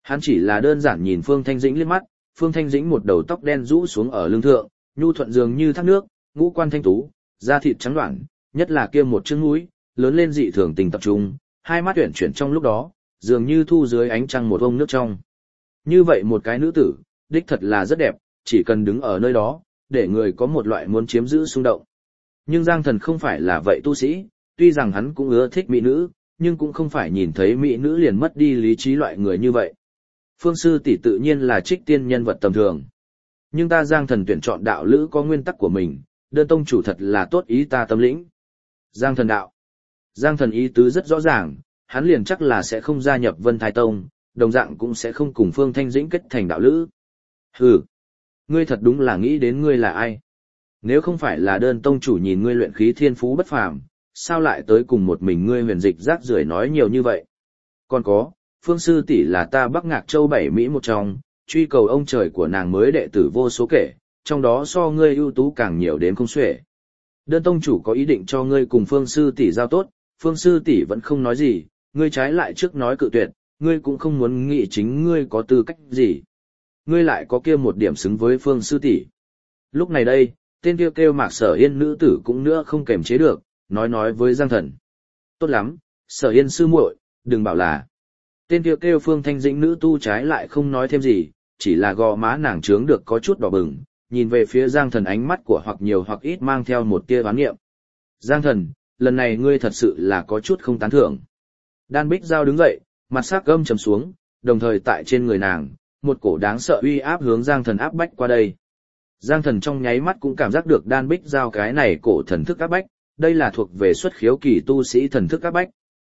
Hắn chỉ là đơn giản nhìn Phương Thanh Dĩnh liếc mắt, Phương Thanh Dĩnh một đầu tóc đen rũ xuống ở lưng thượng, nhu thuận dường như thác nước, ngũ quan thanh tú, da thịt trắng đoản, nhất là kia một chương mũi, lớn lên dị thường tình tập trung, hai mắt uyển chuyển trong lúc đó, dường như thu dưới ánh trăng một vông nước trong. Như vậy một cái nữ tử, đích thật là rất đẹp, chỉ cần đứng ở nơi đó, để người có một loại muốn chiếm giữ xung động. Nhưng Giang Thần không phải là vậy tu sĩ, tuy rằng hắn cũng ưa thích mỹ nữ, nhưng cũng không phải nhìn thấy mỹ nữ liền mất đi lý trí loại người như vậy. Phương sư tỷ tự nhiên là trích tiên nhân vật tầm thường. Nhưng ta Giang Thần tuyển chọn đạo lữ có nguyên tắc của mình, đơn tông chủ thật là tốt ý ta tâm lĩnh. Giang Thần đạo. Giang Thần ý tứ rất rõ ràng, hắn liền chắc là sẽ không gia nhập Vân Thái Tông, đồng dạng cũng sẽ không cùng Phương Thanh Dĩnh kết thành đạo lữ. Hừ, ngươi thật đúng là nghĩ đến ngươi là ai. Nếu không phải là đơn tông chủ nhìn ngươi luyện khí thiên phú bất phàm, sao lại tới cùng một mình ngươi huyền dịch rác rưởi nói nhiều như vậy. Còn có, Phương sư tỷ là ta Bắc Ngạc Châu 7 Mỹ một trong, truy cầu ông trời của nàng mới đệ tử vô số kể, trong đó so ngươi ưu tú càng nhiều đến không xuể. Đơn tông chủ có ý định cho ngươi cùng Phương sư tỷ giao tốt, Phương sư tỷ vẫn không nói gì, ngươi trái lại trước nói cự tuyệt, ngươi cũng không muốn nghĩ chính ngươi có tư cách gì. Ngươi lại có kia một điểm xứng với Phương sư tỷ. Lúc này đây, tên kia kêu Mạc Sở Yên nữ tử cũng nữa không kềm chế được, nói với Giang Thần. Tốt lắm, Sở Yên sư muội, đừng bảo là. Tên kia kêu Phương Thanh Dĩnh nữ tu trái lại không nói thêm gì, chỉ là gò má nàng trướng được có chút đỏ bừng, nhìn về phía Giang Thần ánh mắt của hoặc nhiều hoặc ít mang theo một tia oán nghiệm. Giang Thần, lần này ngươi thật sự là có chút không tán thưởng. Đan Bích Giao đứng dậy, mặt sắc gâm trầm xuống, đồng thời tại trên người nàng, một cổ đáng sợ uy áp hướng Giang Thần áp bách qua đây. Giang Thần trong nháy mắt cũng cảm giác được Đan Bích Giao cái này cổ thần thức áp bách, đây là thuộc về xuất khiếu kỳ tu sĩ thần thức áp bách.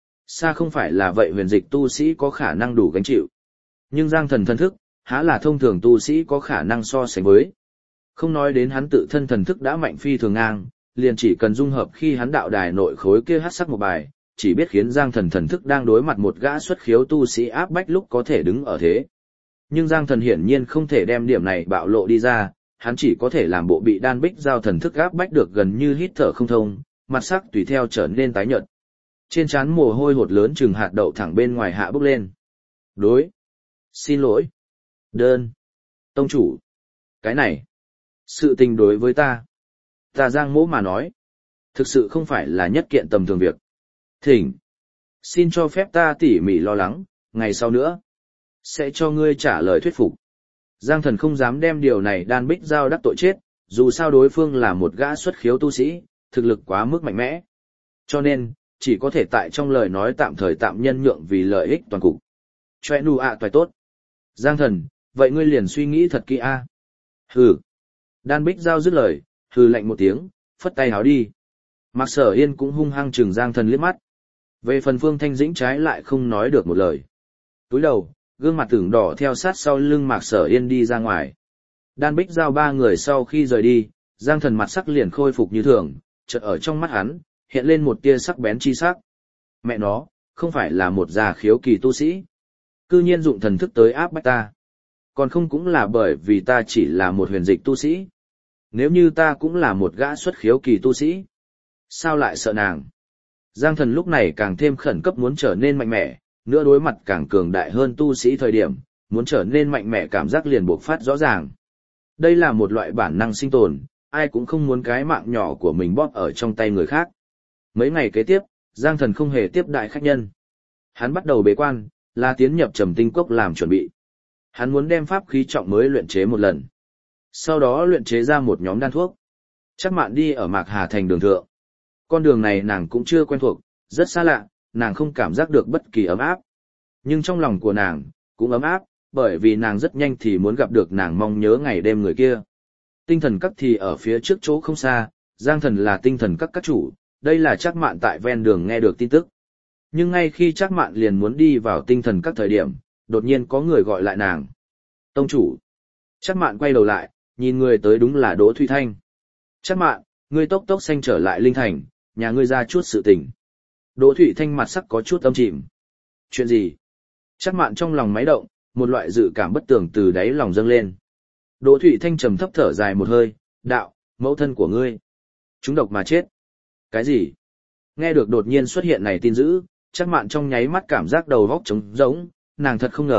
Xa không phải là vậy huyền dịch tu sĩ có khả năng đủ gánh chịu. Nhưng Giang Thần thần thức, há là thông thường tu sĩ có khả năng so sánh với. Không nói đến hắn tự thân thần thức đã mạnh phi thường ngang, liền chỉ cần dung hợp khi hắn đạo đài nội khối kia hắc sắc một bài, chỉ biết khiến Giang Thần thần thức đang đối mặt một gã xuất khiếu tu sĩ áp bách lúc có thể đứng ở thế. Nhưng Giang Thần hiển nhiên không thể đem điểm này bạo lộ đi ra, hắn chỉ có thể làm bộ bị Đan Bích Giao thần thức áp bách được gần như hít thở không thông, mặt sắc tùy theo trở nên tái nhợt. Trên trán mồ hôi hột lớn chừng hạt đậu thẳng bên ngoài hạ bốc lên. Đối. Xin lỗi. Đơn. Tông chủ. Cái này. Sự tình đối với ta. Ta Giang Mỗ mà nói. Thực sự không phải là nhất kiện tầm thường việc. Thỉnh. Xin cho phép ta tỉ mỉ lo lắng, ngày sau nữa. Sẽ cho ngươi trả lời thuyết phục. Giang Thần không dám đem điều này Đan Bích Giao đắc tội chết, dù sao đối phương là một gã xuất khiếu tu sĩ, thực lực quá mức mạnh mẽ. Cho nên, chỉ có thể tại trong lời nói tạm thời tạm nhân nhượng vì lợi ích toàn cục. Choe nu ạ toài tốt. Giang Thần, vậy ngươi liền suy nghĩ thật kỹ a. Hừ. Đan Bích Giao dứt lời, hừ lạnh một tiếng, phất tay háo đi. Mạc Sở Yên cũng hung hăng chừng Giang Thần liếc mắt. Về phần Phương Thanh Dĩnh trái lại không nói được một lời. Túi đầu, gương mặt tưởng đỏ theo sát sau lưng Mạc Sở Yên đi ra ngoài. Đan Bích Giao ba người sau khi rời đi, Giang Thần mặt sắc liền khôi phục như thường, chợt ở trong mắt hắn, hiện lên một tia sắc bén chi sắc. Mẹ nó, không phải là một già khiếu kỳ tu sĩ. Cư nhiên dụng thần thức tới áp bách ta. Còn không cũng là bởi vì ta chỉ là một huyền dịch tu sĩ. Nếu như ta cũng là một gã xuất khiếu kỳ tu sĩ, sao lại sợ nàng? Giang Thần lúc này càng thêm khẩn cấp muốn trở nên mạnh mẽ, nữa đối mặt càng cường đại hơn tu sĩ thời điểm, muốn trở nên mạnh mẽ cảm giác liền buộc phát rõ ràng. Đây là một loại bản năng sinh tồn, ai cũng không muốn cái mạng nhỏ của mình bóp ở trong tay người khác. Mấy ngày kế tiếp, Giang Thần không hề tiếp đại khách nhân. Hắn bắt đầu bế quan, là tiến nhập Trầm Tinh Cốc làm chuẩn bị. Hắn muốn đem pháp khí trọng mới luyện chế một lần. Sau đó luyện chế ra một nhóm đan thuốc. Chắc Mạn đi ở Mạc Hà Thành đường thượng. Con đường này nàng cũng chưa quen thuộc, rất xa lạ, nàng không cảm giác được bất kỳ ấm áp. Nhưng trong lòng của nàng, cũng ấm áp, bởi vì nàng rất nhanh thì muốn gặp được nàng mong nhớ ngày đêm người kia. Tinh thần các thì ở phía trước chỗ không xa, Giang Thần là tinh thần các chủ, đây là Trác Mạn tại ven đường nghe được tin tức. Nhưng ngay khi Trác Mạn liền muốn đi vào tinh thần các thời điểm, đột nhiên có người gọi lại nàng. Tông chủ. Trác Mạn quay đầu lại, nhìn người tới đúng là Đỗ Thụy Thanh. Trác Mạn, ngươi tốc tốc xanh trở lại Linh Thành, nhà ngươi ra chút sự tình. Đỗ Thụy Thanh mặt sắc có chút âm chìm. Chuyện gì? Trác Mạn trong lòng máy động, một loại dự cảm bất tường từ đáy lòng dâng lên. Đỗ Thụy Thanh trầm thấp thở dài một hơi, đạo, mẫu thân của ngươi. Chúng độc mà chết. Cái gì? Nghe được đột nhiên xuất hiện này tin dữ, Trác Mạn trong nháy mắt cảm giác đầu óc trống rỗng, nàng thật không ngờ,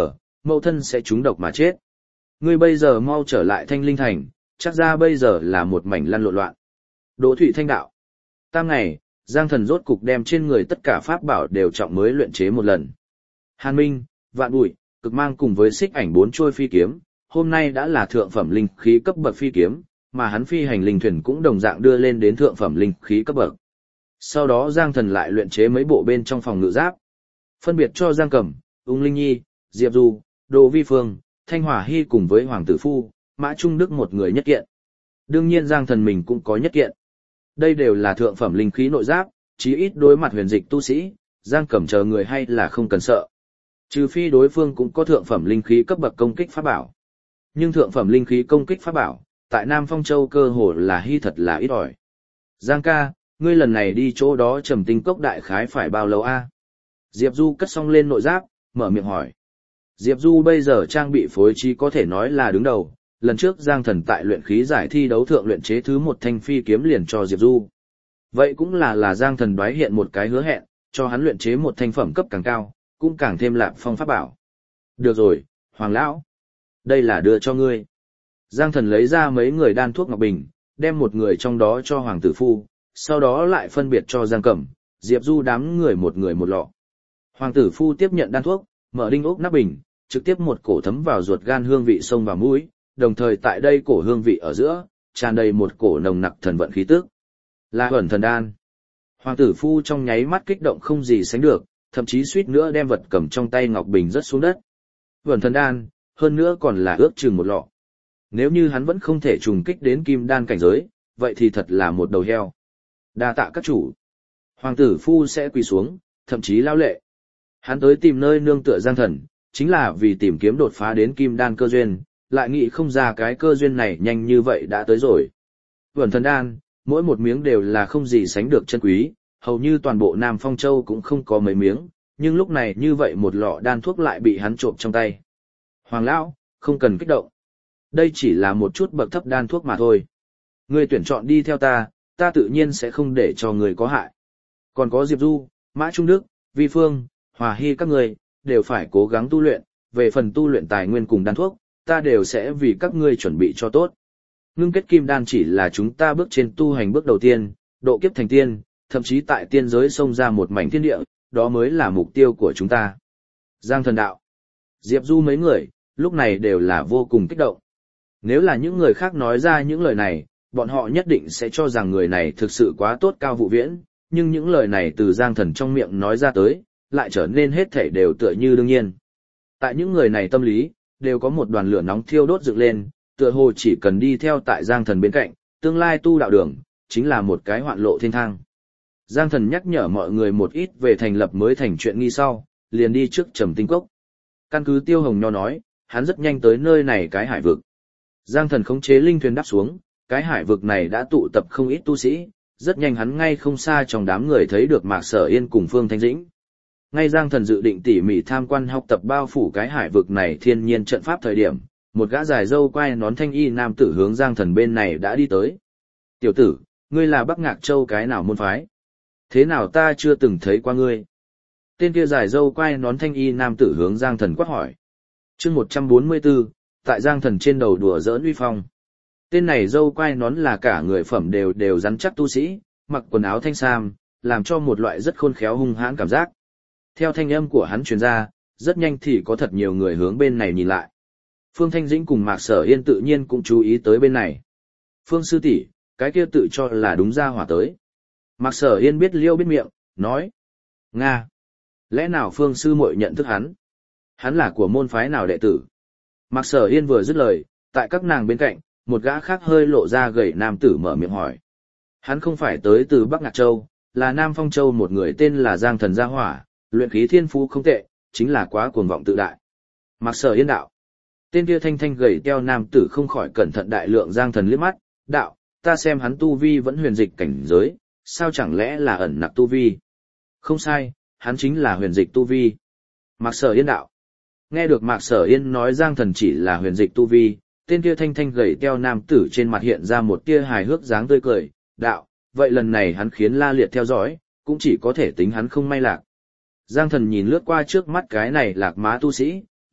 mẫu thân sẽ trúng độc mà chết. Ngươi bây giờ mau trở lại Thanh Linh Thành, chắc ra bây giờ là một mảnh lăn lộn loạn. Đỗ Thụy Thanh đạo. Tam ngày, Giang Thần rốt cục đem trên người tất cả pháp bảo đều trọng mới luyện chế một lần. Hàn Minh, Vạn Bụi, Cực Mang cùng với Xích Ảnh 4 trôi phi kiếm, hôm nay đã là thượng phẩm linh khí cấp bậc phi kiếm, mà hắn phi hành linh thuyền cũng đồng dạng đưa lên đến thượng phẩm linh khí cấp bậc. Sau đó Giang Thần lại luyện chế mấy bộ bên trong phòng ngự giáp, phân biệt cho Giang Cẩm, Ung Linh Nhi, Diệp Du, Đỗ Vi Phương, Thanh Hỏa Hy cùng với Hoàng Tử Phu, Mã Trung Đức một người nhất kiện. Đương nhiên Giang Thần mình cũng có nhất kiện. Đây đều là thượng phẩm linh khí nội giáp, chí ít đối mặt huyền dịch tu sĩ, Giang Cẩm chờ người hay là không cần sợ. Trừ phi đối phương cũng có thượng phẩm linh khí cấp bậc công kích pháp bảo. Nhưng thượng phẩm linh khí công kích pháp bảo, tại Nam Phong Châu cơ hồ là hy thật là ít ỏi. Giang ca, ngươi lần này đi chỗ đó Trầm Tinh Cốc đại khái phải bao lâu a? Diệp Du cất xong lên nội giáp, mở miệng hỏi. Diệp Du bây giờ trang bị phối trí có thể nói là đứng đầu, lần trước Giang Thần tại luyện khí giải thi đấu thượng luyện chế thứ một thanh phi kiếm liền cho Diệp Du. Vậy cũng là Giang Thần đoái hiện một cái hứa hẹn, cho hắn luyện chế một thanh phẩm cấp càng cao, cũng càng thêm lạp phong pháp bảo. Được rồi, Hoàng Lão. Đây là đưa cho ngươi. Giang Thần lấy ra mấy người đan thuốc ngọc bình, đem một người trong đó cho Hoàng Tử Phu, sau đó lại phân biệt cho Giang Cẩm, Diệp Du đám người một lọ. Hoàng Tử Phu tiếp nhận đan thuốc, mở đinh ốc nắp bình, trực tiếp một cổ thấm vào ruột gan hương vị xông vào mũi, đồng thời tại đây cổ hương vị ở giữa, tràn đầy một cổ nồng nặc thần vận khí tức. Là Huẩn Thần Đan. Hoàng Tử Phu trong nháy mắt kích động không gì sánh được, thậm chí suýt nữa đem vật cầm trong tay ngọc bình rớt xuống đất. Huẩn Thần Đan, hơn nữa còn là ước chừng một lọ. Nếu như hắn vẫn không thể trùng kích đến kim đan cảnh giới, vậy thì thật là một đầu heo. Đa tạ các chủ. Hoàng Tử Phu sẽ quỳ xuống, thậm chí lao lệ. Hắn tới tìm nơi nương tựa Giang Thần, chính là vì tìm kiếm đột phá đến kim đan cơ duyên, lại nghĩ không ra cái cơ duyên này nhanh như vậy đã tới rồi. Huẩn Thần Đan, mỗi một miếng đều là không gì sánh được chân quý, hầu như toàn bộ Nam Phong Châu cũng không có mấy miếng, nhưng lúc này như vậy một lọ đan thuốc lại bị hắn trộm trong tay. Hoàng Lão, không cần kích động. Đây chỉ là một chút bậc thấp đan thuốc mà thôi. Ngươi tuyển chọn đi theo ta, ta tự nhiên sẽ không để cho người có hại. Còn có Diệp Du, Mã Trung Đức, Vi Phương, Hòa Hy các người, đều phải cố gắng tu luyện, về phần tu luyện tài nguyên cùng đan thuốc, ta đều sẽ vì các ngươi chuẩn bị cho tốt. Ngưng kết kim đan chỉ là chúng ta bước trên tu hành bước đầu tiên, độ kiếp thành tiên, thậm chí tại tiên giới xông ra một mảnh thiên địa, đó mới là mục tiêu của chúng ta. Giang Thần đạo. Diệp Du mấy người, lúc này đều là vô cùng kích động. Nếu là những người khác nói ra những lời này, bọn họ nhất định sẽ cho rằng người này thực sự quá tốt Cao Vũ Viễn, nhưng những lời này từ Giang Thần trong miệng nói ra tới, lại trở nên hết thảy đều tựa như đương nhiên. Tại những người này tâm lý, đều có một đoàn lửa nóng thiêu đốt dựng lên, tựa hồ chỉ cần đi theo tại Giang Thần bên cạnh, tương lai tu đạo đường, chính là một cái hoạn lộ thiên thang. Giang Thần nhắc nhở mọi người một ít về thành lập mới thành chuyện nghi sau, liền đi trước Trầm Tinh Cốc. Căn cứ Tiêu Hồng Nho nói, hắn rất nhanh tới nơi này cái hải vực. Giang Thần khống chế linh thuyền đáp xuống, cái hải vực này đã tụ tập không ít tu sĩ, rất nhanh hắn ngay không xa trong đám người thấy được Mạc Sở Yên cùng Phương Thanh Dĩnh. Ngay Giang Thần dự định tỉ mỉ tham quan học tập bao phủ cái hải vực này thiên nhiên trận pháp thời điểm, một gã dài râu quai nón thanh y nam tử hướng Giang Thần bên này đã đi tới. Tiểu tử, ngươi là Bắc Ngạc Châu cái nào môn phái? Thế nào ta chưa từng thấy qua ngươi? Tên kia dài râu quai nón thanh y nam tử hướng Giang Thần quát hỏi. Chương 144, tại Giang Thần trên đầu đùa giỡn uy phong. Tên này râu quai nón là cả người phẩm đều rắn chắc tu sĩ, mặc quần áo thanh sam, làm cho một loại rất khôn khéo hung hãn cảm giác. Theo thanh âm của hắn truyền ra, rất nhanh thì có thật nhiều người hướng bên này nhìn lại. Phương Thanh Dĩnh cùng Mạc Sở Yên tự nhiên cũng chú ý tới bên này. Phương sư tỷ, cái kia tự cho là đúng ra hỏa tới. Mạc Sở Yên biết liêu biết miệng, nói. Nga! Lẽ nào Phương sư muội nhận thức hắn? Hắn là của môn phái nào đệ tử? Mạc Sở Yên vừa dứt lời, tại các nàng bên cạnh, một gã khác hơi lộ ra gầy nam tử mở miệng hỏi. Hắn không phải tới từ Bắc Ngạc Châu, là Nam Phong Châu một người tên là Giang Thần Gia Hỏa, luyện khí thiên phú không tệ, chính là quá cuồng vọng tự đại. Mạc Sở Yên đạo. Tên kia thanh thanh gầy teo nam tử không khỏi cẩn thận đại lượng Giang Thần liếc mắt, đạo, ta xem hắn tu vi vẫn huyền dịch cảnh giới, sao chẳng lẽ là ẩn nặc tu vi? Không sai, hắn chính là huyền dịch tu vi. Mạc Sở Yên đạo. Nghe được Mạc Sở Yên nói Giang Thần chỉ là huyền dịch tu vi, tên kia thanh thanh gầy teo nam tử trên mặt hiện ra một tia hài hước dáng tươi cười, đạo, vậy lần này hắn khiến La Liệt theo dõi, cũng chỉ có thể tính hắn không may lạc. Giang Thần nhìn lướt qua trước mắt cái này lạc má tu sĩ, đạo,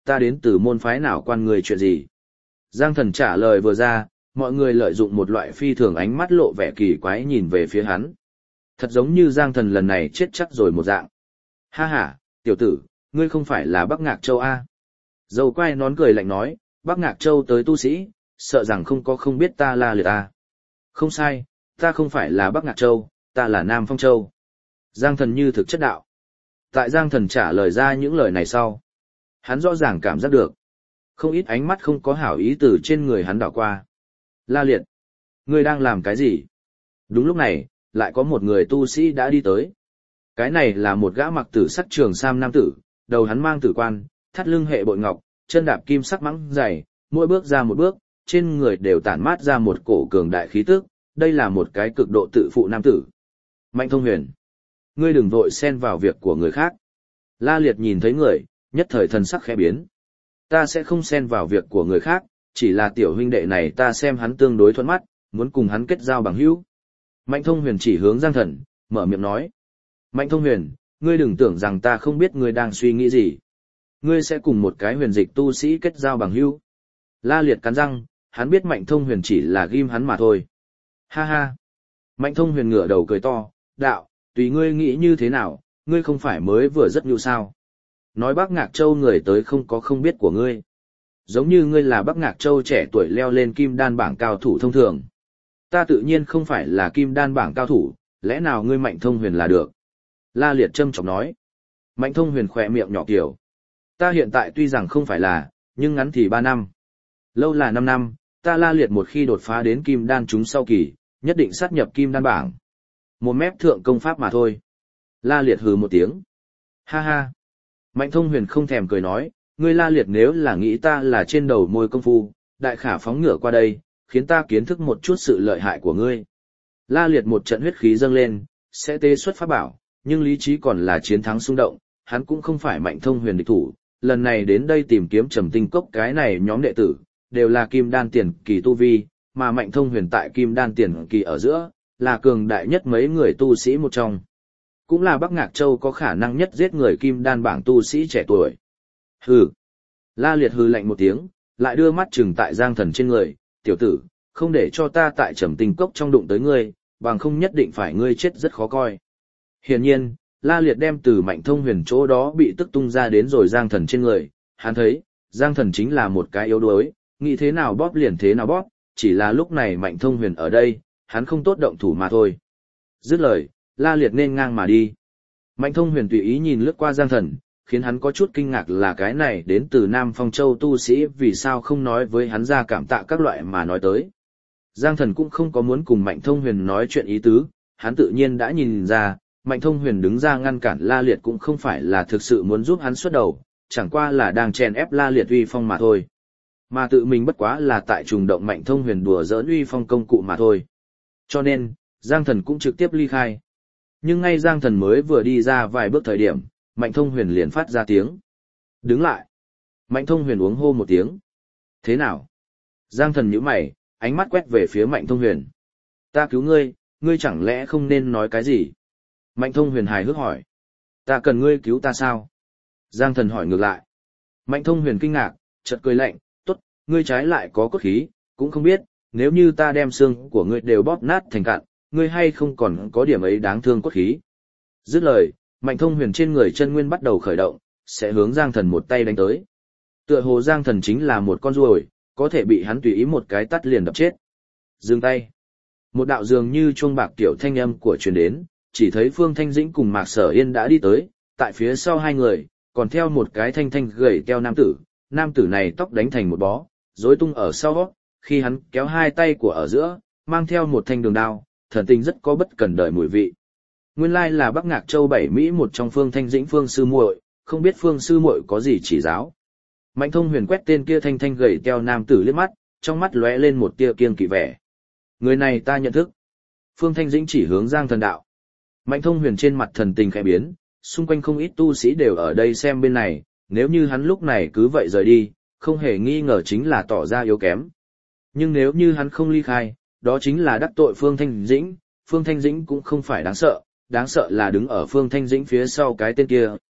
ta đến từ môn phái nào quan người chuyện gì? Giang Thần trả lời vừa ra, mọi người lợi dụng một loại phi thường ánh mắt lộ vẻ kỳ quái nhìn về phía hắn. Thật giống như Giang Thần lần này chết chắc rồi một dạng. Ha ha, tiểu tử, ngươi không phải là Bắc Ngạc Châu A. Dầu quay nón cười lạnh nói, Bắc Ngạc Châu tới tu sĩ, sợ rằng không có không biết ta La Liệt A. Không sai, ta không phải là Bắc Ngạc Châu, ta là Nam Phong Châu. Giang Thần như thực chất đạo. Tại Giang Thần trả lời ra những lời này sau, hắn rõ ràng cảm giác được. Không ít ánh mắt không có hảo ý từ trên người hắn đảo qua. La Liệt, ngươi đang làm cái gì? Đúng lúc này, lại có một người tu sĩ đã đi tới. Cái này là một gã mặc tử sắc trường sam nam tử, đầu hắn mang tử quan, thắt lưng hệ bội ngọc, chân đạp kim sắc mãng dày, mỗi bước ra một bước, trên người đều tản mát ra một cổ cường đại khí tức, đây là một cái cực độ tự phụ nam tử. Mạnh Thông Huyền, ngươi đừng vội xen vào việc của người khác. La Liệt nhìn thấy người, nhất thời thần sắc khẽ biến. Ta sẽ không xen vào việc của người khác, chỉ là tiểu huynh đệ này ta xem hắn tương đối thuận mắt, muốn cùng hắn kết giao bằng hữu. Mạnh Thông Huyền chỉ hướng Giang Thần, mở miệng nói. Mạnh Thông Huyền, ngươi đừng tưởng rằng ta không biết ngươi đang suy nghĩ gì. Ngươi sẽ cùng một cái huyền dịch tu sĩ kết giao bằng hữu. La Liệt cắn răng, hắn biết Mạnh Thông Huyền chỉ là ghim hắn mà thôi. Ha ha. Mạnh Thông Huyền ngửa đầu cười to, đạo, tùy ngươi nghĩ như thế nào, ngươi không phải mới vừa rất nhu sao. Nói Bắc Ngạc Châu người tới không có không biết của ngươi. Giống như ngươi là Bắc Ngạc Châu trẻ tuổi leo lên kim đan bảng cao thủ thông thường. Ta tự nhiên không phải là kim đan bảng cao thủ, lẽ nào ngươi Mạnh Thông Huyền là được? La Liệt châm chọc nói. Mạnh Thông Huyền khỏe miệng nhỏ kiểu. Ta hiện tại tuy rằng không phải là, nhưng ngắn thì 3 năm. Lâu là 5 năm, ta La Liệt một khi đột phá đến kim đan chúng sau kỳ, nhất định sát nhập kim đan bảng. Một mép thượng công pháp mà thôi. La Liệt hừ một tiếng. Ha ha. Mạnh Thông Huyền không thèm cười nói, ngươi La Liệt nếu là nghĩ ta là trên đầu môi công phu, đại khả phóng ngựa qua đây, khiến ta kiến thức một chút sự lợi hại của ngươi. La Liệt một trận huyết khí dâng lên, sẽ tê xuất pháp bảo, nhưng lý trí còn là chiến thắng xung động, hắn cũng không phải Mạnh Thông Huyền địch thủ, lần này đến đây tìm kiếm Trầm Tinh Cốc cái này nhóm đệ tử, đều là kim đan tiền kỳ tu vi, mà Mạnh Thông Huyền tại kim đan tiền kỳ ở giữa, là cường đại nhất mấy người tu sĩ một trong. Cũng là Bắc Ngạc Châu có khả năng nhất giết người kim đan bảng tu sĩ trẻ tuổi. Hừ. La Liệt hừ lạnh một tiếng, lại đưa mắt chừng tại Giang Thần trên người, tiểu tử, không để cho ta tại Trầm Tinh Cốc trong đụng tới ngươi, bằng không nhất định phải ngươi chết rất khó coi. Hiển nhiên, La Liệt đem từ Mạnh Thông Huyền chỗ đó bị tức tung ra đến rồi Giang Thần trên người, hắn thấy, Giang Thần chính là một cái yếu đuối, nghĩ thế nào bóp liền thế nào bóp, chỉ là lúc này Mạnh Thông Huyền ở đây, hắn không tốt động thủ mà thôi. Dứt lời, La Liệt nên ngang mà đi. Mạnh Thông Huyền tùy ý nhìn lướt qua Giang Thần, khiến hắn có chút kinh ngạc là cái này đến từ Nam Phong Châu tu sĩ vì sao không nói với hắn ra cảm tạ các loại mà nói tới. Giang Thần cũng không có muốn cùng Mạnh Thông Huyền nói chuyện ý tứ, hắn tự nhiên đã nhìn ra, Mạnh Thông Huyền đứng ra ngăn cản La Liệt cũng không phải là thực sự muốn giúp hắn xuất đầu, chẳng qua là đang chèn ép La Liệt uy phong mà thôi. Mà tự mình bất quá là tại trùng động Mạnh Thông Huyền đùa giỡn uy phong công cụ mà thôi. Cho nên, Giang Thần cũng trực tiếp ly khai. Nhưng ngay Giang Thần mới vừa đi ra vài bước thời điểm, Mạnh Thông Huyền liền phát ra tiếng. Đứng lại. Mạnh Thông Huyền uống hô một tiếng. Thế nào? Giang Thần nhíu mày, ánh mắt quét về phía Mạnh Thông Huyền. Ta cứu ngươi, ngươi chẳng lẽ không nên nói cái gì? Mạnh Thông Huyền hài hước hỏi. Ta cần ngươi cứu ta sao? Giang Thần hỏi ngược lại. Mạnh Thông Huyền kinh ngạc, chợt cười lạnh, tốt, ngươi trái lại có cốt khí, cũng không biết, nếu như ta đem xương của ngươi đều bóp nát thành cạn, ngươi hay không còn có điểm ấy đáng thương cốt khí. Dứt lời, Mạnh Thông Huyền trên người chân nguyên bắt đầu khởi động, sẽ hướng Giang Thần một tay đánh tới. Tựa hồ Giang Thần chính là một con ruồi, có thể bị hắn tùy ý một cái tát liền đập chết. Dừng tay. Một đạo dường như chuông bạc tiểu thanh âm của truyền đến, chỉ thấy Phương Thanh Dĩnh cùng Mạc Sở Yên đã đi tới, tại phía sau hai người, còn theo một cái thanh thanh gầy teo nam tử này tóc đánh thành một bó, rối tung ở sau, khi hắn kéo hai tay của ở giữa, mang theo một thanh đường đao, thần tình rất có bất cần đời mùi vị. Nguyên lai là Bắc Ngạc Châu bảy Mỹ một trong Phương Thanh Dĩnh Phương sư muội, không biết Phương sư muội có gì chỉ giáo. Mạnh Thông Huyền quét tên kia thanh thanh gầy teo nam tử liếc mắt, trong mắt lóe lên một tia kiêng kỵ vẻ. Người này ta nhận thức. Phương Thanh Dĩnh chỉ hướng Giang Thần đạo. Mạnh Thông Huyền trên mặt thần tình khẽ biến, xung quanh không ít tu sĩ đều ở đây xem bên này, nếu như hắn lúc này cứ vậy rời đi, không hề nghi ngờ chính là tỏ ra yếu kém. Nhưng nếu như hắn không ly khai, đó chính là đắc tội Phương Thanh Dĩnh, Phương Thanh Dĩnh cũng không phải đáng sợ là đứng ở Phương Thanh Dĩnh phía sau cái tên kia,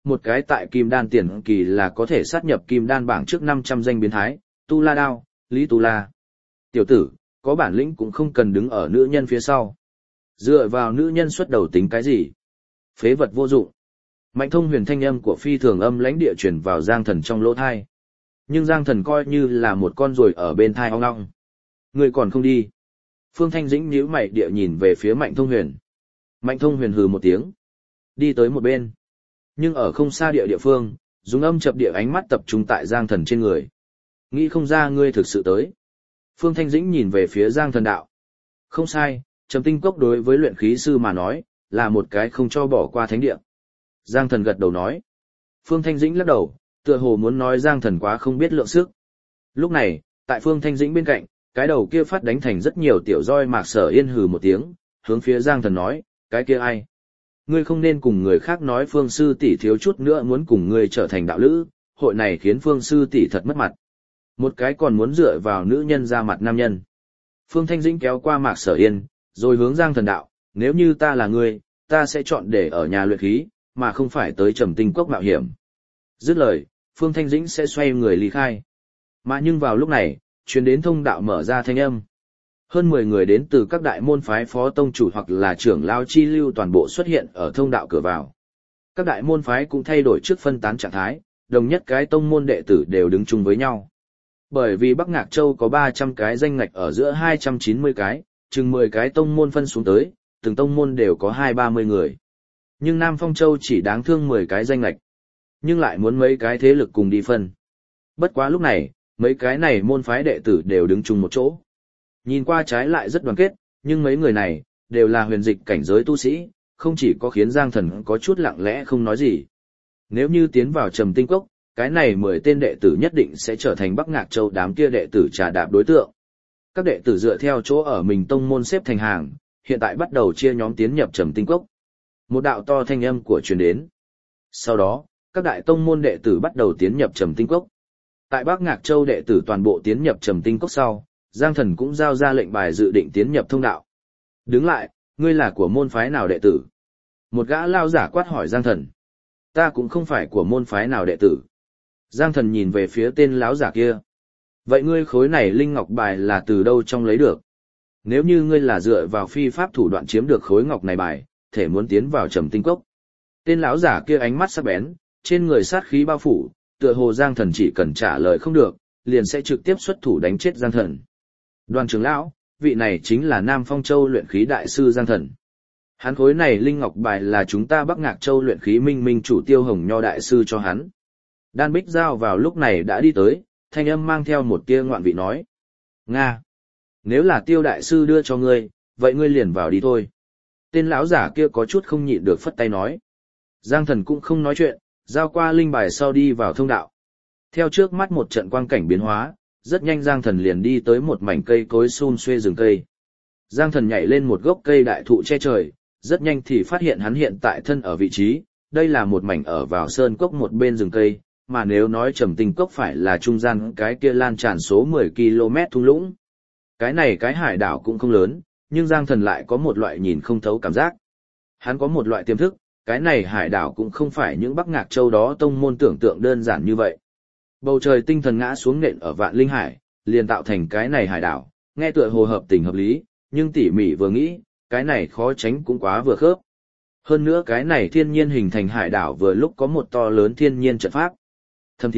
một cái tại kim đan tiền kỳ là có thể sát nhập kim đan bảng trước 500 danh biến thái, Tu La Đao, Lý Tu La. Tiểu tử, có bản lĩnh cũng không cần đứng ở nữ nhân phía sau. Dựa vào nữ nhân xuất đầu tính cái gì? Phế vật vô dụng. Mạnh Thông Huyền thanh âm của phi thường âm lãnh địa truyền vào Giang Thần trong lỗ thai. Nhưng Giang Thần coi như là một con ruồi ở bên thai ong ong. Người còn không đi. Phương Thanh Dĩnh nhíu mày địa nhìn về phía Mạnh Thông Huyền. Mạnh Thông Huyền hừ một tiếng. Đi tới một bên. Nhưng ở không xa địa phương, dùng âm chập địa ánh mắt tập trung tại Giang Thần trên người. Nghĩ không ra ngươi thực sự tới. Phương Thanh Dĩnh nhìn về phía Giang Thần đạo. Không sai, Trầm Tinh Cốc đối với luyện khí sư mà nói, là một cái không cho bỏ qua thánh địa. Giang Thần gật đầu nói. Phương Thanh Dĩnh lắc đầu, tựa hồ muốn nói Giang Thần quá không biết lượng sức. Lúc này, tại Phương Thanh Dĩnh bên cạnh, cái đầu kia phát đánh thành rất nhiều tiểu roi Mạc Sở Yên hừ một tiếng, hướng phía Giang Thần nói, cái kia ai? Ngươi không nên cùng người khác nói Phương sư tỷ thiếu chút nữa muốn cùng ngươi trở thành đạo lữ, hội này khiến Phương sư tỷ thật mất mặt. Một cái còn muốn dựa vào nữ nhân ra mặt nam nhân. Phương Thanh Dĩnh kéo qua Mạc Sở Yên, rồi hướng Giang Thần đạo, nếu như ta là ngươi, ta sẽ chọn để ở nhà luyện khí, mà không phải tới Trầm Tinh Cốc mạo hiểm. Dứt lời, Phương Thanh Dĩnh sẽ xoay người ly khai. Mà nhưng vào lúc này, truyền đến thông đạo mở ra thanh âm. Hơn 10 người đến từ các đại môn phái phó tông chủ hoặc là trưởng lao chi lưu toàn bộ xuất hiện ở thông đạo cửa vào. Các đại môn phái cũng thay đổi trước phân tán trạng thái, đồng nhất cái tông môn đệ tử đều đứng chung với nhau. Bởi vì Bắc Ngạc Châu có 300 cái danh ngạch ở giữa 290 cái, chừng 10 cái tông môn phân xuống tới, từng tông môn đều có 2-30 người. Nhưng Nam Phong Châu chỉ đáng thương 10 cái danh ngạch. Nhưng lại muốn mấy cái thế lực cùng đi phân. Bất quá lúc này, mấy cái này môn phái đệ tử đều đứng chung một chỗ. Nhìn qua trái lại rất đoàn kết, nhưng mấy người này, đều là huyền dịch cảnh giới tu sĩ, không chỉ có khiến Giang Thần có chút lặng lẽ không nói gì. Nếu như tiến vào Trầm Tinh Cốc, cái này 10 tên đệ tử nhất định sẽ trở thành Bắc Ngạc Châu đám kia đệ tử trà đạp đối tượng. Các đệ tử dựa theo chỗ ở mình tông môn xếp thành hàng, hiện tại bắt đầu chia nhóm tiến nhập Trầm Tinh Cốc. Một đạo to thanh âm của truyền đến. Sau đó, các đại tông môn đệ tử bắt đầu tiến nhập Trầm Tinh Cốc. Tại Bắc Ngạc Châu đệ tử toàn bộ tiến nhập Trầm Tinh Cốc sau, Giang Thần cũng giao ra lệnh bài dự định tiến nhập thông đạo. Đứng lại, ngươi là của môn phái nào đệ tử? Một gã lao giả quát hỏi Giang Thần. Ta cũng không phải của môn phái nào đệ tử. Giang Thần nhìn về phía tên lão giả kia. Vậy ngươi khối này linh ngọc bài là từ đâu trong lấy được? Nếu như ngươi là dựa vào phi pháp thủ đoạn chiếm được khối ngọc này bài, thể muốn tiến vào Trầm Tinh Cốc. Tên lão giả kia ánh mắt sắc bén, trên người sát khí bao phủ, tựa hồ Giang Thần chỉ cần trả lời không được, liền sẽ trực tiếp xuất thủ đánh chết Giang Thần. Đoàn trưởng lão, vị này chính là Nam Phong Châu luyện khí đại sư Giang Thần. Hắn khối này linh ngọc bài là chúng ta Bắc Ngạc Châu luyện khí minh minh chủ Tiêu Hồng Nho đại sư cho hắn. Đan Bích Giao vào lúc này đã đi tới, thanh âm mang theo một tia ngoạn vị nói. Nga! Nếu là Tiêu đại sư đưa cho ngươi, vậy ngươi liền vào đi thôi. Tên lão giả kia có chút không nhịn được phất tay nói. Giang Thần cũng không nói chuyện, giao qua linh bài sau đi vào thông đạo. Theo trước mắt một trận quang cảnh biến hóa, rất nhanh Giang Thần liền đi tới một mảnh cây cối sum xuê rừng cây. Giang Thần nhảy lên một gốc cây đại thụ che trời, rất nhanh thì phát hiện hắn hiện tại thân ở vị trí, đây là một mảnh ở vào sơn cốc một bên rừng cây, mà nếu nói Trầm Tinh Cốc phải là trung gian cái kia lan tràn số 10 km thung lũng. Cái này cái hải đảo cũng không lớn, nhưng Giang Thần lại có một loại nhìn không thấu cảm giác. Hắn có một loại tiềm thức, cái này hải đảo cũng không phải những Bắc Ngạc Châu đó tông môn tưởng tượng đơn giản như vậy. Bầu trời tinh thần ngã xuống nện ở Vạn Linh Hải, liền tạo thành cái này hải đảo, nghe tựa hồ hợp tình hợp lý, nhưng tỉ mỉ vừa nghĩ, cái này khó tránh cũng quá vừa khớp. Hơn nữa cái này thiên nhiên hình thành hải đảo vừa lúc có một to lớn thiên nhiên trận pháp. Thầm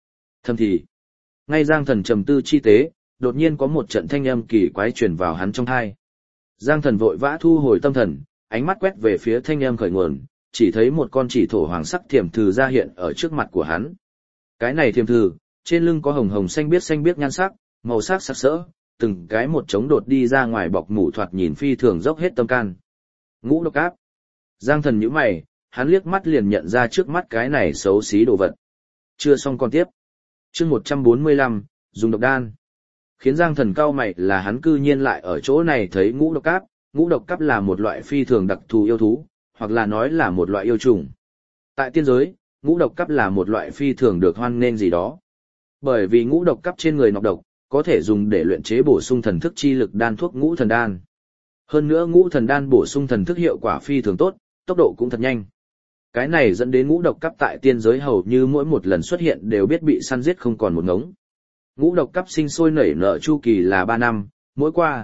thì, ngay Giang Thần trầm tư chi tế, đột nhiên có một trận thanh âm kỳ quái truyền vào hắn trong tai. Giang Thần vội vã thu hồi tâm thần, ánh mắt quét về phía thanh âm khởi nguồn, chỉ thấy một con chỉ thổ hoàng sắc thiềm thử ra hiện ở trước mặt của hắn. Cái này thiềm thử, trên lưng có hồng hồng xanh biếc nhan sắc, màu sắc sặc sỡ, từng cái một trống đột đi ra ngoài bọc mủ thoạt nhìn phi thường dốc hết tâm can. Ngũ độc áp. Giang Thần nhíu mày, hắn liếc mắt liền nhận ra trước mắt cái này xấu xí đồ vật. Chưa xong còn tiếp. Chương 145, dùng độc đan. Khiến Giang Thần cau mày là hắn cư nhiên lại ở chỗ này thấy ngũ độc áp. Ngũ độc cáp là một loại phi thường đặc thù yêu thú, hoặc là nói là một loại yêu trùng. Tại tiên giới, ngũ độc cáp là một loại phi thường được hoan nghênh gì đó. Bởi vì ngũ độc cáp trên người nọc độc, có thể dùng để luyện chế bổ sung thần thức chi lực đan thuốc ngũ thần đan. Hơn nữa ngũ thần đan bổ sung thần thức hiệu quả phi thường tốt, tốc độ cũng thật nhanh. Cái này dẫn đến ngũ độc cấp tại tiên giới hầu như mỗi một lần xuất hiện đều biết bị săn giết không còn một ngống. Ngũ độc cấp sinh sôi nảy nở chu kỳ là 3 năm, mỗi qua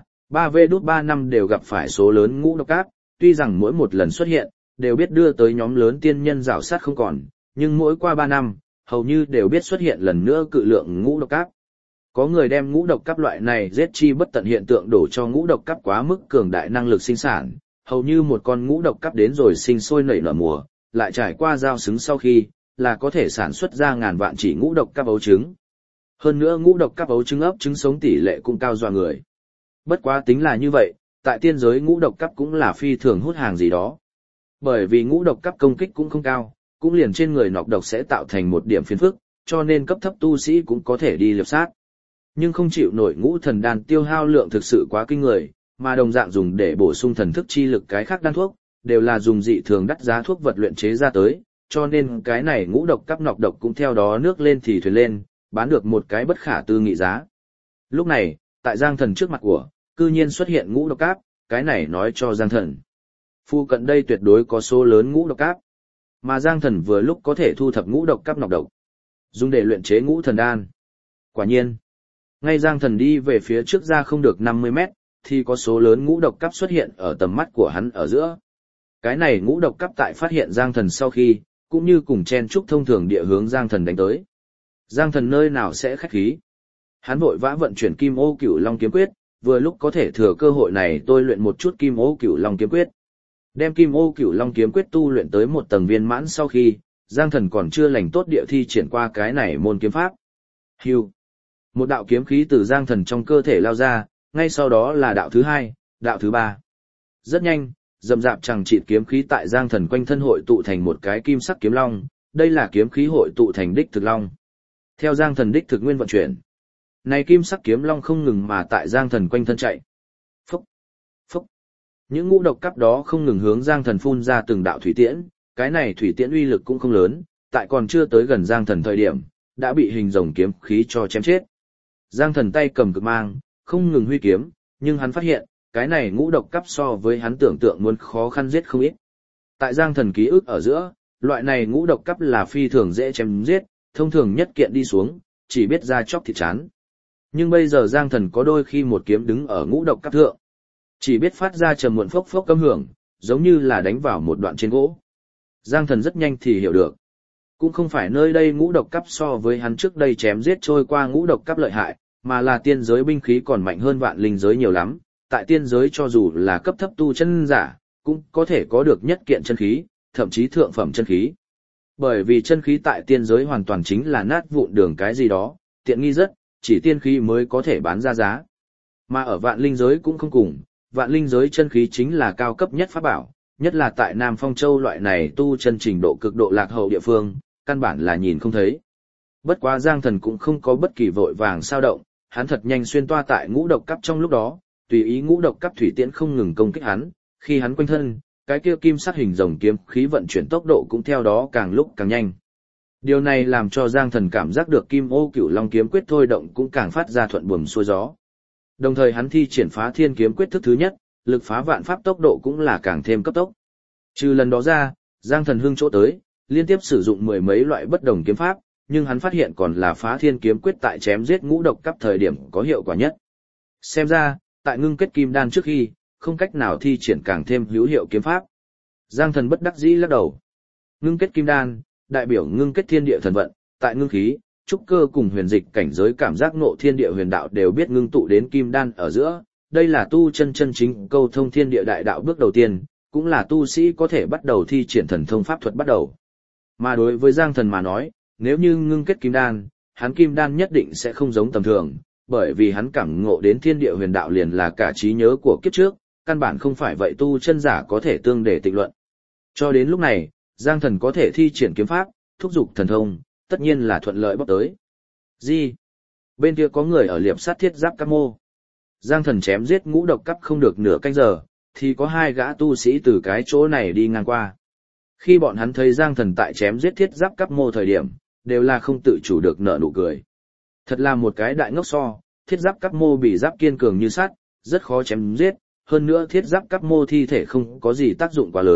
3 năm đều gặp phải số lớn ngũ độc cấp, tuy rằng mỗi một lần xuất hiện đều biết đưa tới nhóm lớn tiên nhân rảo sát không còn, nhưng mỗi qua 3 năm, hầu như đều biết xuất hiện lần nữa cự lượng ngũ độc cấp. Có người đem ngũ độc cấp loại này giết chi bất tận hiện tượng đổ cho ngũ độc cấp quá mức cường đại năng lực sinh sản, hầu như một con ngũ độc cấp đến rồi sinh sôi nảy nở mùa, lại trải qua giao xứng sau khi, là có thể sản xuất ra ngàn vạn chỉ ngũ độc cấp ấu trứng. Hơn nữa ngũ độc cấp ấu trứng ấp trứng sống tỷ lệ cũng cao dọa người. Bất quá tính là như vậy, tại tiên giới ngũ độc cấp cũng là phi thường hút hàng gì đó. Bởi vì ngũ độc cấp công kích cũng không cao, cũng liền trên người nọc độc sẽ tạo thành một điểm phiền phức, cho nên cấp thấp tu sĩ cũng có thể đi liệp sát. Nhưng không chịu nổi ngũ thần đan tiêu hao lượng thực sự quá kinh người, mà đồng dạng dùng để bổ sung thần thức chi lực cái khác đan thuốc, đều là dùng dị thường đắt giá thuốc vật luyện chế ra tới, cho nên cái này ngũ độc cấp nọc độc cũng theo đó nước lên thì thuyền lên, bán được một cái bất khả tư nghị giá. Lúc này, tại Giang Thần trước mặt của, cư nhiên xuất hiện ngũ độc cấp, cái này nói cho Giang Thần. Phu cận đây tuyệt đối có số lớn ngũ độc cấp, mà Giang Thần vừa lúc có thể thu thập ngũ độc cấp nọc độc, dùng để luyện chế ngũ thần đan. Quả nhiên, ngay Giang Thần đi về phía trước ra không được 50 mét, thì có số lớn ngũ độc cấp xuất hiện ở tầm mắt của hắn ở giữa. Cái này ngũ độc cấp tại phát hiện Giang Thần sau khi, cũng như cùng chen trúc thông thường địa hướng Giang Thần đánh tới. Giang Thần nơi nào sẽ khách khí. Hắn vội vã vận chuyển Kim Ô Cửu Long kiếm quyết, vừa lúc có thể thừa cơ hội này tôi luyện một chút Kim Ô Cửu Long kiếm quyết. Đem Kim Ô Cửu Long kiếm quyết tu luyện tới một tầng viên mãn sau khi, Giang Thần còn chưa lành tốt địa thi triển qua cái này môn kiếm pháp. Hưu. Một đạo kiếm khí từ Giang Thần trong cơ thể lao ra, ngay sau đó là đạo thứ hai, đạo thứ ba. Rất nhanh, rậm rạp chằng chịt kiếm khí tại Giang Thần quanh thân hội tụ thành một cái kim sắc kiếm long, đây là kiếm khí hội tụ thành đích thực long. Theo Giang Thần đích thực nguyên vận chuyển, này kim sắc kiếm long không ngừng mà tại Giang Thần quanh thân chạy. Phốc, phốc. Những ngũ độc cấp đó không ngừng hướng Giang Thần phun ra từng đạo thủy tiễn, cái này thủy tiễn uy lực cũng không lớn, tại còn chưa tới gần Giang Thần thời điểm, đã bị hình rồng kiếm khí cho chém chết. Giang Thần tay cầm cực mang, không ngừng huy kiếm, nhưng hắn phát hiện, cái này ngũ độc cấp so với hắn tưởng tượng muốn khó khăn giết không ít. Tại Giang Thần ký ức ở giữa, loại này ngũ độc cấp là phi thường dễ chém giết, thông thường nhất kiện đi xuống, chỉ biết ra chóc thịt chán. Nhưng bây giờ Giang Thần có đôi khi một kiếm đứng ở ngũ độc cấp thượng, chỉ biết phát ra trầm muộn phốc phốc âm hưởng, giống như là đánh vào một đoạn trên gỗ. Giang Thần rất nhanh thì hiểu được. Cũng không phải nơi đây ngũ độc cấp so với hắn trước đây chém giết trôi qua ngũ độc cấp lợi hại, mà là tiên giới binh khí còn mạnh hơn vạn linh giới nhiều lắm. Tại tiên giới cho dù là cấp thấp tu chân giả, cũng có thể có được nhất kiện chân khí, thậm chí thượng phẩm chân khí. Bởi vì chân khí tại tiên giới hoàn toàn chính là nát vụn đường cái gì đó, tiện nghi rất, chỉ tiên khí mới có thể bán ra giá. Mà ở vạn linh giới cũng không cùng, vạn linh giới chân khí chính là cao cấp nhất pháp bảo, nhất là tại Nam Phong Châu loại này tu chân trình độ cực độ lạc hậu địa phương, căn bản là nhìn không thấy. Bất quá Giang Thần cũng không có bất kỳ vội vàng sao động, hắn thật nhanh xuyên toa tại ngũ độc cấp trong lúc đó, tùy ý ngũ độc cấp thủy tiễn không ngừng công kích hắn, khi hắn quanh thân, cái kia kim sắc hình rồng kiếm khí vận chuyển tốc độ cũng theo đó càng lúc càng nhanh. Điều này làm cho Giang Thần cảm giác được Kim Ô Cửu Long kiếm quyết thôi động cũng càng phát ra thuận buồm xuôi gió. Đồng thời hắn thi triển Phá Thiên kiếm quyết thức thứ nhất, lực phá vạn pháp tốc độ cũng là càng thêm cấp tốc. Trừ lần đó ra, Giang Thần hưng chỗ tới, liên tiếp sử dụng mười mấy loại bất đồng kiếm pháp, nhưng hắn phát hiện còn là Phá Thiên kiếm quyết tại chém giết ngũ độc cấp thời điểm có hiệu quả nhất. Xem ra, tại ngưng kết kim đan trước khi, không cách nào thi triển càng thêm hữu hiệu kiếm pháp. Giang Thần bất đắc dĩ lắc đầu. Ngưng kết kim đan, đại biểu ngưng kết thiên địa thần vận, tại ngưng khí, trúc cơ cùng huyền dịch cảnh giới cảm giác ngộ thiên địa huyền đạo đều biết ngưng tụ đến kim đan ở giữa, đây là tu chân chân chính câu thông thiên địa đại đạo bước đầu tiên, cũng là tu sĩ có thể bắt đầu thi triển thần thông pháp thuật bắt đầu. Mà đối với Giang Thần mà nói, nếu như ngưng kết kim đan, hắn kim đan nhất định sẽ không giống tầm thường, bởi vì hắn cảm ngộ đến thiên địa huyền đạo liền là cả trí nhớ của kiếp trước, căn bản không phải vậy tu chân giả có thể tương để tịnh luận. Cho đến lúc này, Giang Thần có thể thi triển kiếm pháp, thúc giục thần thông, tất nhiên là thuận lợi bóc tới. Gì? Bên kia có người ở liệp sát thiết giáp các mô. Giang Thần chém giết ngũ độc cấp không được nửa canh giờ, thì có hai gã tu sĩ từ cái chỗ này đi ngang qua. Khi bọn hắn thấy Giang Thần tại chém giết thiết giáp cấp mô thời điểm, đều là không tự chủ được nở nụ cười. Thật là một cái đại ngốc so, thiết giáp cấp mô bị giáp kiên cường như sắt, rất khó chém giết, hơn nữa thiết giáp cấp mô thi thể không có gì tác dụng quá lớn,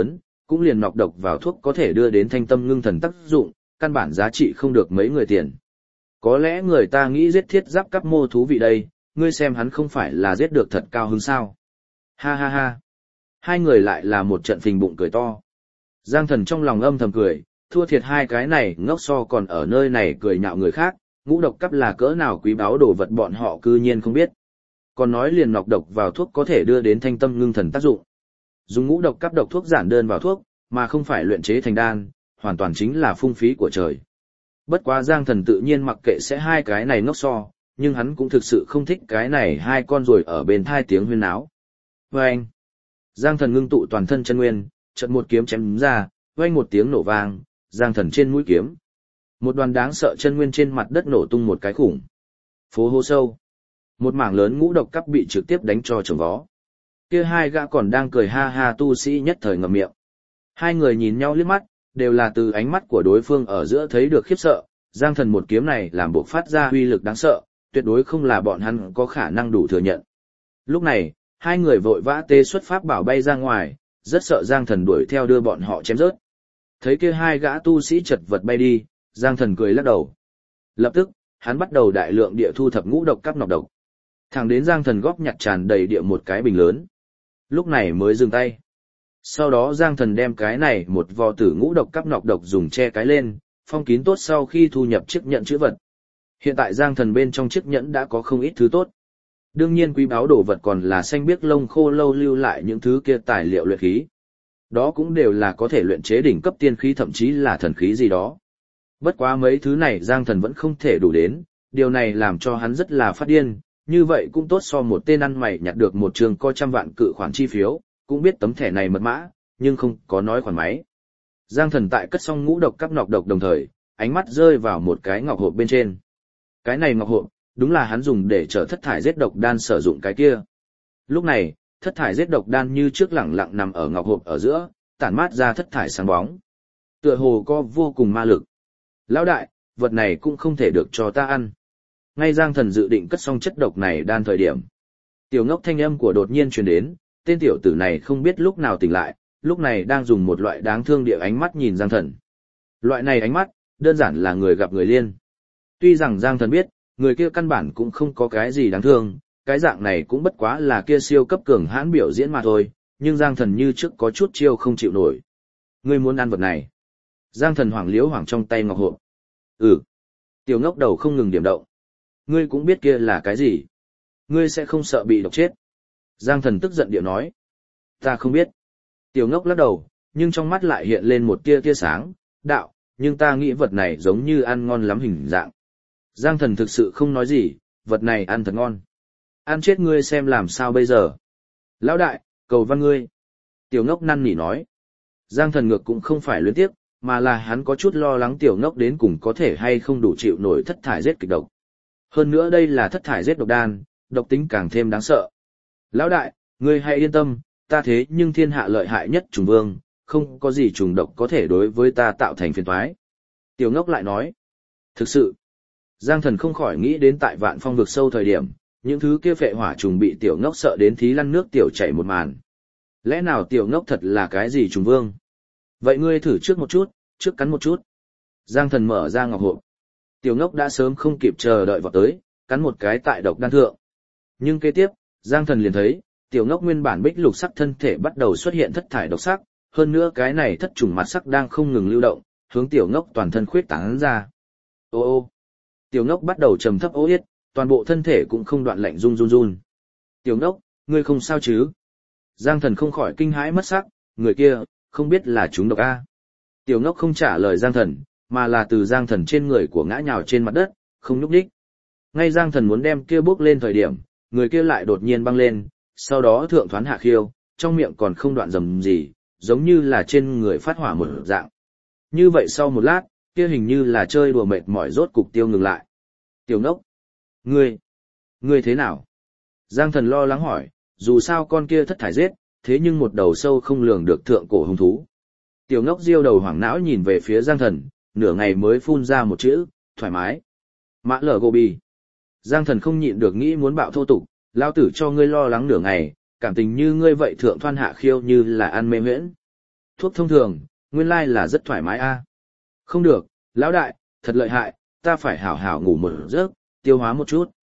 cũng liền nọc độc vào thuốc có thể đưa đến thanh tâm ngưng thần tác dụng, căn bản giá trị không được mấy người tiền. Có lẽ người ta nghĩ giết thiết giáp cắp mô thú vị đây, ngươi xem hắn không phải là giết được thật cao hứng sao. Ha ha ha. Hai người lại là một trận phình bụng cười to. Giang Thần trong lòng âm thầm cười, thua thiệt hai cái này ngốc so còn ở nơi này cười nhạo người khác, ngũ độc cắp là cỡ nào quý báu đồ vật bọn họ cư nhiên không biết. Còn nói liền nọc độc vào thuốc có thể đưa đến thanh tâm ngưng thần tác dụng. Dùng ngũ độc cắp độc thuốc giản đơn vào thuốc, mà không phải luyện chế thành đan, hoàn toàn chính là phung phí của trời. Bất quá Giang Thần tự nhiên mặc kệ sẽ hai cái này ngốc so, nhưng hắn cũng thực sự không thích cái này hai con rồi ở bên thai tiếng huyên náo. Vâng! Giang Thần ngưng tụ toàn thân chân nguyên, chợt một kiếm chém ra, vang một tiếng nổ vang, Giang Thần trên mũi kiếm. Một đoàn đáng sợ chân nguyên trên mặt đất nổ tung một cái khủng. Phố hô sâu. Một mảng lớn ngũ độc cắp bị trực tiếp đánh cho trồng vó. Kia hai gã còn đang cười ha ha tu sĩ nhất thời ngậm miệng. Hai người nhìn nhau liếc mắt, đều là từ ánh mắt của đối phương ở giữa thấy được khiếp sợ, Giang Thần một kiếm này làm buộc phát ra uy lực đáng sợ, tuyệt đối không là bọn hắn có khả năng đủ thừa nhận. Lúc này, hai người vội vã tê xuất pháp bảo bay ra ngoài, rất sợ Giang Thần đuổi theo đưa bọn họ chém rớt. Thấy kia hai gã tu sĩ chật vật bay đi, Giang Thần cười lắc đầu. Lập tức, hắn bắt đầu đại lượng địa thu thập ngũ độc cắp nọc độc. Thẳng đến Giang Thần góp nhặt tràn đầy địa một cái bình lớn. Lúc này mới dừng tay. Sau đó Giang Thần đem cái này một vò tử ngũ độc cắp nọc độc dùng che cái lên, phong kín tốt sau khi thu nhập chiếc nhẫn chữ vật. Hiện tại Giang Thần bên trong chiếc nhẫn đã có không ít thứ tốt. Đương nhiên quý báu đồ vật còn là xanh biếc lông khô lâu lưu lại những thứ kia tài liệu luyện khí. Đó cũng đều là có thể luyện chế đỉnh cấp tiên khí thậm chí là thần khí gì đó. Bất quá mấy thứ này Giang Thần vẫn không thể đủ đến, điều này làm cho hắn rất là phát điên, như vậy cũng tốt so một tên ăn mày nhặt được một trường có trăm vạn cự khoản chi phiếu, cũng biết tấm thẻ này mật mã, nhưng không có nói khoản máy. Giang Thần tại cất xong ngũ độc cắp nọc độc đồng thời, ánh mắt rơi vào một cái ngọc hộp bên trên. Cái này ngọc hộp, đúng là hắn dùng để chở thất thải giết độc đan sử dụng cái kia. Lúc này, thất thải giết độc đan như trước lẳng lặng nằm ở ngọc hộp ở giữa, tản mát ra thất thải sáng bóng. Tựa hồ có vô cùng ma lực. Lão đại, vật này cũng không thể được cho ta ăn. Ngay Giang Thần dự định cất xong chất độc này đan thời điểm. Tiểu ngốc thanh âm của đột nhiên truyền đến, tên tiểu tử này không biết lúc nào tỉnh lại, lúc này đang dùng một loại đáng thương địa ánh mắt nhìn Giang Thần. Loại này ánh mắt, đơn giản là người gặp người liên. Tuy rằng Giang Thần biết, người kia căn bản cũng không có cái gì đáng thương, cái dạng này cũng bất quá là kia siêu cấp cường hãn biểu diễn mà thôi, nhưng Giang Thần như trước có chút chiêu không chịu nổi. Ngươi muốn ăn vật này? Giang Thần hoảng liếu hoảng trong tay ngọc hộp. Ừ. Tiểu ngốc đầu không ngừng điểm động. Ngươi cũng biết kia là cái gì? Ngươi sẽ không sợ bị độc chết? Giang Thần tức giận điệu nói. Ta không biết. Tiểu ngốc lắc đầu, nhưng trong mắt lại hiện lên một tia sáng, đạo, nhưng ta nghĩ vật này giống như ăn ngon lắm hình dạng. Giang Thần thực sự không nói gì, vật này ăn thật ngon. Ăn chết ngươi xem làm sao bây giờ. Lão đại, cầu văn ngươi. Tiểu ngốc năn nỉ nói. Giang Thần ngược cũng không phải luyến tiếc, mà là hắn có chút lo lắng tiểu ngốc đến cùng có thể hay không đủ chịu nổi thất thải giết kịch độc. Hơn nữa đây là thất thải giết độc đan, độc tính càng thêm đáng sợ. Lão đại, ngươi hãy yên tâm, ta thế nhưng thiên hạ lợi hại nhất trùng vương, không có gì trùng độc có thể đối với ta tạo thành phiền toái. Tiểu ngốc lại nói. Thực sự, Giang Thần không khỏi nghĩ đến tại Vạn Phong vực sâu thời điểm, những thứ kia phệ hỏa trùng bị tiểu ngốc sợ đến thí lăn nước tiểu chảy một màn. Lẽ nào tiểu ngốc thật là cái gì trùng vương? Vậy ngươi thử trước một chút, trước cắn một chút. Giang Thần mở ra ngọc hộp. Tiểu ngốc đã sớm không kịp chờ đợi vào tới, cắn một cái tại độc đan thượng. Nhưng kế tiếp, Giang Thần liền thấy, tiểu ngốc nguyên bản bích lục sắc thân thể bắt đầu xuất hiện thất thải độc sắc, hơn nữa cái này thất trùng mặt sắc đang không ngừng lưu động, hướng tiểu ngốc toàn thân khuyết tán ra. Ô ô. Tiểu ngốc bắt đầu trầm thấp ố yết, toàn bộ thân thể cũng không đoạn lạnh run run run. Tiểu ngốc, ngươi không sao chứ? Giang Thần không khỏi kinh hãi mất sắc, người kia, không biết là chúng độc a. Tiểu ngốc không trả lời Giang Thần, mà là từ Giang Thần trên người của ngã nhào trên mặt đất, không nhúc nhích. Ngay Giang Thần muốn đem kia bước lên thời điểm, người kia lại đột nhiên băng lên, sau đó thượng thoán hạ khiêu, trong miệng còn không đoạn rầm gì, giống như là trên người phát hỏa một dạng. Như vậy sau một lát, kia hình như là chơi đùa mệt mỏi rốt cục tiêu ngừng lại. Tiểu ngốc, ngươi thế nào? Giang Thần lo lắng hỏi, dù sao con kia thất thải giết, thế nhưng một đầu sâu không lường được thượng cổ hung thú. Tiểu ngốc diêu đầu hoảng não nhìn về phía Giang Thần, nửa ngày mới phun ra một chữ, thoải mái. Mã lở gô bì. Giang Thần không nhịn được nghĩ muốn bạo thô tục, lao tử cho ngươi lo lắng nửa ngày, cảm tình như ngươi vậy thượng thoan hạ khiêu như là ăn mê miễn. thuốc thông thường, nguyên lai là rất thoải mái a. Không được, lão đại, thật lợi hại, ta phải hảo hảo ngủ một giấc, tiêu hóa một chút.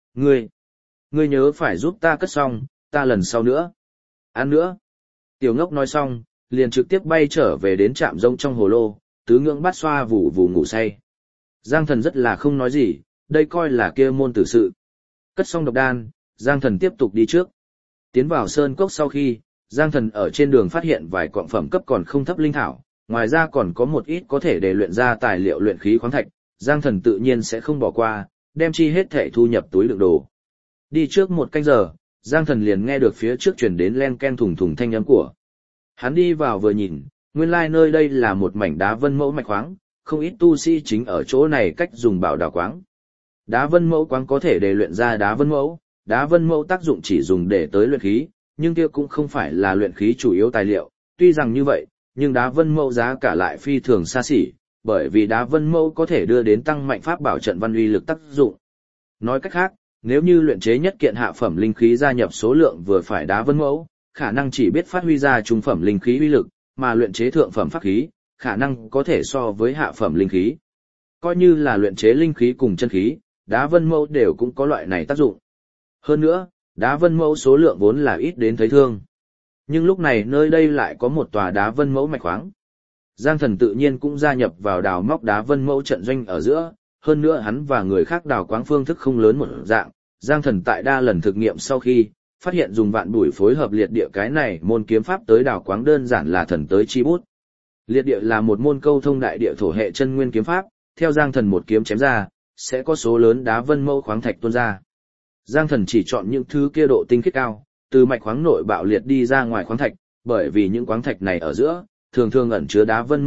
Ngươi nhớ phải giúp ta cất xong, ta lần sau nữa. Ăn nữa. Tiểu ngốc nói xong, liền trực tiếp bay trở về đến trạm rông trong hồ lô, tứ ngưỡng bát xoa vù vù ngủ say. Giang Thần rất là không nói gì, đây coi là kia môn tử sự. Cất xong độc đan, Giang Thần tiếp tục đi trước. Tiến vào sơn cốc sau khi, Giang Thần ở trên đường phát hiện vài quặng phẩm cấp còn không thấp linh thảo, ngoài ra còn có một ít có thể để luyện ra tài liệu luyện khí khoáng thạch, Giang Thần tự nhiên sẽ không bỏ qua, đem chi hết thể thu nhập túi đựng đồ. Đi trước một canh giờ, Giang Thần liền nghe được phía trước truyền đến len ken thùng thùng thanh âm của. Hắn đi vào vừa nhìn, nguyên lai nơi đây là một mảnh đá vân mẫu mạch khoáng, không ít tu sĩ chính ở chỗ này cách dùng bảo đào quáng. Đá vân mẫu quáng có thể để luyện ra đá vân mẫu tác dụng chỉ dùng để tới luyện khí, nhưng kia cũng không phải là luyện khí chủ yếu tài liệu, tuy rằng như vậy, nhưng đá vân mẫu giá cả lại phi thường xa xỉ, bởi vì đá vân mẫu có thể đưa đến tăng mạnh pháp bảo trận văn uy lực tác dụng. Nói cách khác, nếu như luyện chế nhất kiện hạ phẩm linh khí gia nhập số lượng vừa phải đá vân mẫu, khả năng chỉ biết phát huy ra trung phẩm linh khí uy lực, mà luyện chế thượng phẩm pháp khí, khả năng có thể so với hạ phẩm linh khí. Coi như là luyện chế linh khí cùng chân khí, đá vân mẫu đều cũng có loại này tác dụng. Hơn nữa, đá vân mẫu số lượng vốn là ít đến thấy thương. Nhưng lúc này nơi đây lại có một tòa đá vân mẫu mạch khoáng. Giang Thần tự nhiên cũng gia nhập vào đào móc đá vân mẫu trận doanh ở giữa, hơn nữa hắn và người khác đào quáng phương thức không lớn một dạng. Giang Thần tại đa lần thực nghiệm sau khi, phát hiện dùng vạn bùi phối hợp liệt địa cái này môn kiếm pháp tới đào quáng đơn giản là thần tới chi bút. Liệt địa là một môn câu thông đại địa thổ hệ chân nguyên kiếm pháp, theo Giang Thần một kiếm chém ra, sẽ có số lớn đá vân mẫu khoáng thạch tuôn ra. Giang Thần chỉ chọn những thứ kia độ tinh khiết cao, từ mạch khoáng nội bạo liệt đi ra ngoài khoáng thạch, bởi vì những khoáng thạch này ở giữa, thường thường ẩn chứa đá vân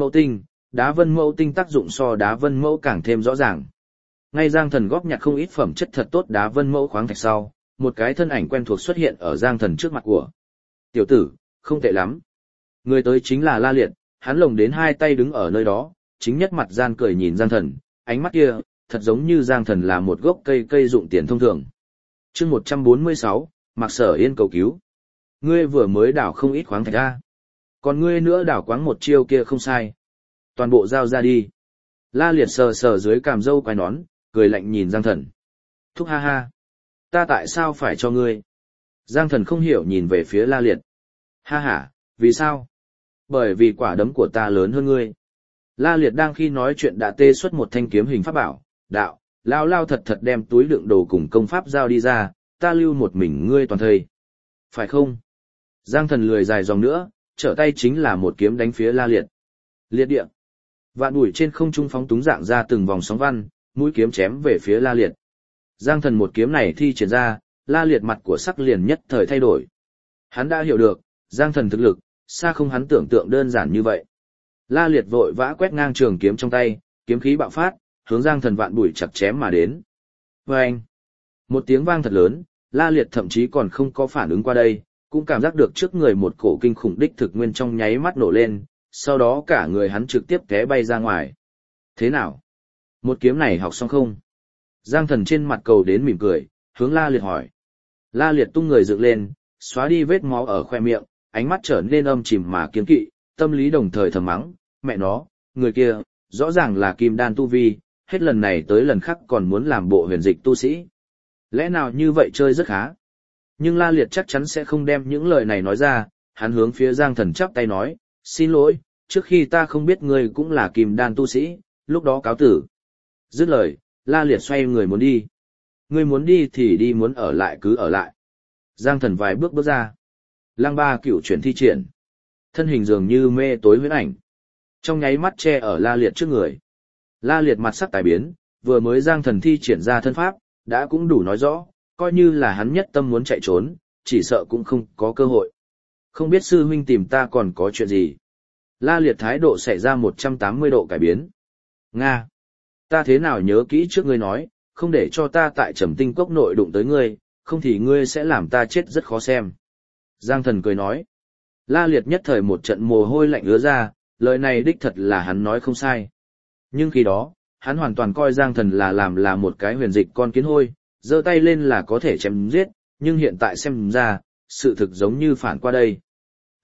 mẫu tinh tác dụng so đá vân mẫu càng thêm rõ ràng. Ngay Giang Thần góp nhặt không ít phẩm chất thật tốt đá vân mẫu khoáng thạch sau, một cái thân ảnh quen thuộc xuất hiện ở Giang Thần trước mặt của. Tiểu tử, không tệ lắm. Người tới chính là La Liệt, hắn lồng đến hai tay đứng ở nơi đó, chính nhất mặt gian cười nhìn Giang Thần, ánh mắt kia, thật giống như Giang Thần là một gốc cây dụng tiền thông thường. Chương 146, Mạc Sở Yên cầu cứu. Ngươi vừa mới đào không ít khoáng thạch ra. Còn ngươi nữa đào quáng một chiêu kia không sai. Toàn bộ giao ra đi. La Liệt sờ sờ dưới cằm râu quai nón, cười lạnh nhìn Giang Thần. Thúc ha ha. Ta tại sao phải cho ngươi? Giang Thần không hiểu nhìn về phía La Liệt. Ha ha, vì sao? Bởi vì quả đấm của ta lớn hơn ngươi. La Liệt đang khi nói chuyện đã tê xuất một thanh kiếm hình pháp bảo, đạo, lao thật thật đem túi đựng đồ cùng công pháp giao đi ra, ta lưu một mình ngươi toàn thây. Phải không? Giang Thần lười dài dòng nữa, trở tay chính là một kiếm đánh phía La Liệt. Liệt địa. Vạn bụi trên không trung phóng túng dạng ra từng vòng sóng văn, mũi kiếm chém về phía La Liệt. Giang Thần một kiếm này thi triển ra, La Liệt mặt của sắc liền nhất thời thay đổi. Hắn đã hiểu được, Giang Thần thực lực, xa không hắn tưởng tượng đơn giản như vậy. La Liệt vội vã quét ngang trường kiếm trong tay, kiếm khí bạo phát, hướng Giang Thần vạn bụi chặt chém mà đến. Vâng! Một tiếng vang thật lớn, La Liệt thậm chí còn không có phản ứng qua đây, cũng cảm giác được trước người một cổ kinh khủng đích thực nguyên trong nháy mắt nổ lên, sau đó cả người hắn trực tiếp té bay ra ngoài. Thế nào? Một kiếm này học xong không? Giang Thần trên mặt cầu đến mỉm cười, hướng La Liệt hỏi. La Liệt tung người dựng lên, xóa đi vết máu ở khoe miệng, ánh mắt trở nên âm chìm mà kiên kỵ, tâm lý đồng thời thầm mắng, mẹ nó, người kia, rõ ràng là kim đan tu vi, hết lần này tới lần khác còn muốn làm bộ huyền dịch tu sĩ. Lẽ nào như vậy chơi rất khá? Nhưng La Liệt chắc chắn sẽ không đem những lời này nói ra, hắn hướng phía Giang Thần chắp tay nói, xin lỗi, trước khi ta không biết ngươi cũng là kim đan tu sĩ, lúc đó cáo tử. Dứt lời, La Liệt xoay người muốn đi. Ngươi muốn đi thì đi, muốn ở lại cứ ở lại. Giang Thần vài bước bước ra. Lăng ba cửu chuyển thi triển. Thân hình dường như mê tối huyễn ảnh. Trong nháy mắt che ở La Liệt trước người. La Liệt mặt sắc tài biến, vừa mới Giang Thần thi triển ra thân pháp, đã cũng đủ nói rõ, coi như là hắn nhất tâm muốn chạy trốn, chỉ sợ cũng không có cơ hội. Không biết sư huynh tìm ta còn có chuyện gì. La Liệt thái độ xảy ra 180 độ cải biến. Nga! Ta thế nào nhớ kỹ trước ngươi nói, không để cho ta tại Trầm Tinh Cốc nội đụng tới ngươi, không thì ngươi sẽ làm ta chết rất khó xem. Giang Thần cười nói. La Liệt nhất thời một trận mồ hôi lạnh ứa ra, lời này đích thật là hắn nói không sai. Nhưng khi đó, hắn hoàn toàn coi Giang Thần là một cái huyền dịch con kiến hôi, giơ tay lên là có thể chém giết, nhưng hiện tại xem ra, sự thực giống như phản qua đây.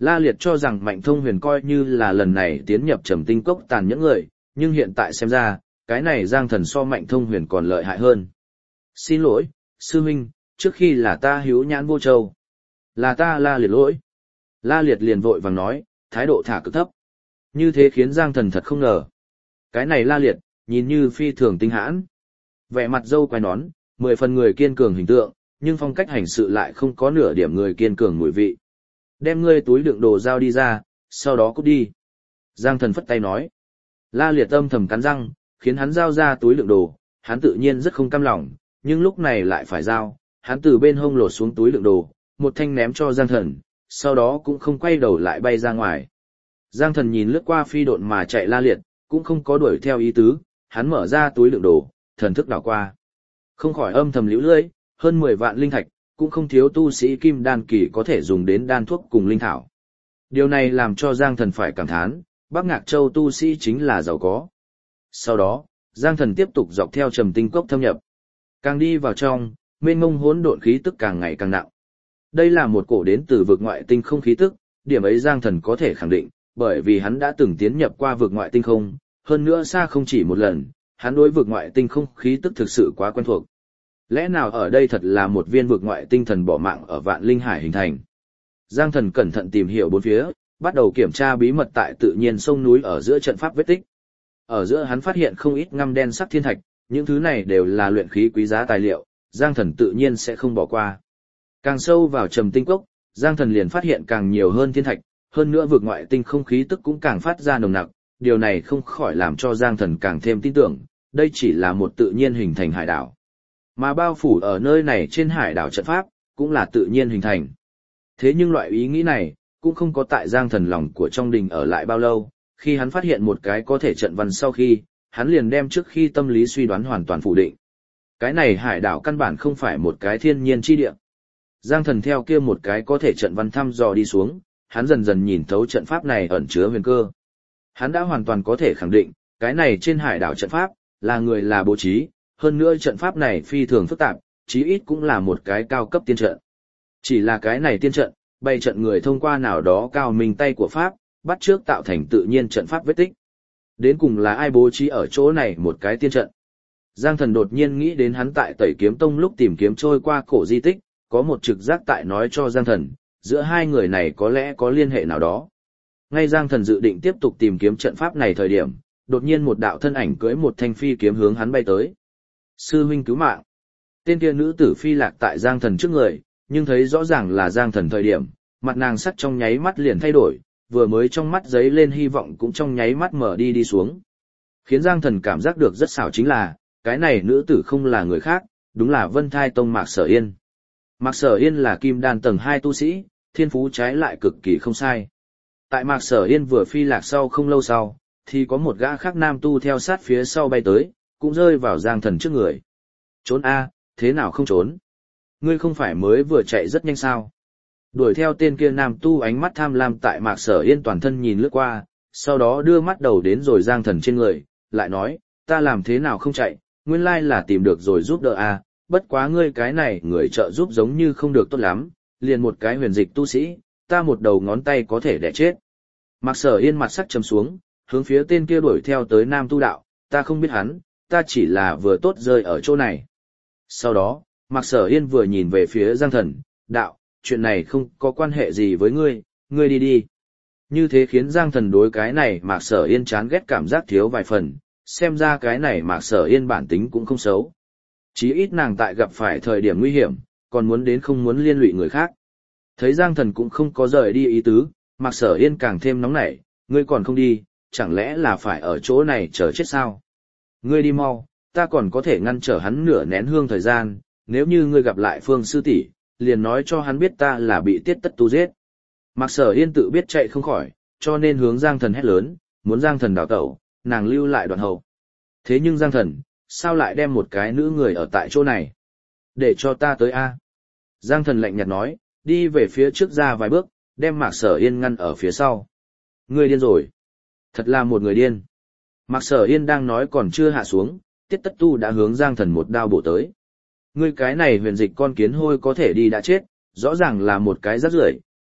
La Liệt cho rằng Mạnh Thông Huyền coi như là lần này tiến nhập Trầm Tinh Cốc tàn nhẫn người, nhưng hiện tại xem ra, cái này Giang Thần so Mạnh Thông Huyền còn lợi hại hơn. Xin lỗi, sư huynh, trước khi là ta hữu nhãn vô châu. Là ta La Liệt lỗi. La Liệt liền vội vàng nói, thái độ thả cực thấp. Như thế khiến Giang Thần thật không ngờ. Cái này La Liệt, nhìn như phi thường tinh hãn. Vẻ mặt dâu quai nón, 10 phần người kiên cường hình tượng, nhưng phong cách hành sự lại không có nửa điểm người kiên cường mùi vị. Đem ngươi túi đựng đồ giao đi ra, sau đó cút đi. Giang Thần phất tay nói. La Liệt âm thầm cắn răng, khiến hắn giao ra túi đựng đồ, hắn tự nhiên rất không cam lòng, nhưng lúc này lại phải giao, hắn từ bên hông lột xuống túi đựng đồ, một thanh ném cho Giang Thần, sau đó cũng không quay đầu lại bay ra ngoài. Giang Thần nhìn lướt qua phi độn mà chạy La Liệt, cũng không có đuổi theo ý tứ, hắn mở ra túi đựng đồ, thần thức đảo qua. Không khỏi âm thầm liễu lưỡi, hơn 10 vạn linh thạch, cũng không thiếu tu sĩ kim đan kỳ có thể dùng đến đan thuốc cùng linh thảo. Điều này làm cho Giang Thần phải cảm thán, Bắc Ngạc Châu tu sĩ chính là giàu có. Sau đó, Giang Thần tiếp tục dọc theo Trầm Tinh Cốc thâm nhập. Càng đi vào trong, mênh mông hỗn độn khí tức càng ngày càng nặng. Đây là một cổ đến từ vực ngoại tinh không khí tức, điểm ấy Giang Thần có thể khẳng định, bởi vì hắn đã từng tiến nhập qua vực ngoại tinh không, hơn nữa xa không chỉ một lần, hắn đối vực ngoại tinh không khí tức thực sự quá quen thuộc. Lẽ nào ở đây thật là một viên vực ngoại tinh thần bỏ mạng ở Vạn Linh Hải hình thành? Giang Thần cẩn thận tìm hiểu bốn phía, bắt đầu kiểm tra bí mật tại tự nhiên sông núi ở giữa trận pháp vết tích. Ở giữa hắn phát hiện không ít ngăm đen sắc thiên thạch, những thứ này đều là luyện khí quý giá tài liệu, Giang Thần tự nhiên sẽ không bỏ qua. Càng sâu vào Trầm Tinh Cốc, Giang Thần liền phát hiện càng nhiều hơn thiên thạch, hơn nữa vực ngoại tinh không khí tức cũng càng phát ra nồng nặc, điều này không khỏi làm cho Giang Thần càng thêm tin tưởng, đây chỉ là một tự nhiên hình thành hải đảo. Mà bao phủ ở nơi này trên hải đảo trận pháp, cũng là tự nhiên hình thành. Thế nhưng loại ý nghĩ này, cũng không có tại Giang Thần lòng của trong đình ở lại bao lâu, khi hắn phát hiện một cái có thể trận văn sau khi, hắn liền đem trước khi tâm lý suy đoán hoàn toàn phủ định. Cái này hải đảo căn bản không phải một cái thiên nhiên chi địa. Giang Thần theo kia một cái có thể trận văn thăm dò đi xuống, hắn dần dần nhìn thấu trận pháp này ẩn chứa huyền cơ. Hắn đã hoàn toàn có thể khẳng định, cái này trên hải đảo trận pháp, là người là bố trí, hơn nữa trận pháp này phi thường phức tạp, chí ít cũng là một cái cao cấp tiên trận. Chỉ là cái này tiên trận, bày trận người thông qua nào đó cao minh tay của pháp, bắt trước tạo thành tự nhiên trận pháp vết tích. Đến cùng là ai bố trí ở chỗ này một cái tiên trận? Giang Thần đột nhiên nghĩ đến hắn tại Tẩy Kiếm Tông lúc tìm kiếm trôi qua cổ di tích, có một trực giác tại nói cho Giang Thần, giữa hai người này có lẽ có liên hệ nào đó. Ngay Giang Thần dự định tiếp tục tìm kiếm trận pháp này thời điểm, đột nhiên một đạo thân ảnh cưỡi một thanh phi kiếm hướng hắn bay tới. Sư huynh cứu mạng. Tên kia nữ tử phi lạc tại Giang Thần trước người, nhưng thấy rõ ràng là Giang Thần thời điểm, mặt nàng sắc trong nháy mắt liền thay đổi, vừa mới trong mắt giấy lên hy vọng cũng trong nháy mắt mở đi xuống. Khiến Giang Thần cảm giác được rất xảo chính là, cái này nữ tử không là người khác, đúng là Vân Thai Tông Mạc Sở Yên. Mạc Sở Yên là kim đan tầng 2 tu sĩ, thiên phú trái lại cực kỳ không sai. Tại Mạc Sở Yên vừa phi lạc sau không lâu sau, thì có một gã khác nam tu theo sát phía sau bay tới, cũng rơi vào Giang Thần trước người. Trốn a, thế nào không trốn? Ngươi không phải mới vừa chạy rất nhanh sao? Đuổi theo tên kia nam tu ánh mắt tham lam tại Mạc Sở Yên toàn thân nhìn lướt qua, sau đó đưa mắt đầu đến rồi Giang Thần trên người, lại nói, ta làm thế nào không chạy, nguyên lai là tìm được rồi giúp đỡ a, bất quá ngươi cái này người trợ giúp giống như không được tốt lắm, liền một cái huyền dịch tu sĩ, ta một đầu ngón tay có thể đẻ chết. Mạc Sở Yên mặt sắc trầm xuống, hướng phía tên kia đuổi theo tới nam tu đạo, ta không biết hắn, ta chỉ là vừa tốt rơi ở chỗ này. Sau đó, Mạc Sở Yên vừa nhìn về phía Giang Thần, đạo, chuyện này không có quan hệ gì với ngươi, ngươi đi đi. Như thế khiến Giang Thần đối cái này Mạc Sở Yên chán ghét cảm giác thiếu vài phần, xem ra cái này Mạc Sở Yên bản tính cũng không xấu. Chí ít nàng tại gặp phải thời điểm nguy hiểm, còn muốn đến không muốn liên lụy người khác. Thấy Giang Thần cũng không có rời đi ý tứ, Mạc Sở Yên càng thêm nóng nảy, ngươi còn không đi, chẳng lẽ là phải ở chỗ này chờ chết sao? Ngươi đi mau, ta còn có thể ngăn trở hắn nửa nén hương thời gian, nếu như ngươi gặp lại Phương sư tỷ, liền nói cho hắn biết ta là bị Tiết Tất Tu giết. Mạc Sở Yên tự biết chạy không khỏi, cho nên hướng Giang Thần hét lớn, muốn Giang Thần đào tẩu, nàng lưu lại đoạn hậu. Thế nhưng Giang Thần, sao lại đem một cái nữ người ở tại chỗ này? Để cho ta tới a. Giang Thần lạnh nhạt nói, đi về phía trước ra vài bước, đem Mạc Sở Yên ngăn ở phía sau. Ngươi điên rồi. Thật là một người điên. Mạc Sở Yên đang nói còn chưa hạ xuống, Tiết Tất Tu đã hướng Giang Thần một đao bổ tới. Ngươi cái này huyền dịch con kiến hôi có thể đi đã chết, rõ ràng là một cái rác rưởi,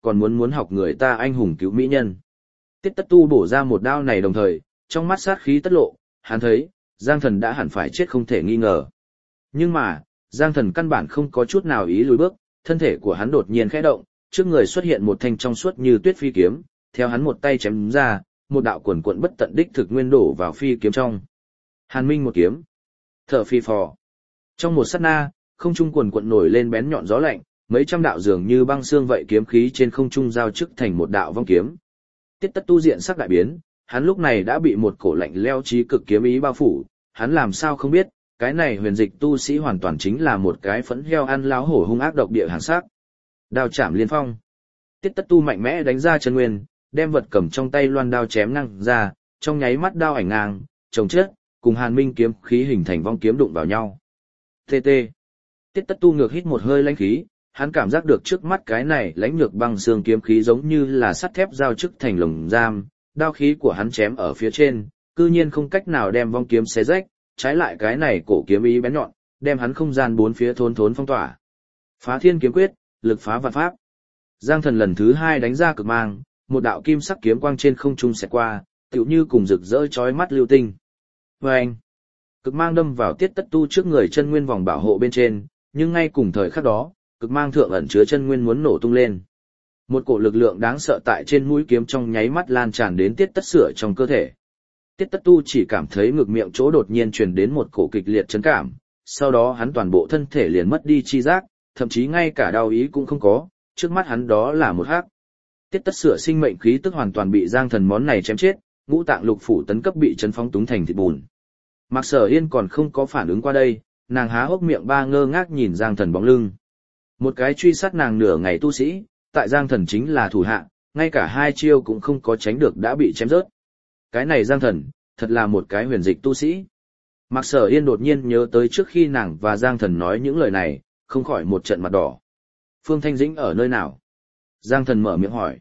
còn muốn học người ta anh hùng cứu mỹ nhân. Tiết Tất Tu bổ ra một đao này đồng thời, trong mắt sát khí tất lộ, hắn thấy, Giang Thần đã hẳn phải chết không thể nghi ngờ. Nhưng mà, Giang Thần căn bản không có chút nào ý lùi bước, thân thể của hắn đột nhiên khẽ động, trước người xuất hiện một thanh trong suốt như tuyết phi kiếm, theo hắn một tay chém ra, một đạo quần quận bất tận đích thực nguyên đổ vào phi kiếm trong. Hàn Minh một kiếm, thở phi phò. Trong một sát na, không trung quần quận nổi lên bén nhọn gió lạnh, mấy trăm đạo dường như băng xương vậy kiếm khí trên không trung giao chức thành một đạo vong kiếm. Tiết Tất Tu diện sắc đại biến, hắn lúc này đã bị một cổ lạnh lẽo chí cực kiếm ý bao phủ, hắn làm sao không biết, cái này huyền dịch tu sĩ hoàn toàn chính là một cái phẫn heo ăn láo hổ hung ác độc địa hàng sắc. Đao chạm liên phong. Tiết Tất Tu mạnh mẽ đánh ra chân nguyên, đem vật cầm trong tay loan đao chém ngang ra, trong nháy mắt đao ảnh ngang, chồng chết, cùng Hàn Minh kiếm khí hình thành vong kiếm đụng vào nhau. TT. Tiết Tất Tu ngược hít một hơi lãnh khí, hắn cảm giác được trước mắt cái này lãnh nhược băng xương kiếm khí giống như là sắt thép giao chức thành lồng giam, đao khí của hắn chém ở phía trên, cư nhiên không cách nào đem vong kiếm xé rách, trái lại cái này cổ kiếm ý bén nhọn, đem hắn không gian bốn phía thốn thốn phong tỏa. Phá Thiên kiếm quyết, lực phá vạn pháp. Giang Thần lần thứ 2 đánh ra cực mang, một đạo kim sắc kiếm quang trên không trung xẹt qua, tựu như cùng rực rỡ chói mắt lưu tinh. Oeng! Cực mang đâm vào Tiết Tất Tu trước người chân nguyên vòng bảo hộ bên trên, nhưng ngay cùng thời khắc đó, cực mang thượng ẩn chứa chân nguyên muốn nổ tung lên. Một cổ lực lượng đáng sợ tại trên mũi kiếm trong nháy mắt lan tràn đến Tiết Tất Sửa trong cơ thể. Tiết Tất Tu chỉ cảm thấy ngực miệng chỗ đột nhiên truyền đến một cổ kịch liệt chấn cảm, sau đó hắn toàn bộ thân thể liền mất đi chi giác, thậm chí ngay cả đau ý cũng không có, trước mắt hắn đó là một hắc. Tiết Tất Sửa sinh mệnh khí tức hoàn toàn bị Giang Thần món này chém chết, ngũ tạng lục phủ tấn cấp bị chấn phóng túng thành thịt bùn. Mạc Sở Yên còn không có phản ứng qua đây, nàng há hốc miệng ba ngơ ngác nhìn Giang Thần bóng lưng. Một cái truy sát nàng nửa ngày tu sĩ, tại Giang Thần chính là thủ hạ, ngay cả 2 chiêu cũng không có tránh được đã bị chém rớt. Cái này Giang Thần, thật là một cái huyền dịch tu sĩ. Mạc Sở Yên đột nhiên nhớ tới trước khi nàng và Giang Thần nói những lời này, không khỏi một trận mặt đỏ. Phương Thanh Dĩnh ở nơi nào? Giang Thần mở miệng hỏi.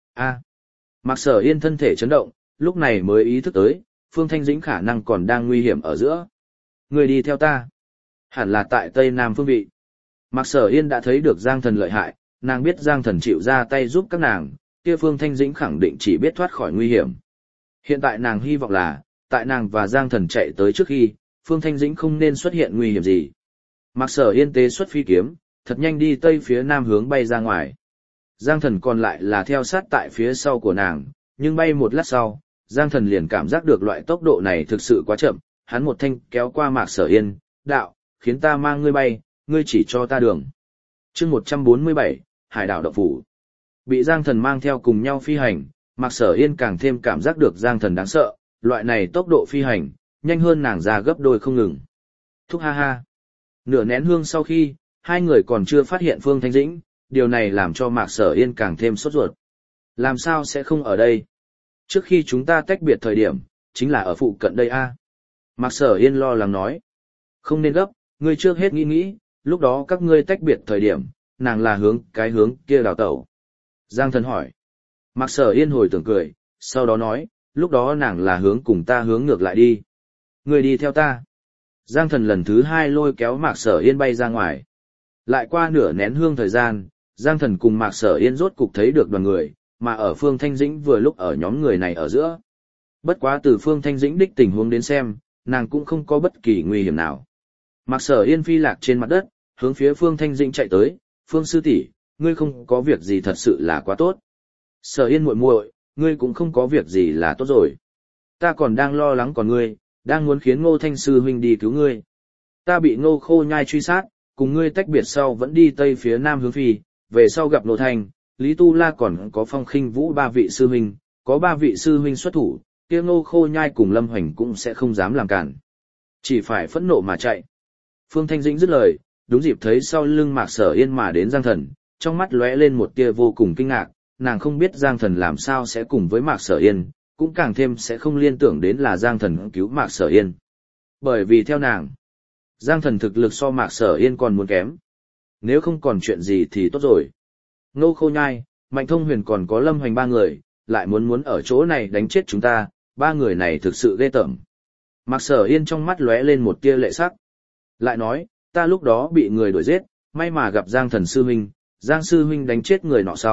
Mạc Sở Yên thân thể chấn động, lúc này mới ý thức tới, Phương Thanh Dĩnh khả năng còn đang nguy hiểm ở giữa. Người đi theo ta. Hẳn là tại Tây Nam phương vị. Mạc Sở Yên đã thấy được Giang Thần lợi hại, nàng biết Giang Thần chịu ra tay giúp các nàng, kia Phương Thanh Dĩnh khẳng định chỉ biết thoát khỏi nguy hiểm. Hiện tại nàng hy vọng là, tại nàng và Giang Thần chạy tới trước khi, Phương Thanh Dĩnh không nên xuất hiện nguy hiểm gì. Mạc Sở Yên tế xuất phi kiếm, thật nhanh đi tây phía nam hướng bay ra ngoài. Giang Thần còn lại là theo sát tại phía sau của nàng, nhưng bay một lát sau, Giang Thần liền cảm giác được loại tốc độ này thực sự quá chậm, hắn một thanh kéo qua Mạc Sở Yên, đạo, khiến ta mang ngươi bay, ngươi chỉ cho ta đường. Chương 147, Hải đảo động phủ. Bị Giang Thần mang theo cùng nhau phi hành, Mạc Sở Yên càng thêm cảm giác được Giang Thần đáng sợ, loại này tốc độ phi hành, nhanh hơn nàng ra gấp đôi không ngừng. Thúc ha ha. Nửa nén hương sau khi, hai người còn chưa phát hiện Phương Thanh Dĩnh, điều này làm cho Mạc Sở Yên càng thêm sốt ruột. Làm sao sẽ không ở đây? Trước khi chúng ta tách biệt thời điểm, chính là ở phụ cận đây a. Mạc Sở Yên lo lắng nói. Không nên gấp, ngươi trước hết nghĩ, lúc đó các ngươi tách biệt thời điểm, nàng là hướng kia đào tẩu. Giang Thần hỏi. Mạc Sở Yên hồi tưởng cười, sau đó nói, lúc đó nàng là hướng cùng ta hướng ngược lại đi. Ngươi đi theo ta. Giang Thần lần thứ 2 lôi kéo Mạc Sở Yên bay ra ngoài. Lại qua nửa nén hương thời gian, Giang Thần cùng Mạc Sở Yên rốt cục thấy được đoàn người, mà ở Phương Thanh Dĩnh vừa lúc ở nhóm người này ở giữa. Bất quá từ Phương Thanh Dĩnh đích tình huống đến xem, nàng cũng không có bất kỳ nguy hiểm nào. Mạc Sở Yên phi lạc trên mặt đất, hướng phía Phương Thanh Dĩnh chạy tới, "Phương sư tỷ, ngươi không có việc gì thật sự là quá tốt. Sở Yên muội muội, ngươi cũng không có việc gì là tốt rồi. Ta còn đang lo lắng còn ngươi, đang muốn khiến Ngô Thanh sư huynh đi cứu ngươi. Ta bị Ngô Khô Nhai truy sát, cùng ngươi tách biệt sau vẫn đi tây phía nam hướng phi, về sau gặp Ngô Thanh, Lý Tu La còn có Phong Khinh Vũ 3 vị sư huynh, có 3 vị sư huynh xuất thủ, kia Ngô Khô Nhai cùng Lâm Hoành cũng sẽ không dám làm cản, chỉ phải phẫn nộ mà chạy." Phương Thanh Dĩnh dứt lời, đúng dịp thấy sau lưng Mạc Sở Yên mà đến Giang Thần, trong mắt lóe lên một tia vô cùng kinh ngạc, nàng không biết Giang Thần làm sao sẽ cùng với Mạc Sở Yên, cũng càng thêm sẽ không liên tưởng đến là Giang Thần cứu Mạc Sở Yên. Bởi vì theo nàng, Giang Thần thực lực so Mạc Sở Yên còn muốn kém. Nếu không còn chuyện gì thì tốt rồi. Ngô Khô Nhai, Mạnh Thông Huyền còn có Lâm Hoành 3 người, lại muốn ở chỗ này đánh chết chúng ta, 3 người này thực sự ghê tởm. Mạc Sở Yên trong mắt lóe lên một tia lệ sắc. Lại nói, ta lúc đó bị người đuổi giết, may mà gặp Giang Thần sư huynh, Giang sư huynh đánh chết người nọ sau,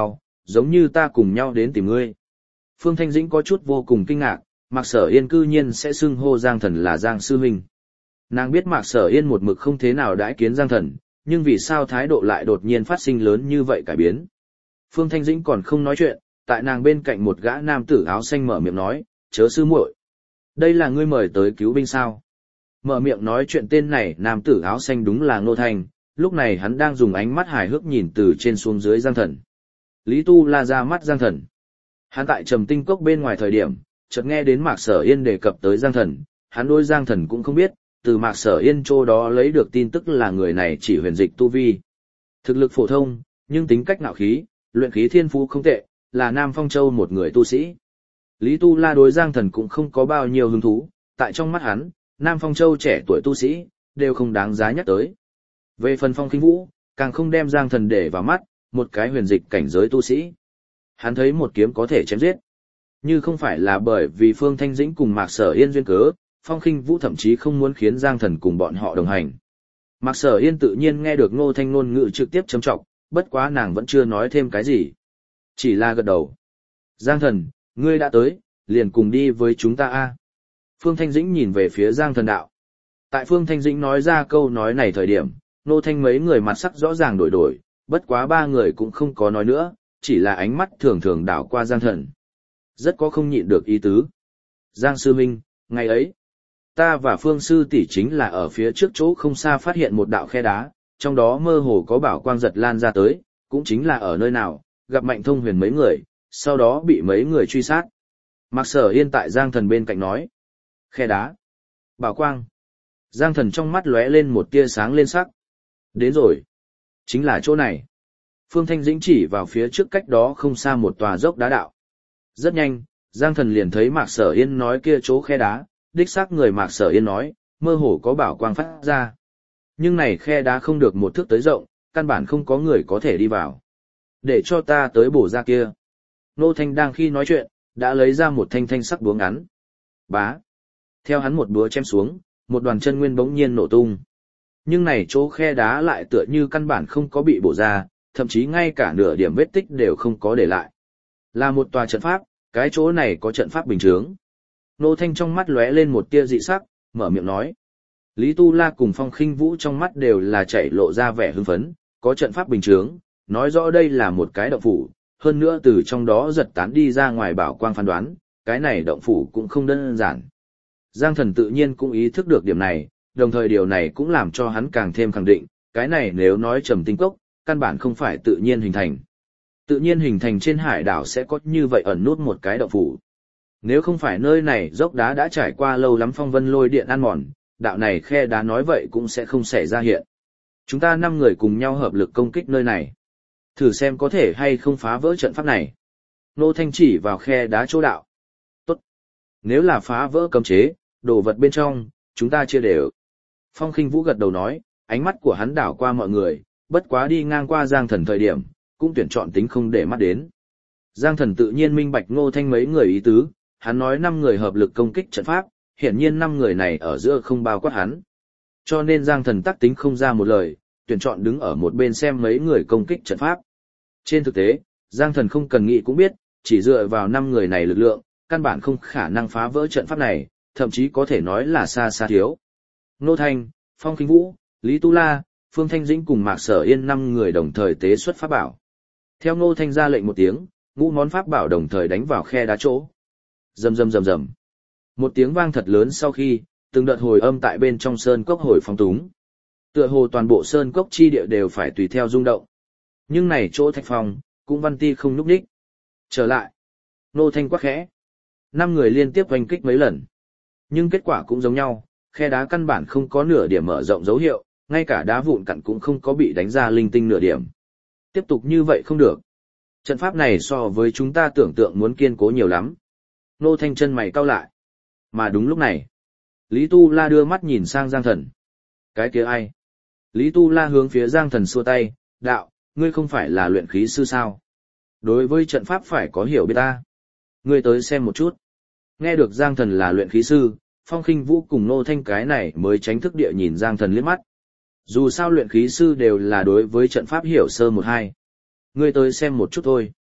giống như ta cùng nhau đến tìm ngươi. Phương Thanh Dĩnh có chút vô cùng kinh ngạc, Mạc Sở Yên cư nhiên sẽ xưng hô Giang Thần là Giang sư huynh. Nàng biết Mạc Sở Yên một mực không thế nào đãi kiến Giang Thần, nhưng vì sao thái độ lại đột nhiên phát sinh lớn như vậy cải biến. Phương Thanh Dĩnh còn không nói chuyện, tại nàng bên cạnh một gã nam tử áo xanh mở miệng nói, chớ sư muội, đây là ngươi mời tới cứu binh sao? Mở miệng nói chuyện tên này nam tử áo xanh đúng là Ngô Thanh, lúc này hắn đang dùng ánh mắt hài hước nhìn từ trên xuống dưới Giang Thần. Lý Tu La ra mắt Giang Thần. Hắn tại Trầm Tinh Cốc bên ngoài thời điểm, chợt nghe đến Mạc Sở Yên đề cập tới Giang Thần, hắn đối Giang Thần cũng không biết, từ Mạc Sở Yên chỗ đó lấy được tin tức là người này chỉ huyền dịch tu vi. Thực lực phổ thông, nhưng tính cách ngạo khí, luyện khí thiên phú không tệ, là Nam Phong Châu một người tu sĩ. Lý Tu La đối Giang Thần cũng không có bao nhiêu hứng thú, tại trong mắt hắn, Nam Phong Châu trẻ tuổi tu sĩ, đều không đáng giá nhắc tới. Về phần Phong Khinh Vũ, càng không đem Giang Thần để vào mắt, một cái huyền dịch cảnh giới tu sĩ. Hắn thấy một kiếm có thể chém giết. Như không phải là bởi vì Phương Thanh Dĩnh cùng Mạc Sở Yên duyên cớ, Phong Khinh Vũ thậm chí không muốn khiến Giang Thần cùng bọn họ đồng hành. Mạc Sở Yên tự nhiên nghe được Ngô Thanh ngôn ngữ trực tiếp châm trọng, bất quá nàng vẫn chưa nói thêm cái gì. Chỉ là gật đầu. Giang Thần, ngươi đã tới, liền cùng đi với chúng ta a. Phương Thanh Dĩnh nhìn về phía Giang Thần đạo. Tại Phương Thanh Dĩnh nói ra câu nói này thời điểm, Ngô Thanh mấy người mặt sắc rõ ràng đổi đổi, bất quá ba người cũng không có nói nữa, chỉ là ánh mắt thường thường đảo qua Giang Thần. Rất có không nhịn được ý tứ. Giang sư huynh, ngày ấy, ta và Phương sư tỷ chính là ở phía trước chỗ không xa phát hiện một đạo khe đá, trong đó mơ hồ có bảo quang giật lan ra tới, cũng chính là ở nơi nào, gặp Mạnh Thông Huyền mấy người, sau đó bị mấy người truy sát. Mạc Sở Yên tại Giang Thần bên cạnh nói. Khe đá. Bảo quang. Giang Thần trong mắt lóe lên một tia sáng lên sắc. Đến rồi. Chính là chỗ này. Phương Thanh Dĩnh chỉ vào phía trước cách đó không xa một tòa dốc đá đạo. Rất nhanh, Giang Thần liền thấy Mạc Sở Yên nói kia chỗ khe đá, đích xác người Mạc Sở Yên nói, mơ hồ có bảo quang phát ra. Nhưng này khe đá không được một thước tới rộng, căn bản không có người có thể đi vào. Để cho ta tới bổ ra kia. Nô Thanh đang khi nói chuyện, đã lấy ra một thanh thanh sắc búa ngắn. Bá. Theo hắn một búa chém xuống, một đoàn chân nguyên bỗng nhiên nổ tung. Nhưng này chỗ khe đá lại tựa như căn bản không có bị bổ ra, thậm chí ngay cả nửa điểm vết tích đều không có để lại. Là một tòa trận pháp, cái chỗ này có trận pháp bình chướng. Nô Thanh trong mắt lóe lên một tia dị sắc, mở miệng nói. Lý Tu La cùng Phong Khinh Vũ trong mắt đều là chảy lộ ra vẻ hưng phấn, có trận pháp bình chướng, nói rõ đây là một cái động phủ, hơn nữa từ trong đó giật tán đi ra ngoài bảo quang phán đoán, cái này động phủ cũng không đơn giản. Giang Thần tự nhiên cũng ý thức được điểm này, đồng thời điều này cũng làm cho hắn càng thêm khẳng định, cái này nếu nói Trầm Tinh Cốc, căn bản không phải tự nhiên hình thành. Tự nhiên hình thành trên hải đảo sẽ có như vậy ẩn nút một cái động phủ. Nếu không phải nơi này dốc đá đã trải qua lâu lắm phong vân lôi điện ăn mòn, đạo này khe đá nói vậy cũng sẽ không xảy ra hiện. Chúng ta 5 người cùng nhau hợp lực công kích nơi này. Thử xem có thể hay không phá vỡ trận pháp này. Nô Thanh chỉ vào khe đá chỗ đạo. Tốt. Nếu là phá vỡ cấm chế, đồ vật bên trong, chúng ta chia đều. Phong Khinh Vũ gật đầu nói, ánh mắt của hắn đảo qua mọi người, bất quá đi ngang qua Giang Thần thời điểm, cũng tuyển chọn tính không để mắt đến. Giang Thần tự nhiên minh bạch Ngô Thanh mấy người ý tứ, hắn nói 5 người hợp lực công kích trận pháp, hiển nhiên 5 người này ở giữa không bao quát hắn. Cho nên Giang Thần tắc tính không ra một lời, tuyển chọn đứng ở một bên xem mấy người công kích trận pháp. Trên thực tế, Giang Thần không cần nghĩ cũng biết, chỉ dựa vào 5 người này lực lượng, căn bản không khả năng phá vỡ trận pháp này, thậm chí có thể nói là xa xa thiếu. Ngô Thanh, Phong Khinh Vũ, Lý Tu La, Phương Thanh Dĩnh cùng Mạc Sở Yên 5 người đồng thời tế xuất pháp bảo. Theo Ngô Thanh ra lệnh một tiếng, ngũ món pháp bảo đồng thời đánh vào khe đá chỗ. Rầm rầm rầm rầm. Một tiếng vang thật lớn sau khi, từng đợt hồi âm tại bên trong sơn cốc hồi phóng túng. Tựa hồ toàn bộ sơn cốc chi địa đều phải tùy theo rung động. Nhưng này chỗ thạch phòng, cũng văn ti không núp đích. Trở lại. Ngô Thanh quát khẽ. 5 người liên tiếp oanh kích mấy lần. Nhưng kết quả cũng giống nhau, khe đá căn bản không có nửa điểm mở rộng dấu hiệu, ngay cả đá vụn cặn cũng không có bị đánh ra linh tinh nửa điểm. Tiếp tục như vậy không được. Trận pháp này so với chúng ta tưởng tượng muốn kiên cố nhiều lắm. Nô Thanh chân mày cau lại. Mà đúng lúc này, Lý Tu La đưa mắt nhìn sang Giang Thần. Cái kia ai? Lý Tu La hướng phía Giang Thần xua tay, đạo, ngươi không phải là luyện khí sư sao? Đối với trận pháp phải có hiểu biết ta. Ngươi tới xem một chút. Nghe được Giang Thần là luyện khí sư, Phong Khinh Vũ cùng Nô Thanh cái này mới tránh thức địa nhìn Giang Thần liếc mắt. Dù sao luyện khí sư đều là đối với trận pháp hiểu sơ một hai. Ngươi tới xem một chút thôi.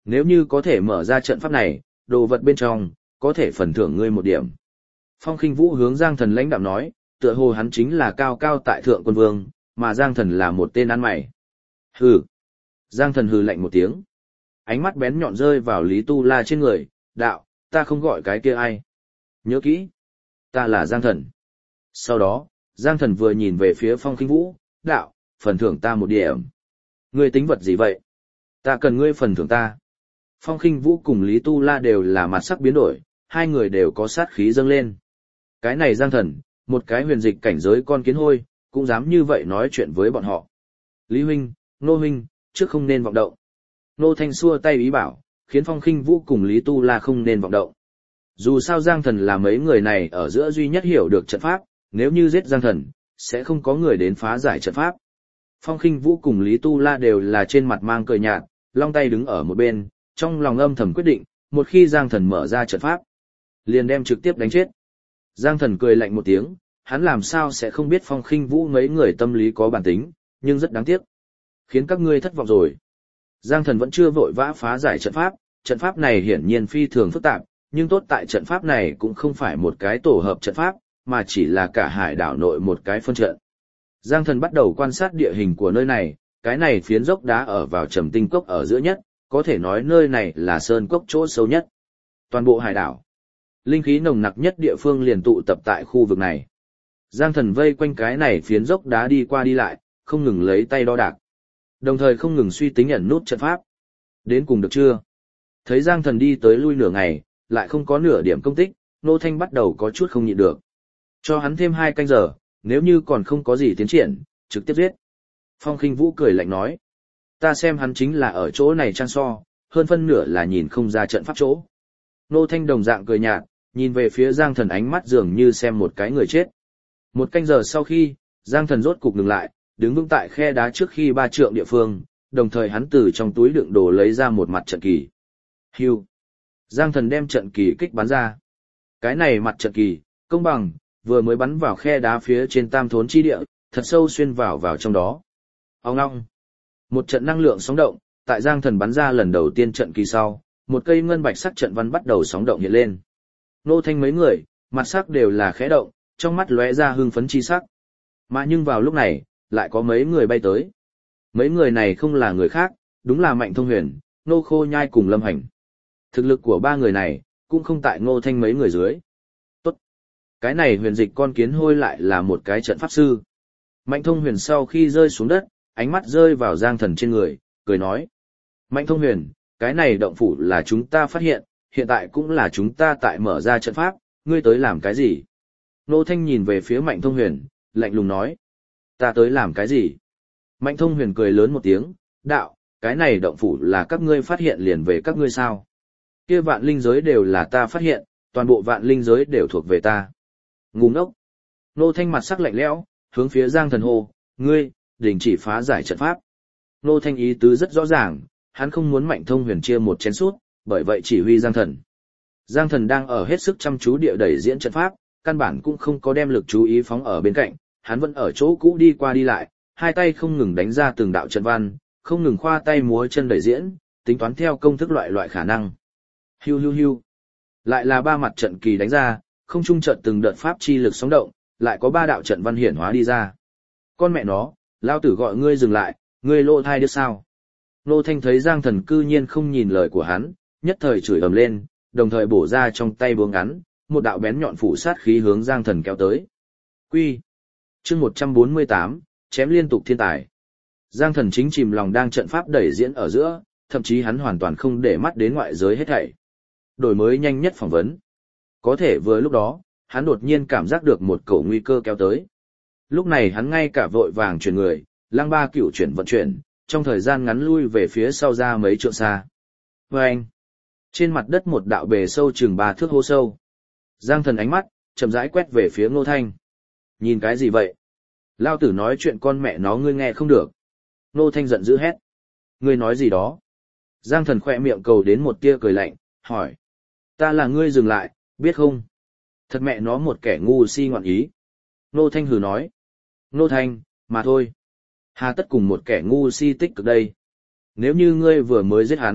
Nếu như có thể mở ra trận pháp này, đồ vật bên trong, có thể phần thưởng ngươi 1 điểm. Phong Khinh Vũ hướng Giang Thần lãnh đạm nói, tựa hồ hắn chính là cao cao tại thượng quân vương, mà Giang Thần là một tên ăn mày. Hừ. Giang Thần hừ lạnh một tiếng. Ánh mắt bén nhọn rơi vào Lý Tu La trên người, đạo, ta không gọi cái kia ai. Nhớ kỹ, ta là Giang Thần. Sau đó, Giang Thần vừa nhìn về phía Phong Khinh Vũ, đạo, phần thưởng ta 1 điểm. Ngươi tính vật gì vậy? Ta cần ngươi phần thưởng ta. Phong Khinh Vũ cùng Lý Tu La đều là mặt sắc biến đổi, hai người đều có sát khí dâng lên. Cái này Giang Thần, một cái huyền dịch cảnh giới con kiến hôi, cũng dám như vậy nói chuyện với bọn họ. Lý huynh, Nô huynh, trước không nên vọng động. Nô Thanh xua tay ý bảo, khiến Phong Khinh Vũ cùng Lý Tu La không nên vọng động. Dù sao Giang Thần là mấy người này ở giữa duy nhất hiểu được trận pháp, nếu như giết Giang Thần, sẽ không có người đến phá giải trận pháp. Phong Khinh Vũ cùng Lý Tu La đều là trên mặt mang cười nhạt, long tay đứng ở một bên, trong lòng âm thầm quyết định, một khi Giang Thần mở ra trận pháp, liền đem trực tiếp đánh chết. Giang Thần cười lạnh một tiếng, hắn làm sao sẽ không biết Phong Khinh Vũ mấy người tâm lý có bản tính, nhưng rất đáng tiếc. Khiến các ngươi thất vọng rồi. Giang Thần vẫn chưa vội vã phá giải trận pháp này hiển nhiên phi thường phức tạp, nhưng tốt tại trận pháp này cũng không phải một cái tổ hợp trận pháp, mà chỉ là cả hải đảo nội một cái phân trận. Giang Thần bắt đầu quan sát địa hình của nơi này, cái này phiến dốc đá ở vào Trầm Tinh Cốc ở giữa nhất, có thể nói nơi này là sơn cốc chỗ sâu nhất. Toàn bộ hải đảo, linh khí nồng nặc nhất địa phương liền tụ tập tại khu vực này. Giang Thần vây quanh cái này phiến dốc đá đi qua đi lại, không ngừng lấy tay đo đạc, đồng thời không ngừng suy tính ẩn nút trận pháp. Đến cùng được chưa? Thấy Giang Thần đi tới lui nửa ngày, lại không có nửa điểm công tích, Nô Thanh bắt đầu có chút không nhịn được. Cho hắn thêm 2 canh giờ, nếu như còn không có gì tiến triển, trực tiếp giết. Phong Khinh Vũ cười lạnh nói, ta xem hắn chính là ở chỗ này trang so, hơn phân nửa là nhìn không ra trận pháp chỗ. Nô Thanh đồng dạng cười nhạt, nhìn về phía Giang Thần ánh mắt dường như xem một cái người chết. 1 canh giờ sau khi, Giang Thần rốt cục ngừng lại, đứng vững tại khe đá trước khi 3 trượng địa phương, đồng thời hắn từ trong túi đựng đồ lấy ra một mặt trận kỳ. Hưu. Giang Thần đem trận kỳ kích bắn ra. Cái này mặt trận kỳ, công bằng, vừa mới bắn vào khe đá phía trên tam thốn chi địa, thật sâu xuyên vào trong đó. Ong ong. Một trận năng lượng sóng động, tại Giang Thần bắn ra lần đầu tiên trận kỳ sau, một cây ngân bạch sắc trận văn bắt đầu sóng động hiện lên. Nô Thanh mấy người, mặt sắc đều là khẽ động, trong mắt lóe ra hưng phấn chi sắc. Mà nhưng vào lúc này, lại có mấy người bay tới. Mấy người này không là người khác, đúng là Mạnh Thông Huyền, Nô Khô Nhai cùng Lâm Hành. Thực lực của 3 người này, cũng không tại Ngô Thanh mấy người dưới. Tốt. Cái này huyền dịch con kiến hôi lại là một cái trận pháp sư. Mạnh Thông Huyền sau khi rơi xuống đất, ánh mắt rơi vào Giang Thần trên người, cười nói. Mạnh Thông Huyền, cái này động phủ là chúng ta phát hiện, hiện tại cũng là chúng ta tại mở ra trận pháp, ngươi tới làm cái gì? Nô Thanh nhìn về phía Mạnh Thông Huyền, lạnh lùng nói. Ta tới làm cái gì? Mạnh Thông Huyền cười lớn một tiếng, đạo, cái này động phủ là các ngươi phát hiện liền về các ngươi sao? Kia vạn linh giới đều là ta phát hiện, toàn bộ vạn linh giới đều thuộc về ta. Ngu ngốc. Nô Thanh mặt sắc lạnh lẽo, hướng phía Giang Thần hô, ngươi, đình chỉ phá giải trận pháp. Nô Thanh ý tứ rất rõ ràng, hắn không muốn Mạnh Thông Huyền chia một chén sút, bởi vậy chỉ huy Giang Thần. Giang Thần đang ở hết sức chăm chú địa đẩy diễn trận pháp, căn bản cũng không có đem lực chú ý phóng ở bên cạnh, hắn vẫn ở chỗ cũ đi qua đi lại, hai tay không ngừng đánh ra từng đạo trận văn, không ngừng khoa tay múa chân đẩy diễn, tính toán theo công thức loại khả năng. Hiu hiu hiu. Lại là 3 mặt trận kỳ đánh ra, không trung trận từng đợt pháp chi lực sóng động, lại có 3 đạo trận văn hiển hóa đi ra. Con mẹ nó, lao tử gọi ngươi dừng lại, ngươi lô thai đứa sao? Nô Thanh thấy Giang Thần cư nhiên không nhìn lời của hắn, nhất thời chửi ầm lên, đồng thời bổ ra trong tay búa ngắn, một đạo bén nhọn phủ sát khí hướng Giang Thần kéo tới. Quy. Chương 148, chém liên tục thiên tài. Giang Thần chính chìm lòng đang trận pháp đẩy diễn ở giữa, thậm chí hắn hoàn toàn không để mắt đến ngoại giới hết thảy. Đổi mới nhanh nhất phỏng vấn. Có thể vừa lúc đó, hắn đột nhiên cảm giác được một cổ nguy cơ kéo tới. Lúc này hắn ngay cả vội vàng chuyển người, Lăng Ba Cửu chuyển vận chuyển, trong thời gian ngắn lui về phía sau ra mấy trượng xa. Vâng! Trên mặt đất một đạo bề sâu chừng 3 thước hố sâu. Giang Thần ánh mắt, chậm rãi quét về phía Ngô Thanh. Nhìn cái gì vậy? Lao tử nói chuyện con mẹ nó ngươi nghe không được. Ngô Thanh giận dữ hét. Ngươi nói gì đó? Giang Thần khỏe miệng cầu đến một tia cười lạnh, hỏi. Ta là ngươi dừng lại, biết không? Thật mẹ nó một kẻ ngu si ngoạn ý. Ngô Thanh hừ nói. Ngô Thanh, mà thôi. Hà tất cùng một kẻ ngu si tích cực đây. Nếu như ngươi vừa mới giết hắn,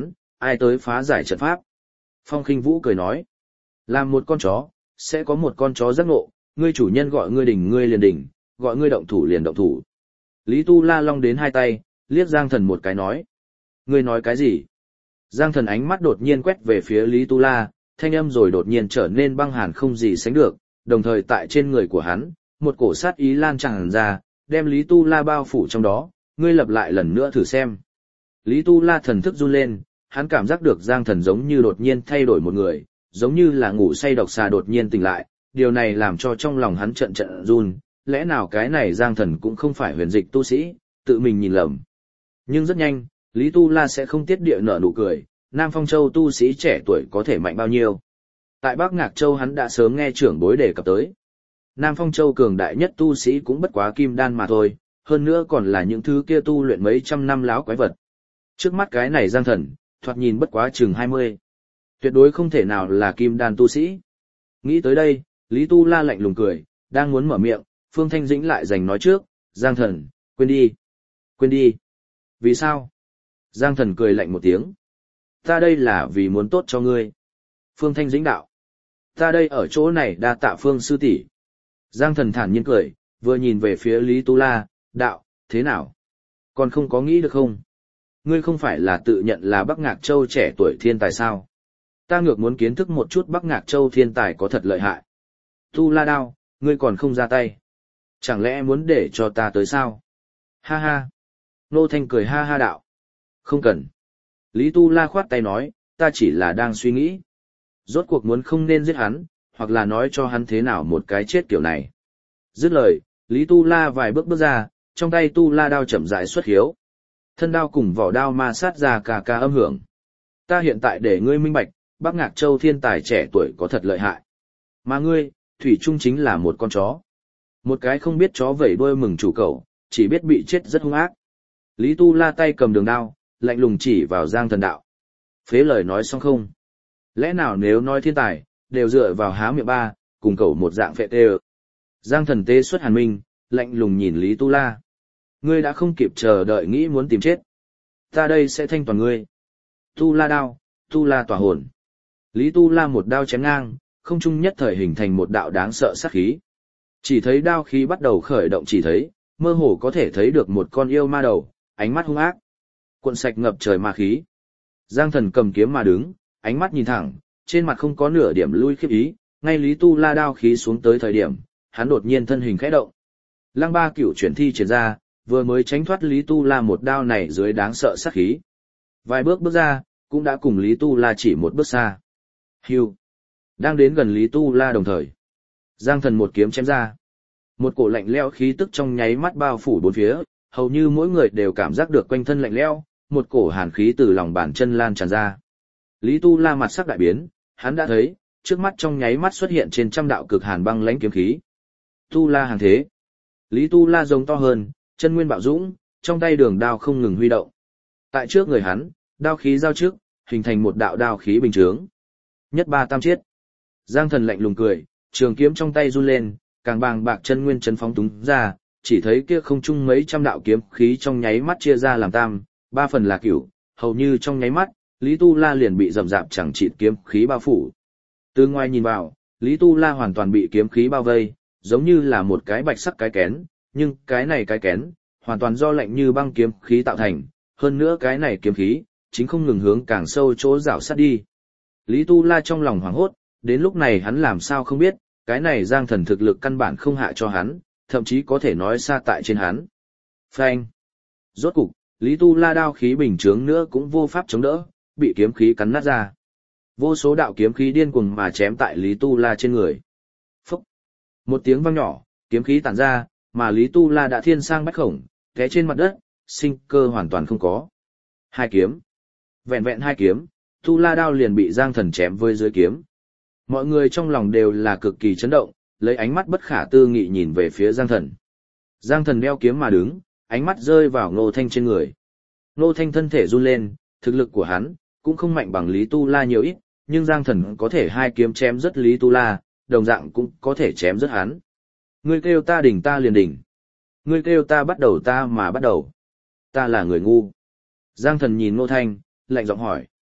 ai tới phá giải trận pháp? Phong Khinh Vũ cười nói, làm một con chó, sẽ có một con chó giác ngộ, ngươi chủ nhân gọi ngươi đỉnh ngươi liền đỉnh, gọi ngươi động thủ liền động thủ. Lý Tu La long đến hai tay, liếc Giang Thần một cái nói, ngươi nói cái gì? Giang Thần ánh mắt đột nhiên quét về phía Lý Tu La, thanh âm rồi đột nhiên trở nên băng hàn không gì sánh được, đồng thời tại trên người của hắn, một cổ sát ý lan tràn ra, đem Lý Tu La bao phủ trong đó, ngươi lặp lại lần nữa thử xem. Lý Tu La thần thức run lên, hắn cảm giác được Giang Thần giống như đột nhiên thay đổi một người, giống như là ngủ say độc xà đột nhiên tỉnh lại, điều này làm cho trong lòng hắn trận trận run, lẽ nào cái này Giang Thần cũng không phải huyền dịch tu sĩ, tự mình nhìn lầm. Nhưng rất nhanh, Lý Tu La sẽ không tiết địa nở nụ cười, Nam Phong Châu tu sĩ trẻ tuổi có thể mạnh bao nhiêu. Tại Bắc Ngạc Châu hắn đã sớm nghe trưởng bối đề cập tới. Nam Phong Châu cường đại nhất tu sĩ cũng bất quá kim đan mà thôi, hơn nữa còn là những thứ kia tu luyện mấy trăm năm láo quái vật. Trước mắt cái này Giang Thần, thoạt nhìn bất quá chừng 20. Tuyệt đối không thể nào là kim đan tu sĩ. Nghĩ tới đây, Lý Tu La lạnh lùng cười, đang muốn mở miệng, Phương Thanh Dĩnh lại giành nói trước, Giang Thần, quên đi. Quên đi. Vì sao? Giang Thần cười lạnh một tiếng. Ta đây là vì muốn tốt cho ngươi. Phương Thanh Dĩnh đạo. Ta đây ở chỗ này đa tạ Phương sư tỷ. Giang Thần thản nhiên cười, vừa nhìn về phía Lý Tu La, đạo, thế nào? Còn không có nghĩ được không? Ngươi không phải là tự nhận là Bắc Ngạc Châu trẻ tuổi thiên tài sao? Ta ngược muốn kiến thức một chút Bắc Ngạc Châu thiên tài có thật lợi hại. Tu La đao, ngươi còn không ra tay. Chẳng lẽ muốn để cho ta tới sao? Ha ha. Nô Thanh cười ha ha đạo. Không cần. Lý Tu La khoát tay nói, ta chỉ là đang suy nghĩ. Rốt cuộc muốn không nên giết hắn, hoặc là nói cho hắn thế nào một cái chết kiểu này. Dứt lời, Lý Tu La vài bước bước ra, trong tay Tu La đao chậm rãi xuất hiếu. Thân đao cùng vỏ đao ma sát ra cà cà âm hưởng. Ta hiện tại để ngươi minh bạch, Bắc Ngạc Châu thiên tài trẻ tuổi có thật lợi hại. Mà ngươi, thủy chung chính là một con chó. Một cái không biết chó vẩy đuôi mừng chủ cậu, chỉ biết bị chết rất hung ác. Lý Tu La tay cầm đường đao, lạnh lùng chỉ vào Giang Thần đạo. Phế lời nói xong không? Lẽ nào nếu nói thiên tài, đều dựa vào há miệng ba, cùng cậu một dạng phệ tê. Giang Thần tê xuất hàn minh, lạnh lùng nhìn Lý Tu La. Ngươi đã không kịp chờ đợi nghĩ muốn tìm chết. Ta đây sẽ thanh toàn ngươi. Tu La đao, Tu La tỏa hồn. Lý Tu La một đao chém ngang, không trung nhất thời hình thành một đạo đáng sợ sát khí. Chỉ thấy đao khí bắt đầu khởi động, chỉ thấy, mơ hồ có thể thấy được một con yêu ma đầu, ánh mắt hung ác. Cuộn sạch ngập trời ma khí. Giang Thần cầm kiếm mà đứng, ánh mắt nhìn thẳng, trên mặt không có nửa điểm lui khiếp ý, ngay Lý Tu La đao khí xuống tới thời điểm, hắn đột nhiên thân hình khẽ động. Lăng Ba Cửu chuyển thi triển ra, vừa mới tránh thoát Lý Tu La một đao này dưới đáng sợ sát khí. Vài bước bước ra, cũng đã cùng Lý Tu La chỉ một bước xa. Hưu. Đang đến gần Lý Tu La đồng thời. Giang Thần một kiếm chém ra. Một cổ lạnh lẽo khí tức trong nháy mắt bao phủ bốn phía, hầu như mỗi người đều cảm giác được quanh thân lạnh lẽo, một cổ hàn khí từ lòng bàn chân lan tràn ra. Lý Tu La mặt sắc đại biến, hắn đã thấy, trước mắt trong nháy mắt xuất hiện trên trăm đạo cực hàn băng lãnh kiếm khí. Tu La hàng thế. Lý Tu La giống to hơn, chân nguyên bạo dũng, trong tay đường đao không ngừng huy động. Tại trước người hắn, đao khí giao trước, hình thành một đạo đao khí bình chướng. Nhất ba tam chiết. Giang Thần lạnh lùng cười, trường kiếm trong tay run lên, càng bàng bạc chân nguyên chấn phóng túng ra, chỉ thấy kia không trung mấy trăm đạo kiếm khí trong nháy mắt chia ra làm tam, ba phần là cửu, hầu như trong nháy mắt, Lý Tu La liền bị rầm rạp chẳng chịt kiếm khí bao phủ. Từ ngoài nhìn vào, Lý Tu La hoàn toàn bị kiếm khí bao vây, giống như là một cái bạch sắc cái kén, nhưng cái này cái kén, hoàn toàn do lạnh như băng kiếm khí tạo thành, hơn nữa cái này kiếm khí, chính không ngừng hướng càng sâu chỗ rảo sát đi. Lý Tu La trong lòng hoảng hốt, đến lúc này hắn làm sao không biết, cái này Giang Thần thực lực căn bản không hạ cho hắn, thậm chí có thể nói xa tại trên hắn. Phanh. Rốt cục, Lý Tu La đao khí bình chướng nữa cũng vô pháp chống đỡ, bị kiếm khí cắn nát ra. Vô số đạo kiếm khí điên cuồng mà chém tại Lý Tu La trên người. Phúc. Một tiếng vang nhỏ, kiếm khí tản ra, mà Lý Tu La đã thiên sang bách khổng, té trên mặt đất, sinh cơ hoàn toàn không có. Hai kiếm. Vẹn vẹn hai kiếm, Tu La đao liền bị Giang Thần chém với dưới kiếm. Mọi người trong lòng đều là cực kỳ chấn động, lấy ánh mắt bất khả tư nghị nhìn về phía Giang Thần. Giang Thần đeo kiếm mà đứng, ánh mắt rơi vào Ngô Thanh trên người. Ngô Thanh thân thể run lên, thực lực của hắn cũng không mạnh bằng Lý Tu La nhiều ít, nhưng Giang Thần có thể hai kiếm chém rất Lý Tu La, đồng dạng cũng có thể chém rất hắn. Ngươi kêu ta đỉnh ta liền đỉnh. Ngươi kêu ta bắt đầu ta mà bắt đầu. Ta là người ngu. Giang Thần nhìn Ngô Thanh, lạnh giọng hỏi.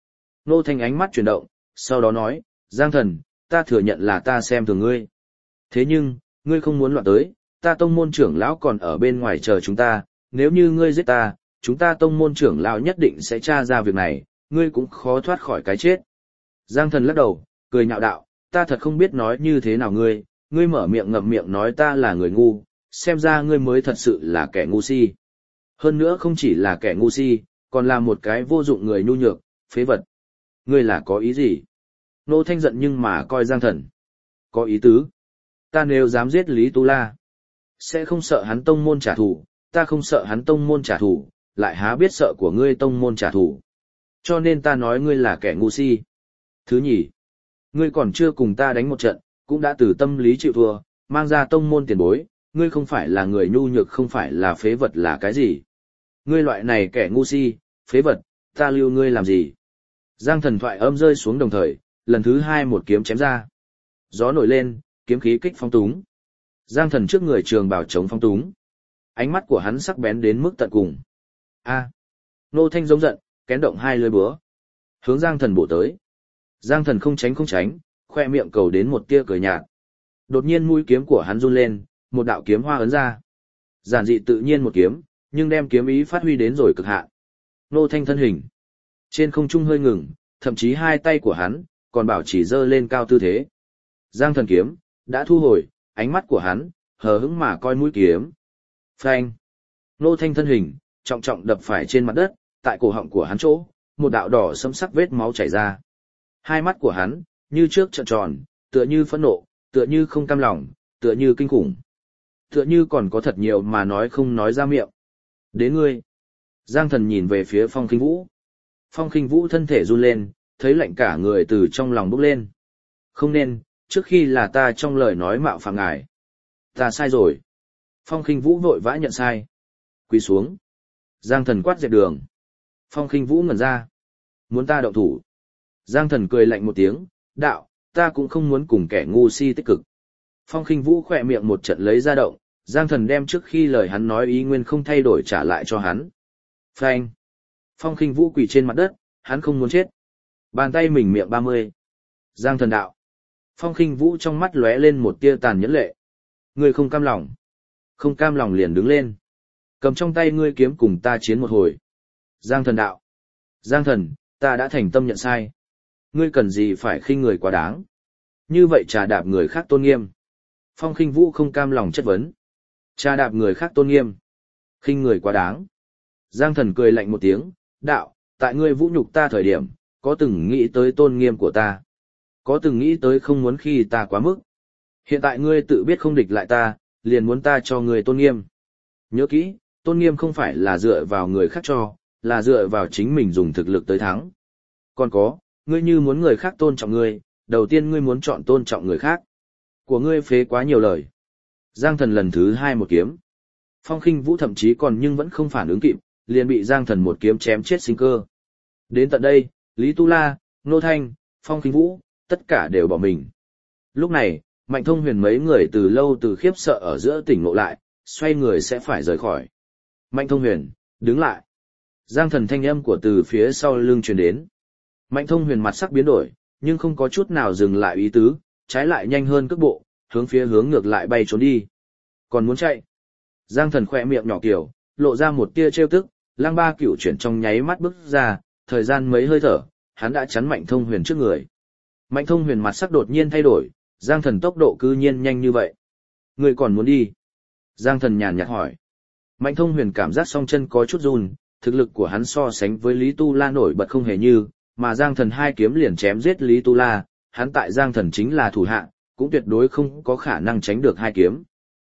Nô Thanh ánh mắt chuyển động, sau đó nói, Giang thần, ta thừa nhận là ta xem thường ngươi. Thế nhưng, ngươi không muốn loạn tới, ta tông môn trưởng lão còn ở bên ngoài chờ chúng ta, nếu như ngươi giết ta, chúng ta tông môn trưởng lão nhất định sẽ tra ra việc này, ngươi cũng khó thoát khỏi cái chết. Giang thần lắc đầu, cười nhạo đạo, ta thật không biết nói như thế nào ngươi mở miệng ngậm miệng nói ta là người ngu, xem ra ngươi mới thật sự là kẻ ngu si. Hơn nữa không chỉ là kẻ ngu si, còn là một cái vô dụng người nhu nhược, phế vật. Ngươi là có ý gì? Nô Thanh giận nhưng mà coi Giang thần. Có ý tứ. Ta nếu dám giết Lý Tu La, sẽ không sợ hắn tông môn trả thù, ta không sợ hắn tông môn trả thù, lại há biết sợ của ngươi tông môn trả thù. Cho nên ta nói ngươi là kẻ ngu si. Thứ nhì, ngươi còn chưa cùng ta đánh một trận, cũng đã từ tâm lý chịu thua, mang ra tông môn tiền bối, ngươi không phải là người nhu nhược, không phải là phế vật là cái gì? Ngươi loại này kẻ ngu si, phế vật, ta lưu ngươi làm gì? Giang thần thoại âm rơi xuống đồng thời, lần thứ hai một kiếm chém ra. Gió nổi lên, kiếm khí kích phong túng. Giang thần trước người trường bào chống phong túng. Ánh mắt của hắn sắc bén đến mức tận cùng. A. Nô Thanh giống giận, kén động hai lưỡi búa. Hướng Giang thần bổ tới. Giang thần không tránh, khoe miệng cầu đến một tia cười nhạt. Đột nhiên mũi kiếm của hắn run lên, một đạo kiếm hoa ấn ra. Giản dị tự nhiên một kiếm, nhưng đem kiếm ý phát huy đến rồi cực hạn. Nô Thanh thân hình trên không trung hơi ngừng, thậm chí hai tay của hắn còn bảo chỉ giơ lên cao tư thế. Giang thần kiếm đã thu hồi, ánh mắt của hắn hờ hững mà coi mũi kiếm. Phanh! Nô Thanh thân hình trọng trọng đập phải trên mặt đất, tại cổ họng của hắn chỗ, một đạo đỏ sẫm sắc vết máu chảy ra. Hai mắt của hắn như trước trợn tròn, tựa như phẫn nộ, tựa như không cam lòng, tựa như kinh khủng. Tựa như còn có thật nhiều mà nói không nói ra miệng. Đến ngươi. Giang thần nhìn về phía Phong Khinh Vũ. Phong Khinh Vũ thân thể run lên, thấy lạnh cả người từ trong lòng bốc lên. Không nên, trước khi là ta trong lời nói mạo phạm ngài. Ta sai rồi. Phong Khinh Vũ vội vã nhận sai. Quỳ xuống. Giang thần quát dẹp đường. Phong Khinh Vũ ngẩn ra. Muốn ta động thủ. Giang thần cười lạnh một tiếng, đạo, ta cũng không muốn cùng kẻ ngu si tích cực. Phong Khinh Vũ khỏe miệng một trận lấy ra động, Giang thần đem trước khi lời hắn nói ý nguyên không thay đổi trả lại cho hắn. Phanh. Phong Khinh Vũ quỳ trên mặt đất, hắn không muốn chết. Bàn tay mình miệng 30. Giang thần đạo. Phong Khinh Vũ trong mắt lóe lên một tia tàn nhẫn lệ. Ngươi không cam lòng. Không cam lòng liền đứng lên. Cầm trong tay ngươi kiếm cùng ta chiến một hồi. Giang thần đạo. Giang thần, ta đã thành tâm nhận sai. Ngươi cần gì phải khinh người quá đáng. Như vậy trà đạp người khác tôn nghiêm. Phong Khinh Vũ không cam lòng chất vấn. Trà đạp người khác tôn nghiêm. Khinh người quá đáng. Giang thần cười lạnh một tiếng, đạo, tại ngươi vũ nhục ta thời điểm, có từng nghĩ tới tôn nghiêm của ta. Có từng nghĩ tới không muốn khi ta quá mức. Hiện tại ngươi tự biết không địch lại ta, liền muốn ta cho ngươi tôn nghiêm. Nhớ kỹ, tôn nghiêm không phải là dựa vào người khác cho, là dựa vào chính mình dùng thực lực tới thắng. Còn có, ngươi như muốn người khác tôn trọng ngươi, đầu tiên ngươi muốn chọn tôn trọng người khác. Của ngươi phế quá nhiều lời. Giang thần lần thứ hai một kiếm. Phong Khinh Vũ thậm chí còn nhưng vẫn không phản ứng kịp, liền bị Giang thần một kiếm chém chết sinh cơ. Đến tận đây, Lý Tu La, Nô Thanh, Phong Khinh Vũ, tất cả đều bỏ mình. Lúc này, Mạnh Thông Huyền mấy người từ lâu từ khiếp sợ ở giữa tỉnh ngộ lại, xoay người sẽ phải rời khỏi. Mạnh Thông Huyền, đứng lại. Giang thần thanh âm của từ phía sau lưng truyền đến. Mạnh Thông Huyền mặt sắc biến đổi, nhưng không có chút nào dừng lại ý tứ, trái lại nhanh hơn cước bộ, hướng ngược lại bay trốn đi. Còn muốn chạy. Giang thần khỏe miệng nhỏ kiểu, lộ ra một tia trêu tức, Lăng Ba Cửu chuyển trong nháy mắt bước ra, thời gian mấy hơi thở, hắn đã chắn Mạnh Thông Huyền trước người. Mạnh Thông Huyền mặt sắc đột nhiên thay đổi, Giang thần tốc độ cư nhiên nhanh như vậy. Ngươi còn muốn đi? Giang thần nhàn nhạt hỏi. Mạnh Thông Huyền cảm giác song chân có chút run, thực lực của hắn so sánh với Lý Tu La nổi bật không hề như, mà Giang thần hai kiếm liền chém giết Lý Tu La, hắn tại Giang thần chính là thủ hạ, cũng tuyệt đối không có khả năng tránh được hai kiếm.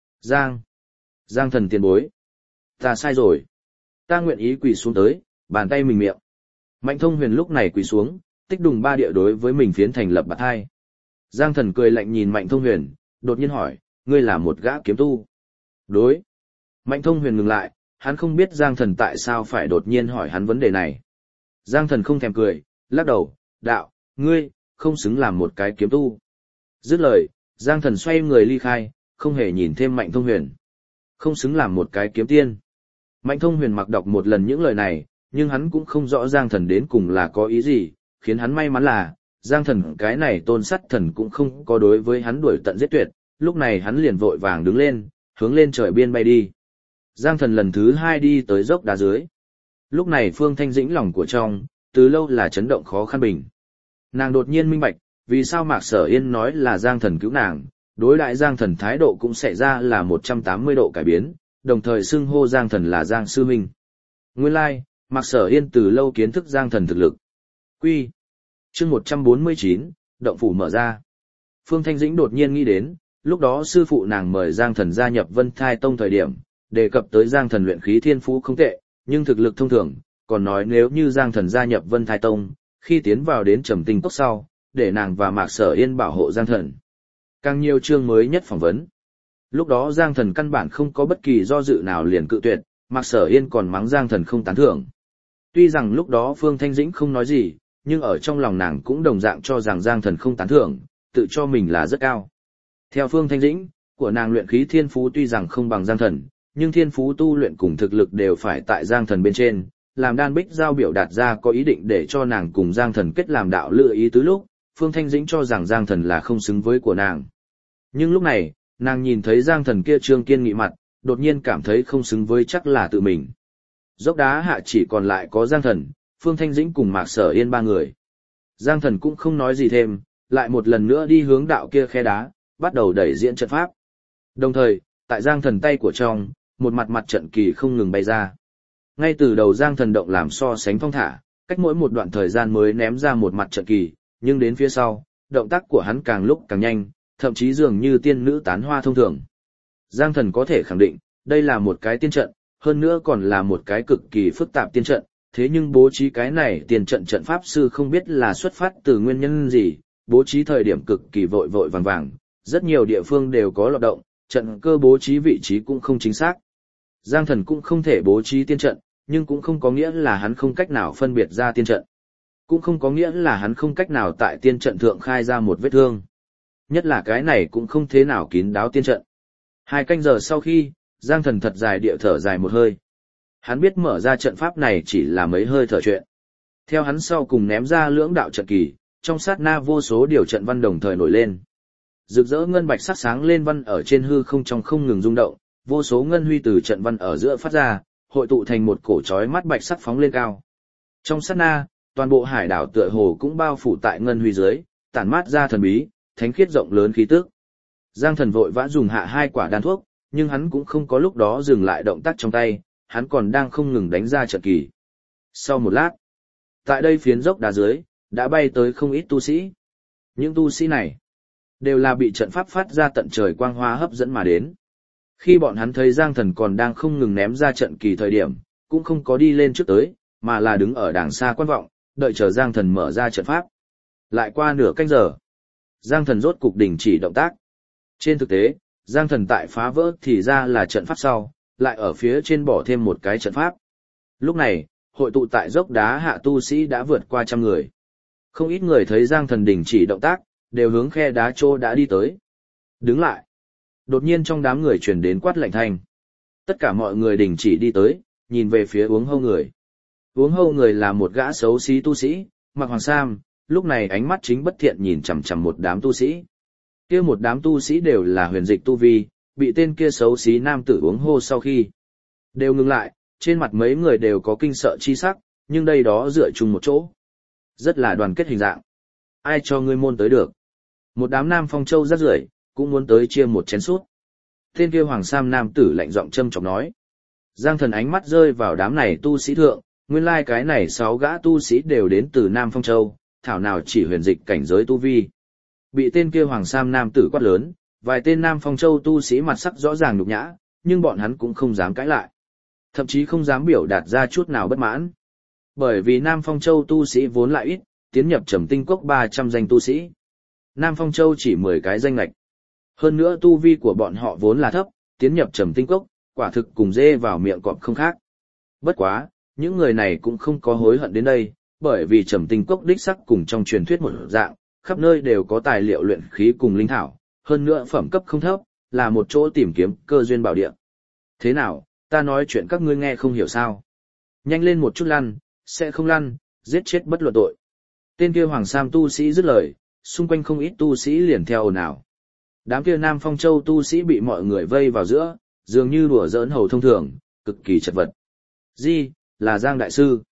Giang thần tiền bối. Ta sai rồi. Ta nguyện ý quỳ xuống tới, bàn tay mình miệng. Mạnh Thông Huyền lúc này quỳ xuống, tích đùng ba địa đối với mình phiến thành lập bạt hai. Giang thần cười lạnh nhìn Mạnh Thông Huyền, đột nhiên hỏi, ngươi là một gã kiếm tu. Đối. Mạnh Thông Huyền ngừng lại, hắn không biết Giang thần tại sao phải đột nhiên hỏi hắn vấn đề này. Giang thần không thèm cười, lắc đầu, đạo, ngươi, không xứng làm một cái kiếm tu. Dứt lời, Giang thần xoay người ly khai, không hề nhìn thêm Mạnh Thông Huyền. Không xứng làm một cái kiếm tiên. Mạnh Thông Huyền mặc đọc một lần những lời này, nhưng hắn cũng không rõ Giang thần đến cùng là có ý gì, khiến hắn may mắn là, Giang Thần cái này tôn sắt thần cũng không có đối với hắn đuổi tận giết tuyệt, lúc này hắn liền vội vàng đứng lên, hướng lên trời biên bay đi. Giang Thần lần thứ 2 đi tới dốc đá dưới. Lúc này Phương Thanh Dĩnh lòng của trong, từ lâu là chấn động khó khăn bình. Nàng đột nhiên minh bạch, vì sao Mạc Sở Yên nói là Giang Thần cứu nàng, đối đại Giang Thần thái độ cũng sẽ ra là 180 độ cải biến, đồng thời xưng hô Giang Thần là Giang Sư Minh. Nguyên lai, Mạc Sở Yên từ lâu kiến thức Giang Thần thực lực. Quy. Chương 149, động phủ mở ra. Phương Thanh Dĩnh đột nhiên nghĩ đến, lúc đó sư phụ nàng mời Giang Thần gia nhập Vân Thai Tông thời điểm, đề cập tới Giang Thần luyện khí thiên phú không tệ, nhưng thực lực thông thường, còn nói nếu như Giang Thần gia nhập Vân Thai Tông, khi tiến vào đến Trầm Tinh Cốc sau, để nàng và Mạc Sở Yên bảo hộ Giang Thần. Càng nhiều chương mới nhất phỏng vấn. Lúc đó Giang Thần căn bản không có bất kỳ do dự nào liền cự tuyệt, Mạc Sở Yên còn mắng Giang Thần không tán thưởng. Tuy rằng lúc đó Phương Thanh Dĩnh không nói gì, nhưng ở trong lòng nàng cũng đồng dạng cho rằng Giang Thần không tán thưởng, tự cho mình là rất cao. Theo Phương Thanh Dĩnh, của nàng luyện khí thiên phú tuy rằng không bằng Giang Thần, nhưng thiên phú tu luyện cùng thực lực đều phải tại Giang Thần bên trên, làm Đan Bích Giao biểu đạt ra có ý định để cho nàng cùng Giang Thần kết làm đạo lữ ý tứ lúc, Phương Thanh Dĩnh cho rằng Giang Thần là không xứng với của nàng. Nhưng lúc này, nàng nhìn thấy Giang Thần kia trương kiên nghị mặt, đột nhiên cảm thấy không xứng với chắc là tự mình. Dốc đá hạ chỉ còn lại có Giang Thần, Phương Thanh Dĩnh cùng Mạc Sở Yên ba người. Giang Thần cũng không nói gì thêm, lại một lần nữa đi hướng đạo kia khe đá, bắt đầu đẩy diễn trận pháp. Đồng thời, tại Giang Thần tay của trong, một mặt mặt trận kỳ không ngừng bay ra. Ngay từ đầu Giang Thần động làm so sánh thong thả, cách mỗi một đoạn thời gian mới ném ra một mặt trận kỳ, nhưng đến phía sau, động tác của hắn càng lúc càng nhanh, thậm chí dường như tiên nữ tán hoa thông thường. Giang Thần có thể khẳng định, đây là một cái tiên trận, hơn nữa còn là một cái cực kỳ phức tạp tiên trận, thế nhưng bố trí cái này tiền trận trận pháp sư không biết là xuất phát từ nguyên nhân gì, bố trí thời điểm cực kỳ vội vội vàng vàng, rất nhiều địa phương đều có lọt động, trận cơ bố trí vị trí cũng không chính xác. Giang Thần cũng không thể bố trí tiên trận, nhưng cũng không có nghĩa là hắn không cách nào phân biệt ra tiên trận. Cũng không có nghĩa là hắn không cách nào tại tiên trận thượng khai ra một vết thương. Nhất là cái này cũng không thế nào kín đáo tiên trận. 2 canh giờ sau khi, Giang Thần thật dài địa thở dài một hơi. Hắn biết mở ra trận pháp này chỉ là mấy hơi thở chuyện. Theo hắn sau cùng ném ra lưỡng đạo trận kỳ, trong sát na vô số điều trận văn đồng thời nổi lên. Rực rỡ ngân bạch sắc sáng lên văn ở trên hư không trong không ngừng rung động, vô số ngân huy từ trận văn ở giữa phát ra, hội tụ thành một cổ chói mắt bạch sắc phóng lên cao. Trong sát na, toàn bộ hải đảo tựa hồ cũng bao phủ tại ngân huy dưới, tản mát ra thần bí, thánh khiết rộng lớn khí tức. Giang Thần vội vã dùng hạ 2 quả đan thuốc, nhưng hắn cũng không có lúc đó dừng lại động tác trong tay, hắn còn đang không ngừng đánh ra trận kỳ. Sau một lát, tại đây phiến dốc đá dưới, đã bay tới không ít tu sĩ. Những tu sĩ này, đều là bị trận pháp phát ra tận trời quang hoa hấp dẫn mà đến. Khi bọn hắn thấy Giang Thần còn đang không ngừng ném ra trận kỳ thời điểm, cũng không có đi lên trước tới, mà là đứng ở đàng xa quan vọng, đợi chờ Giang Thần mở ra trận pháp. Lại qua nửa canh giờ, Giang Thần rốt cục đình chỉ động tác. Trên thực tế, Giang Thần tại phá vỡ thì ra là trận pháp sau, lại ở phía trên bỏ thêm một cái trận pháp. Lúc này, hội tụ tại dốc đá hạ tu sĩ đã vượt qua 100 người. Không ít người thấy Giang Thần đình chỉ động tác, đều hướng khe đá chỗ đã đi tới. Đứng lại. Đột nhiên trong đám người truyền đến quát lạnh thanh. Tất cả mọi người đình chỉ đi tới, nhìn về phía Uống Hâu người. Uống Hâu người là một gã xấu xí tu sĩ, mặc hoàng sam, lúc này ánh mắt chính bất thiện nhìn chằm chằm một đám tu sĩ. Kia một đám tu sĩ đều là huyền dịch tu vi, bị tên kia xấu xí nam tử Uống Hô sau khi đều ngừng lại, trên mặt mấy người đều có kinh sợ chi sắc, nhưng đây đó dựa chung một chỗ. Rất là đoàn kết hình dạng. Ai cho ngươi môn tới được? Một đám Nam Phong Châu rác rưởi cũng muốn tới chia một chén sút. Tên kia hoàng sam nam tử lạnh giọng châm chọc nói. Giang Thần ánh mắt rơi vào đám này tu sĩ thượng, nguyên lai cái này 6 gã tu sĩ đều đến từ Nam Phong Châu, thảo nào chỉ huyền dịch cảnh giới tu vi. Bị tên kia hoàng sam nam tử quát lớn, vài tên Nam Phong Châu tu sĩ mặt sắc rõ ràng nhục nhã, nhưng bọn hắn cũng không dám cãi lại. Thậm chí không dám biểu đạt ra chút nào bất mãn. Bởi vì Nam Phong Châu tu sĩ vốn lại ít, tiến nhập Trầm Tinh Cốc 300 danh tu sĩ. Nam Phong Châu chỉ 10 cái danh lệch. Hơn nữa tu vi của bọn họ vốn là thấp, tiến nhập Trầm Tinh Cốc, quả thực cùng dê vào miệng cọp không khác. Bất quá, những người này cũng không có hối hận đến đây, bởi vì Trầm Tinh Cốc đích sắc cùng trong truyền thuyết một dạng, khắp nơi đều có tài liệu luyện khí cùng linh thảo, hơn nữa phẩm cấp không thấp, là một chỗ tìm kiếm cơ duyên bảo địa. Thế nào, ta nói chuyện các ngươi nghe không hiểu sao? Nhanh lên một chút lăn, sẽ không lăn, giết chết bất luận tội. Tên kia Hoàng Sam tu sĩ dứt lời, xung quanh không ít tu sĩ liền theo ồn ào. Đám kia Nam Phong Châu tu sĩ bị mọi người vây vào giữa, dường như đùa giỡn hầu thông thường, cực kỳ chật vật. Di, là Giang Đại Sư.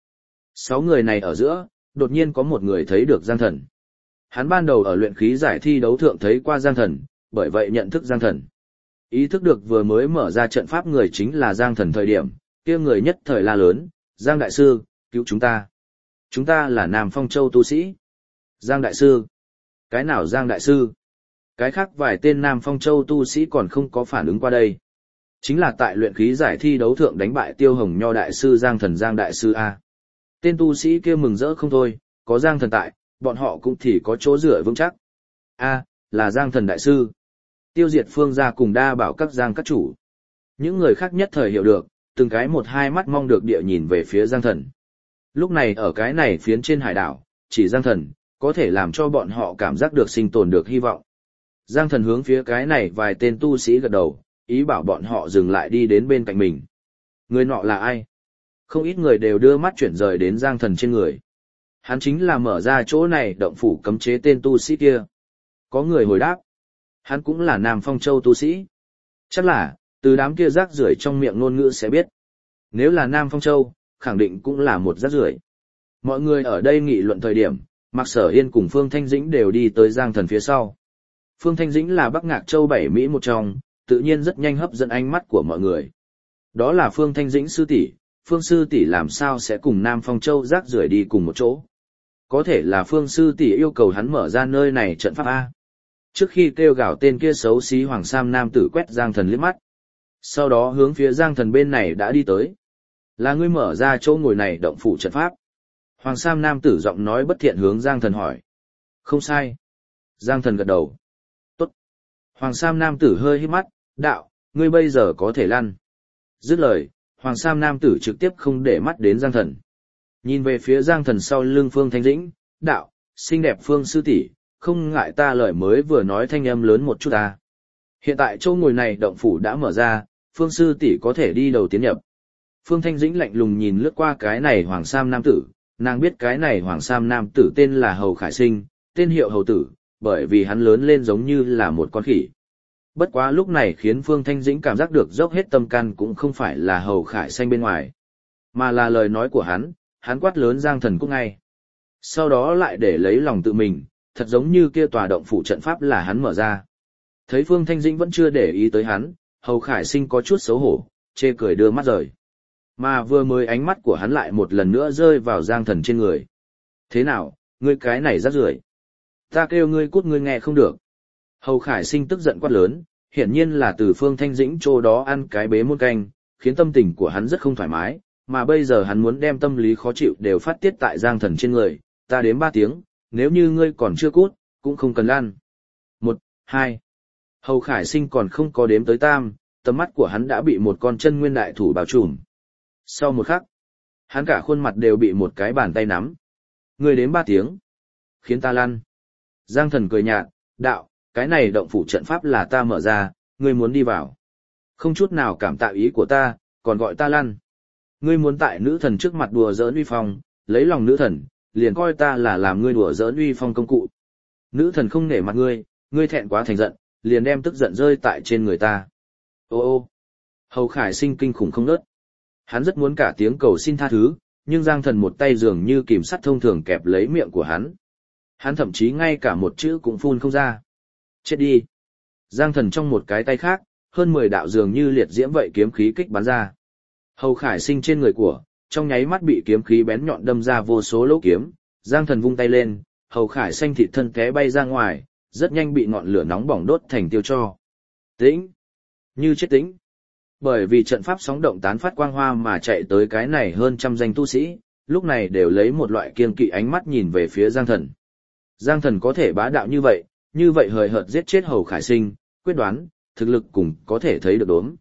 6 người này ở giữa, đột nhiên có một người thấy được Giang Thần. Hắn ban đầu ở luyện khí giải thi đấu thượng thấy qua Giang Thần, bởi vậy nhận thức Giang Thần. Ý thức được vừa mới mở ra trận pháp người chính là Giang Thần thời điểm, kia người nhất thời la lớn, Giang Đại Sư, cứu chúng ta. Chúng ta là Nam Phong Châu tu sĩ. Giang Đại Sư. Cái nào Giang Đại Sư? Cái khác vài tên Nam Phong Châu tu sĩ còn không có phản ứng qua đây. Chính là tại luyện khí giải thi đấu thượng đánh bại Tiêu Hồng Nho Đại Sư Giang Thần Giang Đại Sư A. Tên tu sĩ kia mừng rỡ không thôi, có Giang Thần tại, bọn họ cũng thì có chỗ dựa vững chắc. A, là Giang Thần Đại Sư. Tiêu diệt phương gia cùng đa bảo các Giang các chủ. Những người khác nhất thời hiểu được, từng cái một hai mắt mong được địa nhìn về phía Giang Thần. Lúc này ở cái này phiến trên hải đảo, chỉ Giang Thần, có thể làm cho bọn họ cảm giác được sinh tồn được hy vọng. Giang Thần hướng phía cái này vài tên tu sĩ gật đầu, ý bảo bọn họ dừng lại đi đến bên cạnh mình. Người nọ là ai? Không ít người đều đưa mắt chuyển rời đến Giang Thần trên người. Hắn chính là mở ra chỗ này động phủ cấm chế tên tu sĩ kia. Có người hồi đáp. Hắn cũng là Nam Phong Châu tu sĩ. Chắc là, từ đám kia rác rưởi trong miệng ngôn ngữ sẽ biết. Nếu là Nam Phong Châu, khẳng định cũng là một rác rưởi. Mọi người ở đây nghị luận thời điểm, Mạc Sở Yên cùng Phương Thanh Dĩnh đều đi tới Giang Thần phía sau. Phương Thanh Dĩnh là Bắc Ngạc Châu 7 Mỹ một trong, tự nhiên rất nhanh hấp dẫn ánh mắt của mọi người. Đó là Phương Thanh Dĩnh sư tỷ, Phương sư tỷ làm sao sẽ cùng Nam Phong Châu rác rưởi đi cùng một chỗ? Có thể là Phương sư tỷ yêu cầu hắn mở ra nơi này trận pháp A. Trước khi kêu gào tên kia xấu xí Hoàng Sam nam tử quét Giang Thần liếc mắt. Sau đó hướng phía Giang Thần bên này đã đi tới. Là ngươi mở ra chỗ ngồi này động phủ trận pháp. Hoàng Sam nam tử giọng nói bất thiện hướng Giang Thần hỏi. Không sai. Giang Thần gật đầu. Tốt. Hoàng Sam nam tử hơi hít mắt, đạo, ngươi bây giờ có thể lăn. Dứt lời, Hoàng Sam nam tử trực tiếp không để mắt đến Giang Thần. Nhìn về phía Giang Thần sau lưng Phương Thanh Dĩnh, đạo, xinh đẹp Phương sư tỷ, không ngại ta lời mới vừa nói thanh âm lớn một chút ta. Hiện tại chỗ ngồi này động phủ đã mở ra, Phương sư tỷ có thể đi đầu tiến nhập. Phương Thanh Dĩnh lạnh lùng nhìn lướt qua cái này Hoàng Sam nam tử, nàng biết cái này Hoàng Sam nam tử tên là Hầu Khải Sinh, tên hiệu Hầu Tử, bởi vì hắn lớn lên giống như là một con khỉ. Bất quá lúc này khiến Phương Thanh Dĩnh cảm giác được dốc hết tâm can cũng không phải là Hầu Khải Sinh bên ngoài, mà là lời nói của hắn quát lớn Giang Thần cút ngay. Sau đó lại để lấy lòng tự mình, thật giống như kia tòa động phủ trận pháp là hắn mở ra. Thấy Phương Thanh Dĩnh vẫn chưa để ý tới hắn, Hầu Khải Sinh có chút xấu hổ, chê cười đưa mắt rời. Mà vừa mới ánh mắt của hắn lại một lần nữa rơi vào Giang Thần trên người. Thế nào, ngươi cái này rác rưởi. Ta kêu ngươi cút ngươi nghe không được. Hầu Khải Sinh tức giận quát lớn, hiển nhiên là từ Phương Thanh Dĩnh chỗ đó ăn cái bế muôn canh, khiến tâm tình của hắn rất không thoải mái, mà bây giờ hắn muốn đem tâm lý khó chịu đều phát tiết tại Giang Thần trên người. Ta đếm 3 tiếng, nếu như ngươi còn chưa cút, cũng không cần lan. 1, 2. Hầu Khải Sinh còn không có đếm tới tam, tầm mắt của hắn đã bị một con chân nguyên đại thủ bao trùm. Sau một khắc, hắn cả khuôn mặt đều bị một cái bàn tay nắm. Ngươi đếm 3 tiếng, khiến ta lăn. Giang Thần cười nhạt, đạo, cái này động phủ trận pháp là ta mở ra, ngươi muốn đi vào. Không chút nào cảm tạ ý của ta, còn gọi ta lăn. Ngươi muốn tại nữ thần trước mặt đùa giỡn uy phong, lấy lòng nữ thần, liền coi ta là làm ngươi đùa giỡn uy phong công cụ. Nữ thần không nể mặt ngươi, ngươi thẹn quá thành giận, liền đem tức giận rơi tại trên người ta. Ô ô. Hầu Khải Sinh kinh khủng không nớt. Hắn rất muốn cả tiếng cầu xin tha thứ, nhưng Giang Thần một tay dường như kìm sắt thông thường kẹp lấy miệng của hắn. Hắn thậm chí ngay cả một chữ cũng phun không ra. Chết đi. Giang Thần trong một cái tay khác, hơn 10 đạo dường như liệt diễm vậy kiếm khí kích bắn ra. Hầu Khải Sinh trên người của, trong nháy mắt bị kiếm khí bén nhọn đâm ra vô số lỗ kiếm, Giang Thần vung tay lên, Hầu Khải Sinh thịt thân té bay ra ngoài, rất nhanh bị ngọn lửa nóng bỏng đốt thành tiêu tro. Tĩnh, như chết tĩnh. Bởi vì trận pháp sóng động tán phát quang hoa mà chạy tới cái này hơn trăm danh tu sĩ, lúc này đều lấy một loại kiêng kỵ ánh mắt nhìn về phía Giang Thần. Giang Thần có thể bá đạo như vậy hời hợt giết chết Hầu Khải Sinh, quyết đoán, thực lực cùng có thể thấy được đốm.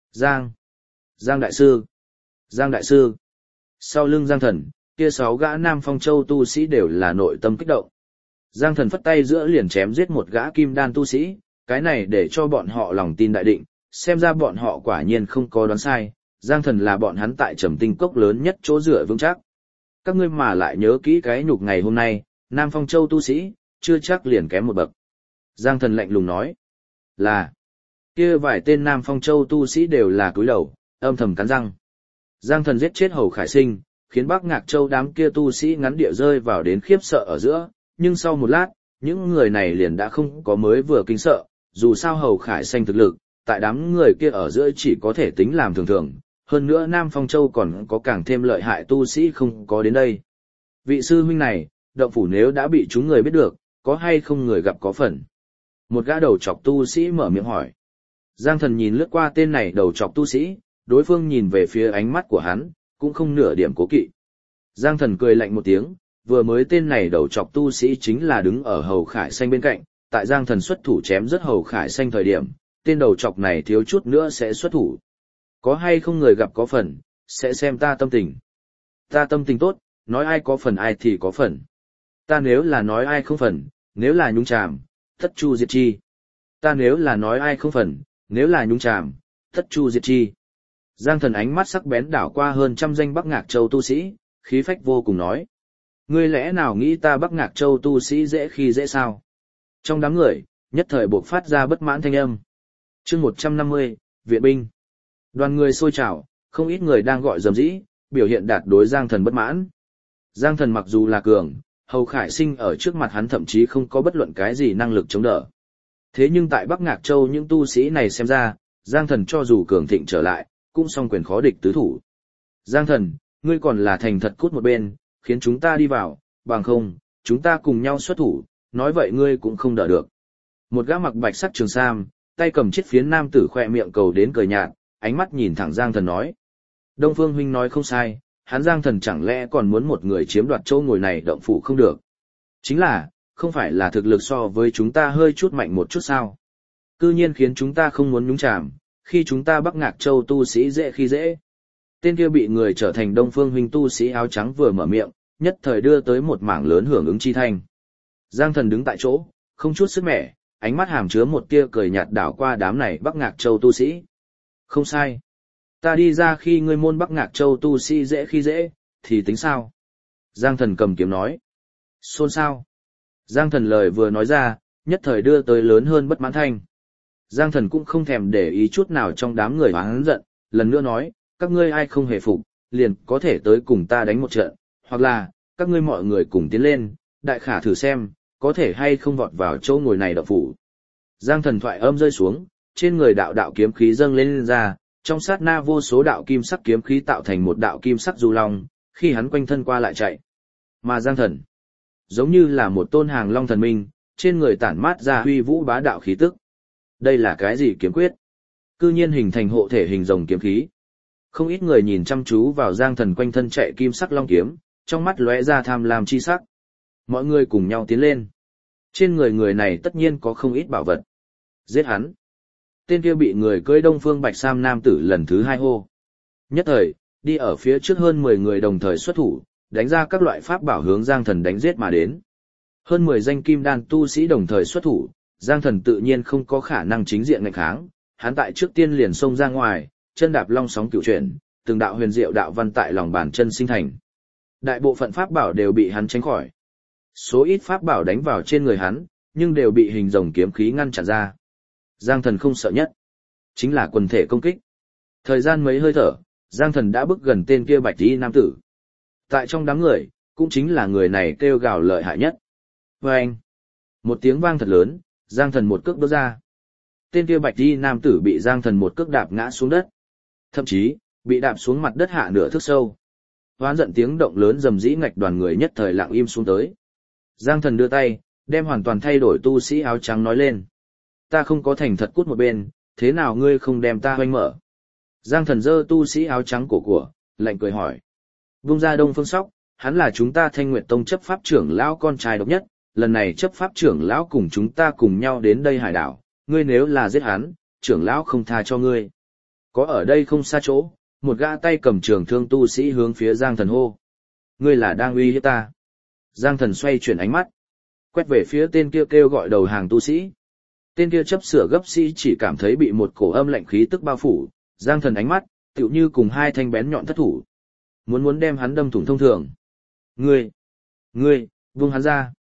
Giang Đại Sư. Giang Đại Sư. Sau lưng Giang Thần, kia 6 gã Nam Phong Châu tu sĩ đều là nội tâm kích động. Giang Thần phất tay giữa liền chém giết một gã kim đan tu sĩ, cái này để cho bọn họ lòng tin đại định, xem ra bọn họ quả nhiên không có đoán sai, Giang Thần là bọn hắn tại Trầm Tinh Cốc lớn nhất chỗ dựa vững chắc. Các ngươi mà lại nhớ kỹ cái nhục ngày hôm nay, Nam Phong Châu tu sĩ, chưa chắc liền kém một bậc. Giang Thần lạnh lùng nói. Là, kia vài tên Nam Phong Châu tu sĩ đều là cúi đầu, âm thầm cắn răng. Giang Thần giết chết Hầu Khải Sinh, khiến Bắc Ngạc Châu đám kia tu sĩ ngắn địa rơi vào đến khiếp sợ ở giữa, nhưng sau một lát, những người này liền đã không có mới vừa kinh sợ, dù sao Hầu Khải Sinh thực lực, tại đám người kia ở giữa chỉ có thể tính làm thường thường, hơn nữa Nam Phong Châu còn có càng thêm lợi hại tu sĩ không có đến đây. Vị sư huynh này, động phủ nếu đã bị chúng người biết được, có hay không người gặp có phần? Một gã đầu chọc tu sĩ mở miệng hỏi. Giang Thần nhìn lướt qua tên này đầu chọc tu sĩ, đối phương nhìn về phía ánh mắt của hắn, cũng không nửa điểm cố kỵ. Giang Thần cười lạnh một tiếng, vừa mới tên này đầu chọc tu sĩ chính là đứng ở Hầu Khải Xanh bên cạnh, tại Giang Thần xuất thủ chém rất Hầu Khải Xanh thời điểm, tên đầu chọc này thiếu chút nữa sẽ xuất thủ. Có hay không người gặp có phần, sẽ xem ta tâm tình. Ta tâm tình tốt, nói ai có phần ai thì có phần. Ta nếu là nói ai không phần, nếu là nhúng chàm, tất chu diệt chi. Ta nếu là nói ai không phần, nếu là nhúng chàm, tất chu diệt chi. Giang Thần ánh mắt sắc bén đảo qua hơn trăm danh Bắc Ngạc Châu tu sĩ, khí phách vô cùng nói. Ngươi lẽ nào nghĩ ta Bắc Ngạc Châu tu sĩ dễ khi dễ sao? Trong đám người, nhất thời buộc phát ra bất mãn thanh âm. Chương 150, Viện binh. Đoàn người sôi trào, không ít người đang gọi dầm dĩ, biểu hiện đạt đối Giang Thần bất mãn. Giang Thần mặc dù là cường, Hầu Khải Sinh ở trước mặt hắn thậm chí không có bất luận cái gì năng lực chống đỡ. Thế nhưng tại Bắc Ngạc Châu những tu sĩ này xem ra, Giang Thần cho dù cường thịnh trở lại, cũng song quyền khó địch tứ thủ. Giang Thần, ngươi còn là thành thật cút một bên, khiến chúng ta đi vào, bằng không, chúng ta cùng nhau xuất thủ, nói vậy ngươi cũng không đỡ được. Một gã mặc bạch sắc trường sam, tay cầm chiếc phiến nam tử khoe miệng cầu đến cười nhạt, ánh mắt nhìn thẳng Giang Thần nói. Đông Phương huynh nói không sai, hắn Giang Thần chẳng lẽ còn muốn một người chiếm đoạt chỗ ngồi này động phủ không được. Chính là, không phải là thực lực so với chúng ta hơi chút mạnh một chút sao. Cư nhiên khiến chúng ta không muốn nhúng chàm, khi chúng ta Bắc Ngạc Châu tu sĩ dễ khi dễ. Tên kia bị người trở thành Đông Phương huynh tu sĩ áo trắng vừa mở miệng, nhất thời đưa tới một mảng lớn hưởng ứng chi thanh. Giang Thần đứng tại chỗ, không chút sức mẻ, ánh mắt hàm chứa một tia cười nhạt đảo qua đám này Bắc Ngạc Châu tu sĩ. Không sai. Ta đi ra khi ngươi môn Bắc Ngạc Châu tu sĩ dễ khi dễ, thì tính sao? Giang Thần cầm kiếm nói. Xôn xao. Giang Thần lời vừa nói ra, nhất thời đưa tới lớn hơn bất mãn thanh. Giang Thần cũng không thèm để ý chút nào trong đám người oán giận, lần nữa nói, các ngươi ai không hề phục, liền có thể tới cùng ta đánh một trận, hoặc là, các ngươi mọi người cùng tiến lên, đại khả thử xem, có thể hay không vọt vào chỗ ngồi này động phủ. Giang Thần thoại âm rơi xuống, trên người đạo đạo kiếm khí dâng lên ra, trong sát na vô số đạo kim sắc kiếm khí tạo thành một đạo kim sắc du long, khi hắn quanh thân qua lại chạy. Mà Giang Thần, giống như là một tôn hàng long thần minh, trên người tản mát ra huy vũ bá đạo khí tức. Đây là cái gì kiếm quyết? Cư nhiên hình thành hộ thể hình rồng kiếm khí. Không ít người nhìn chăm chú vào Giang Thần quanh thân chạy kim sắc long kiếm, trong mắt lóe ra tham lam chi sắc. Mọi người cùng nhau tiến lên. Trên người người này tất nhiên có không ít bảo vật. Giết hắn. Tên kia bị người cưỡi Đông Phương Bạch Sam nam tử lần thứ hai hô. Nhất thời, đi ở phía trước hơn 10 người đồng thời xuất thủ, đánh ra các loại pháp bảo hướng Giang Thần đánh giết mà đến. Hơn 10 danh kim đan tu sĩ đồng thời xuất thủ, Giang Thần tự nhiên không có khả năng chính diện nghênh kháng, hắn tại trước tiên liền xông ra ngoài, chân đạp long sóng cửu chuyển, từng đạo huyền diệu đạo văn tại lòng bàn chân sinh thành. Đại bộ phận pháp bảo đều bị hắn tránh khỏi. Số ít pháp bảo đánh vào trên người hắn, nhưng đều bị hình rồng kiếm khí ngăn chặn ra. Giang Thần không sợ nhất, chính là quần thể công kích. Thời gian mấy hơi thở, Giang Thần đã bước gần tên kia bạch y nam tử. Tại trong đám người, cũng chính là người này kêu gào lợi hại nhất. Và anh, một tiếng vang thật lớn, Giang Thần một cước bước ra. Tên kia bạch y nam tử bị Giang Thần một cước đạp ngã xuống đất. Thậm chí, bị đạp xuống mặt đất hạ nửa thước sâu. Hoán giận tiếng động lớn rầm rĩ ngạch đoàn người nhất thời lặng im xuống tới. Giang Thần đưa tay, đem hoàn toàn thay đổi tu sĩ áo trắng nói lên. Ta không có thành thật cút một bên, thế nào ngươi không đem ta hoanh mở? Giang Thần giơ tu sĩ áo trắng cổ của, lạnh cười hỏi. Vung ra Đông Phương Sóc, hắn là chúng ta Thanh Nguyệt Tông chấp pháp trưởng lão con trai độc nhất, lần này chấp pháp trưởng lão cùng chúng ta cùng nhau đến đây hải đảo, ngươi nếu là giết hắn, trưởng lão không tha cho ngươi. Có ở đây không xa chỗ, một gã tay cầm trường thương tu sĩ hướng phía Giang Thần hô. Ngươi là đang uy hiếp ta. Giang Thần xoay chuyển ánh mắt, quét về phía tên kia kêu gọi đầu hàng tu sĩ. Tên kia chấp sửa gấp sĩ chỉ cảm thấy bị một cổ âm lạnh khí tức bao phủ, Giang Thần ánh mắt, tựu như cùng hai thanh bén nhọn thất thủ. Muốn đem hắn đâm thủng thông thường. Ngươi, buông hắn ra.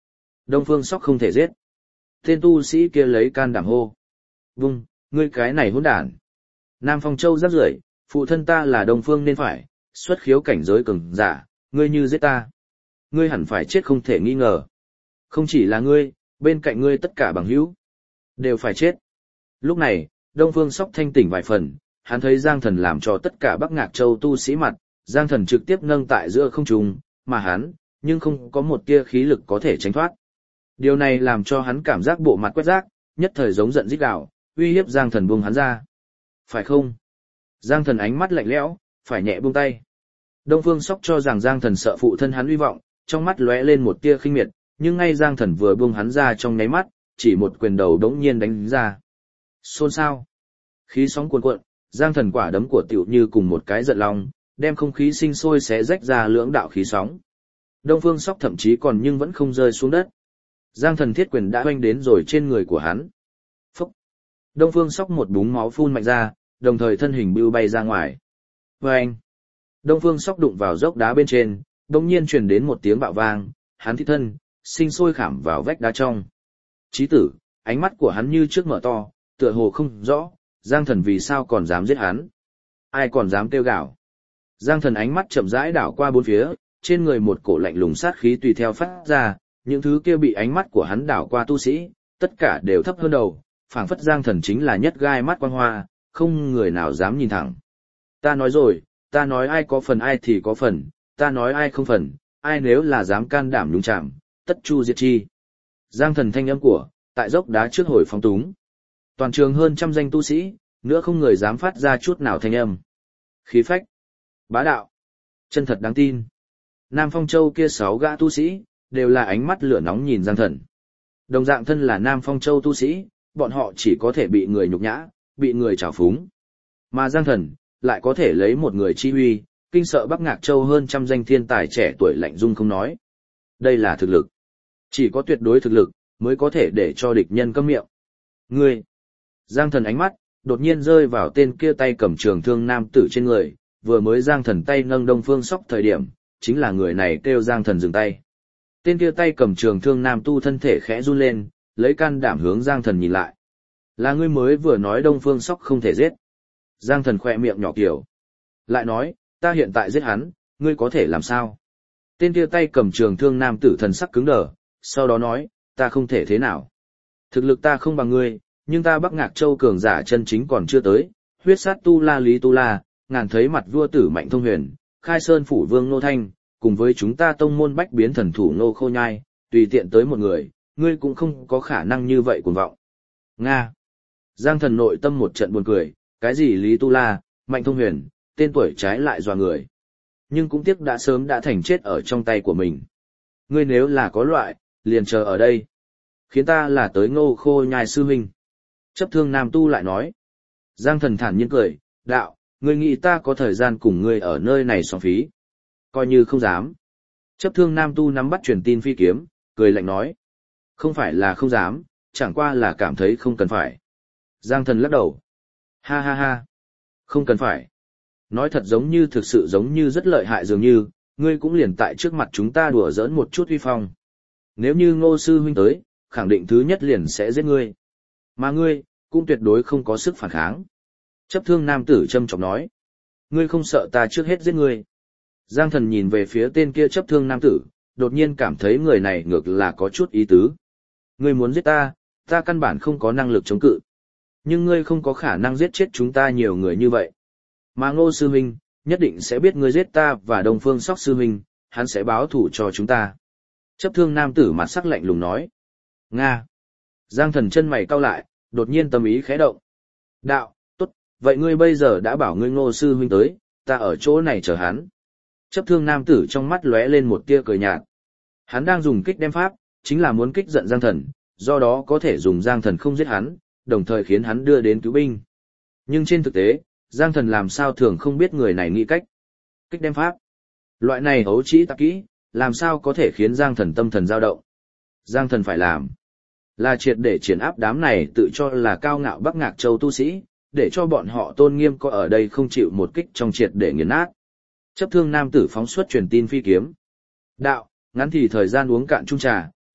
Đông Phương Sóc không thể giết. Tên tu sĩ kia lấy can đảm hô. Vung, ngươi cái này hỗn đản. Nam Phong Châu rắc rưởi, phụ thân ta là Đông Phương nên phải, xuất khiếu cảnh giới cường giả, ngươi như giết ta. Ngươi hẳn phải chết không thể nghi ngờ. Không chỉ là ngươi, bên cạnh ngươi tất cả bằng hữu đều phải chết. Lúc này, Đông Phương Sóc thanh tỉnh vài phần, hắn thấy Giang Thần làm cho tất cả Bắc Ngạc Châu tu sĩ mặt, Giang Thần trực tiếp nâng tại giữa không trung, mà hắn, nhưng không có một tia khí lực có thể tránh thoát. Điều này làm cho hắn cảm giác bộ mặt quét rác, nhất thời giống giận rít gào, uy hiếp Giang Thần buông hắn ra. Phải không? Giang Thần ánh mắt lạnh lẽo, phải nhẹ buông tay. Đông Phương Sóc cho rằng Giang Thần sợ phụ thân hắn uy vọng, trong mắt lóe lên một tia khinh miệt, nhưng ngay Giang Thần vừa buông hắn ra trong nháy mắt, chỉ một quyền đầu đống nhiên đánh ra. Xôn xao. Khí sóng cuồn cuộn, Giang Thần quả đấm của tiểu như cùng một cái giận long, đem không khí sinh sôi xé rách ra lưỡng đạo khí sóng. Đông Phương Sóc thậm chí còn nhưng vẫn không rơi xuống đất. Giang Thần thiết quyền đã oanh đến rồi trên người của hắn. Phúc! Đông Phương Sóc một búng máu phun mạnh ra, đồng thời thân hình bưu bay ra ngoài. Oanh! Đông Phương Sóc đụng vào dốc đá bên trên, đột nhiên truyền đến một tiếng bạo vang, hắn thi thân, sinh sôi khảm vào vách đá trong. Chí tử, ánh mắt của hắn như trước mở to, tựa hồ không rõ, Giang Thần vì sao còn dám giết hắn. Ai còn dám kêu gào. Giang Thần ánh mắt chậm rãi đảo qua bốn phía, trên người một cổ lạnh lùng sát khí tùy theo phát ra, những thứ kia bị ánh mắt của hắn đảo qua tu sĩ, tất cả đều thấp hơn đầu, phảng phất Giang Thần chính là nhất gai mắt quang hoa, không người nào dám nhìn thẳng. Ta nói rồi, ta nói ai có phần ai thì có phần, ta nói ai không phần, ai nếu là dám can đảm nhúng chạm, tất chu diệt chi. Giang Thần thanh âm của, tại dốc đá trước hồi phóng túng. Toàn trường hơn trăm danh tu sĩ, nữa không người dám phát ra chút nào thanh âm. Khí phách, bá đạo, chân thật đáng tin. Nam Phong Châu kia 6 gã tu sĩ, đều là ánh mắt lửa nóng nhìn Giang Thần. Đồng dạng thân là Nam Phong Châu tu sĩ, bọn họ chỉ có thể bị người nhục nhã, bị người trào phúng. Mà Giang Thần, lại có thể lấy một người chi huy, kinh sợ Bắc Ngạc Châu hơn trăm danh thiên tài trẻ tuổi lạnh dung không nói. Đây là thực lực. Chỉ có tuyệt đối thực lực, mới có thể để cho địch nhân câm miệng. Ngươi! Giang Thần ánh mắt, đột nhiên rơi vào tên kia tay cầm trường thương nam tử trên người, vừa mới Giang Thần tay nâng Đông Phương Sóc thời điểm, chính là người này kêu Giang Thần dừng tay. Tên kia tay cầm trường thương nam tu thân thể khẽ run lên, lấy can đảm hướng Giang Thần nhìn lại. Là ngươi mới vừa nói Đông Phương Sóc không thể giết. Giang Thần khỏe miệng nhỏ kiểu. Lại nói, ta hiện tại giết hắn, ngươi có thể làm sao? Tên kia tay cầm trường thương nam tử thần sắc cứng đờ, sau đó nói, ta không thể thế nào. Thực lực ta không bằng ngươi, nhưng ta Bắc Ngạc Châu cường giả chân chính còn chưa tới, huyết sát tu la lý tu la, ngàn thấy mặt vua tử Mạnh Thông Huyền, khai sơn phủ vương Nô Thanh, cùng với chúng ta tông môn bách biến thần thủ Nô Khô Nhai, tùy tiện tới một người, ngươi cũng không có khả năng như vậy cuồng vọng. Nga. Giang Thần nội tâm một trận buồn cười, cái gì Lý Tu La, Mạnh Thông Huyền, tên tuổi trái lại dọa người. Nhưng cũng tiếc đã sớm đã thành chết ở trong tay của mình. Ngươi nếu là có loại, liền chờ ở đây. Khiến ta là tới Ngô Khô Nhai sư huynh. Chấp thương nam tu lại nói. Giang Thần thản nhiên cười, đạo, ngươi nghĩ ta có thời gian cùng ngươi ở nơi này xóa phí. Coi như không dám. Chấp thương nam tu nắm bắt truyền tin phi kiếm, cười lạnh nói. Không phải là không dám, chẳng qua là cảm thấy không cần phải. Giang Thần lắc đầu. Ha ha ha. Không cần phải. Nói thật giống như thực sự giống như rất lợi hại dường như, ngươi cũng liền tại trước mặt chúng ta đùa giỡn một chút uy phong. Nếu như Ngô sư huynh tới, khẳng định thứ nhất liền sẽ giết ngươi. Mà ngươi, cũng tuyệt đối không có sức phản kháng. Chấp thương nam tử trầm trọng nói. Ngươi không sợ ta trước hết giết ngươi. Giang Thần nhìn về phía tên kia chấp thương nam tử, đột nhiên cảm thấy người này ngược là có chút ý tứ. Ngươi muốn giết ta, ta căn bản không có năng lực chống cự. Nhưng ngươi không có khả năng giết chết chúng ta nhiều người như vậy. Mà Ngô sư huynh, nhất định sẽ biết ngươi giết ta và Đông Phương Sóc sư huynh, hắn sẽ báo thù cho chúng ta. Chấp thương nam tử mặt sắc lạnh lùng nói. Nga. Giang Thần chân mày cau lại, đột nhiên tâm ý khẽ động. Đạo, tốt, vậy ngươi bây giờ đã bảo ngươi Ngô sư huynh tới, ta ở chỗ này chờ hắn. Chấp thương nam tử trong mắt lóe lên một tia cười nhạt. Hắn đang dùng kích đem pháp, chính là muốn kích giận Giang Thần, do đó có thể dùng Giang Thần không giết hắn, đồng thời khiến hắn đưa đến cứu binh. Nhưng trên thực tế, Giang Thần làm sao thường không biết người này nghĩ cách. Kích đem pháp. Loại này ấu trĩ tạp kỹ, làm sao có thể khiến Giang Thần tâm thần dao động. Giang Thần phải làm là triệt để triển áp đám này tự cho là cao ngạo Bắc Ngạc Châu tu sĩ, để cho bọn họ tôn nghiêm có ở đây không chịu một kích trong triệt để nghiền nát. Chấp thương nam tử phóng xuất truyền tin phi kiếm. Đạo, ngắn thì thời gian uống cạn chung trà,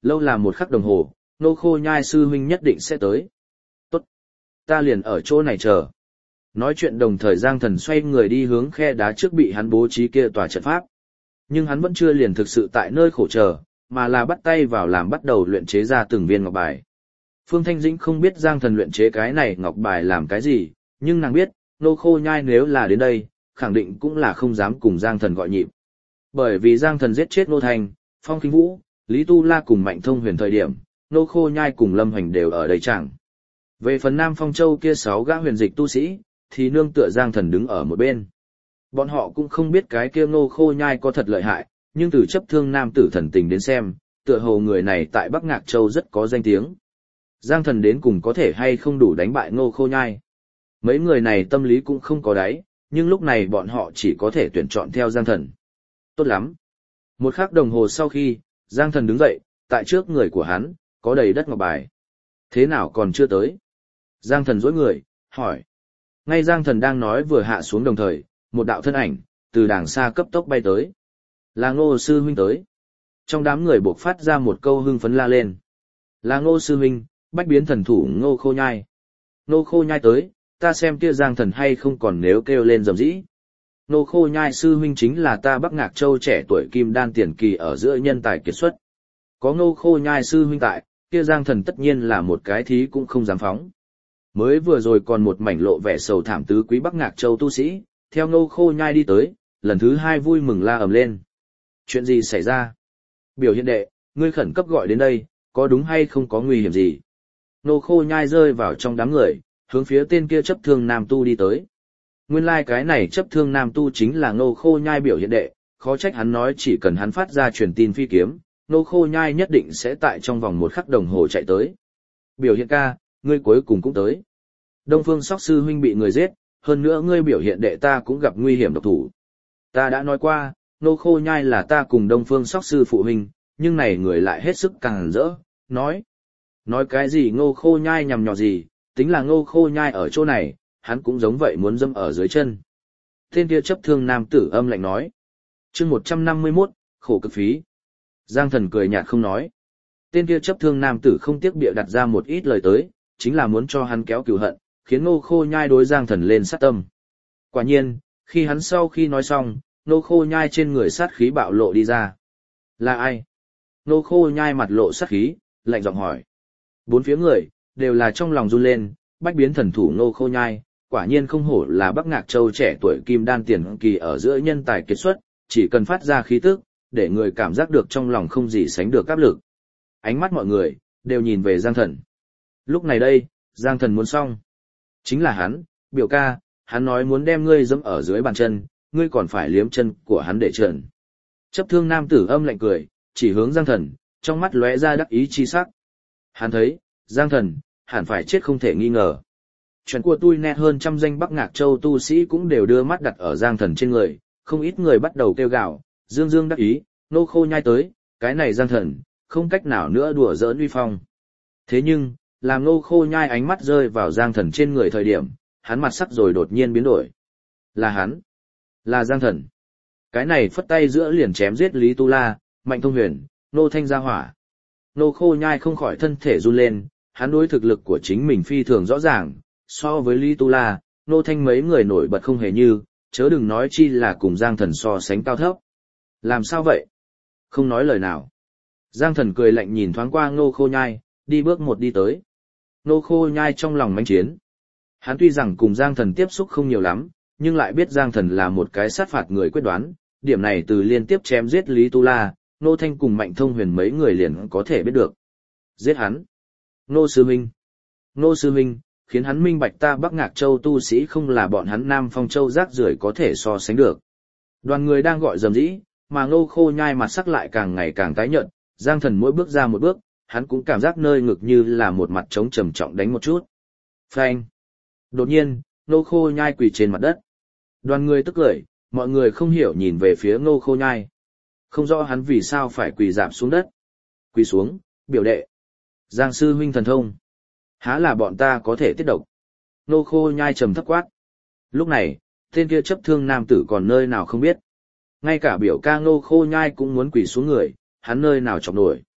Lâu là một khắc đồng hồ, Ngô Khô Nhai sư huynh nhất định sẽ tới. Tốt, ta liền ở chỗ này chờ. Nói chuyện đồng thời Giang Thần xoay người đi hướng khe đá trước bị hắn bố trí kia tòa trận pháp. Nhưng hắn vẫn chưa liền thực sự tại nơi khổ chờ, mà là bắt tay vào làm bắt đầu luyện chế ra từng viên ngọc bài. Phương Thanh Dĩnh không biết Giang Thần luyện chế cái này ngọc bài làm cái gì, nhưng nàng biết, Ngô Khô Nhai nếu là đến đây, khẳng định cũng là không dám cùng Giang Thần gọi nhịp. Bởi vì Giang Thần giết chết Ngô Thành, Phong Khinh Vũ, Lý Tu La cùng Mạnh Thông Huyền thời điểm, Ngô Khô Nhai cùng Lâm Hoành đều ở đây chẳng. Về phần Nam Phong Châu kia 6 gã huyền dịch tu sĩ, thì nương tựa Giang Thần đứng ở một bên. Bọn họ cũng không biết cái kia Ngô Khô Nhai có thật lợi hại, nhưng từ chấp thương nam tử thần tình đến xem, tựa hồ người này tại Bắc Ngạc Châu rất có danh tiếng. Giang Thần đến cùng có thể hay không đủ đánh bại Ngô Khô Nhai. Mấy người này tâm lý cũng không có đáy, nhưng lúc này bọn họ chỉ có thể tuyển chọn theo Giang Thần. Tốt lắm. Một khắc đồng hồ sau khi, Giang Thần đứng dậy, tại trước người của hắn, có đầy đất ngọc bài. Thế nào còn chưa tới? Giang Thần dối người, hỏi. Ngay Giang Thần đang nói vừa hạ xuống đồng thời, một đạo thân ảnh, từ đàng xa cấp tốc bay tới. Là Ngô sư huynh tới. Trong đám người buộc phát ra một câu hưng phấn la lên. Là Ngô sư huynh, bách biến thần thủ Ngô Khô Nhai. Ngô Khô Nhai tới, ta xem kia Giang Thần hay không còn nếu kêu lên rầm rĩ. Ngô Khô Nhai sư huynh chính là ta Bắc Ngạc Châu trẻ tuổi kim đan tiền kỳ ở giữa nhân tài kiệt xuất. Có Ngô Khô Nhai sư huynh tại, kia Giang Thần tất nhiên là một cái thí cũng không dám phóng. Mới vừa rồi còn một mảnh lộ vẻ sầu thảm tứ quý Bắc Ngạc Châu tu sĩ, theo Ngô Khô Nhai đi tới, lần thứ hai vui mừng la ầm lên. Chuyện gì xảy ra? Biểu hiện đệ, ngươi khẩn cấp gọi đến đây, có đúng hay không có nguy hiểm gì? Ngô Khô Nhai rơi vào trong đám người, hướng phía tên kia chấp thương nam tu đi tới. Nguyên lai cái này chấp thương nam tu chính là Ngô Khô Nhai biểu hiện đệ, khó trách hắn nói chỉ cần hắn phát ra truyền tin phi kiếm, Ngô Khô Nhai nhất định sẽ tại trong vòng một khắc đồng hồ chạy tới. Biểu hiện ca, ngươi cuối cùng cũng tới. Đông Phương Sóc sư huynh bị người giết, hơn nữa ngươi biểu hiện đệ ta cũng gặp nguy hiểm độc thủ. Ta đã nói qua, Ngô Khô Nhai là ta cùng Đông Phương Sóc sư phụ huynh, nhưng này người lại hết sức càng rỡ, nói. Nói cái gì Ngô Khô Nhai nhằm nhò gì, tính là Ngô Khô Nhai ở chỗ này, hắn cũng giống vậy muốn dâm ở dưới chân. Tên kia chấp thương nam tử âm lạnh nói. Chương 151, khổ cực phí. Giang Thần cười nhạt không nói. Tên kia chấp thương nam tử không tiếc bịa đặt ra một ít lời tới, chính là muốn cho hắn kéo cừu hận, khiến Ngô Khô Nhai đối Giang Thần lên sát tâm. Quả nhiên, khi hắn sau khi nói xong, Ngô Khô Nhai trên người sát khí bạo lộ đi ra. Là ai? Ngô Khô Nhai mặt lộ sát khí, lạnh giọng hỏi. Bốn phía người, đều là trong lòng run lên, bách biến thần thủ Ngô Khô Nhai, quả nhiên không hổ là Bắc Ngạc Châu trẻ tuổi kim đan tiền kỳ ở giữa nhân tài kiệt xuất, chỉ cần phát ra khí tức, để người cảm giác được trong lòng không gì sánh được áp lực. Ánh mắt mọi người, đều nhìn về Giang Thần. Lúc này đây, Giang Thần muốn xong. Chính là hắn, biểu ca, hắn nói muốn đem ngươi dẫm ở dưới bàn chân, ngươi còn phải liếm chân của hắn để trần. Chấp thương nam tử âm lạnh cười, chỉ hướng Giang Thần, trong mắt lóe ra đắc ý chi sắc. Hắn thấy, Giang Thần, hẳn phải chết không thể nghi ngờ. Chuyện của tôi nét hơn trăm danh Bắc Ngạc Châu tu sĩ cũng đều đưa mắt đặt ở Giang Thần trên người, không ít người bắt đầu kêu gào, dương dương đắc ý, Ngô Khô Nhai tới, cái này Giang Thần, không cách nào nữa đùa giỡn uy phong. Thế nhưng, làm Ngô Khô Nhai ánh mắt rơi vào Giang Thần trên người thời điểm, hắn mặt sắc rồi đột nhiên biến đổi. Là hắn, là Giang Thần. Cái này phất tay giữa liền chém giết Lý Tu La, Mạnh Thông Huyền, Nô Thanh Gia Hỏa. Ngô Khô Nhai không khỏi thân thể run lên, hắn đối thực lực của chính mình phi thường rõ ràng, so với Lý Tu La, Nô Thanh mấy người nổi bật không hề như, chớ đừng nói chi là cùng Giang Thần so sánh cao thấp. Làm sao vậy? Không nói lời nào. Giang Thần cười lạnh nhìn thoáng qua Ngô Khô Nhai, đi bước một đi tới. Ngô Khô Nhai trong lòng mãnh chiến. Hắn tuy rằng cùng Giang Thần tiếp xúc không nhiều lắm, nhưng lại biết Giang Thần là một cái sát phạt người quyết đoán, điểm này từ liên tiếp chém giết Lý Tu La, Nô Thanh cùng Mạnh Thông Huyền mấy người liền có thể biết được. Giết hắn. Ngô sư huynh. Ngô sư huynh, khiến hắn minh bạch ta Bắc Ngạc Châu tu sĩ không là bọn hắn Nam Phong Châu rác rưởi có thể so sánh được. Đoàn người đang gọi rầm rĩ, mà Ngô Khô Nhai mặt sắc lại càng ngày càng tái nhợt, Giang Thần mỗi bước ra một bước, hắn cũng cảm giác nơi ngực như là một mặt trống trầm trọng đánh một chút. Phanh. Đột nhiên, Ngô Khô Nhai quỳ trên mặt đất. Đoàn người tức cười, mọi người không hiểu nhìn về phía Ngô Khô Nhai. Không rõ hắn vì sao phải quỳ rạp xuống đất. Quỳ xuống, biểu đệ. Giang sư huynh thần thông. Há là bọn ta có thể tiết độc. Ngô Khô Nhai trầm thấp quát. Lúc này, tên kia chấp thương nam tử còn nơi nào không biết. Ngay cả biểu ca Ngô Khô Nhai cũng muốn quỳ xuống người, hắn nơi nào chọc nổi.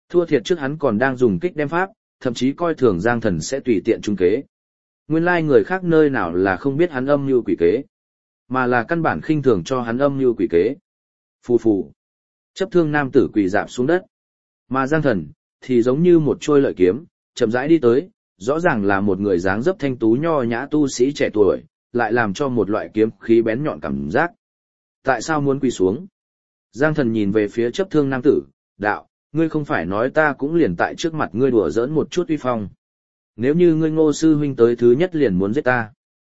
Thua thiệt trước hắn còn đang dùng kích đem pháp, thậm chí coi thường Giang Thần sẽ tùy tiện trung kế. Nguyên lai người khác nơi nào là không biết hắn âm mưu quỷ kế, mà là căn bản khinh thường cho hắn âm mưu quỷ kế. Phù phù. Chấp thương nam tử quỳ rạp xuống đất. Mà Giang Thần thì giống như một trôi lợi kiếm, chậm rãi đi tới, rõ ràng là một người dáng dấp thanh tú nho nhã tu sĩ trẻ tuổi, lại làm cho một loại kiếm khí bén nhọn cảm giác. Tại sao muốn quỳ xuống? Giang Thần nhìn về phía chấp thương nam tử, đạo, ngươi không phải nói ta cũng liền tại trước mặt ngươi đùa giỡn một chút uy phong. Nếu như ngươi Ngô sư huynh tới thứ nhất liền muốn giết ta.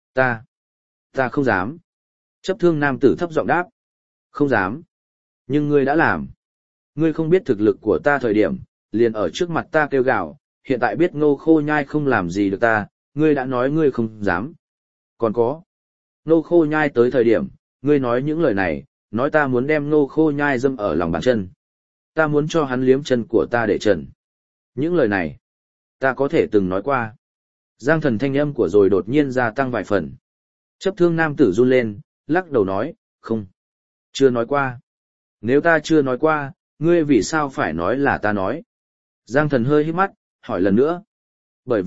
Ta không dám. Chấp thương nam tử thấp giọng đáp. Không dám. Nhưng ngươi đã làm. Ngươi không biết thực lực của ta thời điểm, liền ở trước mặt ta kêu gào, hiện tại biết Ngô Khô Nhai không làm gì được ta, ngươi đã nói ngươi không dám. Còn có. Ngô Khô Nhai tới thời điểm, ngươi nói những lời này, nói ta muốn đem Ngô Khô Nhai dâm ở lòng bàn chân. Ta muốn cho hắn liếm chân của ta để trần. Những lời này, ta có thể từng nói qua. Giang Thần thanh âm của rồi đột nhiên gia tăng vài phần. Chấp thương nam tử run lên, lắc đầu nói, không. Chưa nói qua. Nếu ta chưa nói qua, ngươi vì sao phải nói là ta nói? Giang Thần hơi hít mắt, hỏi lần nữa. Bởi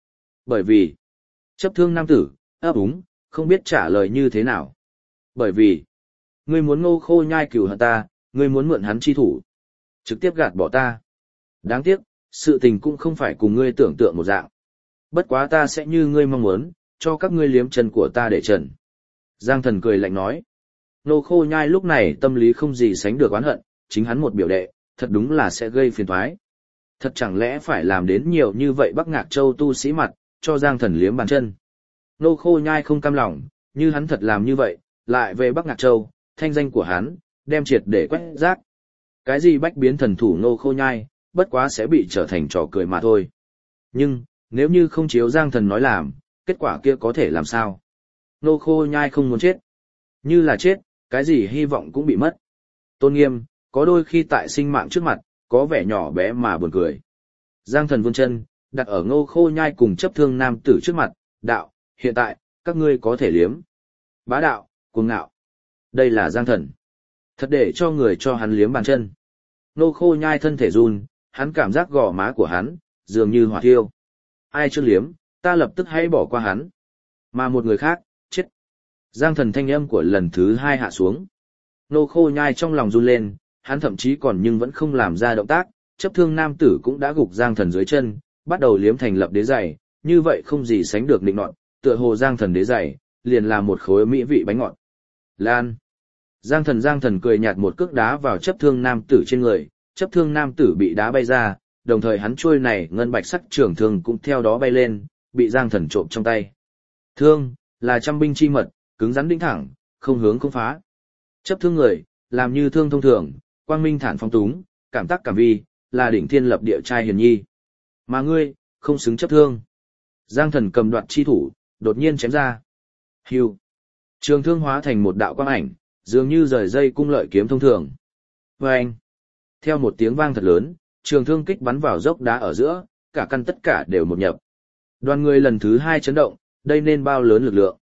vì, chấp thương nam tử, ấp úng, không biết trả lời như thế nào. Bởi vì, ngươi muốn Ngô Khô Nhai cừu hận ta, ngươi muốn mượn hắn chi thủ. Trực tiếp gạt bỏ ta. Đáng tiếc, sự tình cũng không phải cùng ngươi tưởng tượng một dạng. Bất quá ta sẽ như ngươi mong muốn, cho các ngươi liếm chân của ta để trần. Giang Thần cười lạnh nói. Ngô Khô Nhai lúc này tâm lý không gì sánh được oán hận, chính hắn một biểu đệ, thật đúng là sẽ gây phiền toái. Thật chẳng lẽ phải làm đến nhiều như vậy Bắc Ngạc Châu tu sĩ mặt, cho Giang Thần liếm bàn chân. Ngô Khô Nhai không cam lòng, như hắn thật làm như vậy, lại về Bắc Ngạc Châu, thanh danh của hắn, đem triệt để quét rác. Cái gì bách biến thần thủ Ngô Khô Nhai, bất quá sẽ bị trở thành trò cười mà thôi. Nhưng, nếu như không chiếu Giang Thần nói làm, kết quả kia có thể làm sao? Ngô Khô Nhai không muốn chết. Như là chết, cái gì hy vọng cũng bị mất. Tôn nghiêm, có đôi khi tại sinh mạng trước mặt, có vẻ nhỏ bé mà buồn cười. Giang Thần vươn chân, đặt ở Ngô Khô Nhai cùng chấp thương nam tử trước mặt, đạo, hiện tại, các ngươi có thể liếm. Bá đạo, cuồng ngạo. Đây là Giang Thần. Thật để cho người cho hắn liếm bàn chân. Ngô Khô Nhai thân thể run, hắn cảm giác gò má của hắn, dường như hỏa thiêu. Ai chưa liếm, ta lập tức hãy bỏ qua hắn. Mà một người khác, chết. Giang Thần thanh âm của lần thứ hai hạ xuống. Ngô Khô Nhai trong lòng run lên, hắn thậm chí còn nhưng vẫn không làm ra động tác, chấp thương nam tử cũng đã gục Giang Thần dưới chân, bắt đầu liếm thành lập đế giày, như vậy không gì sánh được định nọt, tựa hồ Giang Thần đế giày, liền là một khối mỹ vị bánh ngọt. Lan. Giang Thần cười nhạt một cước đá vào chấp thương nam tử trên người, chấp thương nam tử bị đá bay ra, đồng thời hắn trôi này ngân bạch sắc trường thương cũng theo đó bay lên, bị Giang Thần trộm trong tay. Thương, là trăm binh chi mật, cứng rắn đĩnh thẳng, không hướng không phá. Chấp thương người, làm như thương thông thường, quang minh thản phong túng, cảm tác cảm vi, là đỉnh thiên lập địa trai hiền nhi. Mà ngươi, không xứng chấp thương. Giang Thần cầm đoạt chi thủ, đột nhiên chém ra. Hưu. Trường thương hóa thành một đạo quang ảnh, dường như rời dây cung lợi kiếm thông thường. Vâng! Theo một tiếng vang thật lớn, trường thương kích bắn vào dốc đá ở giữa, cả căn tất cả đều một nhập. Đoàn người lần thứ hai chấn động, đây nên bao lớn lực lượng.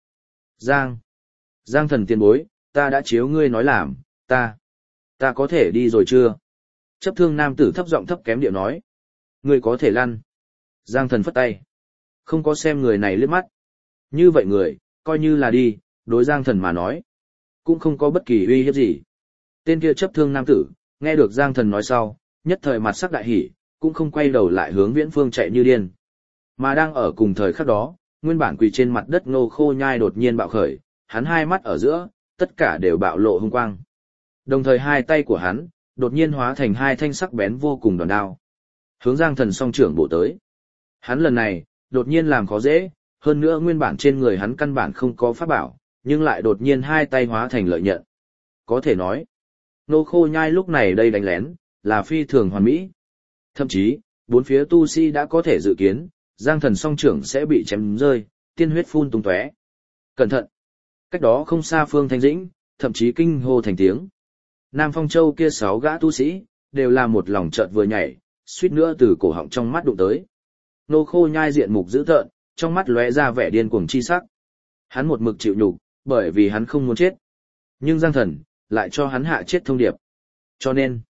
Giang Thần tiền bối, ta đã chiếu ngươi nói làm, ta có thể đi rồi chưa? Chấp thương nam tử thấp giọng thấp kém điệu nói. Ngươi có thể lăn. Giang Thần phất tay. Không có xem người này liếc mắt. Như vậy người, coi như là đi, đối Giang Thần mà nói. Cũng không có bất kỳ uy hiếp gì. Tên kia chấp thương nam tử, nghe được Giang Thần nói sau, nhất thời mặt sắc đại hỉ, cũng không quay đầu lại hướng viễn phương chạy như điên. Mà đang ở cùng thời khắc đó, nguyên bản quỳ trên mặt đất Ngô Khô Nhai đột nhiên bạo khởi, hắn hai mắt ở giữa, tất cả đều bạo lộ hung quang. Đồng thời hai tay của hắn, đột nhiên hóa thành hai thanh sắc bén vô cùng đòn đao. Hướng Giang Thần song trưởng bổ tới. Hắn lần này, đột nhiên làm khó dễ, hơn nữa nguyên bản trên người hắn căn bản không có pháp bảo, nhưng lại đột nhiên hai tay hóa thành lợi nhận. Có thể nói, Ngô Khô Nhai lúc này đây đánh lén, là phi thường hoàn mỹ. Thậm chí, bốn phía tu sĩ đã có thể dự kiến, Giang Thần song trưởng sẽ bị chém rơi, tiên huyết phun tung tóe. Cẩn thận! Cách đó không xa Phương Thanh Dĩnh, thậm chí kinh hô thành tiếng. Nam Phong Châu kia 6 gã tu sĩ, đều là một lòng chợt vừa nhảy, suýt nữa từ cổ họng trong mắt đụng tới. Ngô Khô Nhai diện mục dữ tợn, trong mắt lóe ra vẻ điên cuồng chi sắc. Hắn một mực chịu nhục, bởi vì hắn không muốn chết. Nhưng Giang Thần lại cho hắn hạ chết thông điệp. Cho nên,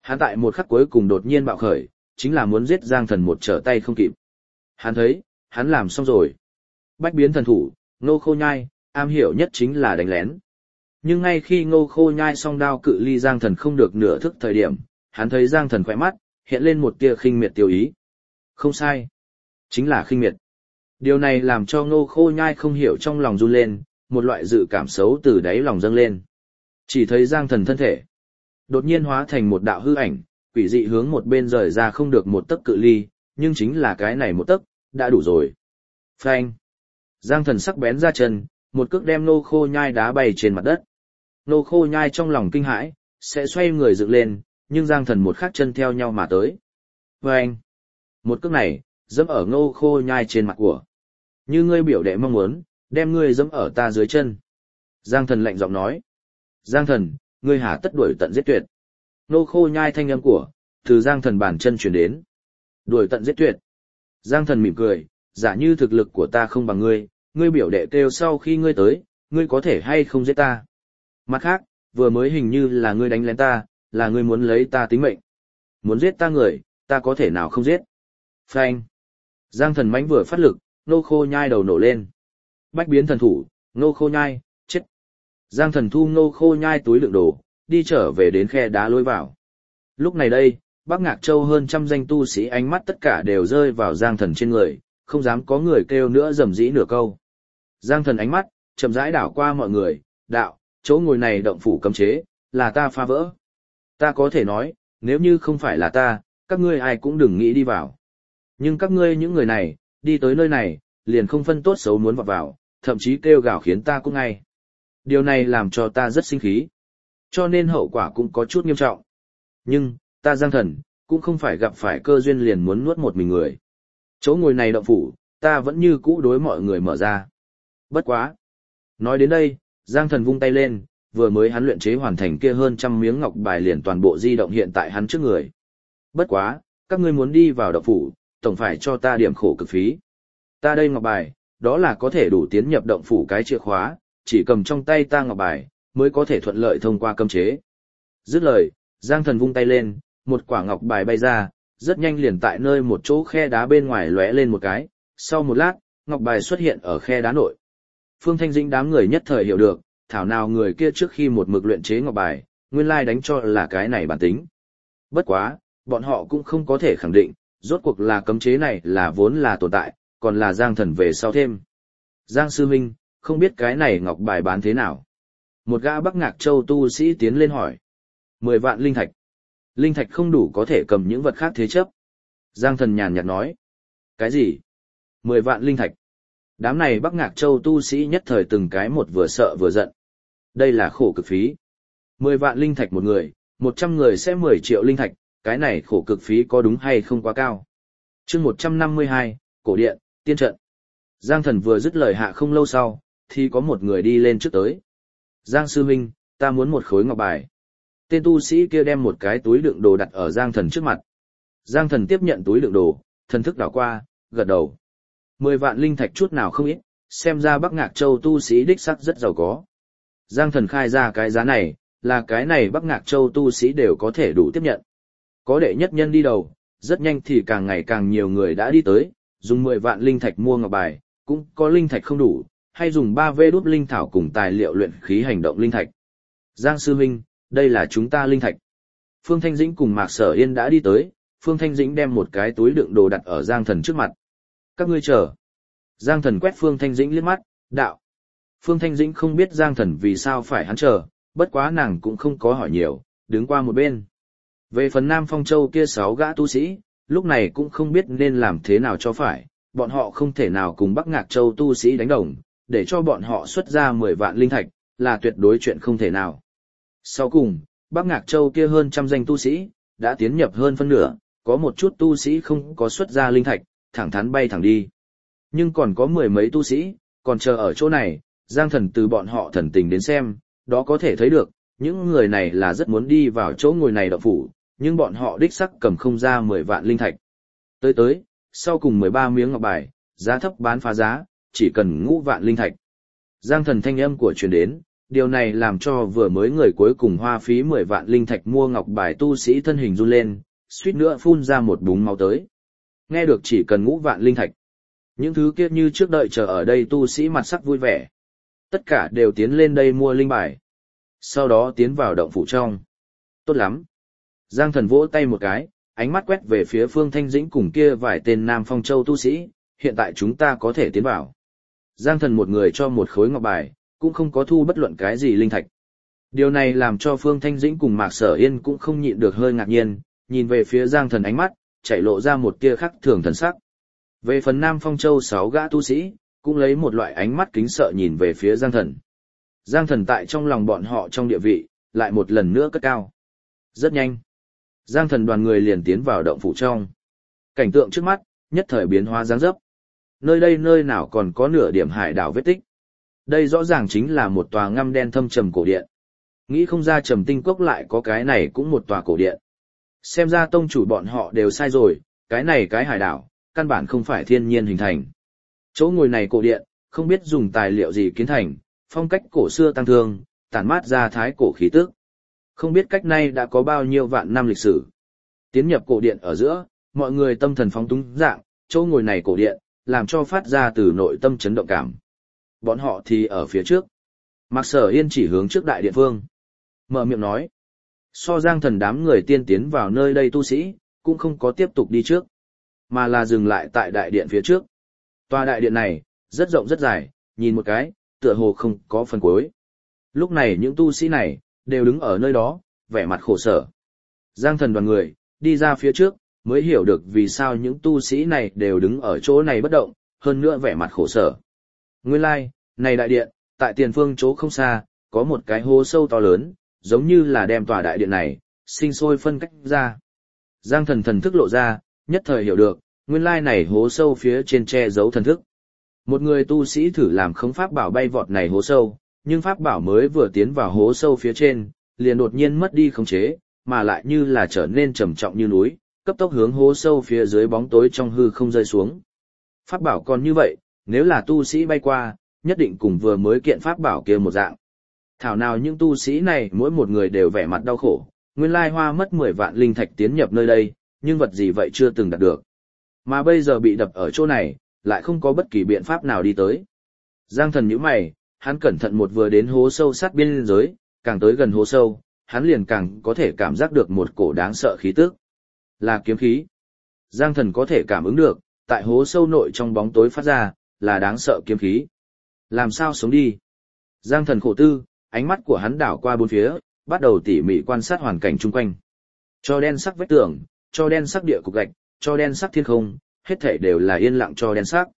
Hắn tại một khắc cuối cùng đột nhiên bạo khởi, chính là muốn giết Giang Thần một trở tay không kịp. Hắn thấy, hắn làm xong rồi. Bách biến thần thủ, Ngô Khô Nhai, am hiểu nhất chính là đánh lén. Nhưng ngay khi Ngô Khô Nhai song đao cự ly Giang Thần không được nửa thức thời điểm, hắn thấy Giang Thần khỏe mắt, hiện lên một tia khinh miệt tiêu ý. Không sai. Chính là khinh miệt. Điều này làm cho Ngô Khô Nhai không hiểu trong lòng run lên, một loại dự cảm xấu từ đáy lòng dâng lên. Chỉ thấy Giang Thần thân thể đột nhiên hóa thành một đạo hư ảnh, quỷ dị hướng một bên rời ra không được một tấc cự ly, nhưng chính là cái này một tấc, đã đủ rồi. Phanh! Giang Thần sắc bén ra chân, một cước đem Ngô Khô Nhai đá bay trên mặt đất. Ngô Khô Nhai trong lòng kinh hãi, sẽ xoay người dựng lên, nhưng Giang Thần một khắc chân theo nhau mà tới. Phanh! Một cước này, dẫm ở Ngô Khô Nhai trên mặt của. Như ngươi biểu đệ mong muốn, đem ngươi dẫm ở ta dưới chân. Giang Thần lạnh giọng nói. Giang Thần, ngươi hà tất đuổi tận giết tuyệt. Ngô Khô Nhai thanh âm của, từ Giang Thần bàn chân truyền đến. Đuổi tận giết tuyệt. Giang Thần mỉm cười, giả như thực lực của ta không bằng ngươi, ngươi biểu đệ kêu sau khi ngươi tới, ngươi có thể hay không giết ta. Mặt khác, vừa mới hình như là ngươi đánh lén ta, là ngươi muốn lấy ta tính mệnh. Muốn giết ta người, ta có thể nào không giết. Phanh. Giang Thần mãnh vừa phát lực, Ngô Khô Nhai đầu nổ lên. Bách biến thần thủ, Ngô Khô Nhai, chết. Giang Thần thu Ngô Khô Nhai túi đựng đồ, đi trở về đến khe đá lối vào. Lúc này đây, Bắc Ngạc Châu hơn trăm danh tu sĩ ánh mắt tất cả đều rơi vào Giang Thần trên người, không dám có người kêu nữa rầm rĩ nửa câu. Giang Thần ánh mắt, chậm rãi đảo qua mọi người, đạo, chỗ ngồi này động phủ cấm chế, là ta phá vỡ. Ta có thể nói, nếu như không phải là ta, các ngươi ai cũng đừng nghĩ đi vào. Nhưng các ngươi những người này, đi tới nơi này, liền không phân tốt xấu muốn vào vào, thậm chí kêu gào khiến ta cũng ngay. Điều này làm cho ta rất sinh khí. Cho nên hậu quả cũng có chút nghiêm trọng. Nhưng, ta Giang Thần, cũng không phải gặp phải cơ duyên liền muốn nuốt một mình người. Chỗ ngồi này động phủ, ta vẫn như cũ đối mọi người mở ra. Bất quá. Nói đến đây, Giang Thần vung tay lên, vừa mới hắn luyện chế hoàn thành kia hơn trăm miếng ngọc bài liền toàn bộ di động hiện tại hắn trước người. Bất quá, các ngươi muốn đi vào động phủ, tổng phải cho ta điểm khổ cực phí. Ta đây ngọc bài, đó là có thể đủ tiến nhập động phủ cái chìa khóa, chỉ cầm trong tay ta ngọc bài, mới có thể thuận lợi thông qua cấm chế. Dứt lời, Giang Thần vung tay lên, một quả ngọc bài bay ra, rất nhanh liền tại nơi một chỗ khe đá bên ngoài lóe lên một cái, sau một lát, ngọc bài xuất hiện ở khe đá nội. Phương Thanh Dĩnh đám người nhất thời hiểu được, thảo nào người kia trước khi một mực luyện chế ngọc bài, nguyên lai đánh cho là cái này bản tính. Bất quá, bọn họ cũng không có thể khẳng định, rốt cuộc là cấm chế này là vốn là tồn tại, còn là Giang Thần về sau thêm. Giang sư huynh, không biết cái này ngọc bài bán thế nào? Một gã Bắc Ngạc Châu tu sĩ tiến lên hỏi. 10 vạn linh thạch. Linh thạch không đủ có thể cầm những vật khác thế chấp. Giang Thần nhàn nhạt nói. Cái gì? 10 vạn linh thạch. Đám này Bắc Ngạc Châu tu sĩ nhất thời từng cái một vừa sợ vừa giận. Đây là khổ cực phí. 10 vạn linh thạch một người, 100 người sẽ 10 triệu linh thạch, cái này khổ cực phí có đúng hay không quá cao. Chương 152, Cổ Điện, Tiên Trận. Giang Thần vừa dứt lời hạ không lâu sau, thì có một người đi lên trước tới. Giang sư huynh, ta muốn một khối ngọc bài. Tên tu sĩ kia đem một cái túi đựng đồ đặt ở Giang Thần trước mặt. Giang Thần tiếp nhận túi đựng đồ, thần thức đảo qua, gật đầu. 10 vạn linh thạch chút nào không ít, xem ra Bắc Ngạc Châu tu sĩ đích sắc rất giàu có. Giang Thần khai ra cái giá này, là cái này Bắc Ngạc Châu tu sĩ đều có thể đủ tiếp nhận. Có đệ nhất nhân đi đầu, rất nhanh thì càng ngày càng nhiều người đã đi tới, dùng 10 vạn linh thạch mua ngọc bài, cũng có linh thạch không đủ, hay dùng 3V đút linh thảo cùng tài liệu luyện khí hành động linh thạch. Giang sư huynh, đây là chúng ta linh thạch. Phương Thanh Dĩnh cùng Mạc Sở Yên đã đi tới, Phương Thanh Dĩnh đem một cái túi đựng đồ đặt ở Giang Thần trước mặt. Các ngươi chờ. Giang Thần quét Phương Thanh Dĩnh liếc mắt, đạo. Phương Thanh Dĩnh không biết Giang Thần vì sao phải hắn chờ, bất quá nàng cũng không có hỏi nhiều, đứng qua một bên. Về phần Nam Phong Châu kia 6 gã tu sĩ, lúc này cũng không biết nên làm thế nào cho phải, bọn họ không thể nào cùng Bắc Ngạc Châu tu sĩ đánh đồng, để cho bọn họ xuất ra 10 vạn linh thạch, là tuyệt đối chuyện không thể nào. Sau cùng, Bắc Ngạc Châu kia hơn trăm danh tu sĩ, đã tiến nhập hơn phân nửa, có một chút tu sĩ không có xuất ra linh thạch, thẳng thắn bay thẳng đi. Nhưng còn có 10 mấy tu sĩ, còn chờ ở chỗ này, Giang Thần từ bọn họ thần tình đến xem, đó có thể thấy được, những người này là rất muốn đi vào chỗ ngồi này động phủ, nhưng bọn họ đích sắc cầm không ra 10 vạn linh thạch. Tới, sau cùng 13 miếng ngọc bài, giá thấp bán phá giá, chỉ cần ngũ vạn linh thạch. Giang Thần thanh âm của truyền đến, Điều này làm cho vừa mới người cuối cùng hoa phí 10 vạn linh thạch mua ngọc bài tu sĩ thân hình run lên, suýt nữa phun ra một búng máu tới. Nghe được chỉ cần ngũ vạn linh thạch. Những thứ kia như trước đợi chờ ở đây tu sĩ mặt sắc vui vẻ. Tất cả đều tiến lên đây mua linh bài. Sau đó tiến vào động phủ trong. Tốt lắm. Giang Thần vỗ tay một cái, ánh mắt quét về phía Phương Thanh Dĩnh cùng kia vài tên Nam Phong Châu tu sĩ, hiện tại chúng ta có thể tiến vào. Giang Thần một người cho một khối ngọc bài, cũng không có thu bất luận cái gì linh thạch. Điều này làm cho Phương Thanh Dĩnh cùng Mạc Sở Yên cũng không nhịn được hơi ngạc nhiên, nhìn về phía Giang Thần ánh mắt, chảy lộ ra một tia khắc thường thần sắc. Về phần Nam Phong Châu 6 gã tu sĩ, cũng lấy một loại ánh mắt kính sợ nhìn về phía Giang Thần. Giang Thần tại trong lòng bọn họ trong địa vị, lại một lần nữa cất cao. Rất nhanh. Giang Thần đoàn người liền tiến vào động phủ trong. Cảnh tượng trước mắt, nhất thời biến hóa dáng dấp. Nơi đây nơi nào còn có nửa điểm hải đảo vết tích. Đây rõ ràng chính là một tòa ngăm đen thâm trầm cổ điện. Nghĩ không ra Trầm Tinh Cốc lại có cái này cũng một tòa cổ điện. Xem ra tông chủ bọn họ đều sai rồi, cái này cái hải đảo, căn bản không phải thiên nhiên hình thành. Chỗ ngồi này cổ điện, không biết dùng tài liệu gì kiến thành, phong cách cổ xưa tăng thương, tản mát ra thái cổ khí tức. Không biết cách nay đã có bao nhiêu vạn năm lịch sử. Tiến nhập cổ điện ở giữa, mọi người tâm thần phóng túng dạng, chỗ ngồi này cổ điện, làm cho phát ra từ nội tâm chấn động cảm. Bọn họ thì ở phía trước. Mạc Sở Yên chỉ hướng trước đại điện phương. Mở miệng nói. So Giang Thần đám người tiên tiến vào nơi đây tu sĩ, cũng không có tiếp tục đi trước, mà là dừng lại tại đại điện phía trước. Tòa đại điện này, rất rộng rất dài, nhìn một cái, tựa hồ không có phần cuối. Lúc này những tu sĩ này, đều đứng ở nơi đó, vẻ mặt khổ sở. Giang Thần đoàn người, đi ra phía trước, mới hiểu được vì sao những tu sĩ này đều đứng ở chỗ này bất động, hơn nữa vẻ mặt khổ sở. Nguyên lai, này đại điện, tại tiền phương chỗ không xa, có một cái hố sâu to lớn, giống như là đem tòa đại điện này, sinh sôi phân cách ra. Giang Thần thần thức lộ ra, nhất thời hiểu được, nguyên lai này hố sâu phía trên che giấu thần thức. Một người tu sĩ thử làm khống pháp bảo bay vọt này hố sâu, nhưng pháp bảo mới vừa tiến vào hố sâu phía trên, liền đột nhiên mất đi khống chế, mà lại như là trở nên trầm trọng như núi, cấp tốc hướng hố sâu phía dưới bóng tối trong hư không rơi xuống. Pháp bảo còn như vậy, nếu là tu sĩ bay qua, nhất định cùng vừa mới kiện pháp bảo kia một dạng. Thảo nào những tu sĩ này mỗi một người đều vẻ mặt đau khổ, nguyên lai hoa mất 10 vạn linh thạch tiến nhập nơi đây, nhưng vật gì vậy chưa từng đạt được. Mà bây giờ bị đập ở chỗ này, lại không có bất kỳ biện pháp nào đi tới. Giang Thần nhíu mày, hắn cẩn thận một vừa đến hố sâu sát biên giới, càng tới gần hố sâu, hắn liền càng có thể cảm giác được một cổ đáng sợ khí tức. Là kiếm khí. Giang Thần có thể cảm ứng được, tại hố sâu nội trong bóng tối phát ra, là đáng sợ kiếm khí. Làm sao sống đi? Giang Thần khổ tư, ánh mắt của hắn đảo qua bốn phía, bắt đầu tỉ mỉ quan sát hoàn cảnh chung quanh. Cho đen sắc vách tường, cho đen sắc địa cục gạch, cho đen sắc thiên không, hết thảy đều là yên lặng cho đen sắc.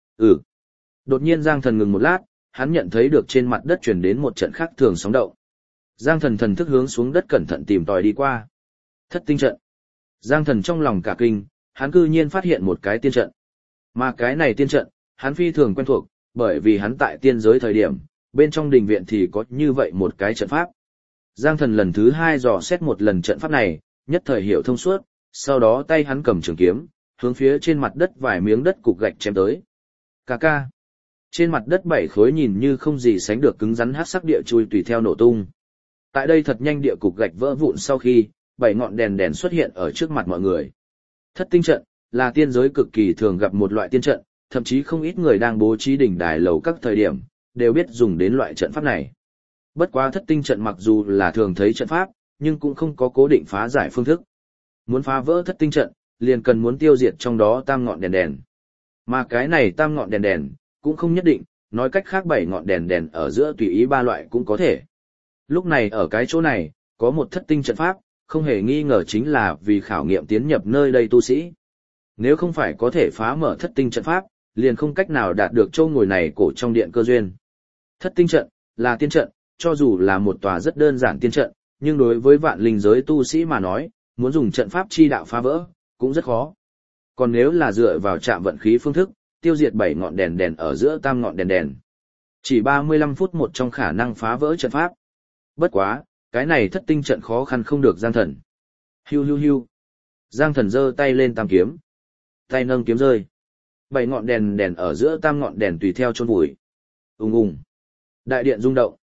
Đột nhiên Giang Thần ngừng một lát, hắn nhận thấy được trên mặt đất truyền đến một trận khác thường sóng động. Giang Thần thần thức hướng xuống đất cẩn thận tìm tòi đi qua. Thất tinh trận. Giang Thần trong lòng cả kinh, hắn cư nhiên phát hiện một cái tiên trận. Mà cái này tiên trận, hắn phi thường quen thuộc, bởi vì hắn tại tiên giới thời điểm, bên trong đình viện thì có như vậy một cái trận pháp. Giang Thần lần thứ 2 dò xét một lần trận pháp này, nhất thời hiểu thông suốt, sau đó tay hắn cầm trường kiếm, hướng phía trên mặt đất vài miếng đất cục gạch chém tới. Cà ca. Trên mặt đất 7 khối nhìn như không gì sánh được cứng rắn hắc sắc địa chui tùy theo nổ tung. Tại đây thật nhanh địa cục gạch vỡ vụn sau khi, 7 ngọn đèn đèn xuất hiện ở trước mặt mọi người. Thất tinh trận là tiên giới cực kỳ thường gặp một loại tiên trận, thậm chí không ít người đang bố trí đỉnh đài lầu các thời điểm, đều biết dùng đến loại trận pháp này. Bất quá thất tinh trận mặc dù là thường thấy trận pháp, nhưng cũng không có cố định phá giải phương thức. Muốn phá vỡ thất tinh trận, liền cần muốn tiêu diệt trong đó tam ngọn đèn đèn. Mà cái này tam ngọn đèn đèn, cũng không nhất định, nói cách khác 7 ngọn đèn đèn ở giữa tùy ý 3 loại cũng có thể. Lúc này ở cái chỗ này, có một thất tinh trận pháp, không hề nghi ngờ chính là vì khảo nghiệm tiến nhập nơi đây tu sĩ. Nếu không phải có thể phá mở thất tinh trận pháp, liền không cách nào đạt được châu ngồi này cổ trong điện cơ duyên. Thất tinh trận là tiên trận, cho dù là một tòa rất đơn giản tiên trận, nhưng đối với vạn linh giới tu sĩ mà nói, muốn dùng trận pháp chi đạo phá vỡ, cũng rất khó. Còn nếu là dựa vào chạm vận khí phương thức, tiêu diệt 7 ngọn đèn đèn ở giữa tam ngọn đèn đèn. Chỉ 35 phút một trong khả năng phá vỡ trận pháp. Bất quá, cái này thất tinh trận khó khăn không được Giang Thần. Hiu hiu hiu. Giang Thần giơ tay lên tam kiếm. Tay nâng kiếm rơi. 7 ngọn đèn đèn ở giữa tam ngọn đèn tùy theo chôn vùi. Ùng ùng. Đại điện rung động.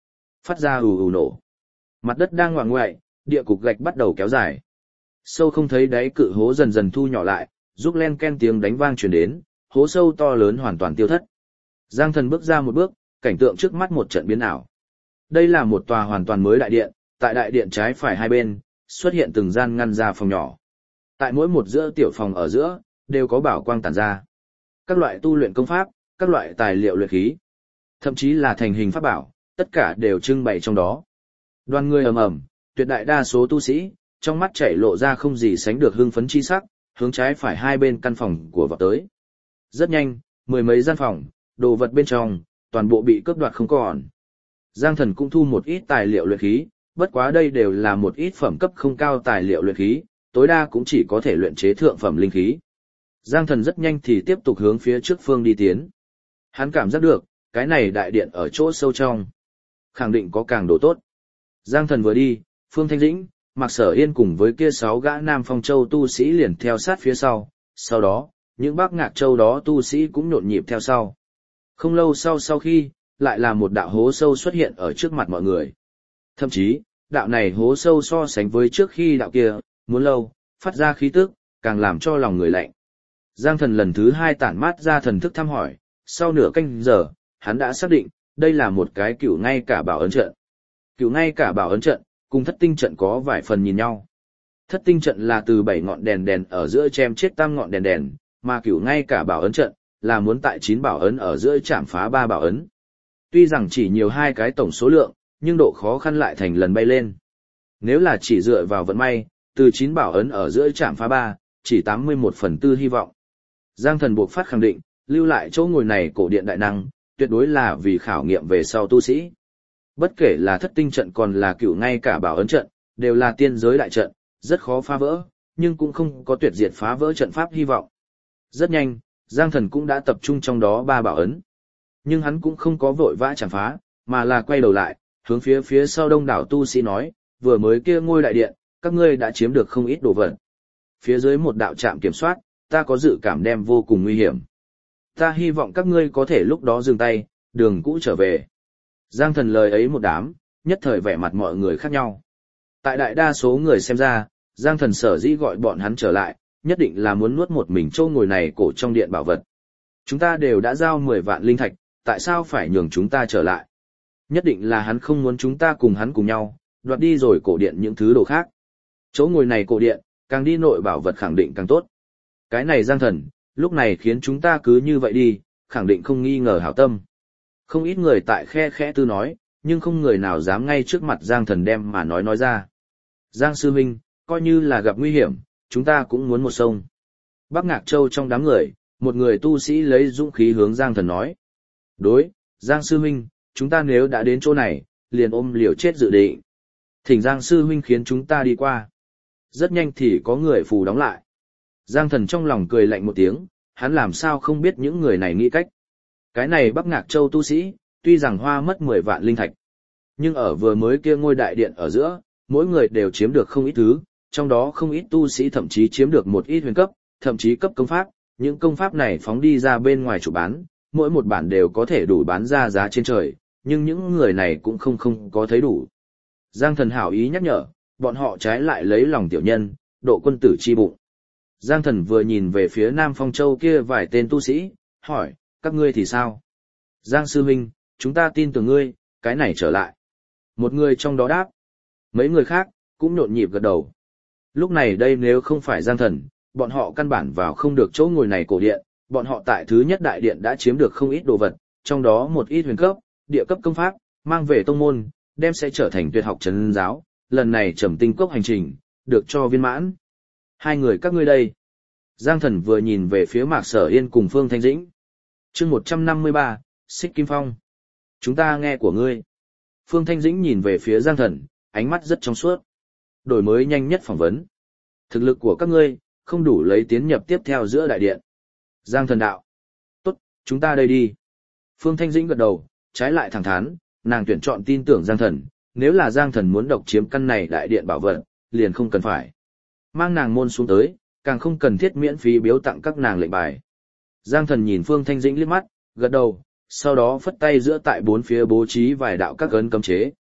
phát ra ù ù nổ. Mặt đất đang ngoạng ngoại, địa cục gạch bắt đầu kéo dài. Sâu không thấy đáy cự hố dần dần thu nhỏ lại, giúp len ken tiếng đánh vang truyền đến, hố sâu to lớn hoàn toàn tiêu thất. Giang Thần bước ra một bước, cảnh tượng trước mắt một trận biến ảo. Đây là một tòa hoàn toàn mới đại điện, tại đại điện trái phải hai bên, xuất hiện từng gian ngăn ra phòng nhỏ. Tại mỗi một giữa tiểu phòng ở giữa, đều có bảo quang tản ra. Các loại tu luyện công pháp, các loại tài liệu luyện khí, thậm chí là thành hình pháp bảo, tất cả đều trưng bày trong đó. Đoàn người ầm ầm, tuyệt đại đa số tu sĩ, trong mắt chảy lộ ra không gì sánh được hưng phấn chi sắc, hướng trái phải hai bên căn phòng của vọt tới. Rất nhanh, mười mấy gian phòng, đồ vật bên trong, toàn bộ bị cướp đoạt không còn. Giang Thần cũng thu một ít tài liệu luyện khí, bất quá đây đều là một ít phẩm cấp không cao tài liệu luyện khí, tối đa cũng chỉ có thể luyện chế thượng phẩm linh khí. Giang Thần rất nhanh thì tiếp tục hướng phía trước phương đi tiến. Hắn cảm giác được, cái này đại điện ở chỗ sâu trong, khẳng định có càng đồ tốt. Giang Thần vừa đi, Phương Thanh Dĩnh, Mạc Sở Yên cùng với kia 6 gã Nam Phong Châu tu sĩ liền theo sát phía sau đó, những Bắc Ngạc Châu đó tu sĩ cũng nhộn nhịp theo sau. Không lâu sau khi, lại là một đạo hố sâu xuất hiện ở trước mặt mọi người. Thậm chí, đạo này hố sâu so sánh với trước khi đạo kia, muốn lâu, phát ra khí tức, càng làm cho lòng người lạnh. Giang Thần lần thứ 2 tản mát ra thần thức thăm hỏi, sau nửa canh giờ, hắn đã xác định, đây là một cái cửu ngay cả bảo ấn trận. Cửu ngay cả bảo ấn trận, cùng thất tinh trận có vài phần nhìn nhau. Thất tinh trận là từ 7 ngọn đèn ở giữa chém chết tam ngọn đèn, mà cửu ngay cả bảo ấn trận, là muốn tại 9 bảo ấn ở giữa chạm phá 3 bảo ấn. Tuy rằng chỉ nhiều 2 cái tổng số lượng, nhưng độ khó khăn lại thành lần bay lên. Nếu là chỉ dựa vào vận may, từ 9 bảo ấn ở giữa chạm phá 3, chỉ 81/4 hy vọng. Giang Thần buộc phát khẳng định, lưu lại chỗ ngồi này cổ điện đại năng, tuyệt đối là vì khảo nghiệm về sau tu sĩ. Bất kể là thất tinh trận còn là cửu ngay cả bảo ấn trận, đều là tiên giới đại trận, rất khó phá vỡ, nhưng cũng không có tuyệt diệt phá vỡ trận pháp hy vọng. Rất nhanh, Giang Thần cũng đã tập trung trong đó 3 bảo ấn. Nhưng hắn cũng không có vội vã chạm phá, mà là quay đầu lại, hướng phía sau đông đảo tu sĩ nói, vừa mới kia ngôi đại điện, các ngươi đã chiếm được không ít đồ vật. Phía dưới một đạo trạm kiểm soát, ta có dự cảm đem vô cùng nguy hiểm. Ta hy vọng các ngươi có thể lúc đó dừng tay, đường cũ trở về. Giang Thần lời ấy một đám, nhất thời vẻ mặt mọi người khác nhau. Tại đại đa số người xem ra, Giang Thần sở dĩ gọi bọn hắn trở lại, nhất định là muốn nuốt một mình châu ngồi này cổ trong điện bảo vật. Chúng ta đều đã giao 10 vạn linh thạch, tại sao phải nhường chúng ta trở lại? Nhất định là hắn không muốn chúng ta cùng hắn cùng nhau, đoạt đi rồi cổ điện những thứ đồ khác. Chỗ ngồi này cổ điện, càng đi nội bảo vật khẳng định càng tốt. Cái này Giang Thần, lúc này khiến chúng ta cứ như vậy đi, khẳng định không nghi ngờ hảo tâm. Không ít người tại khe khẽ tư nói, nhưng không người nào dám ngay trước mặt Giang Thần đem mà nói ra. Giang sư huynh, coi như là gặp nguy hiểm, chúng ta cũng muốn một sông. Bắc Ngạc Châu trong đám người, một người tu sĩ lấy dũng khí hướng Giang Thần nói. Đối, Giang sư huynh, chúng ta nếu đã đến chỗ này, liền ôm liều chết dự định. Thỉnh Giang sư huynh khiến chúng ta đi qua. Rất nhanh thì có người phù đóng lại. Giang Thần trong lòng cười lạnh một tiếng, hắn làm sao không biết những người này nghĩ cách. Cái này Bắc Ngạc Châu tu sĩ, tuy rằng hoa mất 10 vạn linh thạch, nhưng ở vừa mới kia ngôi đại điện ở giữa, mỗi người đều chiếm được không ít thứ, trong đó không ít tu sĩ thậm chí chiếm được một ít huyền cấp, thậm chí cấp công pháp, những công pháp này phóng đi ra bên ngoài chủ bán, mỗi một bản đều có thể đủ bán ra giá trên trời, nhưng những người này cũng không có thấy đủ. Giang Thần hảo ý nhắc nhở, bọn họ trái lại lấy lòng tiểu nhân, độ quân tử chi bụng. Giang Thần vừa nhìn về phía Nam Phong Châu kia vài tên tu sĩ, hỏi, các ngươi thì sao? Giang sư huynh, chúng ta tin tưởng ngươi, cái này trở lại. Một người trong đó đáp, mấy người khác cũng nhộn nhịp gật đầu. Lúc này đây nếu không phải Giang Thần, bọn họ căn bản vào không được chỗ ngồi này cổ điện, bọn họ tại thứ nhất đại điện đã chiếm được không ít đồ vật, trong đó một ít huyền cấp, địa cấp công pháp, mang về tông môn, đem sẽ trở thành tuyệt học trấn giáo, lần này Trầm Tinh Cốc hành trình, được cho viên mãn. Hai người các ngươi đây. Giang Thần vừa nhìn về phía Mạc Sở Yên cùng Phương Thanh Dĩnh. Chương 153, Xích Kim Phong. Chúng ta nghe của ngươi. Phương Thanh Dĩnh nhìn về phía Giang Thần, ánh mắt rất trong suốt. Đổi mới nhanh nhất phỏng vấn. Thực lực của các ngươi, không đủ lấy tiến nhập tiếp theo giữa đại điện. Giang Thần đạo. Tốt, chúng ta đây đi. Phương Thanh Dĩnh gật đầu, trái lại thẳng thắn, nàng tuyển chọn tin tưởng Giang Thần, nếu là Giang Thần muốn độc chiếm căn này đại điện bảo vật, liền không cần phải mang nàng môn xuống tới, càng không cần thiết miễn phí biếu tặng các nàng lệnh bài. Giang Thần nhìn Phương Thanh Dĩnh liếc mắt, gật đầu, sau đó phất tay giữa tại bốn phía bố trí vài đạo các ấn cấm chế.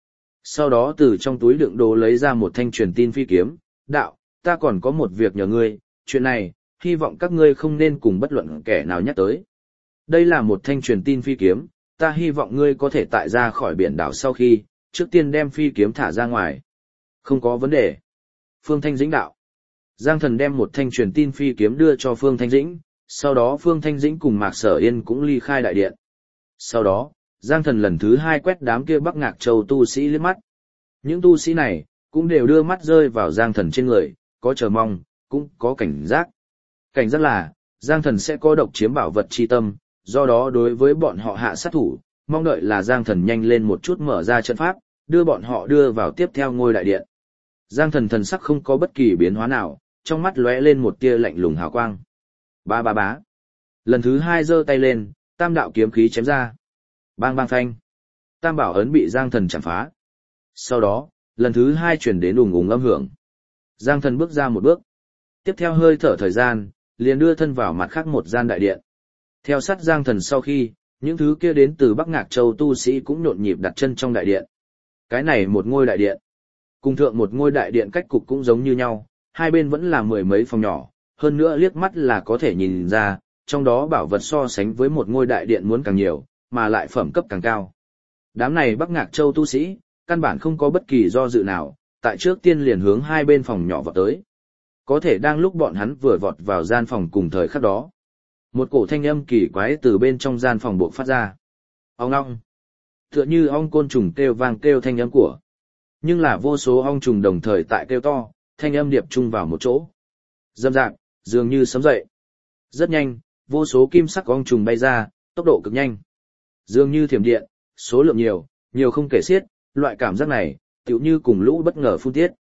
Sau đó từ trong túi đựng đồ lấy ra một thanh truyền tin phi kiếm, đạo, ta còn có một việc nhờ ngươi, chuyện này, hy vọng các ngươi không nên cùng bất luận kẻ nào nhắc tới. Đây là một thanh truyền tin phi kiếm, ta hy vọng ngươi có thể tại ra khỏi biển đảo sau khi, trước tiên đem phi kiếm thả ra ngoài. Không có vấn đề. Phương Thanh Dĩnh đạo. Giang Thần đem một thanh truyền tin phi kiếm đưa cho Phương Thanh Dĩnh, sau đó Phương Thanh Dĩnh cùng Mạc Sở Yên cũng ly khai đại điện. Sau đó, Giang Thần lần thứ 2 quét đám kia Bắc Ngạc Châu tu sĩ liếc mắt. Những tu sĩ này, cũng đều đưa mắt rơi vào Giang Thần trên người, có chờ mong, cũng có cảnh giác. Cảnh giác là, Giang Thần sẽ có độc chiếm bảo vật chi tâm, do đó đối với bọn họ hạ sát thủ, mong đợi là Giang Thần nhanh lên một chút mở ra trận pháp, đưa bọn họ đưa vào tiếp theo ngôi đại điện. Giang Thần thần sắc không có bất kỳ biến hóa nào, trong mắt lóe lên một tia lạnh lùng hào quang. Ba ba bá. Lần thứ 2 giơ tay lên, tam đạo kiếm khí chém ra. Bang bang phanh. Tam bảo ấn bị Giang Thần chạm phá. Sau đó, lần thứ 2 chuyển đến ùng ùng âm hưởng. Giang Thần bước ra một bước. Tiếp theo hơi thở thời gian, liền đưa thân vào mặt khác một gian đại điện. Theo sát Giang Thần sau khi, những thứ kia đến từ Bắc Ngạc Châu tu sĩ cũng nhộn nhịp đặt chân trong đại điện. Cái này một ngôi đại điện. Cùng thượng một ngôi đại điện cách cục cũng giống như nhau, hai bên vẫn là mười mấy phòng nhỏ, hơn nữa liếc mắt là có thể nhìn ra, trong đó bảo vật so sánh với một ngôi đại điện muốn càng nhiều, mà lại phẩm cấp càng cao. Đám này Bắc Ngạc Châu tu sĩ, căn bản không có bất kỳ do dự nào, tại trước tiên liền hướng hai bên phòng nhỏ vọt tới. Có thể đang lúc bọn hắn vừa vọt vào gian phòng cùng thời khắc đó, một cổ thanh âm kỳ quái từ bên trong gian phòng buộc phát ra. Ong ong. Tựa như ong côn trùng kêu vang kêu thanh âm của. Nhưng là vô số ong trùng đồng thời tại kêu to, thanh âm điệp chung vào một chỗ. Dâm dạc, dường như sấm dậy. Rất nhanh, vô số kim sắc ong trùng bay ra, tốc độ cực nhanh. Dường như thiểm điện, số lượng nhiều, nhiều không kể xiết, loại cảm giác này, tựu như cùng lũ bất ngờ phun tiết.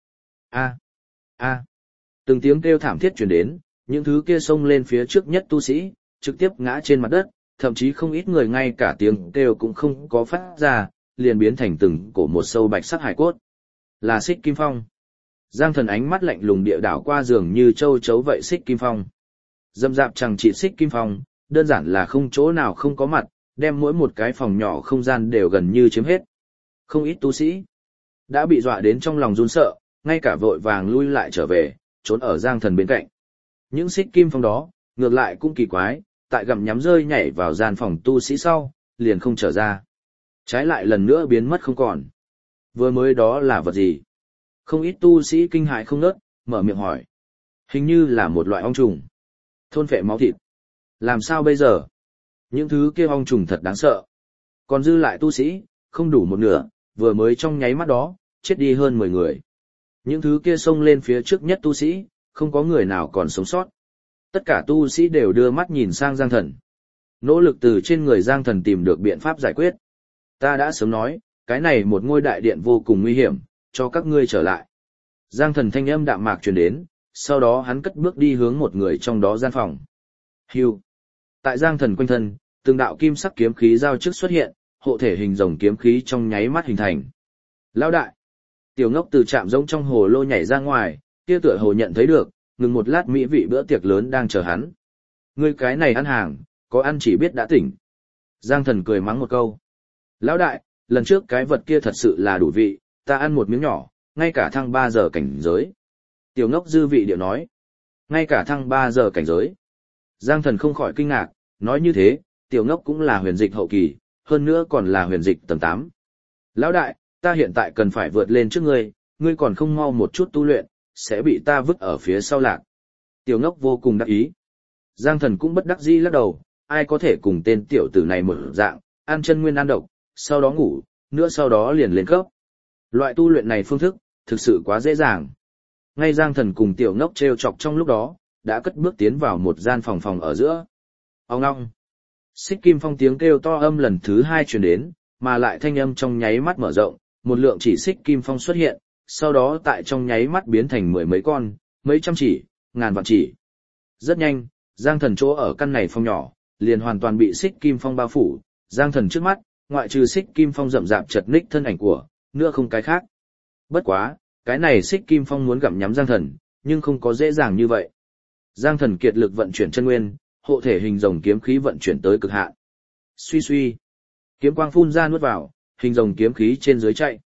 A. Từng tiếng kêu thảm thiết truyền đến, những thứ kia xông lên phía trước nhất tu sĩ, trực tiếp ngã trên mặt đất, thậm chí không ít người ngay cả tiếng kêu cũng không có phát ra, liền biến thành từng cổ một sâu bạch sắc hải cốt. Là Xích Kim Phong. Giang Thần ánh mắt lạnh lùng địa đảo qua dường như châu chấu vậy Xích Kim Phong. Dâm dạp chẳng chỉ Xích Kim Phong, đơn giản là không chỗ nào không có mặt, đem mỗi một cái phòng nhỏ không gian đều gần như chiếm hết. Không ít tu sĩ đã bị dọa đến trong lòng run sợ, ngay cả vội vàng lui lại trở về, trốn ở Giang Thần bên cạnh. Những Xích Kim Phong đó, ngược lại cũng kỳ quái, tại gặm nhắm rơi nhảy vào gian phòng tu sĩ sau, liền không trở ra. Trái lại lần nữa biến mất không còn. Vừa mới đó là vật gì? Không ít tu sĩ kinh hại không ngớt, mở miệng hỏi. Hình như là một loại ong trùng. Thôn phệ máu thịt. Làm sao bây giờ? Những thứ kia ong trùng thật đáng sợ. Còn dư lại tu sĩ, không đủ một nửa, vừa mới trong nháy mắt đó, chết đi hơn 10 người. Những thứ kia xông lên phía trước nhất tu sĩ, không có người nào còn sống sót. Tất cả tu sĩ đều đưa mắt nhìn sang Giang Thần. Nỗ lực từ trên người Giang Thần tìm được biện pháp giải quyết. Ta đã sớm nói, cái này một ngôi đại điện vô cùng nguy hiểm, cho các ngươi trở lại. Giang Thần thanh âm đạm mạc truyền đến, sau đó hắn cất bước đi hướng một người trong đó gian phòng. Hưu. Tại Giang Thần quanh thân, từng đạo kim sắc kiếm khí giao trước xuất hiện, hộ thể hình rồng kiếm khí trong nháy mắt hình thành. Lão đại. Tiểu Ngốc từ trạm rỗng trong hồ lô nhảy ra ngoài, kia tựa hồ nhận thấy được, ngừng một lát mỹ vị bữa tiệc lớn đang chờ hắn. Ngươi cái này ăn hàng, có ăn chỉ biết đã tỉnh. Giang Thần cười mắng một câu. Lão đại, lần trước cái vật kia thật sự là đủ vị, ta ăn một miếng nhỏ, ngay cả thăng 3 giờ cảnh giới. Tiểu Ngốc dư vị điệu nói. Ngay cả thăng 3 giờ cảnh giới. Giang Thần không khỏi kinh ngạc, nói như thế, Tiểu Ngốc cũng là huyền dịch hậu kỳ, hơn nữa còn là huyền dịch tầng 8. Lão đại, ta hiện tại cần phải vượt lên trước ngươi, ngươi còn không mau một chút tu luyện, sẽ bị ta vứt ở phía sau lạc. Tiểu Ngốc vô cùng đắc ý. Giang Thần cũng bất đắc dĩ lắc đầu, ai có thể cùng tên tiểu tử này một dạng, ăn chân nguyên ăn độc, sau đó ngủ, nữa sau đó liền lên cấp. Loại tu luyện này phương thức, thực sự quá dễ dàng. Ngay Giang Thần cùng Tiểu Ngốc trêu chọc trong lúc đó, đã cất bước tiến vào một gian phòng ở giữa. Ong ong. Xích Kim Phong tiếng kêu to âm lần thứ 2 truyền đến, mà lại thanh âm trong nháy mắt mở rộng, một lượng chỉ Xích Kim Phong xuất hiện, sau đó tại trong nháy mắt biến thành mười mấy con, mấy trăm chỉ, ngàn vạn chỉ. Rất nhanh, Giang Thần chỗ ở căn này phong nhỏ, liền hoàn toàn bị Xích Kim Phong bao phủ, Giang Thần trước mắt, ngoại trừ Xích Kim Phong rậm rạp chật ních thân ảnh của, nữa không cái khác. Bất quá, cái này Xích Kim Phong muốn gặm nhắm Giang Thần, nhưng không có dễ dàng như vậy. Giang Thần kiệt lực vận chuyển chân nguyên, hộ thể hình rồng kiếm khí vận chuyển tới cực hạn. Suy suy, kiếm quang phun ra nuốt vào, hình rồng kiếm khí trên dưới chạy.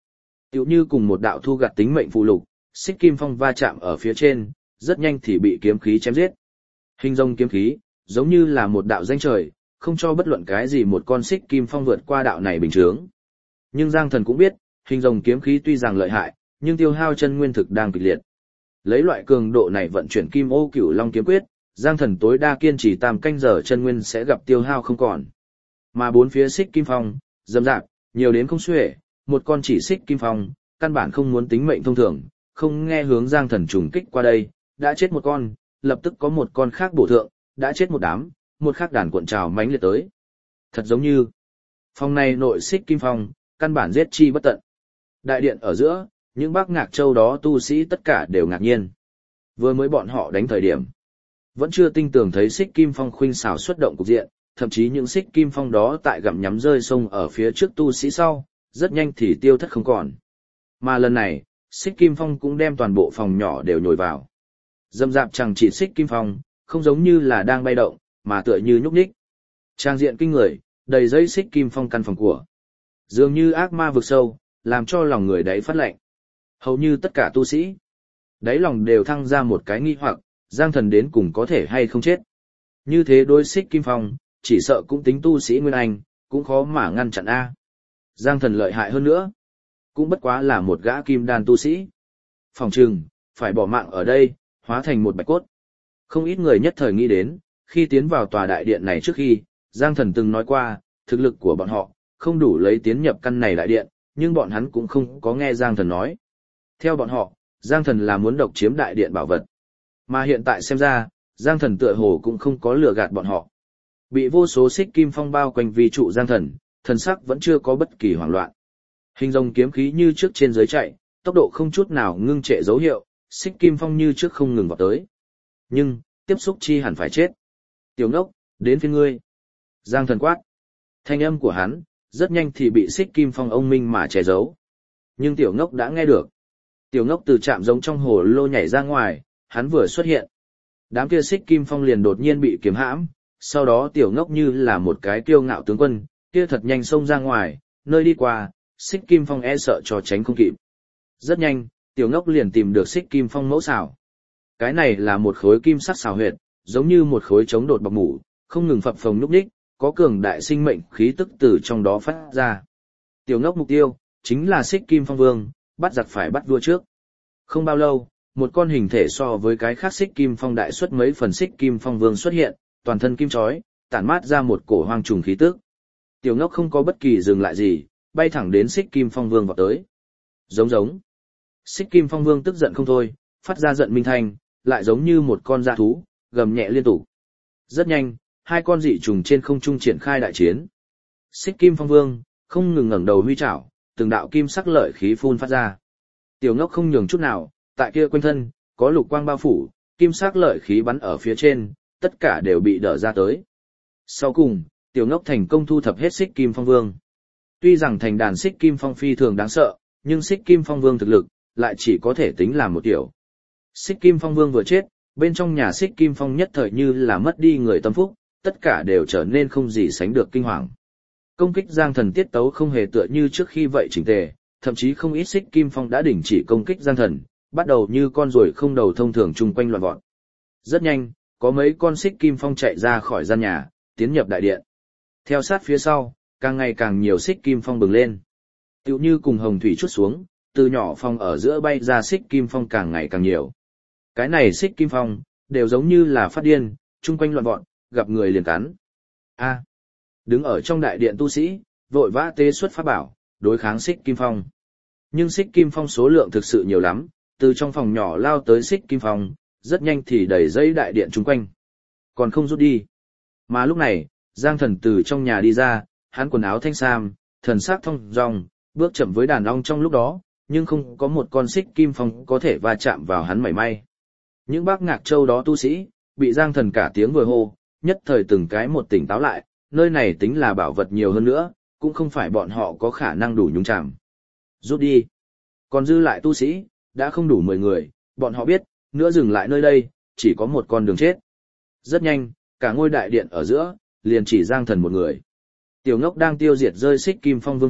Tựu như cùng một đạo thu gặt tính mệnh phụ lục, xích kim phong va chạm ở phía trên, rất nhanh thì bị kiếm khí chém giết. Hình rồng kiếm khí, giống như là một đạo danh trời, không cho bất luận cái gì một con xích kim phong vượt qua đạo này bình chướng. Nhưng Giang Thần cũng biết, hình rồng kiếm khí tuy rằng lợi hại, nhưng tiêu hao chân nguyên thực đang kịch liệt. Lấy loại cường độ này vận chuyển Kim Ô Cửu Long kiếm quyết, Giang Thần tối đa kiên trì 3 canh giờ chân nguyên sẽ gặp tiêu hao không còn. Mà bốn phía xích kim phong, rậm rạp, nhiều đến không xuể, một con chỉ xích kim phong, căn bản không muốn tính mệnh thông thường, không nghe hướng Giang Thần trùng kích qua đây, đã chết một con, lập tức có một con khác bổ thượng, đã chết một đám, một khác đàn cuộn trào mãnh liệt tới. Thật giống như, phong này nội xích kim phong, căn bản giết chi bất tận. Đại điện ở giữa, những Bắc Ngạc Châu đó tu sĩ tất cả đều ngạc nhiên. Vừa mới bọn họ đánh thời điểm, vẫn chưa tin tưởng thấy xích kim phong khuynh xảo xuất động cục diện, thậm chí những xích kim phong đó tại gặm nhắm rơi sông ở phía trước tu sĩ sau, rất nhanh thì tiêu thất không còn. Mà lần này, xích kim phong cũng đem toàn bộ phòng nhỏ đều nhồi vào. Dâm dạp chẳng chỉ xích kim phong, không giống như là đang bay động, mà tựa như nhúc nhích. Trang diện kinh người, đầy dây xích kim phong căn phòng của. Dường như ác ma vực sâu, làm cho lòng người đấy phát lạnh. Hầu như tất cả tu sĩ, đáy lòng đều thăng ra một cái nghi hoặc, Giang Thần đến cùng có thể hay không chết. Như thế đối xích kim phong, chỉ sợ cũng tính tu sĩ Nguyên Anh, cũng khó mà ngăn chặn A. Giang Thần lợi hại hơn nữa, cũng bất quá là một gã kim đan tu sĩ. Phòng trừng, phải bỏ mạng ở đây, hóa thành một bạch cốt. Không ít người nhất thời nghĩ đến, khi tiến vào tòa đại điện này trước khi, Giang Thần từng nói qua, thực lực của bọn họ, không đủ lấy tiến nhập căn này đại điện, nhưng bọn hắn cũng không có nghe Giang Thần nói. Theo bọn họ, Giang Thần là muốn độc chiếm đại điện bảo vật. Mà hiện tại xem ra, Giang Thần tựa hồ cũng không có lừa gạt bọn họ. Bị vô số xích kim phong bao quanh vi trụ Giang Thần, thần sắc vẫn chưa có bất kỳ hoảng loạn. Hình rồng kiếm khí như trước trên dưới chạy, tốc độ không chút nào ngưng trệ dấu hiệu, xích kim phong như trước không ngừng vào tới. Nhưng, tiếp xúc chi hẳn phải chết. Tiểu ngốc, đến phía ngươi. Giang Thần quát. Thanh âm của hắn, rất nhanh thì bị xích kim phong ông minh mà che giấu. Nhưng tiểu ngốc đã nghe được. Tiểu ngốc từ trạm giống trong hồ lô nhảy ra ngoài, hắn vừa xuất hiện. Đám kia xích kim phong liền đột nhiên bị kiếm hãm, sau đó tiểu ngốc như là một cái kiêu ngạo tướng quân, kia thật nhanh xông ra ngoài, nơi đi qua, xích kim phong e sợ cho tránh không kịp. Rất nhanh, tiểu ngốc liền tìm được xích kim phong mẫu xảo. Cái này là một khối kim sắc xảo huyệt, giống như một khối chống đột bọc mủ, không ngừng phập phồng núp đích, có cường đại sinh mệnh khí tức từ trong đó phát ra. Tiểu ngốc mục tiêu, chính là xích kim phong vương, bắt giặc phải bắt vua trước. Không bao lâu, một con hình thể so với cái khác xích kim phong đại xuất mấy phần xích kim phong vương xuất hiện, toàn thân kim chói, tản mát ra một cổ hoang trùng khí tức. Tiểu ngốc không có bất kỳ dừng lại gì, bay thẳng đến xích kim phong vương vào tới. Giống giống. Xích kim phong vương tức giận không thôi, phát ra giận minh thanh, lại giống như một con dã thú, gầm nhẹ liên tục. Rất nhanh, hai con dị trùng trên không trung triển khai đại chiến. Xích kim phong vương, không ngừng ngẩng đầu huy chảo, từng đạo kim sắc lợi khí phun phát ra. Tiểu ngốc không nhường chút nào, tại kia quanh thân, có lục quang bao phủ, kim sắc lợi khí bắn ở phía trên, tất cả đều bị đỡ ra tới. Sau cùng, tiểu ngốc thành công thu thập hết xích kim phong vương. Tuy rằng thành đàn xích kim phong phi thường đáng sợ, nhưng xích kim phong vương thực lực, lại chỉ có thể tính là một tiểu. Xích kim phong vương vừa chết, bên trong nhà xích kim phong nhất thời như là mất đi người tâm phúc, tất cả đều trở nên không gì sánh được kinh hoàng. Công kích Giang Thần tiết tấu không hề tựa như trước khi vậy chỉnh tề, thậm chí không ít xích kim phong đã đình chỉ công kích Giang Thần, bắt đầu như con ruồi không đầu thông thường chung quanh loạn vọt. Rất nhanh, có mấy con xích kim phong chạy ra khỏi gian nhà, tiến nhập đại điện. Theo sát phía sau, càng ngày càng nhiều xích kim phong bừng lên. Tựu như cùng hồng thủy chút xuống, từ nhỏ phong ở giữa bay ra xích kim phong càng ngày càng nhiều. Cái này xích kim phong, đều giống như là phát điên, chung quanh loạn vọt, gặp người liền cắn. A. Đứng ở trong đại điện tu sĩ, vội vã tế xuất pháp bảo, đối kháng xích kim phong. Nhưng xích kim phong số lượng thực sự nhiều lắm, từ trong phòng nhỏ lao tới xích kim phong, rất nhanh thì đẩy dây đại điện chung quanh. Còn không rút đi. Mà lúc này, Giang Thần từ trong nhà đi ra, hắn quần áo thanh sam, thần sắc thong dong, bước chậm với đàn ong trong lúc đó, nhưng không có một con xích kim phong có thể va chạm vào hắn mảy may. Những Bắc Ngạc Châu đó tu sĩ, bị Giang Thần cả tiếng vừa hô, nhất thời từng cái một tỉnh táo lại, nơi này tính là bảo vật nhiều hơn nữa, cũng không phải bọn họ có khả năng đủ nhúng chạm. Rút đi. Còn dư lại tu sĩ, đã không đủ 10 người, bọn họ biết, nữa dừng lại nơi đây, chỉ có một con đường chết. Rất nhanh, cả ngôi đại điện ở giữa, liền chỉ Giang Thần một người. Tiểu ngốc đang tiêu diệt rơi xích kim phong vương hậu,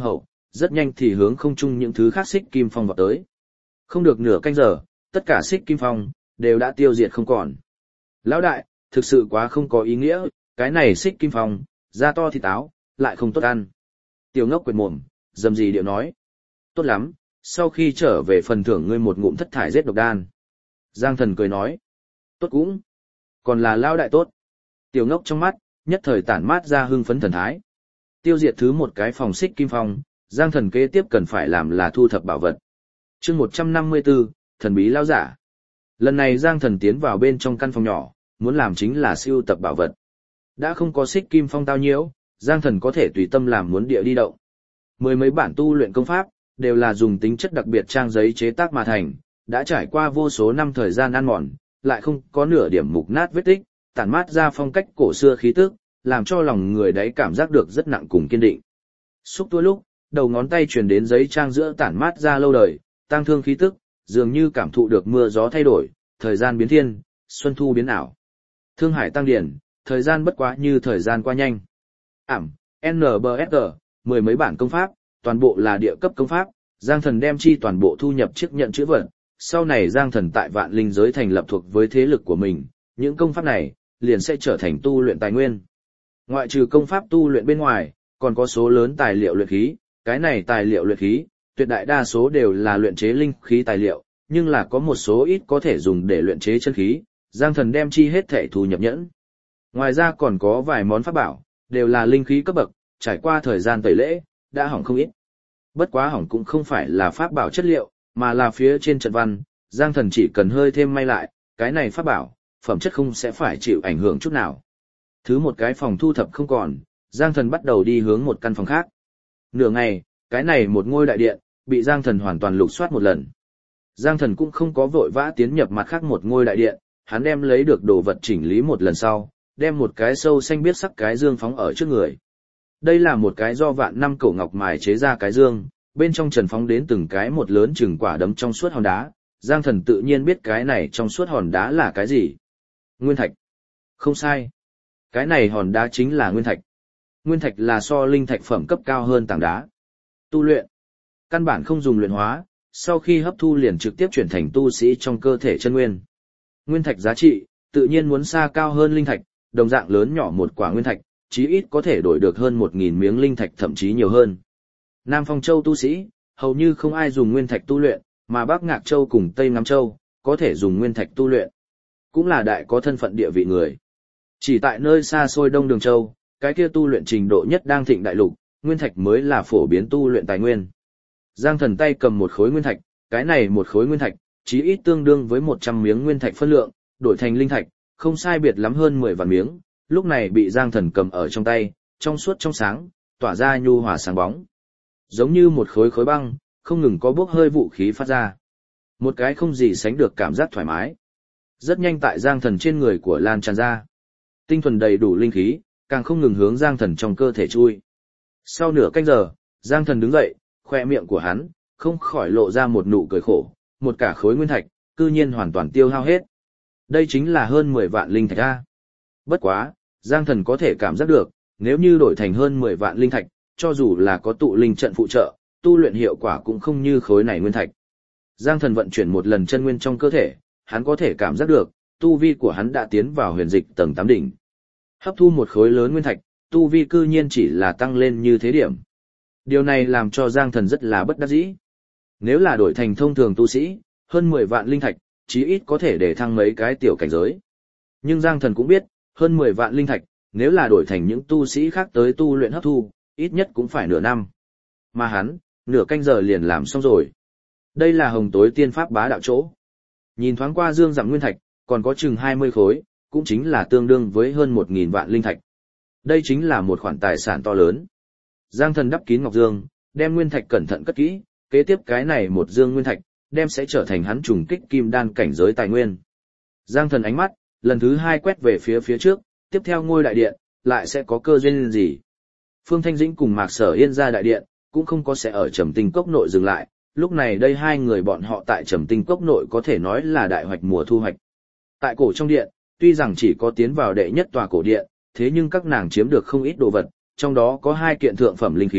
rất nhanh thì hướng không trung những thứ khác xích kim phong vọt tới. Không được nửa canh giờ, tất cả xích kim phong đều đã tiêu diệt không còn. Lão đại, thực sự quá không có ý nghĩa, cái này xích kim phong, da to thịt táo, lại không tốt ăn. Tiểu ngốc quệt mồm, dầm gì điệu nói. Tốt lắm, sau khi trở về phần thưởng ngươi một ngụm thất thải giết độc đan. Giang thần cười nói. Tốt cũng. Còn là lão đại tốt. Tiểu ngốc trong mắt, nhất thời tản mát ra hưng phấn thần thái. Tiêu diệt thứ một cái phòng xích kim phong, Giang thần kế tiếp cần phải làm là thu thập bảo vật. Chương 154, thần bí lão giả. Lần này Giang thần tiến vào bên trong căn phòng nhỏ, muốn làm chính là sưu tập bảo vật. Đã không có xích kim phong tao nhiễu, Giang thần có thể tùy tâm làm muốn địa đi động. Mười mấy bản tu luyện công pháp, đều là dùng tính chất đặc biệt trang giấy chế tác mà thành, đã trải qua vô số năm thời gian ăn mòn, lại không có nửa điểm mục nát vết tích, tản mát ra phong cách cổ xưa khí tức, làm cho lòng người đấy cảm giác được rất nặng cùng kiên định. Xúc tua lúc, đầu ngón tay truyền đến giấy trang giữa tản mát ra lâu đời, tăng thương khí tức, dường như cảm thụ được mưa gió thay đổi, thời gian biến thiên, xuân thu biến ảo. Thương hải tăng điển, thời gian bất quá như thời gian qua nhanh. Ảm, NBSG, mười mấy bản công pháp, toàn bộ là địa cấp công pháp, Giang Thần đem chi toàn bộ thu nhập chiếc nhận chữ vật. Sau này Giang Thần tại Vạn Linh giới thành lập thuộc với thế lực của mình, những công pháp này liền sẽ trở thành tu luyện tài nguyên. Ngoại trừ công pháp tu luyện bên ngoài, còn có số lớn tài liệu luyện khí, cái này tài liệu luyện khí, tuyệt đại đa số đều là luyện chế linh khí tài liệu, nhưng là có một số ít có thể dùng để luyện chế chân khí, Giang Thần đem chi hết thể thu nhập nhẫn. Ngoài ra còn có vài món pháp bảo, đều là linh khí cấp bậc, trải qua thời gian tẩy lễ, đã hỏng không ít. Bất quá hỏng cũng không phải là pháp bảo chất liệu, mà là phía trên trận văn, Giang Thần chỉ cần hơi thêm may lại, cái này pháp bảo, phẩm chất không sẽ phải chịu ảnh hưởng chút nào. Thứ một cái phòng thu thập không còn, Giang Thần bắt đầu đi hướng một căn phòng khác. Nửa ngày, cái này một ngôi đại điện, bị Giang Thần hoàn toàn lục soát một lần. Giang Thần cũng không có vội vã tiến nhập mặt khác một ngôi đại điện, hắn đem lấy được đồ vật chỉnh lý một lần sau, đem một cái sâu xanh biếc sắc cái dương phóng ở trước người. Đây là một cái do vạn năm cổ ngọc mài chế ra cái dương, bên trong trần phóng đến từng cái một lớn chừng quả đấm trong suốt hòn đá. Giang Thần tự nhiên biết cái này trong suốt hòn đá là cái gì. Nguyên thạch. Không sai. Cái này hòn đá chính là nguyên thạch. Nguyên thạch là so linh thạch phẩm cấp cao hơn tảng đá. Tu luyện. Căn bản không dùng luyện hóa, sau khi hấp thu liền trực tiếp chuyển thành tu sĩ trong cơ thể chân nguyên. Nguyên thạch giá trị, tự nhiên muốn xa cao hơn linh thạch, đồng dạng lớn nhỏ một quả nguyên thạch, chí ít có thể đổi được hơn 1000 miếng linh thạch thậm chí nhiều hơn. Nam Phong Châu tu sĩ, hầu như không ai dùng nguyên thạch tu luyện, mà Bắc Ngạc Châu cùng Tây Nam Châu, có thể dùng nguyên thạch tu luyện. Cũng là đại có thân phận địa vị người. Chỉ tại nơi xa xôi Đông Đường Châu, cái kia tu luyện trình độ nhất đang thịnh đại lục, nguyên thạch mới là phổ biến tu luyện tài nguyên. Giang Thần tay cầm một khối nguyên thạch, cái này một khối nguyên thạch, chí ít tương đương với 100 miếng nguyên thạch phân lượng, đổi thành linh thạch, không sai biệt lắm hơn 10 vạn miếng, lúc này bị Giang Thần cầm ở trong tay, trong suốt trong sáng, tỏa ra nhu hòa sáng bóng. Giống như một khối khối băng, không ngừng có bốc hơi vũ khí phát ra. Một cái không gì sánh được cảm giác thoải mái. Rất nhanh tại Giang Thần trên người của lan tràn ra. Tinh thuần đầy đủ linh khí, càng không ngừng hướng Giang Thần trong cơ thể chui. Sau nửa canh giờ, Giang Thần đứng dậy, khoe miệng của hắn không khỏi lộ ra một nụ cười khổ, một cả khối nguyên thạch, cư nhiên hoàn toàn tiêu hao hết. Đây chính là hơn 10 vạn linh thạch a. Bất quá, Giang Thần có thể cảm giác được, nếu như đổi thành hơn 10 vạn linh thạch, cho dù là có tụ linh trận phụ trợ, tu luyện hiệu quả cũng không như khối này nguyên thạch. Giang Thần vận chuyển một lần chân nguyên trong cơ thể, hắn có thể cảm giác được, tu vi của hắn đã tiến vào huyền dịch tầng 8 đỉnh. Hấp thu một khối lớn nguyên thạch, tu vi cư nhiên chỉ là tăng lên như thế điểm. Điều này làm cho Giang Thần rất là bất đắc dĩ. Nếu là đổi thành thông thường tu sĩ, hơn 10 vạn linh thạch, chí ít có thể để thăng mấy cái tiểu cảnh giới. Nhưng Giang Thần cũng biết, hơn 10 vạn linh thạch, nếu là đổi thành những tu sĩ khác tới tu luyện hấp thu, ít nhất cũng phải nửa năm. Mà hắn, nửa canh giờ liền làm xong rồi. Đây là hồng tối tiên pháp bá đạo chỗ. Nhìn thoáng qua dương dặm nguyên thạch, còn có chừng 20 khối, cũng chính là tương đương với hơn 1000 vạn linh thạch. Đây chính là một khoản tài sản to lớn. Giang Thần đắp kín ngọc dương, đem nguyên thạch cẩn thận cất kỹ, kế tiếp cái này một dương nguyên thạch, đem sẽ trở thành hắn trùng kích kim đan cảnh giới tài nguyên. Giang Thần ánh mắt, lần thứ 2 quét về phía trước, tiếp theo ngôi đại điện, lại sẽ có cơ duyên gì. Phương Thanh Dĩnh cùng Mạc Sở Yên ra đại điện, cũng không có sẽ ở Trầm Tinh Cốc nội dừng lại, lúc này đây hai người bọn họ tại Trầm Tinh Cốc nội có thể nói là đại hoạch mùa thu hoạch. Tại cổ trong điện, tuy rằng chỉ có tiến vào đệ nhất tòa cổ điện, thế nhưng các nàng chiếm được không ít đồ vật, trong đó có 2 kiện thượng phẩm linh khí,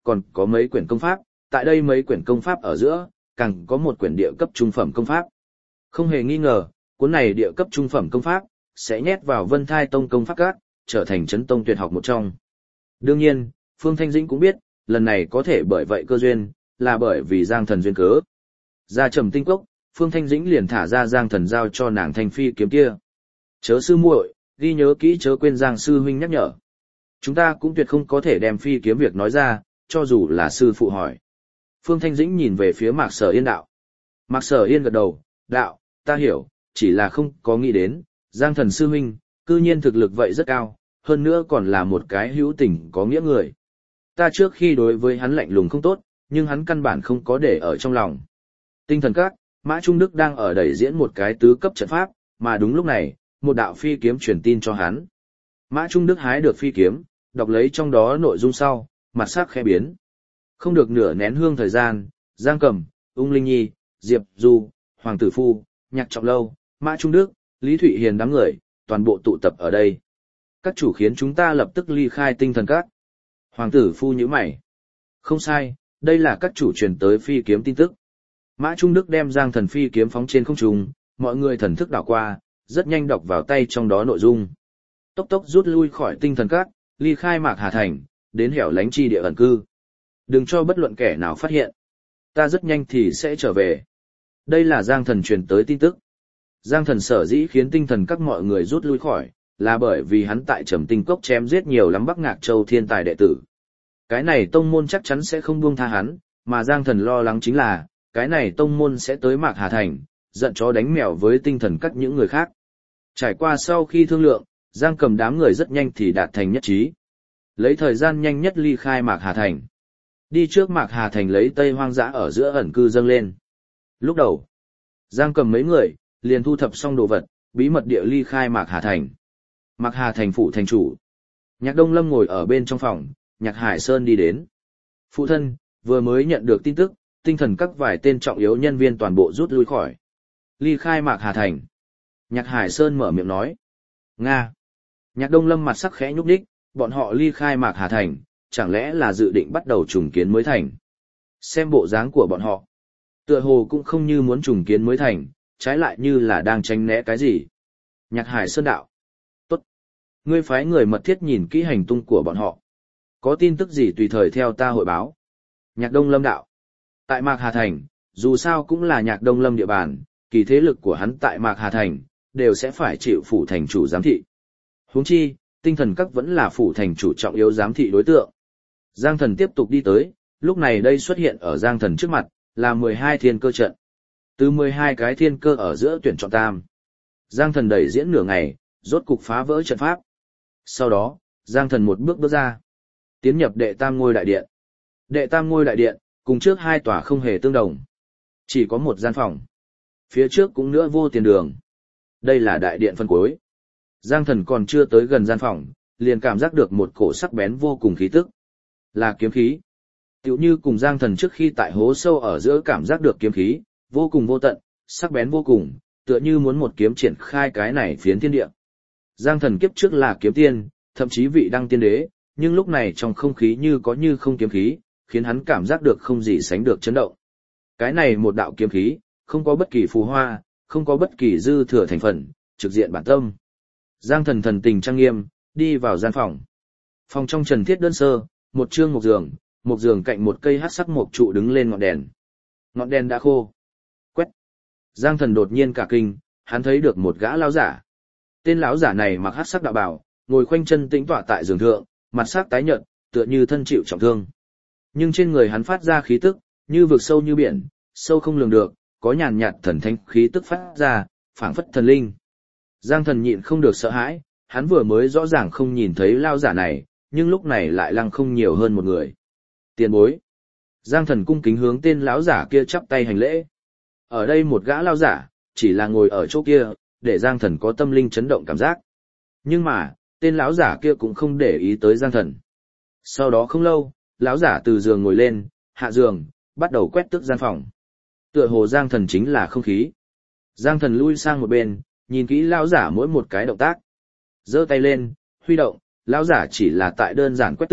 còn có mấy quyển công pháp, tại đây mấy quyển công pháp ở giữa, càng có một quyển địa cấp trung phẩm công pháp. Không hề nghi ngờ, cuốn này địa cấp trung phẩm công pháp, sẽ nhét vào Vân Thai Tông công pháp các, trở thành chấn tông tuyệt học một trong. Đương nhiên, Phương Thanh Dĩnh cũng biết, lần này có thể bởi vậy cơ duyên, là bởi vì Giang Thần duyên cớ. Ra Trầm Tinh Cốc, Phương Thanh Dĩnh liền thả ra Giang Thần giao cho nàng thanh phi kiếm kia. Chớ sư muội, ghi nhớ kỹ chớ quên Giang sư huynh nhắc nhở. Chúng ta cũng tuyệt không có thể đem phi kiếm việc nói ra, cho dù là sư phụ hỏi. Phương Thanh Dĩnh nhìn về phía Mạc Sở Yên đạo. Mạc Sở Yên gật đầu, đạo, ta hiểu, chỉ là không có nghĩ đến, Giang Thần sư huynh, cư nhiên thực lực vậy rất cao, hơn nữa còn là một cái hữu tình có nghĩa người. Ta trước khi đối với hắn lạnh lùng không tốt, nhưng hắn căn bản không có để ở trong lòng. Tinh thần các, Mã Trung Đức đang ở đẩy diễn một cái tứ cấp trận pháp, mà đúng lúc này, một đạo phi kiếm truyền tin cho hắn. Mã Trung Đức hái được phi kiếm, đọc lấy trong đó nội dung sau, mặt sắc khẽ biến. Không được nửa nén hương thời gian, Giang Cầm, Ung Linh Nhi, Diệp Du, Hoàng Tử Phu, Nhạc Trọng Lâu, Mã Trung Đức, Lý Thụy Hiền đám người, toàn bộ tụ tập ở đây. Các chủ khiến chúng ta lập tức ly khai tinh thần các. Hoàng Tử Phu nhíu mày. Không sai, đây là các chủ truyền tới phi kiếm tin tức. Mã Trung Đức đem Giang Thần phi kiếm phóng trên không trung, mọi người thần thức đảo qua, rất nhanh đọc vào tay trong đó nội dung. Tốc tốc rút lui khỏi tinh thần các, ly khai Mạc Hà Thành, đến hẻo lánh chi địa ẩn cư. Đừng cho bất luận kẻ nào phát hiện. Ta rất nhanh thì sẽ trở về. Đây là Giang Thần truyền tới tin tức. Giang Thần sở dĩ khiến tinh thần các mọi người rút lui khỏi, là bởi vì hắn tại Trầm Tinh Cốc chém giết nhiều lắm Bắc Ngạc Châu thiên tài đệ tử. Cái này tông môn chắc chắn sẽ không buông tha hắn, mà Giang Thần lo lắng chính là, cái này tông môn sẽ tới Mạc Hà Thành, giận chó đánh mèo với tinh thần các những người khác. Trải qua sau khi thương lượng, Giang Cầm đám người rất nhanh thì đạt thành nhất trí. Lấy thời gian nhanh nhất ly khai Mạc Hà Thành. Đi trước Mạc Hà Thành lấy Tây Hoang dã ở giữa ẩn cư dâng lên. Lúc đầu, Giang Cầm mấy người, liền thu thập xong đồ vật, bí mật địa ly khai Mạc Hà Thành. Mạc Hà Thành phụ thành chủ. Nhạc Đông Lâm ngồi ở bên trong phòng, Nhạc Hải Sơn đi đến. Phụ thân, vừa mới nhận được tin tức, tinh thần các vài tên trọng yếu nhân viên toàn bộ rút lui khỏi. Ly khai Mạc Hà Thành. Nhạc Hải Sơn mở miệng nói. Nga. Nhạc Đông Lâm mặt sắc khẽ nhúc đích, bọn họ ly khai Mạc Hà Thành, chẳng lẽ là dự định bắt đầu trùng kiến mới thành. Xem bộ dáng của bọn họ. Tựa hồ cũng không như muốn trùng kiến mới thành, trái lại như là đang tránh né cái gì. Nhạc Hải Sơn đạo. Tốt. Ngươi phái người mật thiết nhìn kỹ hành tung của bọn họ. Có tin tức gì tùy thời theo ta hội báo. Nhạc Đông Lâm đạo. Tại Mạc Hà Thành, dù sao cũng là Nhạc Đông Lâm địa bàn, kỳ thế lực của hắn tại Mạc Hà Thành, đều sẽ phải chịu phủ thành chủ giám thị. Huống chi, tinh thần các vẫn là phủ thành chủ trọng yếu giám thị đối tượng. Giang Thần tiếp tục đi tới, lúc này đây xuất hiện ở Giang Thần trước mặt, là 12 thiên cơ trận. Từ 12 cái thiên cơ ở giữa tuyển chọn tam. Giang Thần đẩy diễn nửa ngày, rốt cục phá vỡ trận pháp. Sau đó, Giang Thần một bước bước ra. Tiến nhập đệ tam ngôi đại điện. Đệ tam ngôi đại điện, cùng trước hai tòa không hề tương đồng. Chỉ có một gian phòng. Phía trước cũng nữa vô tiền đường. Đây là đại điện phân cuối. Giang Thần còn chưa tới gần gian phòng, liền cảm giác được một cổ sắc bén vô cùng khí tức. Là kiếm khí. Tựu như cùng Giang Thần trước khi tại hố sâu ở giữa cảm giác được kiếm khí, vô cùng vô tận, sắc bén vô cùng, tựa như muốn một kiếm triển khai cái này phiến thiên địa. Giang Thần kiếp trước là kiếm tiên, thậm chí vị đăng tiên đế, nhưng lúc này trong không khí như có như không kiếm khí, khiến hắn cảm giác được không gì sánh được chấn động. Cái này một đạo kiếm khí, không có bất kỳ phù hoa, không có bất kỳ dư thừa thành phần, trực diện bản tâm. Giang Thần thần tình trang nghiêm, đi vào gian phòng. Phòng trong trần thiết đơn sơ, một chương một giường cạnh một cây hắc sắc mộc trụ đứng lên ngọn đèn. Ngọn đèn đã khô. Quét. Giang Thần đột nhiên cả kinh, hắn thấy được một gã lão giả. Tên lão giả này mặc hắc sắc đạo bào, ngồi khoanh chân tĩnh tọa tại giường thượng, mặt sắc tái nhợt, tựa như thân chịu trọng thương. Nhưng trên người hắn phát ra khí tức, như vực sâu như biển, sâu không lường được, có nhàn nhạt thần thánh khí tức phát ra, phảng phất thần linh. Giang Thần nhịn không được sợ hãi, hắn vừa mới rõ ràng không nhìn thấy lão giả này, nhưng lúc này lại lăng không nhiều hơn một người. Tiền bối. Giang Thần cung kính hướng tên lão giả kia chắp tay hành lễ. Ở đây một gã lão giả, chỉ là ngồi ở chỗ kia, để Giang Thần có tâm linh chấn động cảm giác. Nhưng mà, tên lão giả kia cũng không để ý tới Giang Thần. Sau đó không lâu, lão giả từ giường ngồi lên, hạ giường, bắt đầu quét tước gian phòng. Tựa hồ Giang Thần chính là không khí. Giang Thần lui sang một bên, nhìn kỹ lão giả mỗi một cái động tác. Giơ tay lên, huy động, lão giả chỉ là tại đơn giản quét tước,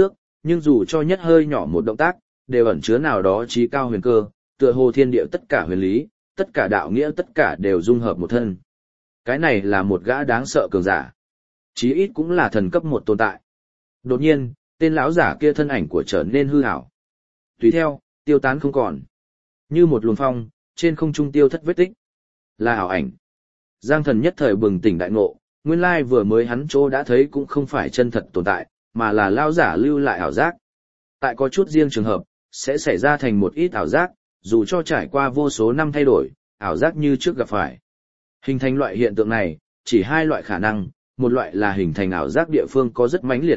nhưng dù cho nhất hơi nhỏ một động tác, đều ẩn chứa nào đó trí cao huyền cơ, tựa hồ thiên địa tất cả huyền lý, tất cả đạo nghĩa tất cả đều dung hợp một thân. Cái này là một gã đáng sợ cường giả. Chí ít cũng là thần cấp một tồn tại. Đột nhiên, tên lão giả kia thân ảnh của trở nên hư ảo. Tùy theo, tiêu tán không còn. Như một luồng phong, trên không trung tiêu thất vết tích. Là ảo ảnh. Giang Thần nhất thời bừng tỉnh đại ngộ, nguyên lai vừa mới hắn chỗ đã thấy cũng không phải chân thật tồn tại, mà là lão giả lưu lại ảo giác. Tại có chút riêng trường hợp, sẽ xảy ra thành một ít ảo giác, dù cho trải qua vô số năm thay đổi, ảo giác như trước gặp phải. Hình thành loại hiện tượng này, chỉ hai loại khả năng, một loại là hình thành ảo giác địa phương có rất mãnh liệt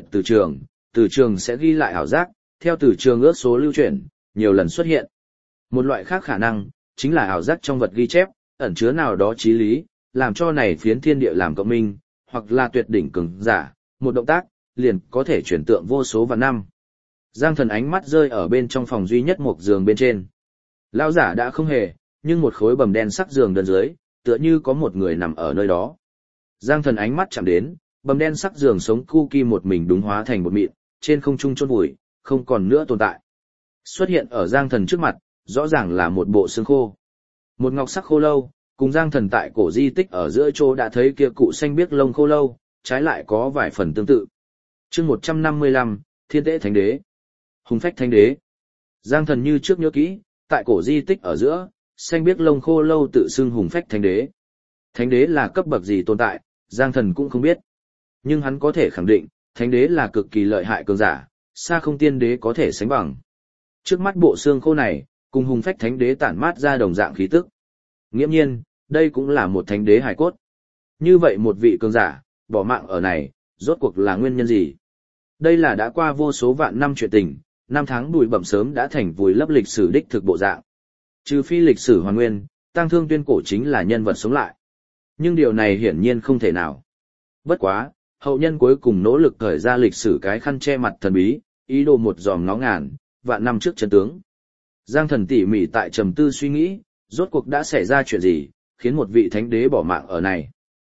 từ trường sẽ ghi lại ảo giác, theo từ trường ước số lưu chuyển, nhiều lần xuất hiện. Một loại khác khả năng, chính là ảo giác trong vật ghi chép, ẩn chứa nào đó trí lý, làm cho này phiến thiên địa làm cộng minh, hoặc là tuyệt đỉnh cường giả, một động tác, liền có thể chuyển tượng vô số vạn năm. Giang Thần ánh mắt rơi ở bên trong phòng duy nhất một giường bên trên. Lão giả đã không hề, nhưng một khối bầm đen sắc giường đơn dưới, tựa như có một người nằm ở nơi đó. Giang Thần ánh mắt chạm đến, bầm đen sắc giường sống Cookie một mình đúng hóa thành một mịn, trên không trung chôn vùi, không còn nữa tồn tại. Xuất hiện ở Giang Thần trước mặt, rõ ràng là một bộ xương khô. Một ngọc sắc khô lâu, cùng Giang Thần tại cổ di tích ở giữa chỗ đã thấy kia cụ xanh biếc lông khô lâu, trái lại có vài phần tương tự. Chương 155, Thiên Tế Thánh Đế. Hùng Phách Thánh Đế. Giang Thần như trước nhớ kỹ, tại cổ di tích ở giữa, xanh biếc lông khô lâu tự xưng Hùng Phách Thánh Đế. Thánh Đế là cấp bậc gì tồn tại, Giang Thần cũng không biết. Nhưng hắn có thể khẳng định, Thánh Đế là cực kỳ lợi hại cường giả, xa không tiên đế có thể sánh bằng. Trước mắt bộ xương khô này, cùng Hùng Phách Thánh Đế tản mát ra đồng dạng khí tức. Nghiễm nhiên, đây cũng là một Thánh Đế hài cốt. Như vậy một vị cường giả, bỏ mạng ở này, rốt cuộc là nguyên nhân gì? Đây là đã qua vô số vạn năm chuyện tình, năm tháng bụi bặm sớm đã thành vùi lấp lịch sử đích thực bộ dạng. Trừ phi lịch sử hoàn nguyên, Tang Thương Tuyên cổ chính là nhân vật sống lại. Nhưng điều này hiển nhiên không thể nào. Bất quá, hậu nhân cuối cùng nỗ lực thời ra lịch sử cái khăn che mặt thần bí, ý đồ một dòm ngó ngàn, vạn năm trước chân tướng. Giang Thần tỉ mỉ tại trầm tư suy nghĩ, rốt cuộc đã xảy ra chuyện gì, khiến một vị thánh đế bỏ mạng ở này.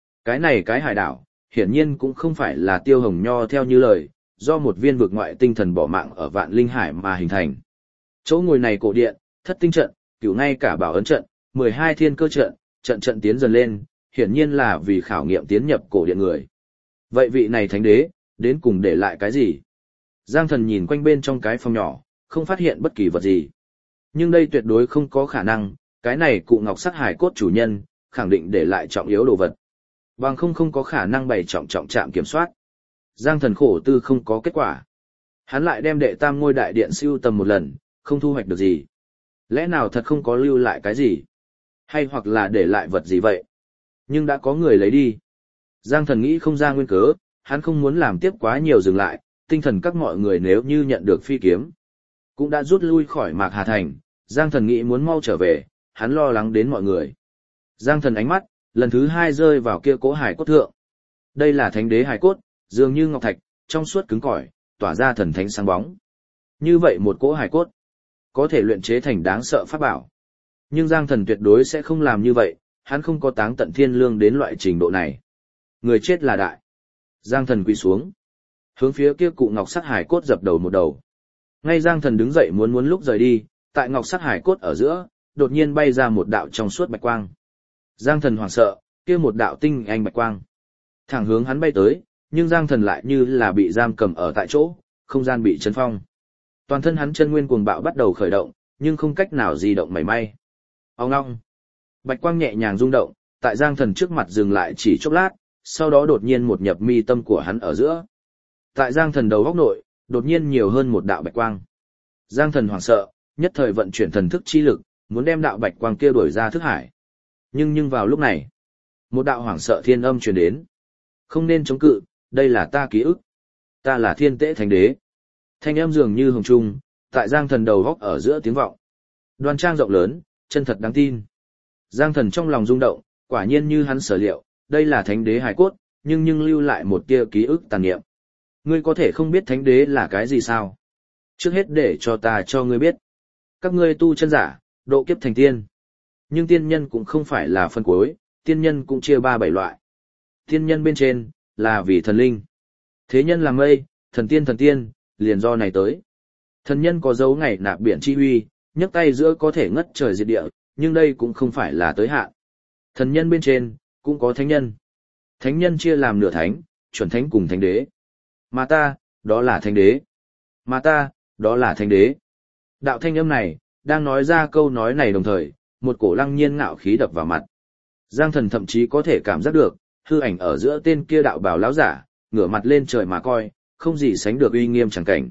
Cái hải đảo, hiển nhiên cũng không phải là Tiêu Hồng Nho theo như lời, do một viên vực ngoại tinh thần bỏ mạng ở Vạn Linh Hải mà hình thành. Chỗ ngồi này cổ điện, thất tinh trận, cửu ngay cả bảo ấn trận, 12 thiên cơ trận, trận tiến dần lên, hiển nhiên là vì khảo nghiệm tiến nhập cổ điện người. Vậy vị này thánh đế, đến cùng để lại cái gì? Giang Thần nhìn quanh bên trong cái phòng nhỏ, không phát hiện bất kỳ vật gì. Nhưng đây tuyệt đối không có khả năng, cái này cụ ngọc sắc hài cốt chủ nhân, khẳng định để lại trọng yếu đồ vật. Bằng không có khả năng bày trọng trạm kiểm soát. Giang Thần khổ tư không có kết quả. Hắn lại đem đệ tam ngôi đại điện siêu tầm một lần, không thu hoạch được gì. Lẽ nào thật không có lưu lại cái gì? Hay hoặc là để lại vật gì vậy? Nhưng đã có người lấy đi. Giang Thần nghĩ không ra nguyên cớ, hắn không muốn làm tiếp quá nhiều dừng lại, tinh thần các mọi người nếu như nhận được phi kiếm. Cũng đã rút lui khỏi Mạc Hà Thành, Giang Thần nghĩ muốn mau trở về, hắn lo lắng đến mọi người. Giang Thần ánh mắt, lần thứ hai rơi vào kia cỗ hài cốt thượng. Đây là thánh đế hài cốt, dường như ngọc thạch, trong suốt cứng cỏi, tỏa ra thần thánh sáng bóng. Như vậy một cỗ hài cốt, có thể luyện chế thành đáng sợ pháp bảo. Nhưng Giang Thần tuyệt đối sẽ không làm như vậy, hắn không có táng tận thiên lương đến loại trình độ này. Người chết là đại. Giang Thần quỳ xuống, hướng phía kia cụ ngọc sắc hài cốt dập đầu một đầu. Ngay Giang Thần đứng dậy muốn lúc rời đi, tại ngọc sắc hài cốt ở giữa, đột nhiên bay ra một đạo trong suốt bạch quang. Giang Thần hoảng sợ, kia một đạo tinh anh bạch quang thẳng hướng hắn bay tới, nhưng Giang Thần lại như là bị giam cầm ở tại chỗ, không gian bị chấn phong. Toàn thân hắn chân nguyên cuồng bạo bắt đầu khởi động, nhưng không cách nào di động mảy may. Ong ong. Bạch quang nhẹ nhàng rung động, tại Giang Thần trước mặt dừng lại chỉ chốc lát, sau đó đột nhiên một nhập mi tâm của hắn ở giữa. Tại Giang Thần đầu góc nội, đột nhiên nhiều hơn một đạo bạch quang. Giang Thần hoảng sợ, nhất thời vận chuyển thần thức chi lực, muốn đem đạo bạch quang kia đuổi ra thức hải. Nhưng vào lúc này, một đạo hoảng sợ thiên âm truyền đến. Không nên chống cự, đây là ta ký ức. Ta là Thiên Tế Thánh Đế. Thanh âm dường như hồng trung, tại Giang Thần đầu góc ở giữa tiếng vọng. Đoan trang rộng lớn, chân thật đáng tin. Giang Thần trong lòng rung động, quả nhiên như hắn sở liệu, đây là Thánh Đế hài cốt, nhưng lưu lại một tia ký ức tàn niệm. Ngươi có thể không biết Thánh Đế là cái gì sao? Trước hết để cho ta cho ngươi biết. Các ngươi tu chân giả, độ kiếp thành tiên. Nhưng tiên nhân cũng không phải là phân cuối, tiên nhân cũng chia 3-7 loại. Tiên nhân bên trên, là vì thần linh. Thế nhân là mây, thần tiên, liền do này tới. Thần nhân có dấu ngày nạp biển chi huy, nhấc tay giữa có thể ngất trời diệt địa, nhưng đây cũng không phải là tới hạn. Thần nhân bên trên, cũng có thánh nhân. Thánh nhân chia làm nửa thánh, chuẩn thánh cùng thánh đế. Mà ta, đó là thánh đế. Mà ta, đó là thánh đế. Đạo thanh âm này, đang nói ra câu nói này đồng thời, một cổ lăng nhiên ngạo khí đập vào mặt. Giang Thần thậm chí có thể cảm giác được, hư ảnh ở giữa tên kia đạo bào lão giả, ngửa mặt lên trời mà coi, không gì sánh được uy nghiêm chẳng cảnh.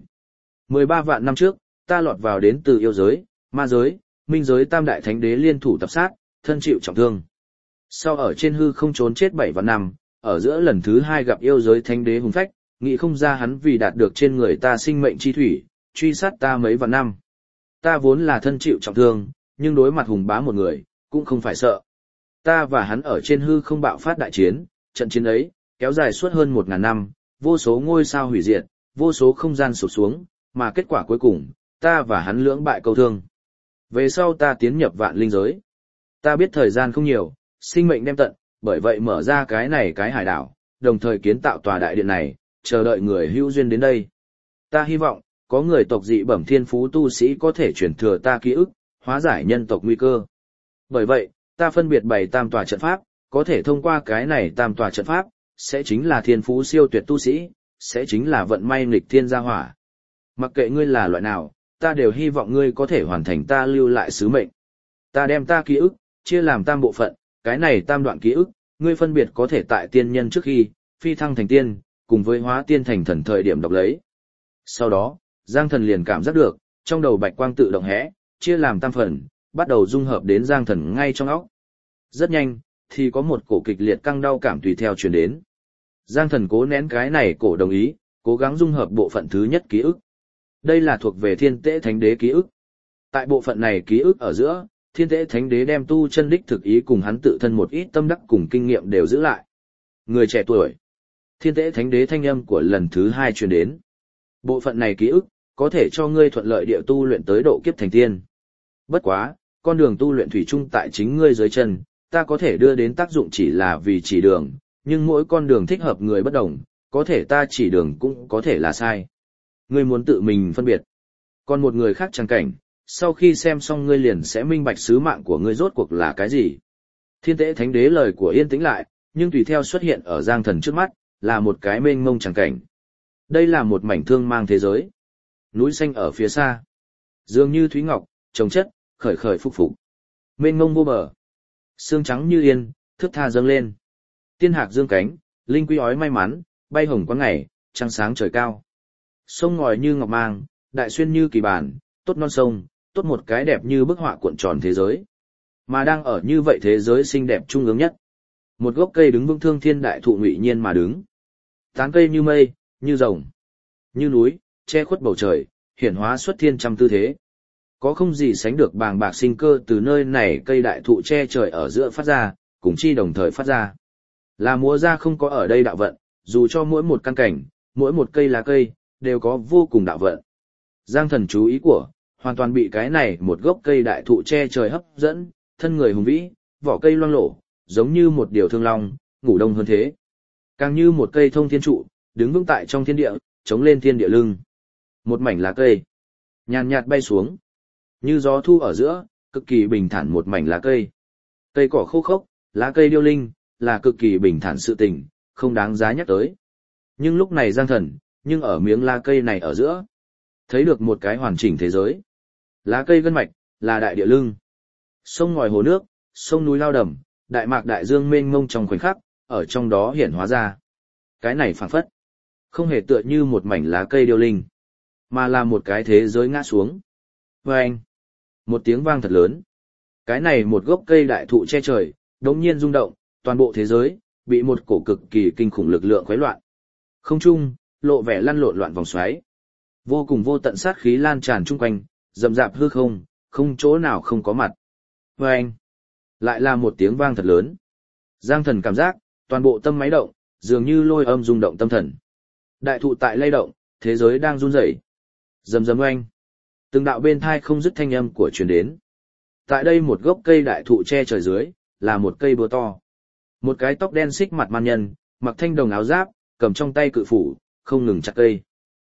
13 vạn năm trước, ta lọt vào đến từ yêu giới, ma giới, minh giới tam đại thánh đế liên thủ tập sát, thân chịu trọng thương. Sau ở trên hư không trốn chết 7 vạn năm, ở giữa lần thứ 2 gặp yêu giới thánh đế hùng phách, nghĩ không ra hắn vì đạt được trên người ta sinh mệnh chi thủy, truy sát ta mấy vạn năm. Ta vốn là thân chịu trọng thương, nhưng đối mặt hùng bá một người, cũng không phải sợ. Ta và hắn ở trên hư không bạo phát đại chiến, trận chiến ấy, kéo dài suốt hơn 1000 năm, vô số ngôi sao hủy diệt, vô số không gian sụp xuống, mà kết quả cuối cùng, ta và hắn lưỡng bại câu thương. Về sau ta tiến nhập vạn linh giới. Ta biết thời gian không nhiều, sinh mệnh đem tận, bởi vậy mở ra cái này cái hải đảo, đồng thời kiến tạo tòa đại điện này, chờ đợi người hữu duyên đến đây. Ta hy vọng, có người tộc dị bẩm thiên phú tu sĩ có thể truyền thừa ta ký ức, hóa giải nhân tộc nguy cơ. Bởi vậy, ta phân biệt bày tam tòa trận pháp, có thể thông qua cái này tam tòa trận pháp, sẽ chính là thiên phú siêu tuyệt tu sĩ, sẽ chính là vận may nghịch thiên gia hỏa. Mặc kệ ngươi là loại nào, ta đều hy vọng ngươi có thể hoàn thành ta lưu lại sứ mệnh. Ta đem ta ký ức, chia làm tam bộ phận, cái này tam đoạn ký ức, ngươi phân biệt có thể tại tiên nhân trước khi, phi thăng thành tiên, cùng với hóa tiên thành thần thời điểm đọc lấy. Sau đó, Giang Thần liền cảm giác được, trong đầu bạch quang tự động hẽ, chia làm tam phần, bắt đầu dung hợp đến Giang Thần ngay trong óc. Rất nhanh, thì có một cổ kịch liệt căng đau cảm tùy theo truyền đến. Giang Thần cố nén cái này cổ đồng ý, cố gắng dung hợp bộ phận thứ nhất ký ức. Đây là thuộc về Thiên Tế Thánh Đế ký ức. Tại bộ phận này ký ức ở giữa, Thiên Tế Thánh Đế đem tu chân đích thực ý cùng hắn tự thân một ít tâm đắc cùng kinh nghiệm đều giữ lại. Người trẻ tuổi. Thiên Tế Thánh Đế thanh âm của lần thứ 2 truyền đến. Bộ phận này ký ức, có thể cho ngươi thuận lợi địa tu luyện tới độ kiếp thành tiên. Bất quá, con đường tu luyện thủy chung tại chính ngươi dưới chân, ta có thể đưa đến tác dụng chỉ là vì chỉ đường, nhưng mỗi con đường thích hợp người bất đồng, có thể ta chỉ đường cũng có thể là sai. Ngươi muốn tự mình phân biệt. Còn một người khác chẳng cảnh, sau khi xem xong ngươi liền sẽ minh bạch sứ mạng của ngươi rốt cuộc là cái gì. Thiên Tế Thánh Đế lời của yên tĩnh lại, nhưng tùy theo xuất hiện ở Giang Thần trước mắt, là một cái mênh mông chẳng cảnh. Đây là một mảnh thương mang thế giới. Núi xanh ở phía xa. Dường như thúy ngọc, trồng chất, khởi khởi phúc phục. Mênh mông vô bờ. Sương trắng như yên, thước tha dâng lên. Tiên hạc dương cánh, linh quy ói may mắn, bay hồng qua ngày, trăng sáng trời cao. Sông ngòi như ngọc mang, đại xuyên như kỳ bản, tốt non sông, tốt một cái đẹp như bức họa cuộn tròn thế giới. Mà đang ở như vậy thế giới xinh đẹp trung ương nhất. Một gốc cây đứng vững thương thiên đại thụ ngụy nhiên mà đứng. Tán cây như mây, như rồng, như núi, che khuất bầu trời, hiển hóa xuất thiên trăm tư thế. Có không gì sánh được bàng bạc sinh cơ từ nơi này cây đại thụ che trời ở giữa phát ra, cùng chi đồng thời phát ra. Là múa ra không có ở đây đạo vận, dù cho mỗi một căn cảnh, mỗi một cây lá cây, đều có vô cùng đạo vận. Giang Thần chú ý của, hoàn toàn bị cái này một gốc cây đại thụ che trời hấp dẫn, thân người hùng vĩ, vỏ cây loang lổ, giống như một điều thương long, ngủ đông hơn thế. Càng như một cây thông thiên trụ, đứng vững tại trong thiên địa, chống lên thiên địa lưng. Một mảnh lá cây, nhàn nhạt bay xuống, như gió thu ở giữa, cực kỳ bình thản một mảnh lá cây. Cây cỏ khô khốc, lá cây điêu linh, là cực kỳ bình thản sự tình, không đáng giá nhắc tới. Nhưng lúc này Giang Thần, nhưng ở miếng lá cây này ở giữa, thấy được một cái hoàn chỉnh thế giới. Lá cây gân mạch, là đại địa lưng. Sông ngòi hồ nước, sông núi lao đầm, đại mạc đại dương mênh mông trong khoảnh khắc, ở trong đó hiển hóa ra. Cái này phảng phất, không hề tựa như một mảnh lá cây điêu linh, mà là một cái thế giới ngã xuống. Vâng! Một tiếng vang thật lớn. Cái này một gốc cây đại thụ che trời, đống nhiên rung động, toàn bộ thế giới, bị một cổ cực kỳ kinh khủng lực lượng khuấy loạn. Không trung, lộ vẻ lăn lộn loạn vòng xoáy. Vô cùng vô tận sát khí lan tràn chung quanh, rậm rạp hư không, không chỗ nào không có mặt. Vâng! Lại là một tiếng vang thật lớn. Giang Thần cảm giác, toàn bộ tâm máy động, dường như lôi âm rung động tâm thần. Đại thụ tại lay động, thế giới đang run rẩy. Rầm rầm oanh. Từng đạo bên thai không dứt thanh âm của truyền đến. Tại đây một gốc cây đại thụ che trời dưới, là một cây búa to. Một cái tóc đen xích mặt man nhân, mặc thanh đồng áo giáp, cầm trong tay cự phủ, không ngừng chặt cây.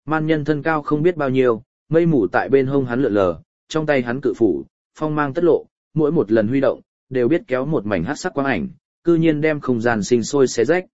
Man nhân thân cao không biết bao nhiêu, mây mù tại bên hông hắn lượn lờ, trong tay hắn cự phủ, phong mang tất lộ, mỗi một lần huy động, đều biết kéo một mảnh hắc sắc quang ảnh, cư nhiên đem không gian sinh sôi xé rách.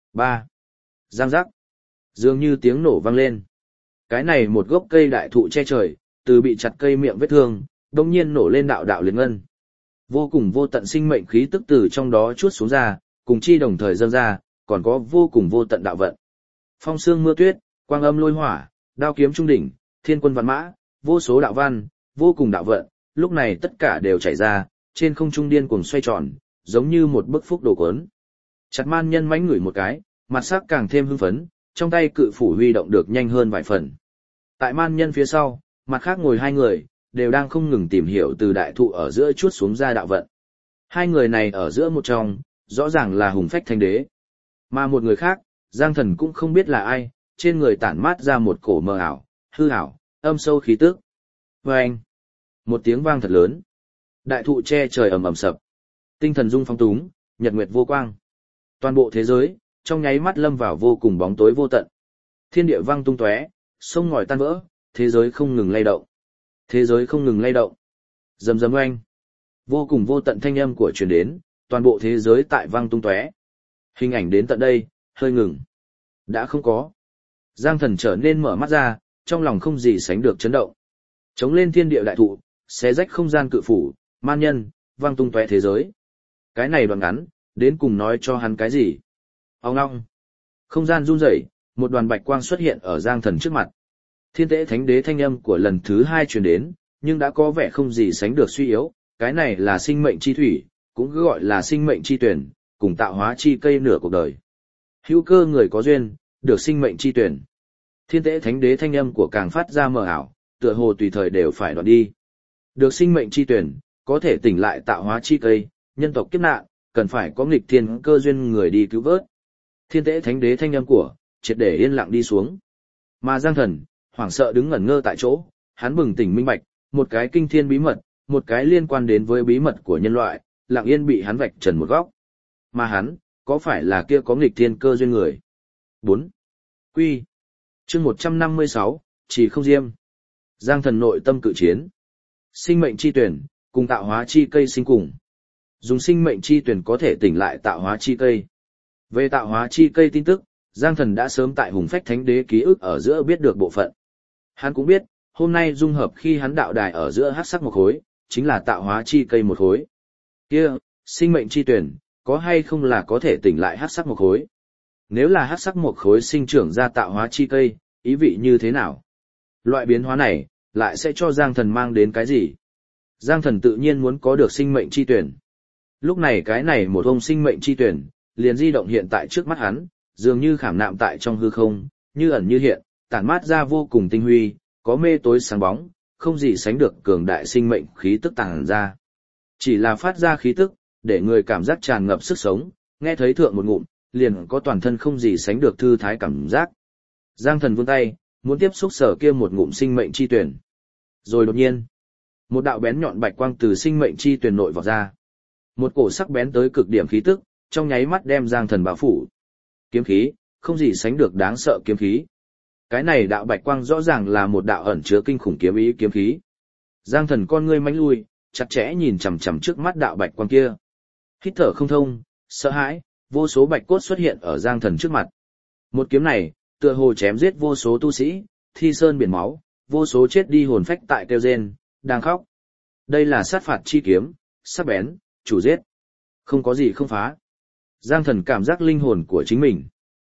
3. Giang giác. Dường như tiếng nổ vang lên. Cái này một gốc cây đại thụ che trời, từ bị chặt cây miệng vết thương, đồng nhiên nổ lên đạo đạo liền ngân. Vô cùng vô tận sinh mệnh khí tức từ trong đó chuốt xuống ra, cùng chi đồng thời dâng ra, còn có vô cùng vô tận đạo vận. Phong sương mưa tuyết, quang âm lôi hỏa, đao kiếm trung đỉnh, thiên quân văn mã, vô số đạo văn, vô cùng đạo vận, lúc này tất cả đều chảy ra, trên không trung điên cuồng xoay tròn, giống như một bức phúc đồ cuốn. Chặt man nhân mánh ngửi một cái, mặt sắc càng thêm hưng phấn, trong tay cự phủ huy động được nhanh hơn vài phần. Tại man nhân phía sau, mặt khác ngồi hai người, đều đang không ngừng tìm hiểu từ đại thụ ở giữa chuốt xuống ra đạo vận. Hai người này ở giữa một trong, rõ ràng là hùng phách thanh đế. Mà một người khác, Giang Thần cũng không biết là ai, trên người tản mát ra một cổ mờ ảo, hư ảo, âm sâu khí tức. Vâng! Một tiếng vang thật lớn. Đại thụ che trời ầm ầm sập. Tinh thần dung phong túng, nhật nguyệt vô quang. Toàn bộ thế giới, trong nháy mắt lâm vào vô cùng bóng tối vô tận. Thiên địa vang tung tóe, sông ngòi tan vỡ, thế giới không ngừng lay động. Thế giới không ngừng lay động. Rầm rầm oanh. Vô cùng vô tận thanh âm của truyền đến, toàn bộ thế giới tại vang tung tóe. Hình ảnh đến tận đây, hơi ngừng. Đã không có. Giang Thần trở nên mở mắt ra, trong lòng không gì sánh được chấn động. Chống lên thiên địa đại thụ, xé rách không gian cự phủ, man nhân, vang tung tóe thế giới. Cái này đoạn ngắn, đến cùng nói cho hắn cái gì? Ông ngong. Không gian run rẩy, một đoàn bạch quang xuất hiện ở Giang Thần trước mặt. Thiên Tế Thánh Đế thanh âm của lần thứ 2 truyền đến, nhưng đã có vẻ không gì sánh được suy yếu. Cái này là sinh mệnh chi thủy, cũng cứ gọi là sinh mệnh chi tuyển, cùng tạo hóa chi cây nửa cuộc đời. Hữu cơ người có duyên, được sinh mệnh chi tuyển. Thiên Tế Thánh Đế thanh âm của càng phát ra mờ ảo, tựa hồ tùy thời đều phải đoạn đi. Được sinh mệnh chi tuyển, có thể tỉnh lại tạo hóa chi cây, nhân tộc kiếp nạn, cần phải có nghịch thiên cơ duyên người đi cứu vớt. Thiên Tế Thánh Đế thanh âm của, triệt để yên lặng đi xuống. Mà Giang Thần, hoảng sợ đứng ngẩn ngơ tại chỗ, hắn bừng tỉnh minh bạch, một cái kinh thiên bí mật, một cái liên quan đến với bí mật của nhân loại, lặng yên bị hắn vạch trần một góc. Mà hắn, có phải là kia có nghịch thiên cơ duyên người? 4. Quy. Chương 156, Chỉ không diêm. Giang Thần nội tâm cự chiến. Sinh mệnh chi tuyển, cùng tạo hóa chi cây sinh cùng. Dùng sinh mệnh chi tuyển có thể tỉnh lại tạo hóa chi cây. Về tạo hóa chi cây tin tức, Giang Thần đã sớm tại Hùng Phách Thánh Đế ký ức ở giữa biết được bộ phận. Hắn cũng biết, hôm nay dung hợp khi hắn đạo đài ở giữa hắc sắc một khối, chính là tạo hóa chi cây một khối. Kia, sinh mệnh chi tuyển, có hay không là có thể tỉnh lại hắc sắc một khối? Nếu là hắc sắc một khối sinh trưởng ra tạo hóa chi cây, ý vị như thế nào? Loại biến hóa này, lại sẽ cho Giang Thần mang đến cái gì? Giang Thần tự nhiên muốn có được sinh mệnh chi tuyển. Lúc này cái này một ông sinh mệnh chi tuyển, liền di động hiện tại trước mắt hắn, dường như khảm nạm tại trong hư không, như ẩn như hiện, tản mát ra vô cùng tinh huy, có mê tối sáng bóng, không gì sánh được cường đại sinh mệnh khí tức tàng ra. Chỉ là phát ra khí tức, để người cảm giác tràn ngập sức sống, nghe thấy thượng một ngụm, liền có toàn thân không gì sánh được thư thái cảm giác. Giang Thần vươn tay, muốn tiếp xúc sở kia một ngụm sinh mệnh chi tuyển. Rồi đột nhiên, một đạo bén nhọn bạch quang từ sinh mệnh chi tuyển nội vọt ra. Một cổ sắc bén tới cực điểm khí tức, trong nháy mắt đem Giang Thần bao phủ. Kiếm khí, không gì sánh được đáng sợ kiếm khí. Cái này đạo bạch quang rõ ràng là một đạo ẩn chứa kinh khủng kiếm ý kiếm khí. Giang Thần con ngươi mánh lui, chặt chẽ nhìn chằm chằm trước mắt đạo bạch quang kia. Hít thở không thông, sợ hãi, vô số bạch cốt xuất hiện ở Giang Thần trước mặt. Một kiếm này, tựa hồ chém giết vô số tu sĩ, thi sơn biển máu, vô số chết đi hồn phách tại kêu rên, đang khóc. Đây là sát phạt chi kiếm, sắc bén, chủ giết. Không có gì không phá. Giang Thần cảm giác linh hồn của chính mình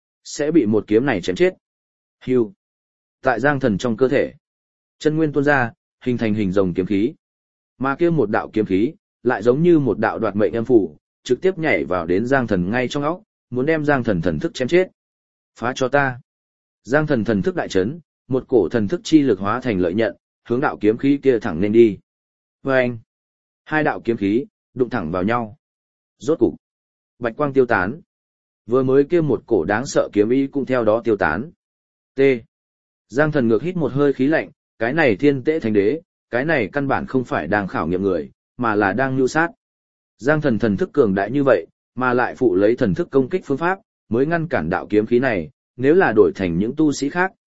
sẽ bị một kiếm này chém chết. Hưu. Tại Giang Thần trong cơ thể, chân nguyên tuôn ra, hình thành hình rồng kiếm khí. Mà kia một đạo kiếm khí, lại giống như một đạo đoạt mệnh âm phủ, trực tiếp nhảy vào đến Giang Thần ngay trong óc, muốn đem Giang Thần thần thức chém chết. Phá cho ta. Giang Thần thần thức đại chấn, một cổ thần thức chi lực hóa thành lợi nhận, hướng đạo kiếm khí kia thẳng lên đi. Vâng! Hai đạo kiếm khí, đụng thẳng vào nhau. Rốt cục, bạch quang tiêu tán. Vừa mới kia một cổ đáng sợ kiếm ý cũng theo đó tiêu tán. T. Giang Thần ngược hít một hơi khí lạnh, cái này Thiên Tế Thánh Đế, cái này căn bản không phải đang khảo nghiệm người, mà là đang nhu sát. Giang Thần thần thức cường đại như vậy, mà lại phụ lấy thần thức công kích phương pháp, mới ngăn cản đạo kiếm khí này, nếu là đổi thành những tu sĩ khác,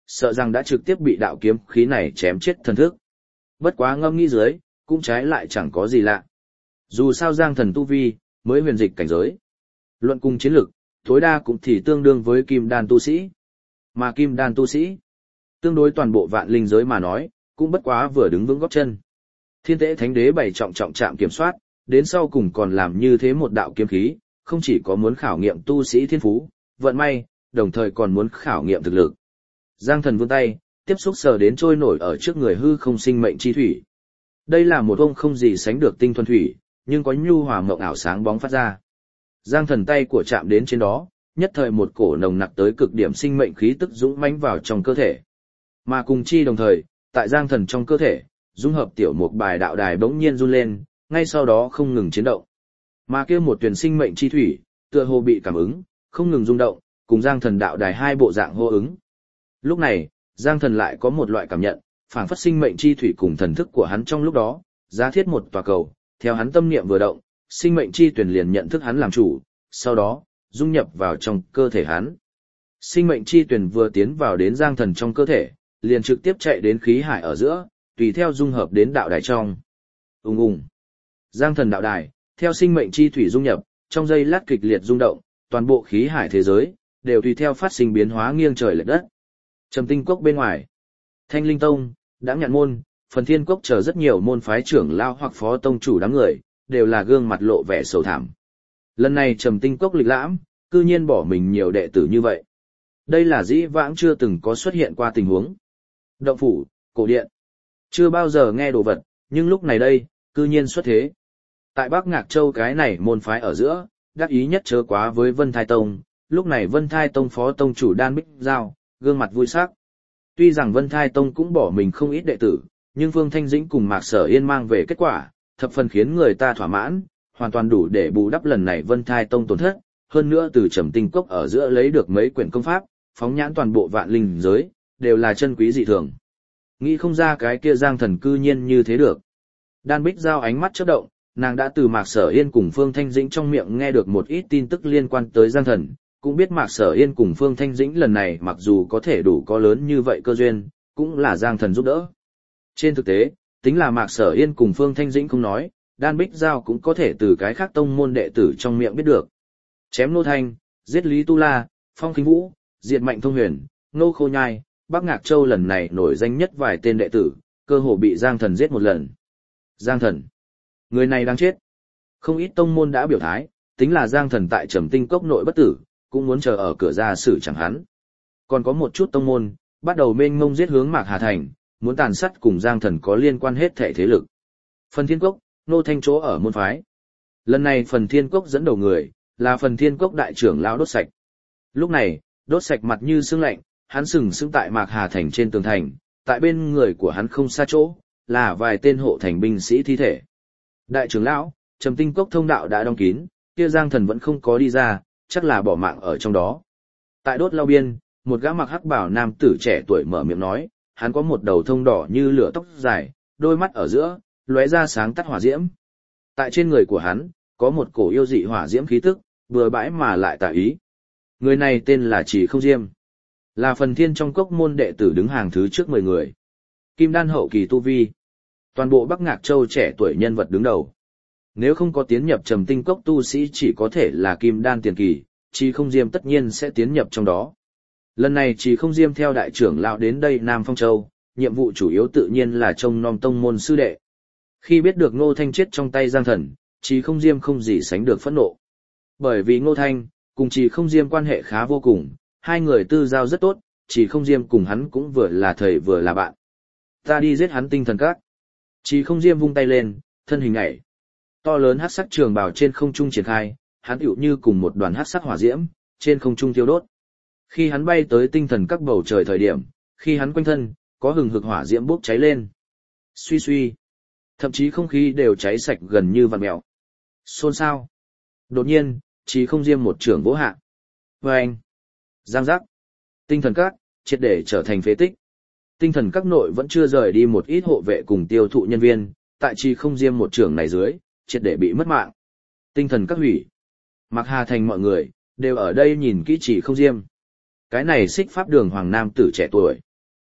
sợ rằng đã trực tiếp bị đạo kiếm khí này chém chết thần thức. Bất quá ngâm nghĩ dưới, cũng trái lại chẳng có gì lạ. Dù sao Giang Thần tu vi, mới huyền dịch cảnh giới. Luận cùng chiến lực, tối đa cũng thì tương đương với kim đan tu sĩ. Mà kim đan tu sĩ, tương đối toàn bộ vạn linh giới mà nói, cũng bất quá vừa đứng vững góp chân. Thiên Tế Thánh Đế bày trọng trạm kiểm soát, đến sau cùng còn làm như thế một đạo kiếm khí, không chỉ có muốn khảo nghiệm tu sĩ thiên phú, vận may, đồng thời còn muốn khảo nghiệm thực lực. Giang Thần vươn tay, tiếp xúc sờ đến trôi nổi ở trước người hư không sinh mệnh chi thủy. Đây là một ông không gì sánh được tinh thuần thủy, nhưng có nhu hòa mộng ảo sáng bóng phát ra. Giang Thần tay của chạm đến trên đó, nhất thời một cổ nồng nặc tới cực điểm sinh mệnh khí tức dũng mãnh vào trong cơ thể. Mà cùng chi đồng thời, tại Giang Thần trong cơ thể, dung hợp tiểu một bài đạo đài bỗng nhiên run lên, ngay sau đó không ngừng chiến động. Mà kia một tuyển sinh mệnh chi thủy, tựa hồ bị cảm ứng, không ngừng rung động, cùng Giang Thần đạo đài hai bộ dạng hô ứng. Lúc này, Giang Thần lại có một loại cảm nhận, phảng phất sinh mệnh chi thủy cùng thần thức của hắn trong lúc đó, giá thiết một tòa cầu, theo hắn tâm niệm vừa động, sinh mệnh chi tuyển liền nhận thức hắn làm chủ, sau đó, dung nhập vào trong cơ thể hắn. Sinh mệnh chi tuyển vừa tiến vào đến Giang Thần trong cơ thể, liền trực tiếp chạy đến khí hải ở giữa, tùy theo dung hợp đến đạo đài trong. Ùng ùng. Giang Thần đạo đài, theo sinh mệnh chi thủy dung nhập, trong giây lát kịch liệt rung động, toàn bộ khí hải thế giới đều tùy theo phát sinh biến hóa nghiêng trời lệch đất. Trầm Tinh Cốc bên ngoài, Thanh Linh Tông, Đãng Nhạn môn, Phần Thiên Cốc chờ rất nhiều môn phái trưởng lao hoặc phó tông chủ đám người, đều là gương mặt lộ vẻ sầu thảm. Lần này Trầm Tinh Cốc lịch lãm, cư nhiên bỏ mình nhiều đệ tử như vậy. Đây là dĩ vãng chưa từng có xuất hiện qua tình huống. Động phủ, cổ điện, chưa bao giờ nghe đồ vật, nhưng lúc này đây, cư nhiên xuất thế. Tại Bắc Ngạc Châu cái này môn phái ở giữa, đắc ý nhất chớ quá với Vân Thai Tông, lúc này Vân Thai Tông phó tông chủ Đan Bích Giao, gương mặt vui sắc. Tuy rằng Vân Thai Tông cũng bỏ mình không ít đệ tử, nhưng Phương Thanh Dĩnh cùng Mạc Sở Yên mang về kết quả, thập phần khiến người ta thỏa mãn, hoàn toàn đủ để bù đắp lần này Vân Thai Tông tổn thất, hơn nữa từ Trầm Tinh Cốc ở giữa lấy được mấy quyển công pháp, phóng nhãn toàn bộ vạn linh giới, đều là chân quý dị thường. Nghĩ không ra cái kia Giang Thần cư nhiên như thế được. Đan Bích Giao ánh mắt chớp động, nàng đã từ Mạc Sở Yên cùng Phương Thanh Dĩnh trong miệng nghe được một ít tin tức liên quan tới Giang Thần, cũng biết Mạc Sở Yên cùng Phương Thanh Dĩnh lần này mặc dù có thể đủ có lớn như vậy cơ duyên, cũng là Giang Thần giúp đỡ. Trên thực tế, tính là Mạc Sở Yên cùng Phương Thanh Dĩnh không nói, Đan Bích Giao cũng có thể từ cái khác tông môn đệ tử trong miệng biết được. Chém Nô Thanh, giết Lý Tu La, Phong Khinh Vũ, diệt Mạnh Thông Huyền, Nô Khô Nhai, Bắc Ngạc Châu lần này nổi danh nhất vài tên đệ tử, cơ hồ bị Giang Thần giết một lần. Giang Thần, người này đang chết. Không ít tông môn đã biểu thái, tính là Giang Thần tại Trầm Tinh Cốc nội bất tử, cũng muốn chờ ở cửa ra xử chẳng hắn. Còn có một chút tông môn, bắt đầu mênh mông giết hướng Mạc Hà Thành, muốn tàn sát cùng Giang Thần có liên quan hết thể thế lực. Phần Thiên Cốc, Nô Thanh chỗ ở môn phái. Lần này Phần Thiên Cốc dẫn đầu người, là Phần Thiên Cốc đại trưởng lão Đốt Sạch. Lúc này, Đốt Sạch mặt như sương lạnh, hắn sừng sững tại Mạc Hà Thành trên tường thành, tại bên người của hắn không xa chỗ, là vài tên hộ thành binh sĩ thi thể. Đại trưởng lão, Trầm Tinh Cốc thông đạo đã đóng kín, kia Giang Thần vẫn không có đi ra, chắc là bỏ mạng ở trong đó. Tại Đốt Lao Biên, một gã mặc hắc bào nam tử trẻ tuổi mở miệng nói, hắn có một đầu thông đỏ như lửa tóc dài, đôi mắt ở giữa, lóe ra sáng tắt hỏa diễm. Tại trên người của hắn, có một cổ yêu dị hỏa diễm khí tức, bừa bãi mà lại tà ý. Người này tên là Trì Không Diêm, là Phần Thiên trong cốc môn đệ tử đứng hàng thứ trước 10 người. Kim đan hậu kỳ tu vi. Toàn bộ Bắc Ngạc Châu trẻ tuổi nhân vật đứng đầu. Nếu không có tiến nhập Trầm Tinh Cốc tu sĩ chỉ có thể là kim đan tiền kỳ, Trì Không Diêm tất nhiên sẽ tiến nhập trong đó. Lần này Trì Không Diêm theo đại trưởng lão đến đây Nam Phong Châu, nhiệm vụ chủ yếu tự nhiên là trông nom tông môn sư đệ. Khi biết được Ngô Thanh chết trong tay Giang Thần, Trì Không Diêm không gì sánh được phẫn nộ. Bởi vì Ngô Thanh, cùng Trì Không Diêm quan hệ khá vô cùng, hai người tư giao rất tốt, Trì Không Diêm cùng hắn cũng vừa là thầy vừa là bạn. Ta đi giết hắn Tinh Thần Các. Trì Không Diêm vung tay lên, thân hình nhảy. To lớn hắc sắc trường bào trên không trung triển khai, hắn tựu như cùng một đoàn hắc sắc hỏa diễm, trên không trung thiêu đốt. Khi hắn bay tới Tinh Thần Các bầu trời thời điểm, khi hắn quanh thân, có hừng hực hỏa diễm bốc cháy lên. Suy suy. Thậm chí không khí đều cháy sạch gần như vặn mèo. Xôn xao. Đột nhiên, Trì Không Diêm một trưởng vỗ hạ. Vâng. Giang giác. Tinh Thần Các, triệt để trở thành phế tích. Tinh Thần Các nội vẫn chưa rời đi một ít hộ vệ cùng tiêu thụ nhân viên, tại Trì Không Diêm một trưởng này dưới, triệt để bị mất mạng. Tinh Thần Các hủy. Mạc Hà Thành mọi người, đều ở đây nhìn kỹ Trì Không Diêm. Cái này xích pháp đường hoàng nam tử trẻ tuổi.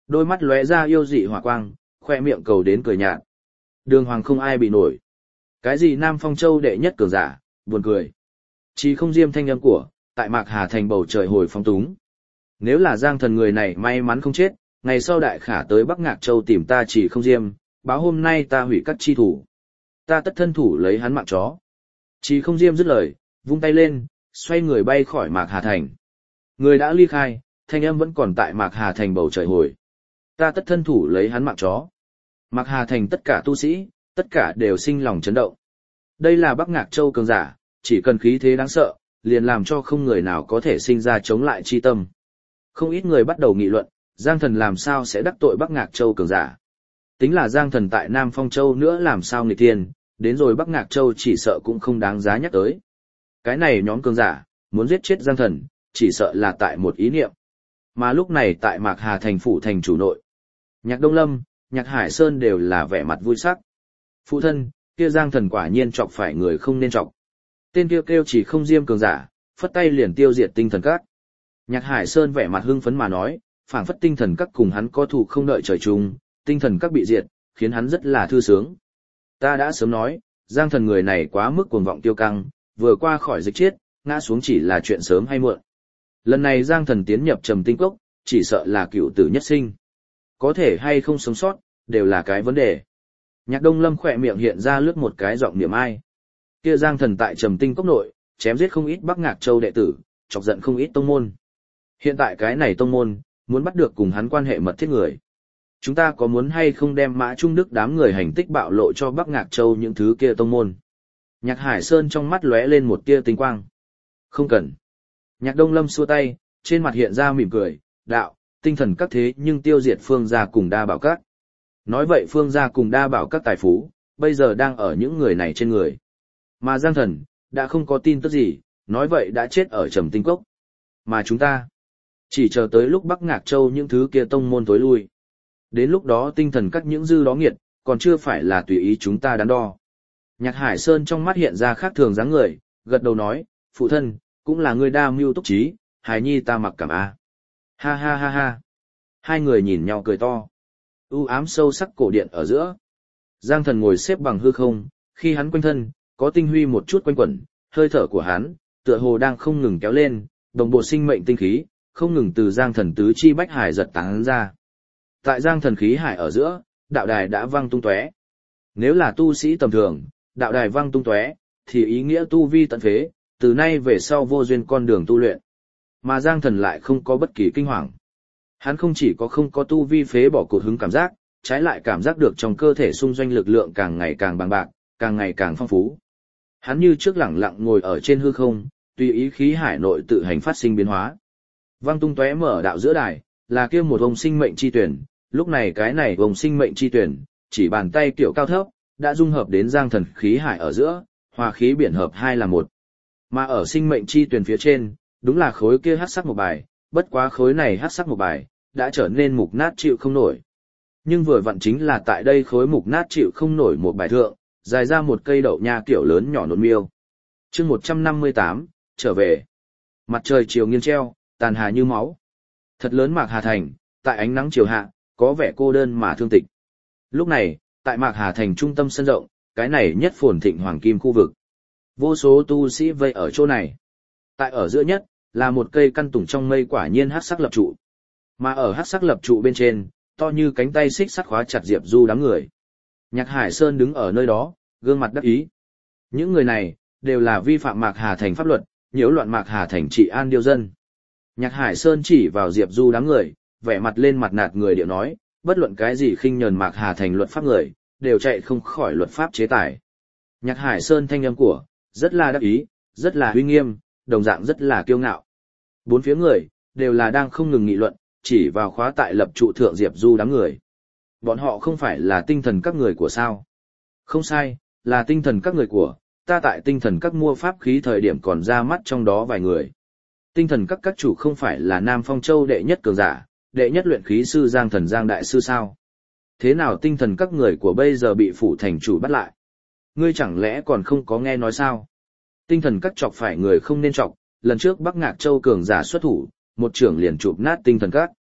Đôi mắt lóe ra yêu dị hỏa quang, khoe miệng cầu đến cười nhạt. Đường Hoàng không ai bị nổi. Cái gì Nam Phong Châu đệ nhất cường giả, buồn cười. Chỉ không diêm thanh âm của, tại Mạc Hà thành bầu trời hồi phong túng. Nếu là Giang Thần người này may mắn không chết, ngày sau đại khả tới Bắc Ngạc Châu tìm ta chỉ không diêm, báo hôm nay ta hủy các chi thủ. Ta tất thân thủ lấy hắn mạng chó. Chỉ không diêm dứt lời, vung tay lên, xoay người bay khỏi Mạc Hà thành. Người đã ly khai, thanh âm vẫn còn tại Mạc Hà thành bầu trời hồi. Ta tất thân thủ lấy hắn mạng chó. Mạc Hà thành tất cả tu sĩ, tất cả đều sinh lòng chấn động. Đây là Bắc Ngạc Châu cường giả, chỉ cần khí thế đáng sợ, liền làm cho không người nào có thể sinh ra chống lại chi tâm. Không ít người bắt đầu nghị luận, Giang Thần làm sao sẽ đắc tội Bắc Ngạc Châu cường giả. Tính là Giang Thần tại Nam Phong Châu nữa làm sao nghịch thiên, đến rồi Bắc Ngạc Châu chỉ sợ cũng không đáng giá nhắc tới. Cái này nhóm cường giả, muốn giết chết Giang Thần, chỉ sợ là tại một ý niệm. Mà lúc này tại Mạc Hà thành phủ thành chủ nội, Nhạc Đông Lâm, Nhạc Hải Sơn đều là vẻ mặt vui sắc. Phụ thân, kia Giang Thần quả nhiên chọc phải người không nên chọc. Tên kia kêu chỉ không diêm cường giả, phất tay liền tiêu diệt tinh thần các. Nhạc Hải Sơn vẻ mặt hưng phấn mà nói, phảng phất tinh thần các cùng hắn có thù không đợi trời chung, tinh thần các bị diệt, khiến hắn rất là thư sướng. Ta đã sớm nói, Giang Thần người này quá mức cuồng vọng tiêu căng, vừa qua khỏi dịch chết, ngã xuống chỉ là chuyện sớm hay muộn. Lần này Giang Thần tiến nhập Trầm Tinh Cốc, chỉ sợ là cựu tử nhất sinh. Có thể hay không sống sót, đều là cái vấn đề. Nhạc Đông Lâm khỏe miệng hiện ra lướt một cái giọng niệm ai. Kia Giang Thần tại Trầm Tinh Cốc nội, chém giết không ít Bắc Ngạc Châu đệ tử, chọc giận không ít tông môn. Hiện tại cái này tông môn, muốn bắt được cùng hắn quan hệ mật thiết người. Chúng ta có muốn hay không đem Mã Trung Đức đám người hành tích bạo lộ cho Bắc Ngạc Châu những thứ kia tông môn? Nhạc Hải Sơn trong mắt lóe lên một tia tinh quang. Không cần. Nhạc Đông Lâm xua tay, trên mặt hiện ra mỉm cười, đạo, tinh thần các thế nhưng tiêu diệt Phương gia cùng Đa Bảo các. Nói vậy Phương gia cùng Đa Bảo các tài phú, bây giờ đang ở những người này trên người. Mà Giang Thần, đã không có tin tức gì, nói vậy đã chết ở Trầm Tinh Cốc. Mà chúng ta, chỉ chờ tới lúc Bắc Ngạc Châu những thứ kia tông môn tối lui. Đến lúc đó tinh thần các những dư đó nghiệt, còn chưa phải là tùy ý chúng ta đắn đo. Nhạc Hải Sơn trong mắt hiện ra khác thường dáng người, gật đầu nói, phụ thân, cũng là người đa mưu túc trí, hài nhi ta mặc cảm a. Ha ha ha ha. Hai người nhìn nhau cười to. U ám sâu sắc cổ điện ở giữa. Giang Thần ngồi xếp bằng hư không, khi hắn quanh thân, có tinh huy một chút quanh quẩn, hơi thở của hắn, tựa hồ đang không ngừng kéo lên, đồng bộ sinh mệnh tinh khí, không ngừng từ Giang Thần tứ chi bách hải giật tán ra. Tại Giang Thần khí hải ở giữa, đạo đài đã văng tung tóe. Nếu là tu sĩ tầm thường, đạo đài văng tung tóe, thì ý nghĩa tu vi tận phế, từ nay về sau vô duyên con đường tu luyện. Mà Giang Thần lại không có bất kỳ kinh hoàng. Hắn không chỉ có không có tu vi phế bỏ cột hứng cảm giác, trái lại cảm giác được trong cơ thể xung doanh lực lượng càng ngày càng bằng bạc, càng ngày càng phong phú. Hắn như trước lẳng lặng ngồi ở trên hư không, tùy ý khí hải nội tự hành phát sinh biến hóa. Vang tung tóe mở đạo giữa đài, là kia một ông sinh mệnh chi tuyển, lúc này cái này ông sinh mệnh chi tuyển, chỉ bàn tay kiểu cao thấp, đã dung hợp đến Giang Thần khí hải ở giữa, hòa khí biển hợp hai là một. Mà ở sinh mệnh chi tuyển phía trên, đúng là khối kia hắc sắc một bài, bất quá khối này hắc sắc một bài, đã trở nên mục nát chịu không nổi. Nhưng vừa vặn chính là tại đây khối mục nát chịu không nổi một bài thượng, dài ra một cây đậu nha kiểu lớn nhỏ nộn miêu. Chương 158, trở về. Mặt trời chiều nghiêng treo, tàn hà như máu. Thật lớn Mạc Hà Thành, tại ánh nắng chiều hạ, có vẻ cô đơn mà thương tịch. Lúc này, tại Mạc Hà Thành trung tâm sân rộng, cái này nhất phồn thịnh hoàng kim khu vực. Vô số tu sĩ vây ở chỗ này. Tại ở giữa nhất, là một cây căn tùng trong mây quả nhiên hắc sắc lập trụ. Mà ở hắc sắc lập trụ bên trên, to như cánh tay xích sắt khóa chặt Diệp Du đám người. Nhạc Hải Sơn đứng ở nơi đó, gương mặt đắc ý. Những người này, đều là vi phạm Mạc Hà Thành pháp luật, nhiễu loạn Mạc Hà Thành trị an điêu dân. Nhạc Hải Sơn chỉ vào Diệp Du đám người, vẻ mặt lên mặt nạt người điệu nói, bất luận cái gì khinh nhờn Mạc Hà Thành luật pháp người, đều chạy không khỏi luật pháp chế tài. Nhạc Hải Sơn thanh âm của, rất là đắc ý, rất là uy nghiêm, đồng dạng rất là kiêu ngạo. Bốn phía người, đều là đang không ngừng nghị luận, chỉ vào khóa tại lập trụ thượng Diệp Du đám người. Bọn họ không phải là tinh thần các người của sao? Không sai, là tinh thần các người của, ta tại tinh thần các mua pháp khí thời điểm còn ra mắt trong đó vài người. Tinh thần các chủ không phải là Nam Phong Châu đệ nhất cường giả, đệ nhất luyện khí sư Giang Thần Giang đại sư sao? Thế nào tinh thần các người của bây giờ bị phủ thành chủ bắt lại? Ngươi chẳng lẽ còn không có nghe nói sao? Tinh thần các chọc phải người không nên chọc, lần trước Bắc Ngạc Châu cường giả xuất thủ, một trưởng liền chụp nát tinh thần các.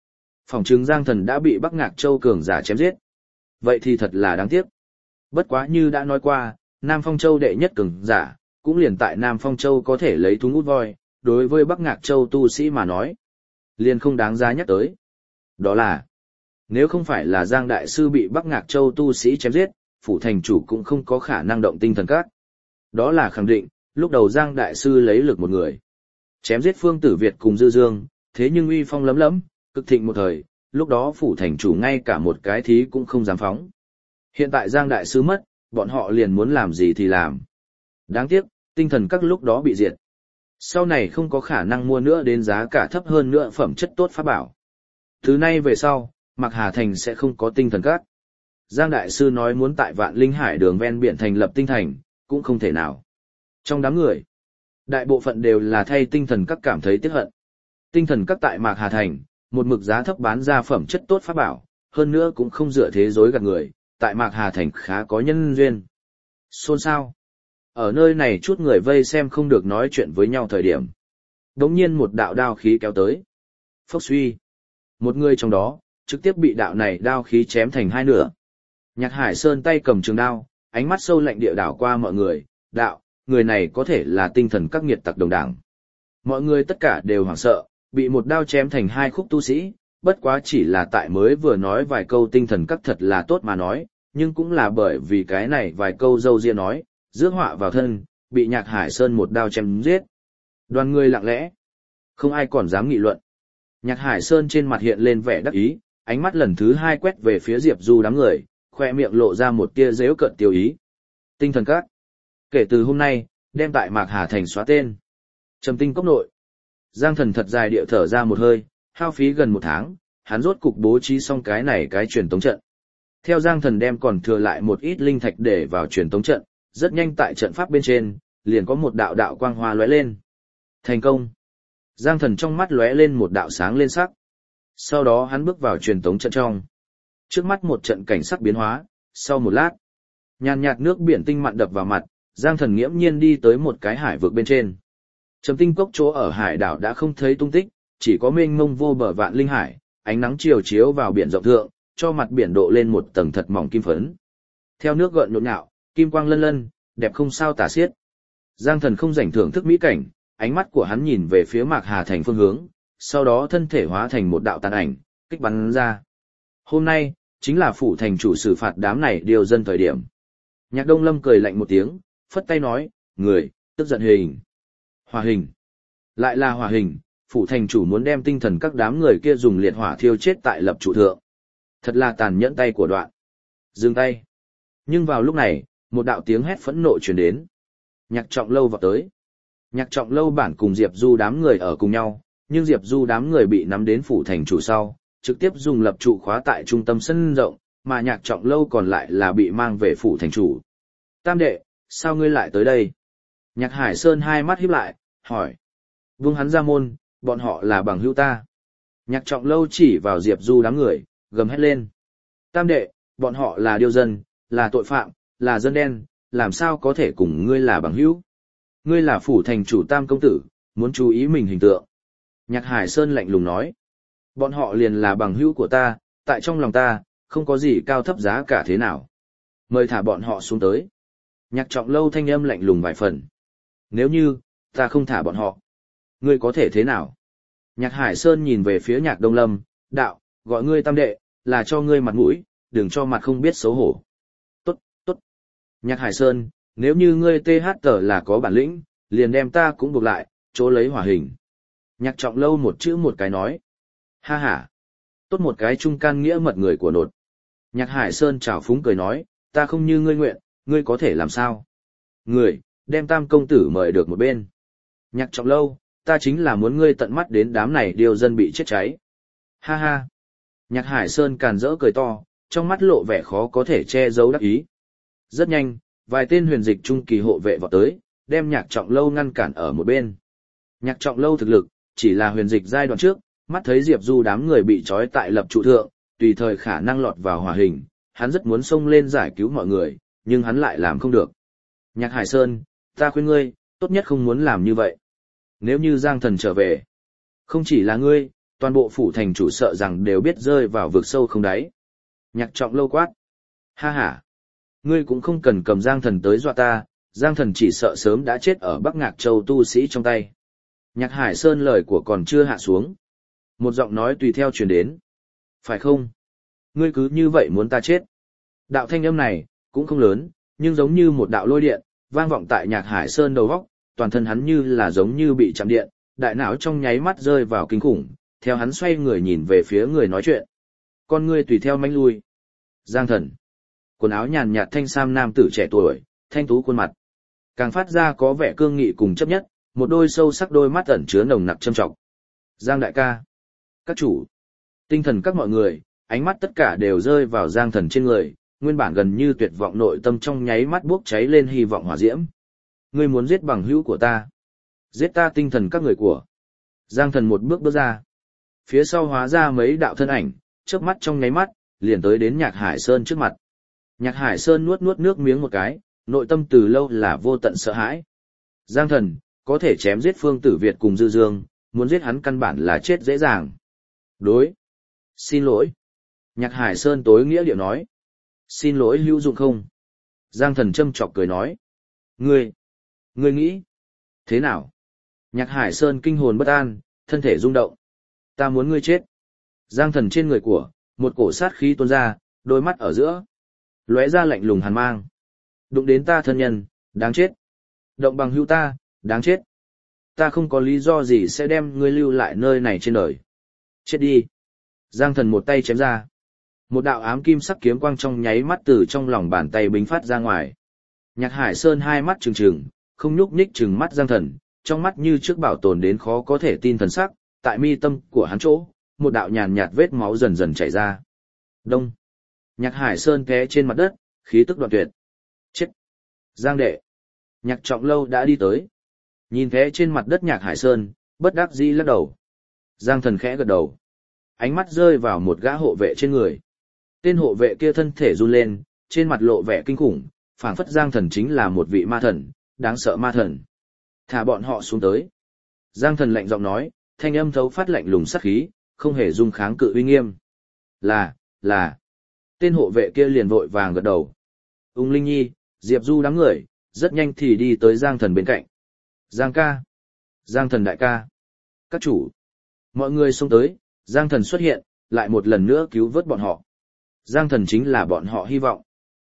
Phỏng chứng Giang Thần đã bị Bắc Ngạc Châu cường giả chém giết. Vậy thì thật là đáng tiếc. Bất quá như đã nói qua, Nam Phong Châu đệ nhất cường giả, cũng liền tại Nam Phong Châu có thể lấy thú út voi, đối với Bắc Ngạc Châu tu sĩ mà nói. Liền không đáng giá nhắc tới. Đó là, nếu không phải là Giang Đại Sư bị Bắc Ngạc Châu tu sĩ chém giết, phủ thành chủ cũng không có khả năng động tinh thần các. Đó là khẳng định, lúc đầu Giang Đại Sư lấy lực một người. Chém giết Phương Tử Việt cùng Dư Dương, thế nhưng uy phong lấm lấm, cực thịnh một thời, lúc đó phủ thành chủ ngay cả một cái thí cũng không dám phóng. Hiện tại Giang Đại Sư mất, bọn họ liền muốn làm gì thì làm. Đáng tiếc, tinh thần các lúc đó bị diệt. Sau này không có khả năng mua nữa đến giá cả thấp hơn nữa phẩm chất tốt pháp bảo. Từ nay về sau, Mạc Hà Thành sẽ không có tinh thần các. Giang Đại Sư nói muốn tại Vạn Linh Hải đường ven biển thành lập tinh thành, cũng không thể nào. Trong đám người, đại bộ phận đều là thay tinh thần các cảm thấy tiếc hận. Tinh thần các tại Mạc Hà Thành, một mực giá thấp bán ra phẩm chất tốt pháp bảo, hơn nữa cũng không dựa thế dối gạt người, tại Mạc Hà Thành khá có nhân duyên. Xôn xao. Ở nơi này chút người vây xem không được nói chuyện với nhau thời điểm. Đống nhiên một đạo đao khí kéo tới. Phốc suy. Một người trong đó, trực tiếp bị đạo này đao khí chém thành hai nửa. Nhạc Hải Sơn tay cầm trường đao, ánh mắt sâu lạnh địa đảo qua mọi người. Đạo, người này có thể là tinh thần các nghiệt tặc đồng đảng. Mọi người tất cả đều hoảng sợ, bị một đao chém thành hai khúc tu sĩ, bất quá chỉ là tại mới vừa nói vài câu tinh thần các thật là tốt mà nói, nhưng cũng là bởi vì cái này vài câu dâu ria nói, rước họa vào thân, bị Nhạc Hải Sơn một đao chém giết. Đoàn người lặng lẽ, không ai còn dám nghị luận. Nhạc Hải Sơn trên mặt hiện lên vẻ đắc ý, ánh mắt lần thứ hai quét về phía Diệp Du đám người, khoe miệng lộ ra một tia giễu cợt tiêu ý. Tinh thần các, kể từ hôm nay, đem tại Mạc Hà Thành xóa tên. Trầm Tinh cốc nội, Giang Thần thật dài địa thở ra một hơi, hao phí gần một tháng, hắn rốt cục bố trí xong cái này cái truyền tống trận. Theo Giang Thần đem còn thừa lại một ít linh thạch để vào truyền tống trận, rất nhanh tại trận pháp bên trên, liền có một đạo đạo quang hoa lóe lên. Thành công. Giang Thần trong mắt lóe lên một đạo sáng lên sắc. Sau đó hắn bước vào truyền tống trận trong. Trước mắt một trận cảnh sắc biến hóa, sau một lát, nhàn nhạt nước biển tinh mặn đập vào mặt, Giang Thần nghiễm nhiên đi tới một cái hải vực bên trên. Trầm Tinh cốc chỗ ở hải đảo đã không thấy tung tích, chỉ có mênh mông vô bờ vạn linh hải, ánh nắng chiều chiếu vào biển rộng thượng, cho mặt biển độ lên một tầng thật mỏng kim phấn. Theo nước gợn nhộn nhạo, kim quang lân lân, đẹp không sao tả xiết. Giang Thần không rảnh thưởng thức mỹ cảnh, ánh mắt của hắn nhìn về phía Mạc Hà Thành phương hướng, sau đó thân thể hóa thành một đạo tàn ảnh, kích bắn ra. Hôm nay, chính là phủ thành chủ xử phạt đám này điều dân thời điểm. Nhạc Đông Lâm cười lạnh một tiếng, phất tay nói, người, tức giận hình. Hỏa hình. Lại là hỏa hình, phủ thành chủ muốn đem tinh thần các đám người kia dùng liệt hỏa thiêu chết tại lập trụ thượng. Thật là tàn nhẫn tay của đoạn. Dừng tay. Nhưng vào lúc này, một đạo tiếng hét phẫn nộ truyền đến. Nhạc Trọng Lâu vào tới. Nhạc Trọng Lâu bản cùng Diệp Du đám người ở cùng nhau, nhưng Diệp Du đám người bị nắm đến phủ thành chủ sau, trực tiếp dùng lập trụ khóa tại trung tâm sân rộng, mà Nhạc Trọng Lâu còn lại là bị mang về phủ thành chủ. Tam đệ, sao ngươi lại tới đây? Nhạc Hải Sơn hai mắt híp lại, hỏi. Vung hắn ra môn, bọn họ là bằng hữu ta. Nhạc Trọng Lâu chỉ vào Diệp Du đám người, gầm hét lên. Tam đệ, bọn họ là điêu dân, là tội phạm, là dân đen, làm sao có thể cùng ngươi là bằng hữu? Ngươi là phủ thành chủ Tam công tử, muốn chú ý mình hình tượng. Nhạc Hải Sơn lạnh lùng nói. Bọn họ liền là bằng hữu của ta, tại trong lòng ta, không có gì cao thấp giá cả thế nào. Mời thả bọn họ xuống tới. Nhạc Trọng Lâu thanh âm lạnh lùng vài phần. Nếu như, ta không thả bọn họ, ngươi có thể thế nào? Nhạc Hải Sơn nhìn về phía Nhạc Đông Lâm, đạo, gọi ngươi tam đệ, là cho ngươi mặt mũi, đừng cho mặt không biết xấu hổ. Tốt, tốt. Nhạc Hải Sơn, nếu như ngươi TH là có bản lĩnh, liền đem ta cũng buộc lại, chỗ lấy hỏa hình. Nhạc Trọng Lâu một chữ một cái nói. Ha ha. Tốt một cái trung can nghĩa mật người của nột. Nhạc Hải Sơn trào phúng cười nói, ta không như ngươi nguyện, ngươi có thể làm sao? Người, đem Tam công tử mời được một bên. Nhạc Trọng Lâu, ta chính là muốn ngươi tận mắt đến đám này điều dân bị chết cháy. Ha ha. Nhạc Hải Sơn càn rỡ cười to, trong mắt lộ vẻ khó có thể che giấu đắc ý. Rất nhanh, vài tên huyền dịch trung kỳ hộ vệ vọt tới, đem Nhạc Trọng Lâu ngăn cản ở một bên. Nhạc Trọng Lâu thực lực, chỉ là huyền dịch giai đoạn trước, mắt thấy Diệp Du đám người bị trói tại lập trụ thượng, tùy thời khả năng lọt vào hỏa hình, hắn rất muốn xông lên giải cứu mọi người, nhưng hắn lại làm không được. Nhạc Hải Sơn, ta khuyên ngươi, tốt nhất không muốn làm như vậy. Nếu như Giang Thần trở về, không chỉ là ngươi, Toàn bộ phủ thành chủ sợ rằng đều biết rơi vào vực sâu không đáy. Nhạc Trọng Lâu quát. Ha ha. Ngươi cũng không cần cầm Giang Thần tới dọa ta, Giang Thần chỉ sợ sớm đã chết ở Bắc Ngạc Châu tu sĩ trong tay. Nhạc Hải Sơn lời của còn chưa hạ xuống. Một giọng nói tùy theo truyền đến. Phải không? Ngươi cứ như vậy muốn ta chết. Đạo thanh âm này, cũng không lớn, nhưng giống như một đạo lôi điện, vang vọng tại Nhạc Hải Sơn đầu góc, toàn thân hắn như là giống như bị chạm điện, đại não trong nháy mắt rơi vào kinh khủng, theo hắn xoay người nhìn về phía người nói chuyện. Con ngươi tùy theo manh lui. Giang Thần. Quần áo nhàn nhạt thanh sam nam tử trẻ tuổi, thanh tú khuôn mặt. Càng phát ra có vẻ cương nghị cùng chấp nhất, một đôi sâu sắc đôi mắt ẩn chứa nồng nặc châm trọng. Giang đại ca. Các chủ. Tinh thần các mọi người, ánh mắt tất cả đều rơi vào Giang Thần trên người, nguyên bản gần như tuyệt vọng nội tâm trong nháy mắt bốc cháy lên hy vọng hỏa diễm. Ngươi muốn giết bằng hữu của ta. Giết ta tinh thần các người của. Giang Thần một bước bước ra. Phía sau hóa ra mấy đạo thân ảnh, chớp mắt trong nháy mắt, liền tới đến Nhạc Hải Sơn trước mặt. Nhạc Hải Sơn nuốt nuốt nước miếng một cái, nội tâm từ lâu là vô tận sợ hãi. Giang Thần, có thể chém giết Phương Tử Việt cùng Dư Dương, muốn giết hắn căn bản là chết dễ dàng. Đối. Xin lỗi. Nhạc Hải Sơn tối nghĩa điệu nói. Xin lỗi hữu dụng không? Giang Thần châm chọc cười nói. Ngươi nghĩ. Thế nào? Nhạc Hải Sơn kinh hồn bất an, thân thể rung động. Ta muốn ngươi chết. Giang Thần trên người của, một cổ sát khí tuôn ra, đôi mắt ở giữa. Lóe ra lạnh lùng hàn mang. Đụng đến ta thân nhân, đáng chết. Động bằng hữu ta, đáng chết. Ta không có lý do gì sẽ đem ngươi lưu lại nơi này trên đời. Chết đi. Giang Thần một tay chém ra. Một đạo ám kim sắc kiếm quang trong nháy mắt từ trong lòng bàn tay bính phát ra ngoài. Nhạc Hải Sơn hai mắt trừng trừng, không nhúc nhích trừng mắt Giang Thần, trong mắt như trước bảo tồn đến khó có thể tin thần sắc, tại mi tâm của hắn chỗ, một đạo nhàn nhạt vết máu dần dần chảy ra. Đông. Nhạc Hải Sơn té trên mặt đất, khí tức đoạn tuyệt. Chết. Giang đệ. Nhạc Trọng Lâu đã đi tới. Nhìn té trên mặt đất Nhạc Hải Sơn, bất đắc dĩ lắc đầu. Giang Thần khẽ gật đầu. Ánh mắt rơi vào một gã hộ vệ trên người. Tên hộ vệ kia thân thể run lên, trên mặt lộ vẻ kinh khủng, phảng phất Giang Thần chính là một vị ma thần, đáng sợ ma thần. Thả bọn họ xuống tới. Giang Thần lạnh giọng nói, thanh âm thấu phát lạnh lùng sát khí, không hề dung kháng cự uy nghiêm. Là. Tên hộ vệ kia liền vội vàng gật đầu. Ung Linh Nhi, Diệp Du đám người, rất nhanh thì đi tới Giang Thần bên cạnh. Giang ca. Giang Thần đại ca. Các chủ. Mọi người xông tới, Giang Thần xuất hiện, lại một lần nữa cứu vớt bọn họ. Giang Thần chính là bọn họ hy vọng.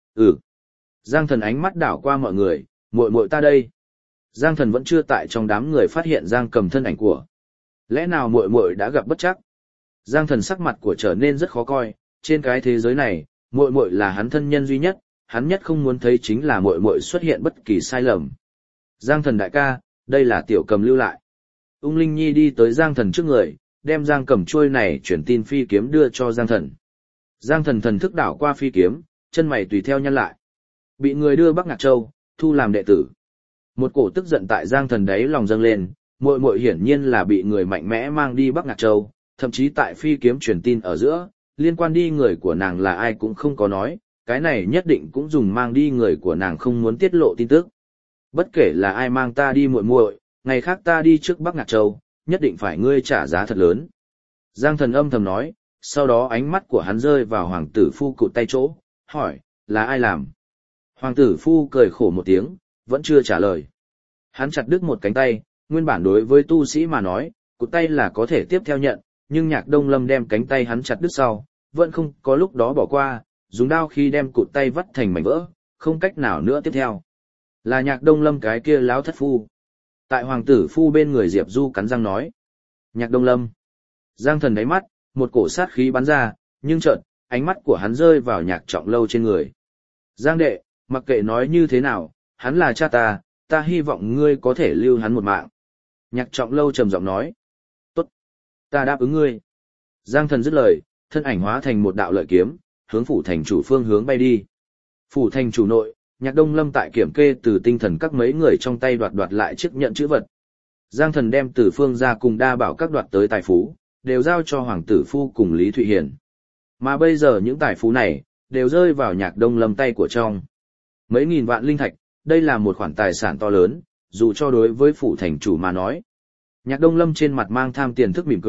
Giang Thần ánh mắt đảo qua mọi người, muội muội ta đây. Giang Thần vẫn chưa tại trong đám người phát hiện Giang Cầm thân ảnh của. Lẽ nào muội muội đã gặp bất trắc? Giang Thần sắc mặt của trở nên rất khó coi, trên cái thế giới này, muội muội là hắn thân nhân duy nhất, hắn nhất không muốn thấy chính là muội muội xuất hiện bất kỳ sai lầm. Giang Thần đại ca, đây là Tiểu Cầm lưu lại. Ung Linh Nhi đi tới Giang Thần trước người, đem Giang Cầm chuôi này chuyển tin phi kiếm đưa cho Giang Thần. Giang Thần thần thức đảo qua phi kiếm, chân mày tùy theo nhăn lại. Bị người đưa Bắc Ngạc Châu, thu làm đệ tử. Một cổ tức giận tại Giang Thần đáy lòng dâng lên, muội muội hiển nhiên là bị người mạnh mẽ mang đi Bắc Ngạc Châu, thậm chí tại phi kiếm truyền tin ở giữa, liên quan đi người của nàng là ai cũng không có nói, cái này nhất định cũng dùng mang đi người của nàng không muốn tiết lộ tin tức. Bất kể là ai mang ta đi muội muội, ngày khác ta đi trước Bắc Ngạc Châu, nhất định phải ngươi trả giá thật lớn. Giang Thần âm thầm nói, sau đó ánh mắt của hắn rơi vào Hoàng tử phu cụt tay chỗ, hỏi, là ai làm? Hoàng tử phu cười khổ một tiếng, vẫn chưa trả lời. Hắn chặt đứt một cánh tay, nguyên bản đối với tu sĩ mà nói, cụt tay là có thể tiếp theo nhận, nhưng Nhạc Đông Lâm đem cánh tay hắn chặt đứt sau, vẫn không có lúc đó bỏ qua, dùng đao khi đem cụt tay vắt thành mảnh vỡ, không cách nào nữa tiếp theo. Là Nhạc Đông Lâm cái kia láo thất phu. Tại Hoàng tử phu bên người Diệp Du cắn răng nói. Nhạc Đông Lâm. Giang Thần đáy mắt, một cổ sát khí bắn ra, nhưng chợt, ánh mắt của hắn rơi vào Nhạc Trọng Lâu trên người. Giang đệ, mặc kệ nói như thế nào, hắn là cha ta, ta hy vọng ngươi có thể lưu hắn một mạng. Nhạc Trọng Lâu trầm giọng nói. Tốt. Ta đáp ứng ngươi. Giang Thần dứt lời, thân ảnh hóa thành một đạo lợi kiếm, hướng phủ thành chủ phương hướng bay đi. Phủ thành chủ nội, Nhạc Đông Lâm tại kiểm kê từ tinh thần các mấy người trong tay đoạt lại chiếc nhận chữ vật. Giang Thần đem từ phương ra cùng đa bảo các đoạt tới tài phú, đều giao cho Hoàng tử phu cùng Lý Thụy Hiền. Mà bây giờ những tài phú này, đều rơi vào Nhạc Đông Lâm tay của trong. Mấy nghìn vạn linh thạch, đây là một khoản tài sản to lớn, dù cho đối với phủ thành chủ mà nói. Nhạc Đông Lâm trên mặt mang tham tiền thức mỉm cười,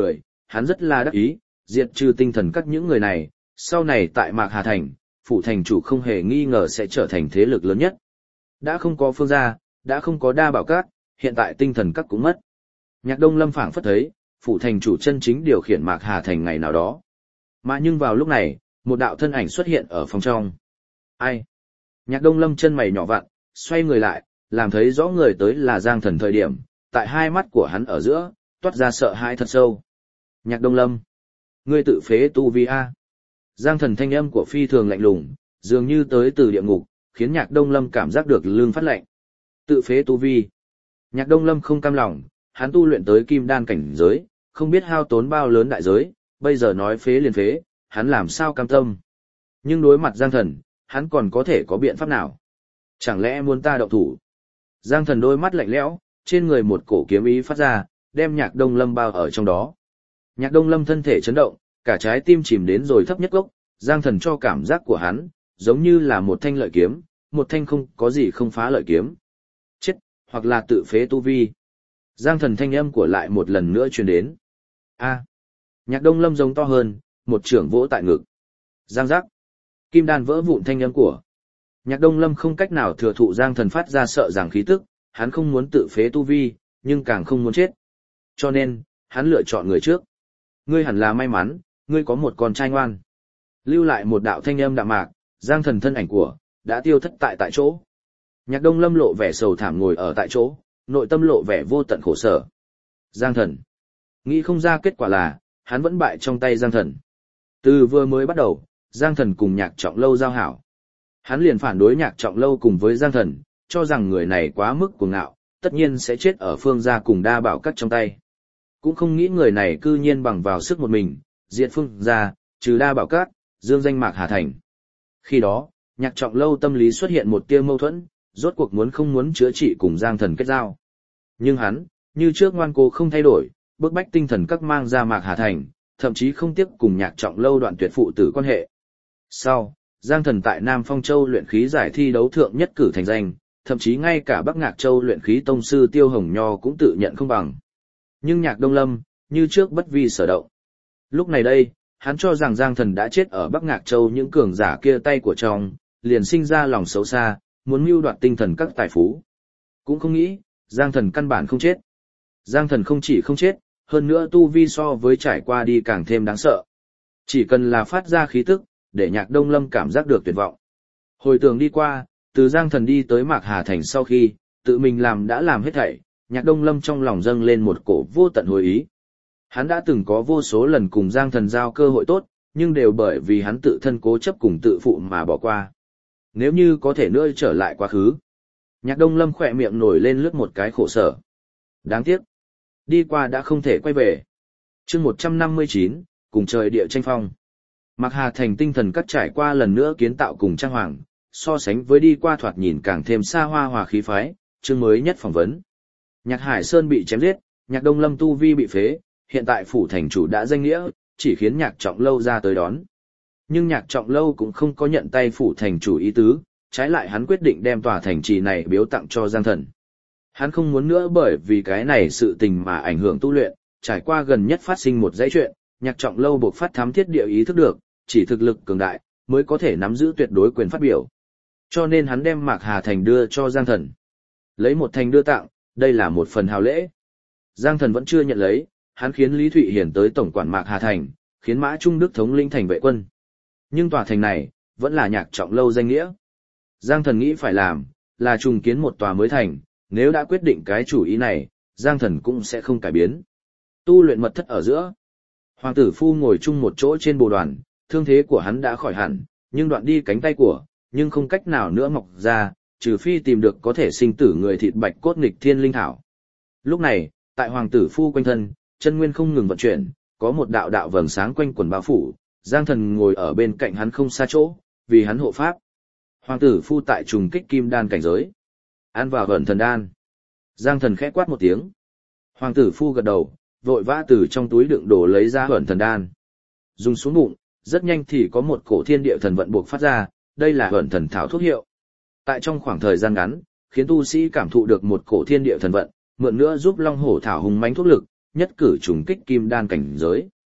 hắn rất là đắc ý, diệt trừ tinh thần các những người này, sau này tại Mạc Hà Thành, phủ thành chủ không hề nghi ngờ sẽ trở thành thế lực lớn nhất. Đã không có Phương gia, đã không có Đa Bảo Các, hiện tại tinh thần các cũng mất. Nhạc Đông Lâm phảng phất thấy, phủ thành chủ chân chính điều khiển Mạc Hà Thành ngày nào đó. Mà nhưng vào lúc này, một đạo thân ảnh xuất hiện ở phòng trong. Ai? Nhạc Đông Lâm chân mày nhỏ vặn, xoay người lại, làm thấy rõ người tới là Giang Thần thời điểm, tại hai mắt của hắn ở giữa, toát ra sợ hãi thật sâu. Nhạc Đông Lâm, ngươi tự phế tu vi a. Giang Thần thanh âm của phi thường lạnh lùng, dường như tới từ địa ngục, khiến Nhạc Đông Lâm cảm giác được lưng phát lạnh. Tự phế tu vi. Nhạc Đông Lâm không cam lòng, hắn tu luyện tới kim đan cảnh giới, không biết hao tốn bao lớn đại giới, bây giờ nói phế liền phế, hắn làm sao cam tâm. Nhưng đối mặt Giang Thần, hắn còn có thể có biện pháp nào? Chẳng lẽ muốn ta động thủ? Giang Thần đôi mắt lạnh lẽo, trên người một cổ kiếm ý phát ra, đem Nhạc Đông Lâm bao ở trong đó. Nhạc Đông Lâm thân thể chấn động, cả trái tim chìm đến rồi thấp nhất gốc, Giang Thần cho cảm giác của hắn, giống như là một thanh lợi kiếm, một thanh không có gì không phá lợi kiếm. Chết, hoặc là tự phế tu vi. Giang Thần thanh âm của lại một lần nữa truyền đến. A. Nhạc Đông Lâm giống to hơn, một chưởng vỗ tại ngực. Giang giác. Kim đan vỡ vụn thanh âm của. Nhạc Đông Lâm không cách nào thừa thụ Giang Thần phát ra sợ rằng khí tức, hắn không muốn tự phế tu vi, nhưng càng không muốn chết. Cho nên, hắn lựa chọn người trước. Ngươi hẳn là may mắn, ngươi có một con trai ngoan. Lưu lại một đạo thanh âm đạm mạc, Giang Thần thân ảnh của, đã tiêu thất tại chỗ. Nhạc Đông Lâm lộ vẻ sầu thảm ngồi ở tại chỗ, nội tâm lộ vẻ vô tận khổ sở. Giang Thần. Nghĩ không ra kết quả là, hắn vẫn bại trong tay Giang Thần. Từ vừa mới bắt đầu, Giang Thần cùng Nhạc Trọng Lâu giao hảo. Hắn liền phản đối Nhạc Trọng Lâu cùng với Giang Thần, cho rằng người này quá mức cuồng ngạo, tất nhiên sẽ chết ở Phương gia cùng Đa Bảo Các trong tay. Cũng không nghĩ người này cư nhiên bằng vào sức một mình, diệt Phương gia, trừ Đa Bảo Các, dương danh Mạc Hà Thành. Khi đó, Nhạc Trọng Lâu tâm lý xuất hiện một tia mâu thuẫn, rốt cuộc muốn không muốn chữa trị cùng Giang Thần kết giao. Nhưng hắn, như trước ngoan cố không thay đổi, bức bách tinh thần các mang ra Mạc Hà Thành, thậm chí không tiếc cùng Nhạc Trọng Lâu đoạn tuyệt phụ tử quan hệ. Sau, Giang Thần tại Nam Phong Châu luyện khí giải thi đấu thượng nhất cử thành danh, thậm chí ngay cả Bắc Ngạc Châu luyện khí tông sư Tiêu Hồng Nho cũng tự nhận không bằng. Nhưng Nhạc Đông Lâm, như trước bất vi sở động. Lúc này đây, hắn cho rằng Giang Thần đã chết ở Bắc Ngạc Châu những cường giả kia tay của trong, liền sinh ra lòng xấu xa, muốn mưu đoạt tinh thần các tài phú. Cũng không nghĩ, Giang Thần căn bản không chết. Giang Thần không chỉ không chết, hơn nữa tu vi so với trải qua đi càng thêm đáng sợ. Chỉ cần là phát ra khí tức, để Nhạc Đông Lâm cảm giác được tuyệt vọng. Hồi tưởng đi qua, từ Giang Thần đi tới Mạc Hà Thành sau khi, tự mình làm đã làm hết thảy, Nhạc Đông Lâm trong lòng dâng lên một cổ vô tận hồi ý. Hắn đã từng có vô số lần cùng Giang Thần giao cơ hội tốt, nhưng đều bởi vì hắn tự thân cố chấp cùng tự phụ mà bỏ qua. Nếu như có thể nữa trở lại quá khứ. Nhạc Đông Lâm khỏe miệng nổi lên lướt một cái khổ sở. Đáng tiếc. Đi qua đã không thể quay về. chương 159, cùng trời địa tranh phong. Mạc Hà Thành tinh thần các trải qua lần nữa kiến tạo cùng trang hoàng, so sánh với đi qua thoạt nhìn càng thêm xa hoa hòa khí phái, chương mới nhất phỏng vấn. Nhạc Hải Sơn bị chém giết, Nhạc Đông Lâm tu vi bị phế, hiện tại phủ thành chủ đã danh nghĩa, chỉ khiến Nhạc Trọng Lâu ra tới đón. Nhưng Nhạc Trọng Lâu cũng không có nhận tay phủ thành chủ ý tứ, trái lại hắn quyết định đem tòa thành trì này biếu tặng cho Giang Thần. Hắn không muốn nữa bởi vì cái này sự tình mà ảnh hưởng tu luyện, trải qua gần nhất phát sinh một dãy chuyện, Nhạc Trọng Lâu buộc phát thám thiết địa ý thức được, chỉ thực lực cường đại mới có thể nắm giữ tuyệt đối quyền phát biểu. Cho nên hắn đem Mạc Hà Thành đưa cho Giang Thần. Lấy một thành đưa tặng, đây là một phần hào lễ. Giang Thần vẫn chưa nhận lấy, hắn khiến Lý Thụy Hiển tới tổng quản Mạc Hà Thành, khiến Mã Trung Đức thống lĩnh thành vệ quân. Nhưng tòa thành này, vẫn là Nhạc Trọng Lâu danh nghĩa. Giang Thần nghĩ phải làm, là trùng kiến một tòa mới thành, nếu đã quyết định cái chủ ý này, Giang Thần cũng sẽ không cải biến. Tu luyện mật thất ở giữa. Hoàng tử phu ngồi chung một chỗ trên bồ đoàn, thương thế của hắn đã khỏi hẳn, nhưng đoạn đi cánh tay của, nhưng không cách nào nữa mọc ra, trừ phi tìm được có thể sinh tử người thịt bạch cốt nghịch thiên linh thảo. Lúc này, tại hoàng tử phu quanh thân, chân nguyên không ngừng vận chuyển, có một đạo đạo vầng sáng quanh quần bao phủ, Giang Thần ngồi ở bên cạnh hắn không xa chỗ, vì hắn hộ pháp. Hoàng tử phu tại trùng kích kim đan cảnh giới, ăn vào ẩn thần đan. Giang Thần khẽ quát một tiếng. Hoàng tử phu gật đầu, vội vã từ trong túi đựng đồ lấy ra ẩn thần đan. Dùng xuống bụng, rất nhanh thì có một cổ thiên địa thần vận buộc phát ra, đây là ẩn thần thảo thuốc hiệu. Tại trong khoảng thời gian ngắn, khiến tu sĩ cảm thụ được một cổ thiên địa thần vận, mượn nữa giúp long hổ thảo hùng mãnh thuốc lực, nhất cử trùng kích kim đan cảnh giới.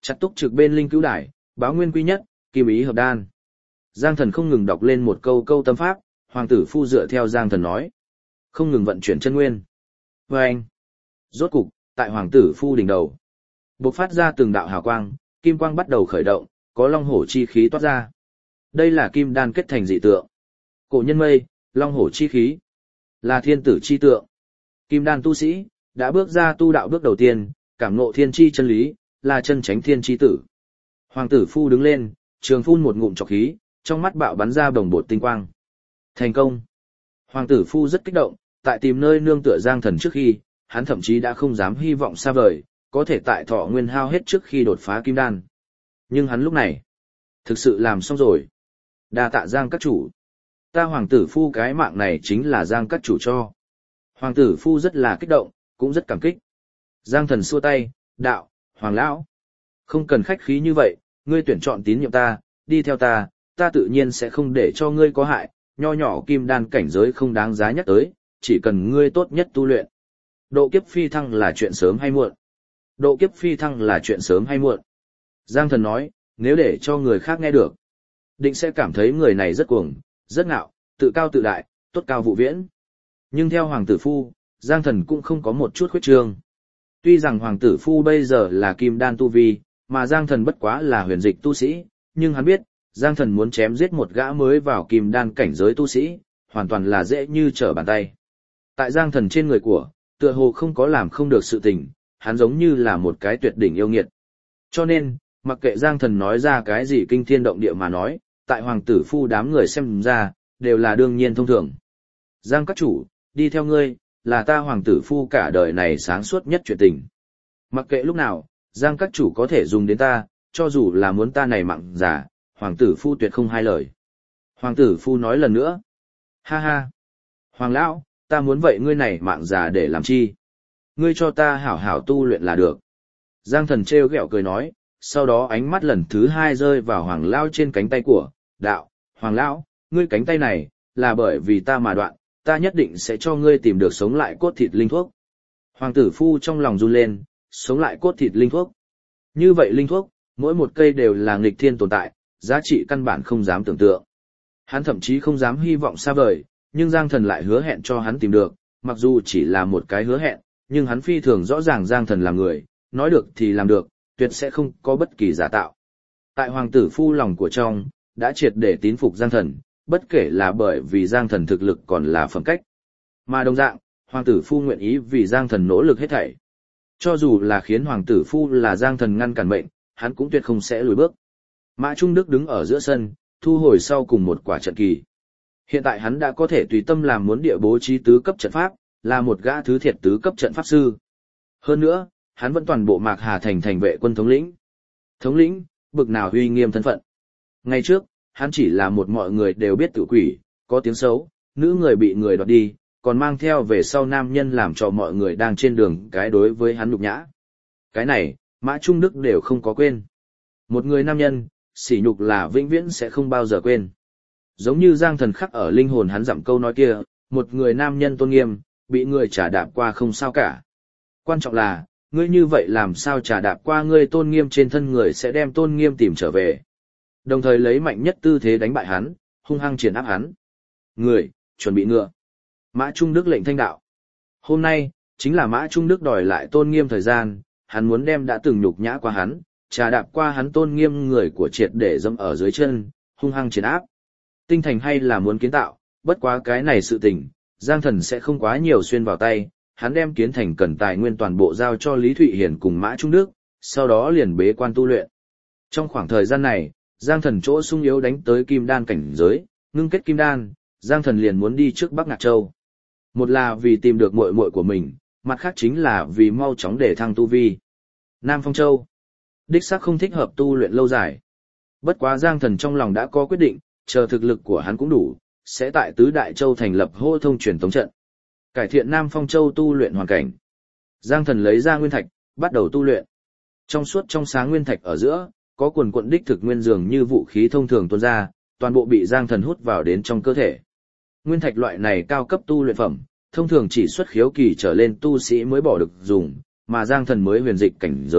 Chặt túc trực bên linh cứu đài, báo nguyên quy nhất, kim ý hợp đan. Giang Thần không ngừng đọc lên một câu câu tâm pháp, hoàng tử phu dựa theo Giang Thần nói. Không ngừng vận chuyển chân nguyên. Và anh, rốt cục, tại hoàng tử phu đỉnh đầu, bộc phát ra từng đạo hào quang, kim quang bắt đầu khởi động, có long hổ chi khí toát ra. Đây là kim đan kết thành dị tượng. Cổ nhân mây, long hổ chi khí, là thiên tử chi tượng. Kim đan tu sĩ, đã bước ra tu đạo bước đầu tiên, cảm ngộ thiên chi chân lý, là chân chánh thiên chi tử. Hoàng tử phu đứng lên, trường phun một ngụm trọc khí, trong mắt bạo bắn ra bồng bột tinh quang. Thành công. Hoàng tử phu rất kích động, tại tìm nơi nương tựa Giang Thần trước khi, hắn thậm chí đã không dám hy vọng xa vời, có thể tại thọ nguyên hao hết trước khi đột phá kim đan. Nhưng hắn lúc này, thực sự làm xong rồi. Đa tạ Giang các chủ. Ta hoàng tử phu cái mạng này chính là Giang các chủ cho. Hoàng tử phu rất là kích động, cũng rất cảm kích. Giang Thần xua tay, đạo, hoàng lão. Không cần khách khí như vậy, ngươi tuyển chọn tín nhiệm ta, đi theo ta, ta tự nhiên sẽ không để cho ngươi có hại, nho nhỏ kim đan cảnh giới không đáng giá nhắc tới, chỉ cần ngươi tốt nhất tu luyện. Độ kiếp phi thăng là chuyện sớm hay muộn? Độ kiếp phi thăng là chuyện sớm hay muộn? Giang Thần nói, nếu để cho người khác nghe được, định sẽ cảm thấy người này rất cuồng, rất ngạo, tự cao tự đại, tốt cao vụ viễn. Nhưng theo hoàng tử phu, Giang Thần cũng không có một chút khuyết trương. Tuy rằng hoàng tử phu bây giờ là kim đan tu vi, mà Giang Thần bất quá là huyền dịch tu sĩ, nhưng hắn biết, Giang Thần muốn chém giết một gã mới vào kim đan cảnh giới tu sĩ, hoàn toàn là dễ như trở bàn tay. Tại Giang Thần trên người của, tựa hồ không có làm không được sự tình, hắn giống như là một cái tuyệt đỉnh yêu nghiệt. Cho nên, mặc kệ Giang Thần nói ra cái gì kinh thiên động địa mà nói, tại hoàng tử phu đám người xem ra, đều là đương nhiên thông thường. Giang các chủ, đi theo ngươi, là ta hoàng tử phu cả đời này sáng suốt nhất chuyện tình. Mặc kệ lúc nào, Giang các chủ có thể dùng đến ta, cho dù là muốn ta này mặn giả, hoàng tử phu tuyệt không hai lời. Hoàng tử phu nói lần nữa. Ha ha. Hoàng lão, ta muốn vậy ngươi này mạng giả để làm chi? Ngươi cho ta hảo hảo tu luyện là được. Giang Thần trêu ghẹo cười nói, sau đó ánh mắt lần thứ hai rơi vào hoàng lão trên cánh tay của, đạo, hoàng lão, ngươi cánh tay này, là bởi vì ta mà đoạn, ta nhất định sẽ cho ngươi tìm được sống lại cốt thịt linh thuốc. Hoàng tử phu trong lòng run lên, sống lại cốt thịt linh thuốc. Như vậy linh thuốc, mỗi một cây đều là nghịch thiên tồn tại, giá trị căn bản không dám tưởng tượng. Hắn thậm chí không dám hy vọng xa vời, nhưng Giang Thần lại hứa hẹn cho hắn tìm được, mặc dù chỉ là một cái hứa hẹn, nhưng hắn phi thường rõ ràng Giang Thần là người, nói được thì làm được, tuyệt sẽ không có bất kỳ giả tạo. Tại hoàng tử phu lòng của trong, đã triệt để tín phục Giang Thần, bất kể là bởi vì Giang Thần thực lực còn là phẩm cách. Mà đồng dạng, hoàng tử phu nguyện ý vì Giang Thần nỗ lực hết thảy. Cho dù là khiến hoàng tử phu là Giang Thần ngăn cản mệnh, hắn cũng tuyệt không sẽ lùi bước. Mã Trung Đức đứng ở giữa sân, thu hồi sau cùng một quả trận kỳ. Hiện tại hắn đã có thể tùy tâm làm muốn địa bố trí tứ cấp trận pháp, là một gã thứ thiệt tứ cấp trận pháp sư. Hơn nữa, hắn vẫn toàn bộ Mạc Hà thành thành vệ quân thống lĩnh. Thống lĩnh, bực nào uy nghiêm thân phận. Ngày trước, hắn chỉ là một mọi người đều biết tự quỷ, có tiếng xấu, nữ người bị người đoạt đi, còn mang theo về sau nam nhân làm cho mọi người đang trên đường cái đối với hắn nhục nhã. Cái này, Mã Trung Đức đều không có quên. Một người nam nhân, sỉ nhục là vĩnh viễn sẽ không bao giờ quên. Giống như Giang Thần khắc ở linh hồn hắn dặm câu nói kia, một người nam nhân tôn nghiêm, bị người trả đạp qua không sao cả. Quan trọng là, ngươi như vậy làm sao trả đạp qua ngươi tôn nghiêm trên thân người sẽ đem tôn nghiêm tìm trở về. Đồng thời lấy mạnh nhất tư thế đánh bại hắn, hung hăng triển áp hắn. Người, chuẩn bị ngựa. Mã Trung Đức lệnh thanh đạo. Hôm nay, chính là Mã Trung Đức đòi lại tôn nghiêm thời gian, hắn muốn đem đã từng nhục nhã qua hắn, trà đạp qua hắn tôn nghiêm người của triệt để dẫm ở dưới chân, hung hăng triển áp. Tinh thành hay là muốn kiến tạo, bất quá cái này sự tình, Giang Thần sẽ không quá nhiều xuyên vào tay, hắn đem kiến thành cần tài nguyên toàn bộ giao cho Lý Thụy Hiền cùng Mã Trung Đức, sau đó liền bế quan tu luyện. Trong khoảng thời gian này, Giang Thần chỗ sung yếu đánh tới kim đan cảnh giới, ngưng kết kim đan, Giang Thần liền muốn đi trước Bắc Ngạc Châu. Một là vì tìm được muội muội của mình, mặt khác chính là vì mau chóng để thăng tu vi. Nam Phong Châu, đích xác không thích hợp tu luyện lâu dài. Bất quá Giang Thần trong lòng đã có quyết định, chờ thực lực của hắn cũng đủ, sẽ tại Tứ Đại Châu thành lập hô thông truyền tống trận, cải thiện Nam Phong Châu tu luyện hoàn cảnh. Giang Thần lấy ra nguyên thạch, bắt đầu tu luyện. Trong suốt trong sáng nguyên thạch ở giữa, có quần quận đích thực nguyên dường như vũ khí thông thường tuôn ra, toàn bộ bị Giang Thần hút vào đến trong cơ thể. Nguyên thạch loại này cao cấp tu luyện phẩm, thông thường chỉ xuất khiếu kỳ trở lên tu sĩ mới bỏ được dùng, mà Giang Thần mới huyền dịch cảnh giới,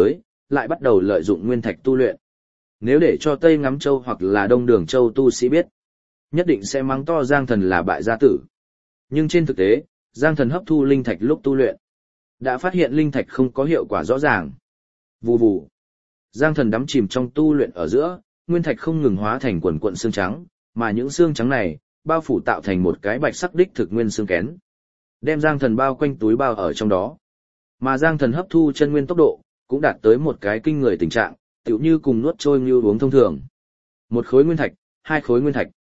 lại bắt đầu lợi dụng nguyên thạch tu luyện. Nếu để cho Tây Ngắm Châu hoặc là Đông Đường Châu tu sĩ biết, nhất định sẽ mắng to Giang Thần là bại gia tử. Nhưng trên thực tế, Giang Thần hấp thu linh thạch lúc tu luyện, đã phát hiện linh thạch không có hiệu quả rõ ràng. Vù vù. Giang Thần đắm chìm trong tu luyện ở giữa, nguyên thạch không ngừng hóa thành quần quận xương trắng, mà những xương trắng này bao phủ tạo thành một cái bạch sắc đích thực nguyên xương kén, đem Giang Thần bao quanh túi bao ở trong đó. Mà Giang Thần hấp thu chân nguyên tốc độ cũng đạt tới một cái kinh người tình trạng, tựu như cùng nuốt trôi như uống thông thường. Một khối nguyên thạch, hai khối nguyên thạch,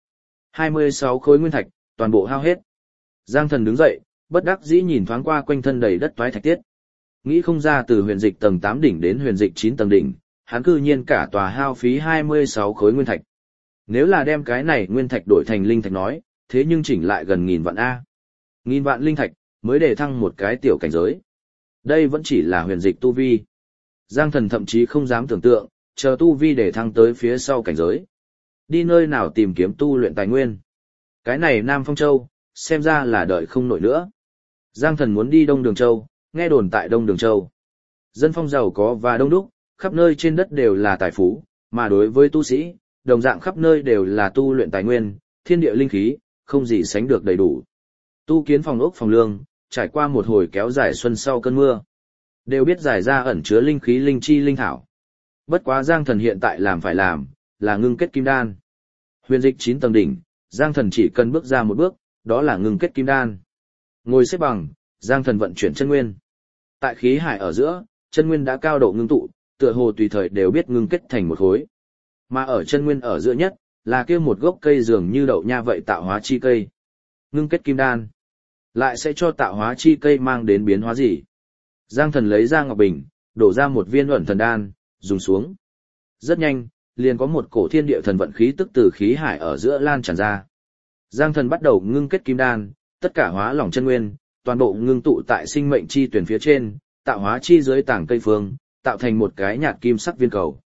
26 khối nguyên thạch, toàn bộ hao hết. Giang Thần đứng dậy, bất đắc dĩ nhìn thoáng qua quanh thân đầy đất toái thạch tiết. Nghĩ không ra từ huyền dịch tầng 8 đỉnh đến huyền dịch 9 tầng đỉnh, hắn cư nhiên cả tòa hao phí 26 khối nguyên thạch. Nếu là đem cái này nguyên thạch đổi thành linh thạch nói, thế nhưng chỉnh lại gần nghìn vạn A. Nghìn vạn linh thạch, mới để thăng một cái tiểu cảnh giới. Đây vẫn chỉ là huyền dịch tu vi. Giang Thần thậm chí không dám tưởng tượng, chờ tu vi để thăng tới phía sau cảnh giới. Đi nơi nào tìm kiếm tu luyện tài nguyên. Cái này Nam Phong Châu, xem ra là đợi không nổi nữa. Giang Thần muốn đi Đông Đường Châu, nghe đồn tại Đông Đường Châu. Dân phong giàu có và đông đúc, khắp nơi trên đất đều là tài phú, mà đối với tu sĩ, đồng dạng khắp nơi đều là tu luyện tài nguyên, thiên địa linh khí, không gì sánh được đầy đủ. Tu kiến phòng ốc phòng lương, trải qua một hồi kéo dài xuân sau cơn mưa, đều biết giải ra ẩn chứa linh khí linh chi linh thảo. Bất quá Giang Thần hiện tại phải làm, là ngưng kết kim đan. Huyền dịch 9 tầng đỉnh, Giang Thần chỉ cần bước ra một bước, đó là ngưng kết kim đan. Ngồi xếp bằng, Giang Thần vận chuyển chân nguyên. Tại khí hải ở giữa, chân nguyên đã cao độ ngưng tụ, tựa hồ tùy thời đều biết ngưng kết thành một khối. Mà ở chân nguyên ở giữa nhất, là kia một gốc cây dường như đậu nha vậy tạo hóa chi cây. Ngưng kết kim đan, lại sẽ cho tạo hóa chi cây mang đến biến hóa gì? Giang Thần lấy ra ngọc bình, đổ ra một viên ẩn thần đan, dùng xuống. Rất nhanh, liền có một cổ thiên địa thần vận khí tức từ khí hải ở giữa lan tràn ra. Giang Thần bắt đầu ngưng kết kim đan, tất cả hóa lỏng chân nguyên, toàn bộ ngưng tụ tại sinh mệnh chi tuyển phía trên, tạo hóa chi dưới tảng cây phương, tạo thành một cái nhạt kim sắc viên cầu.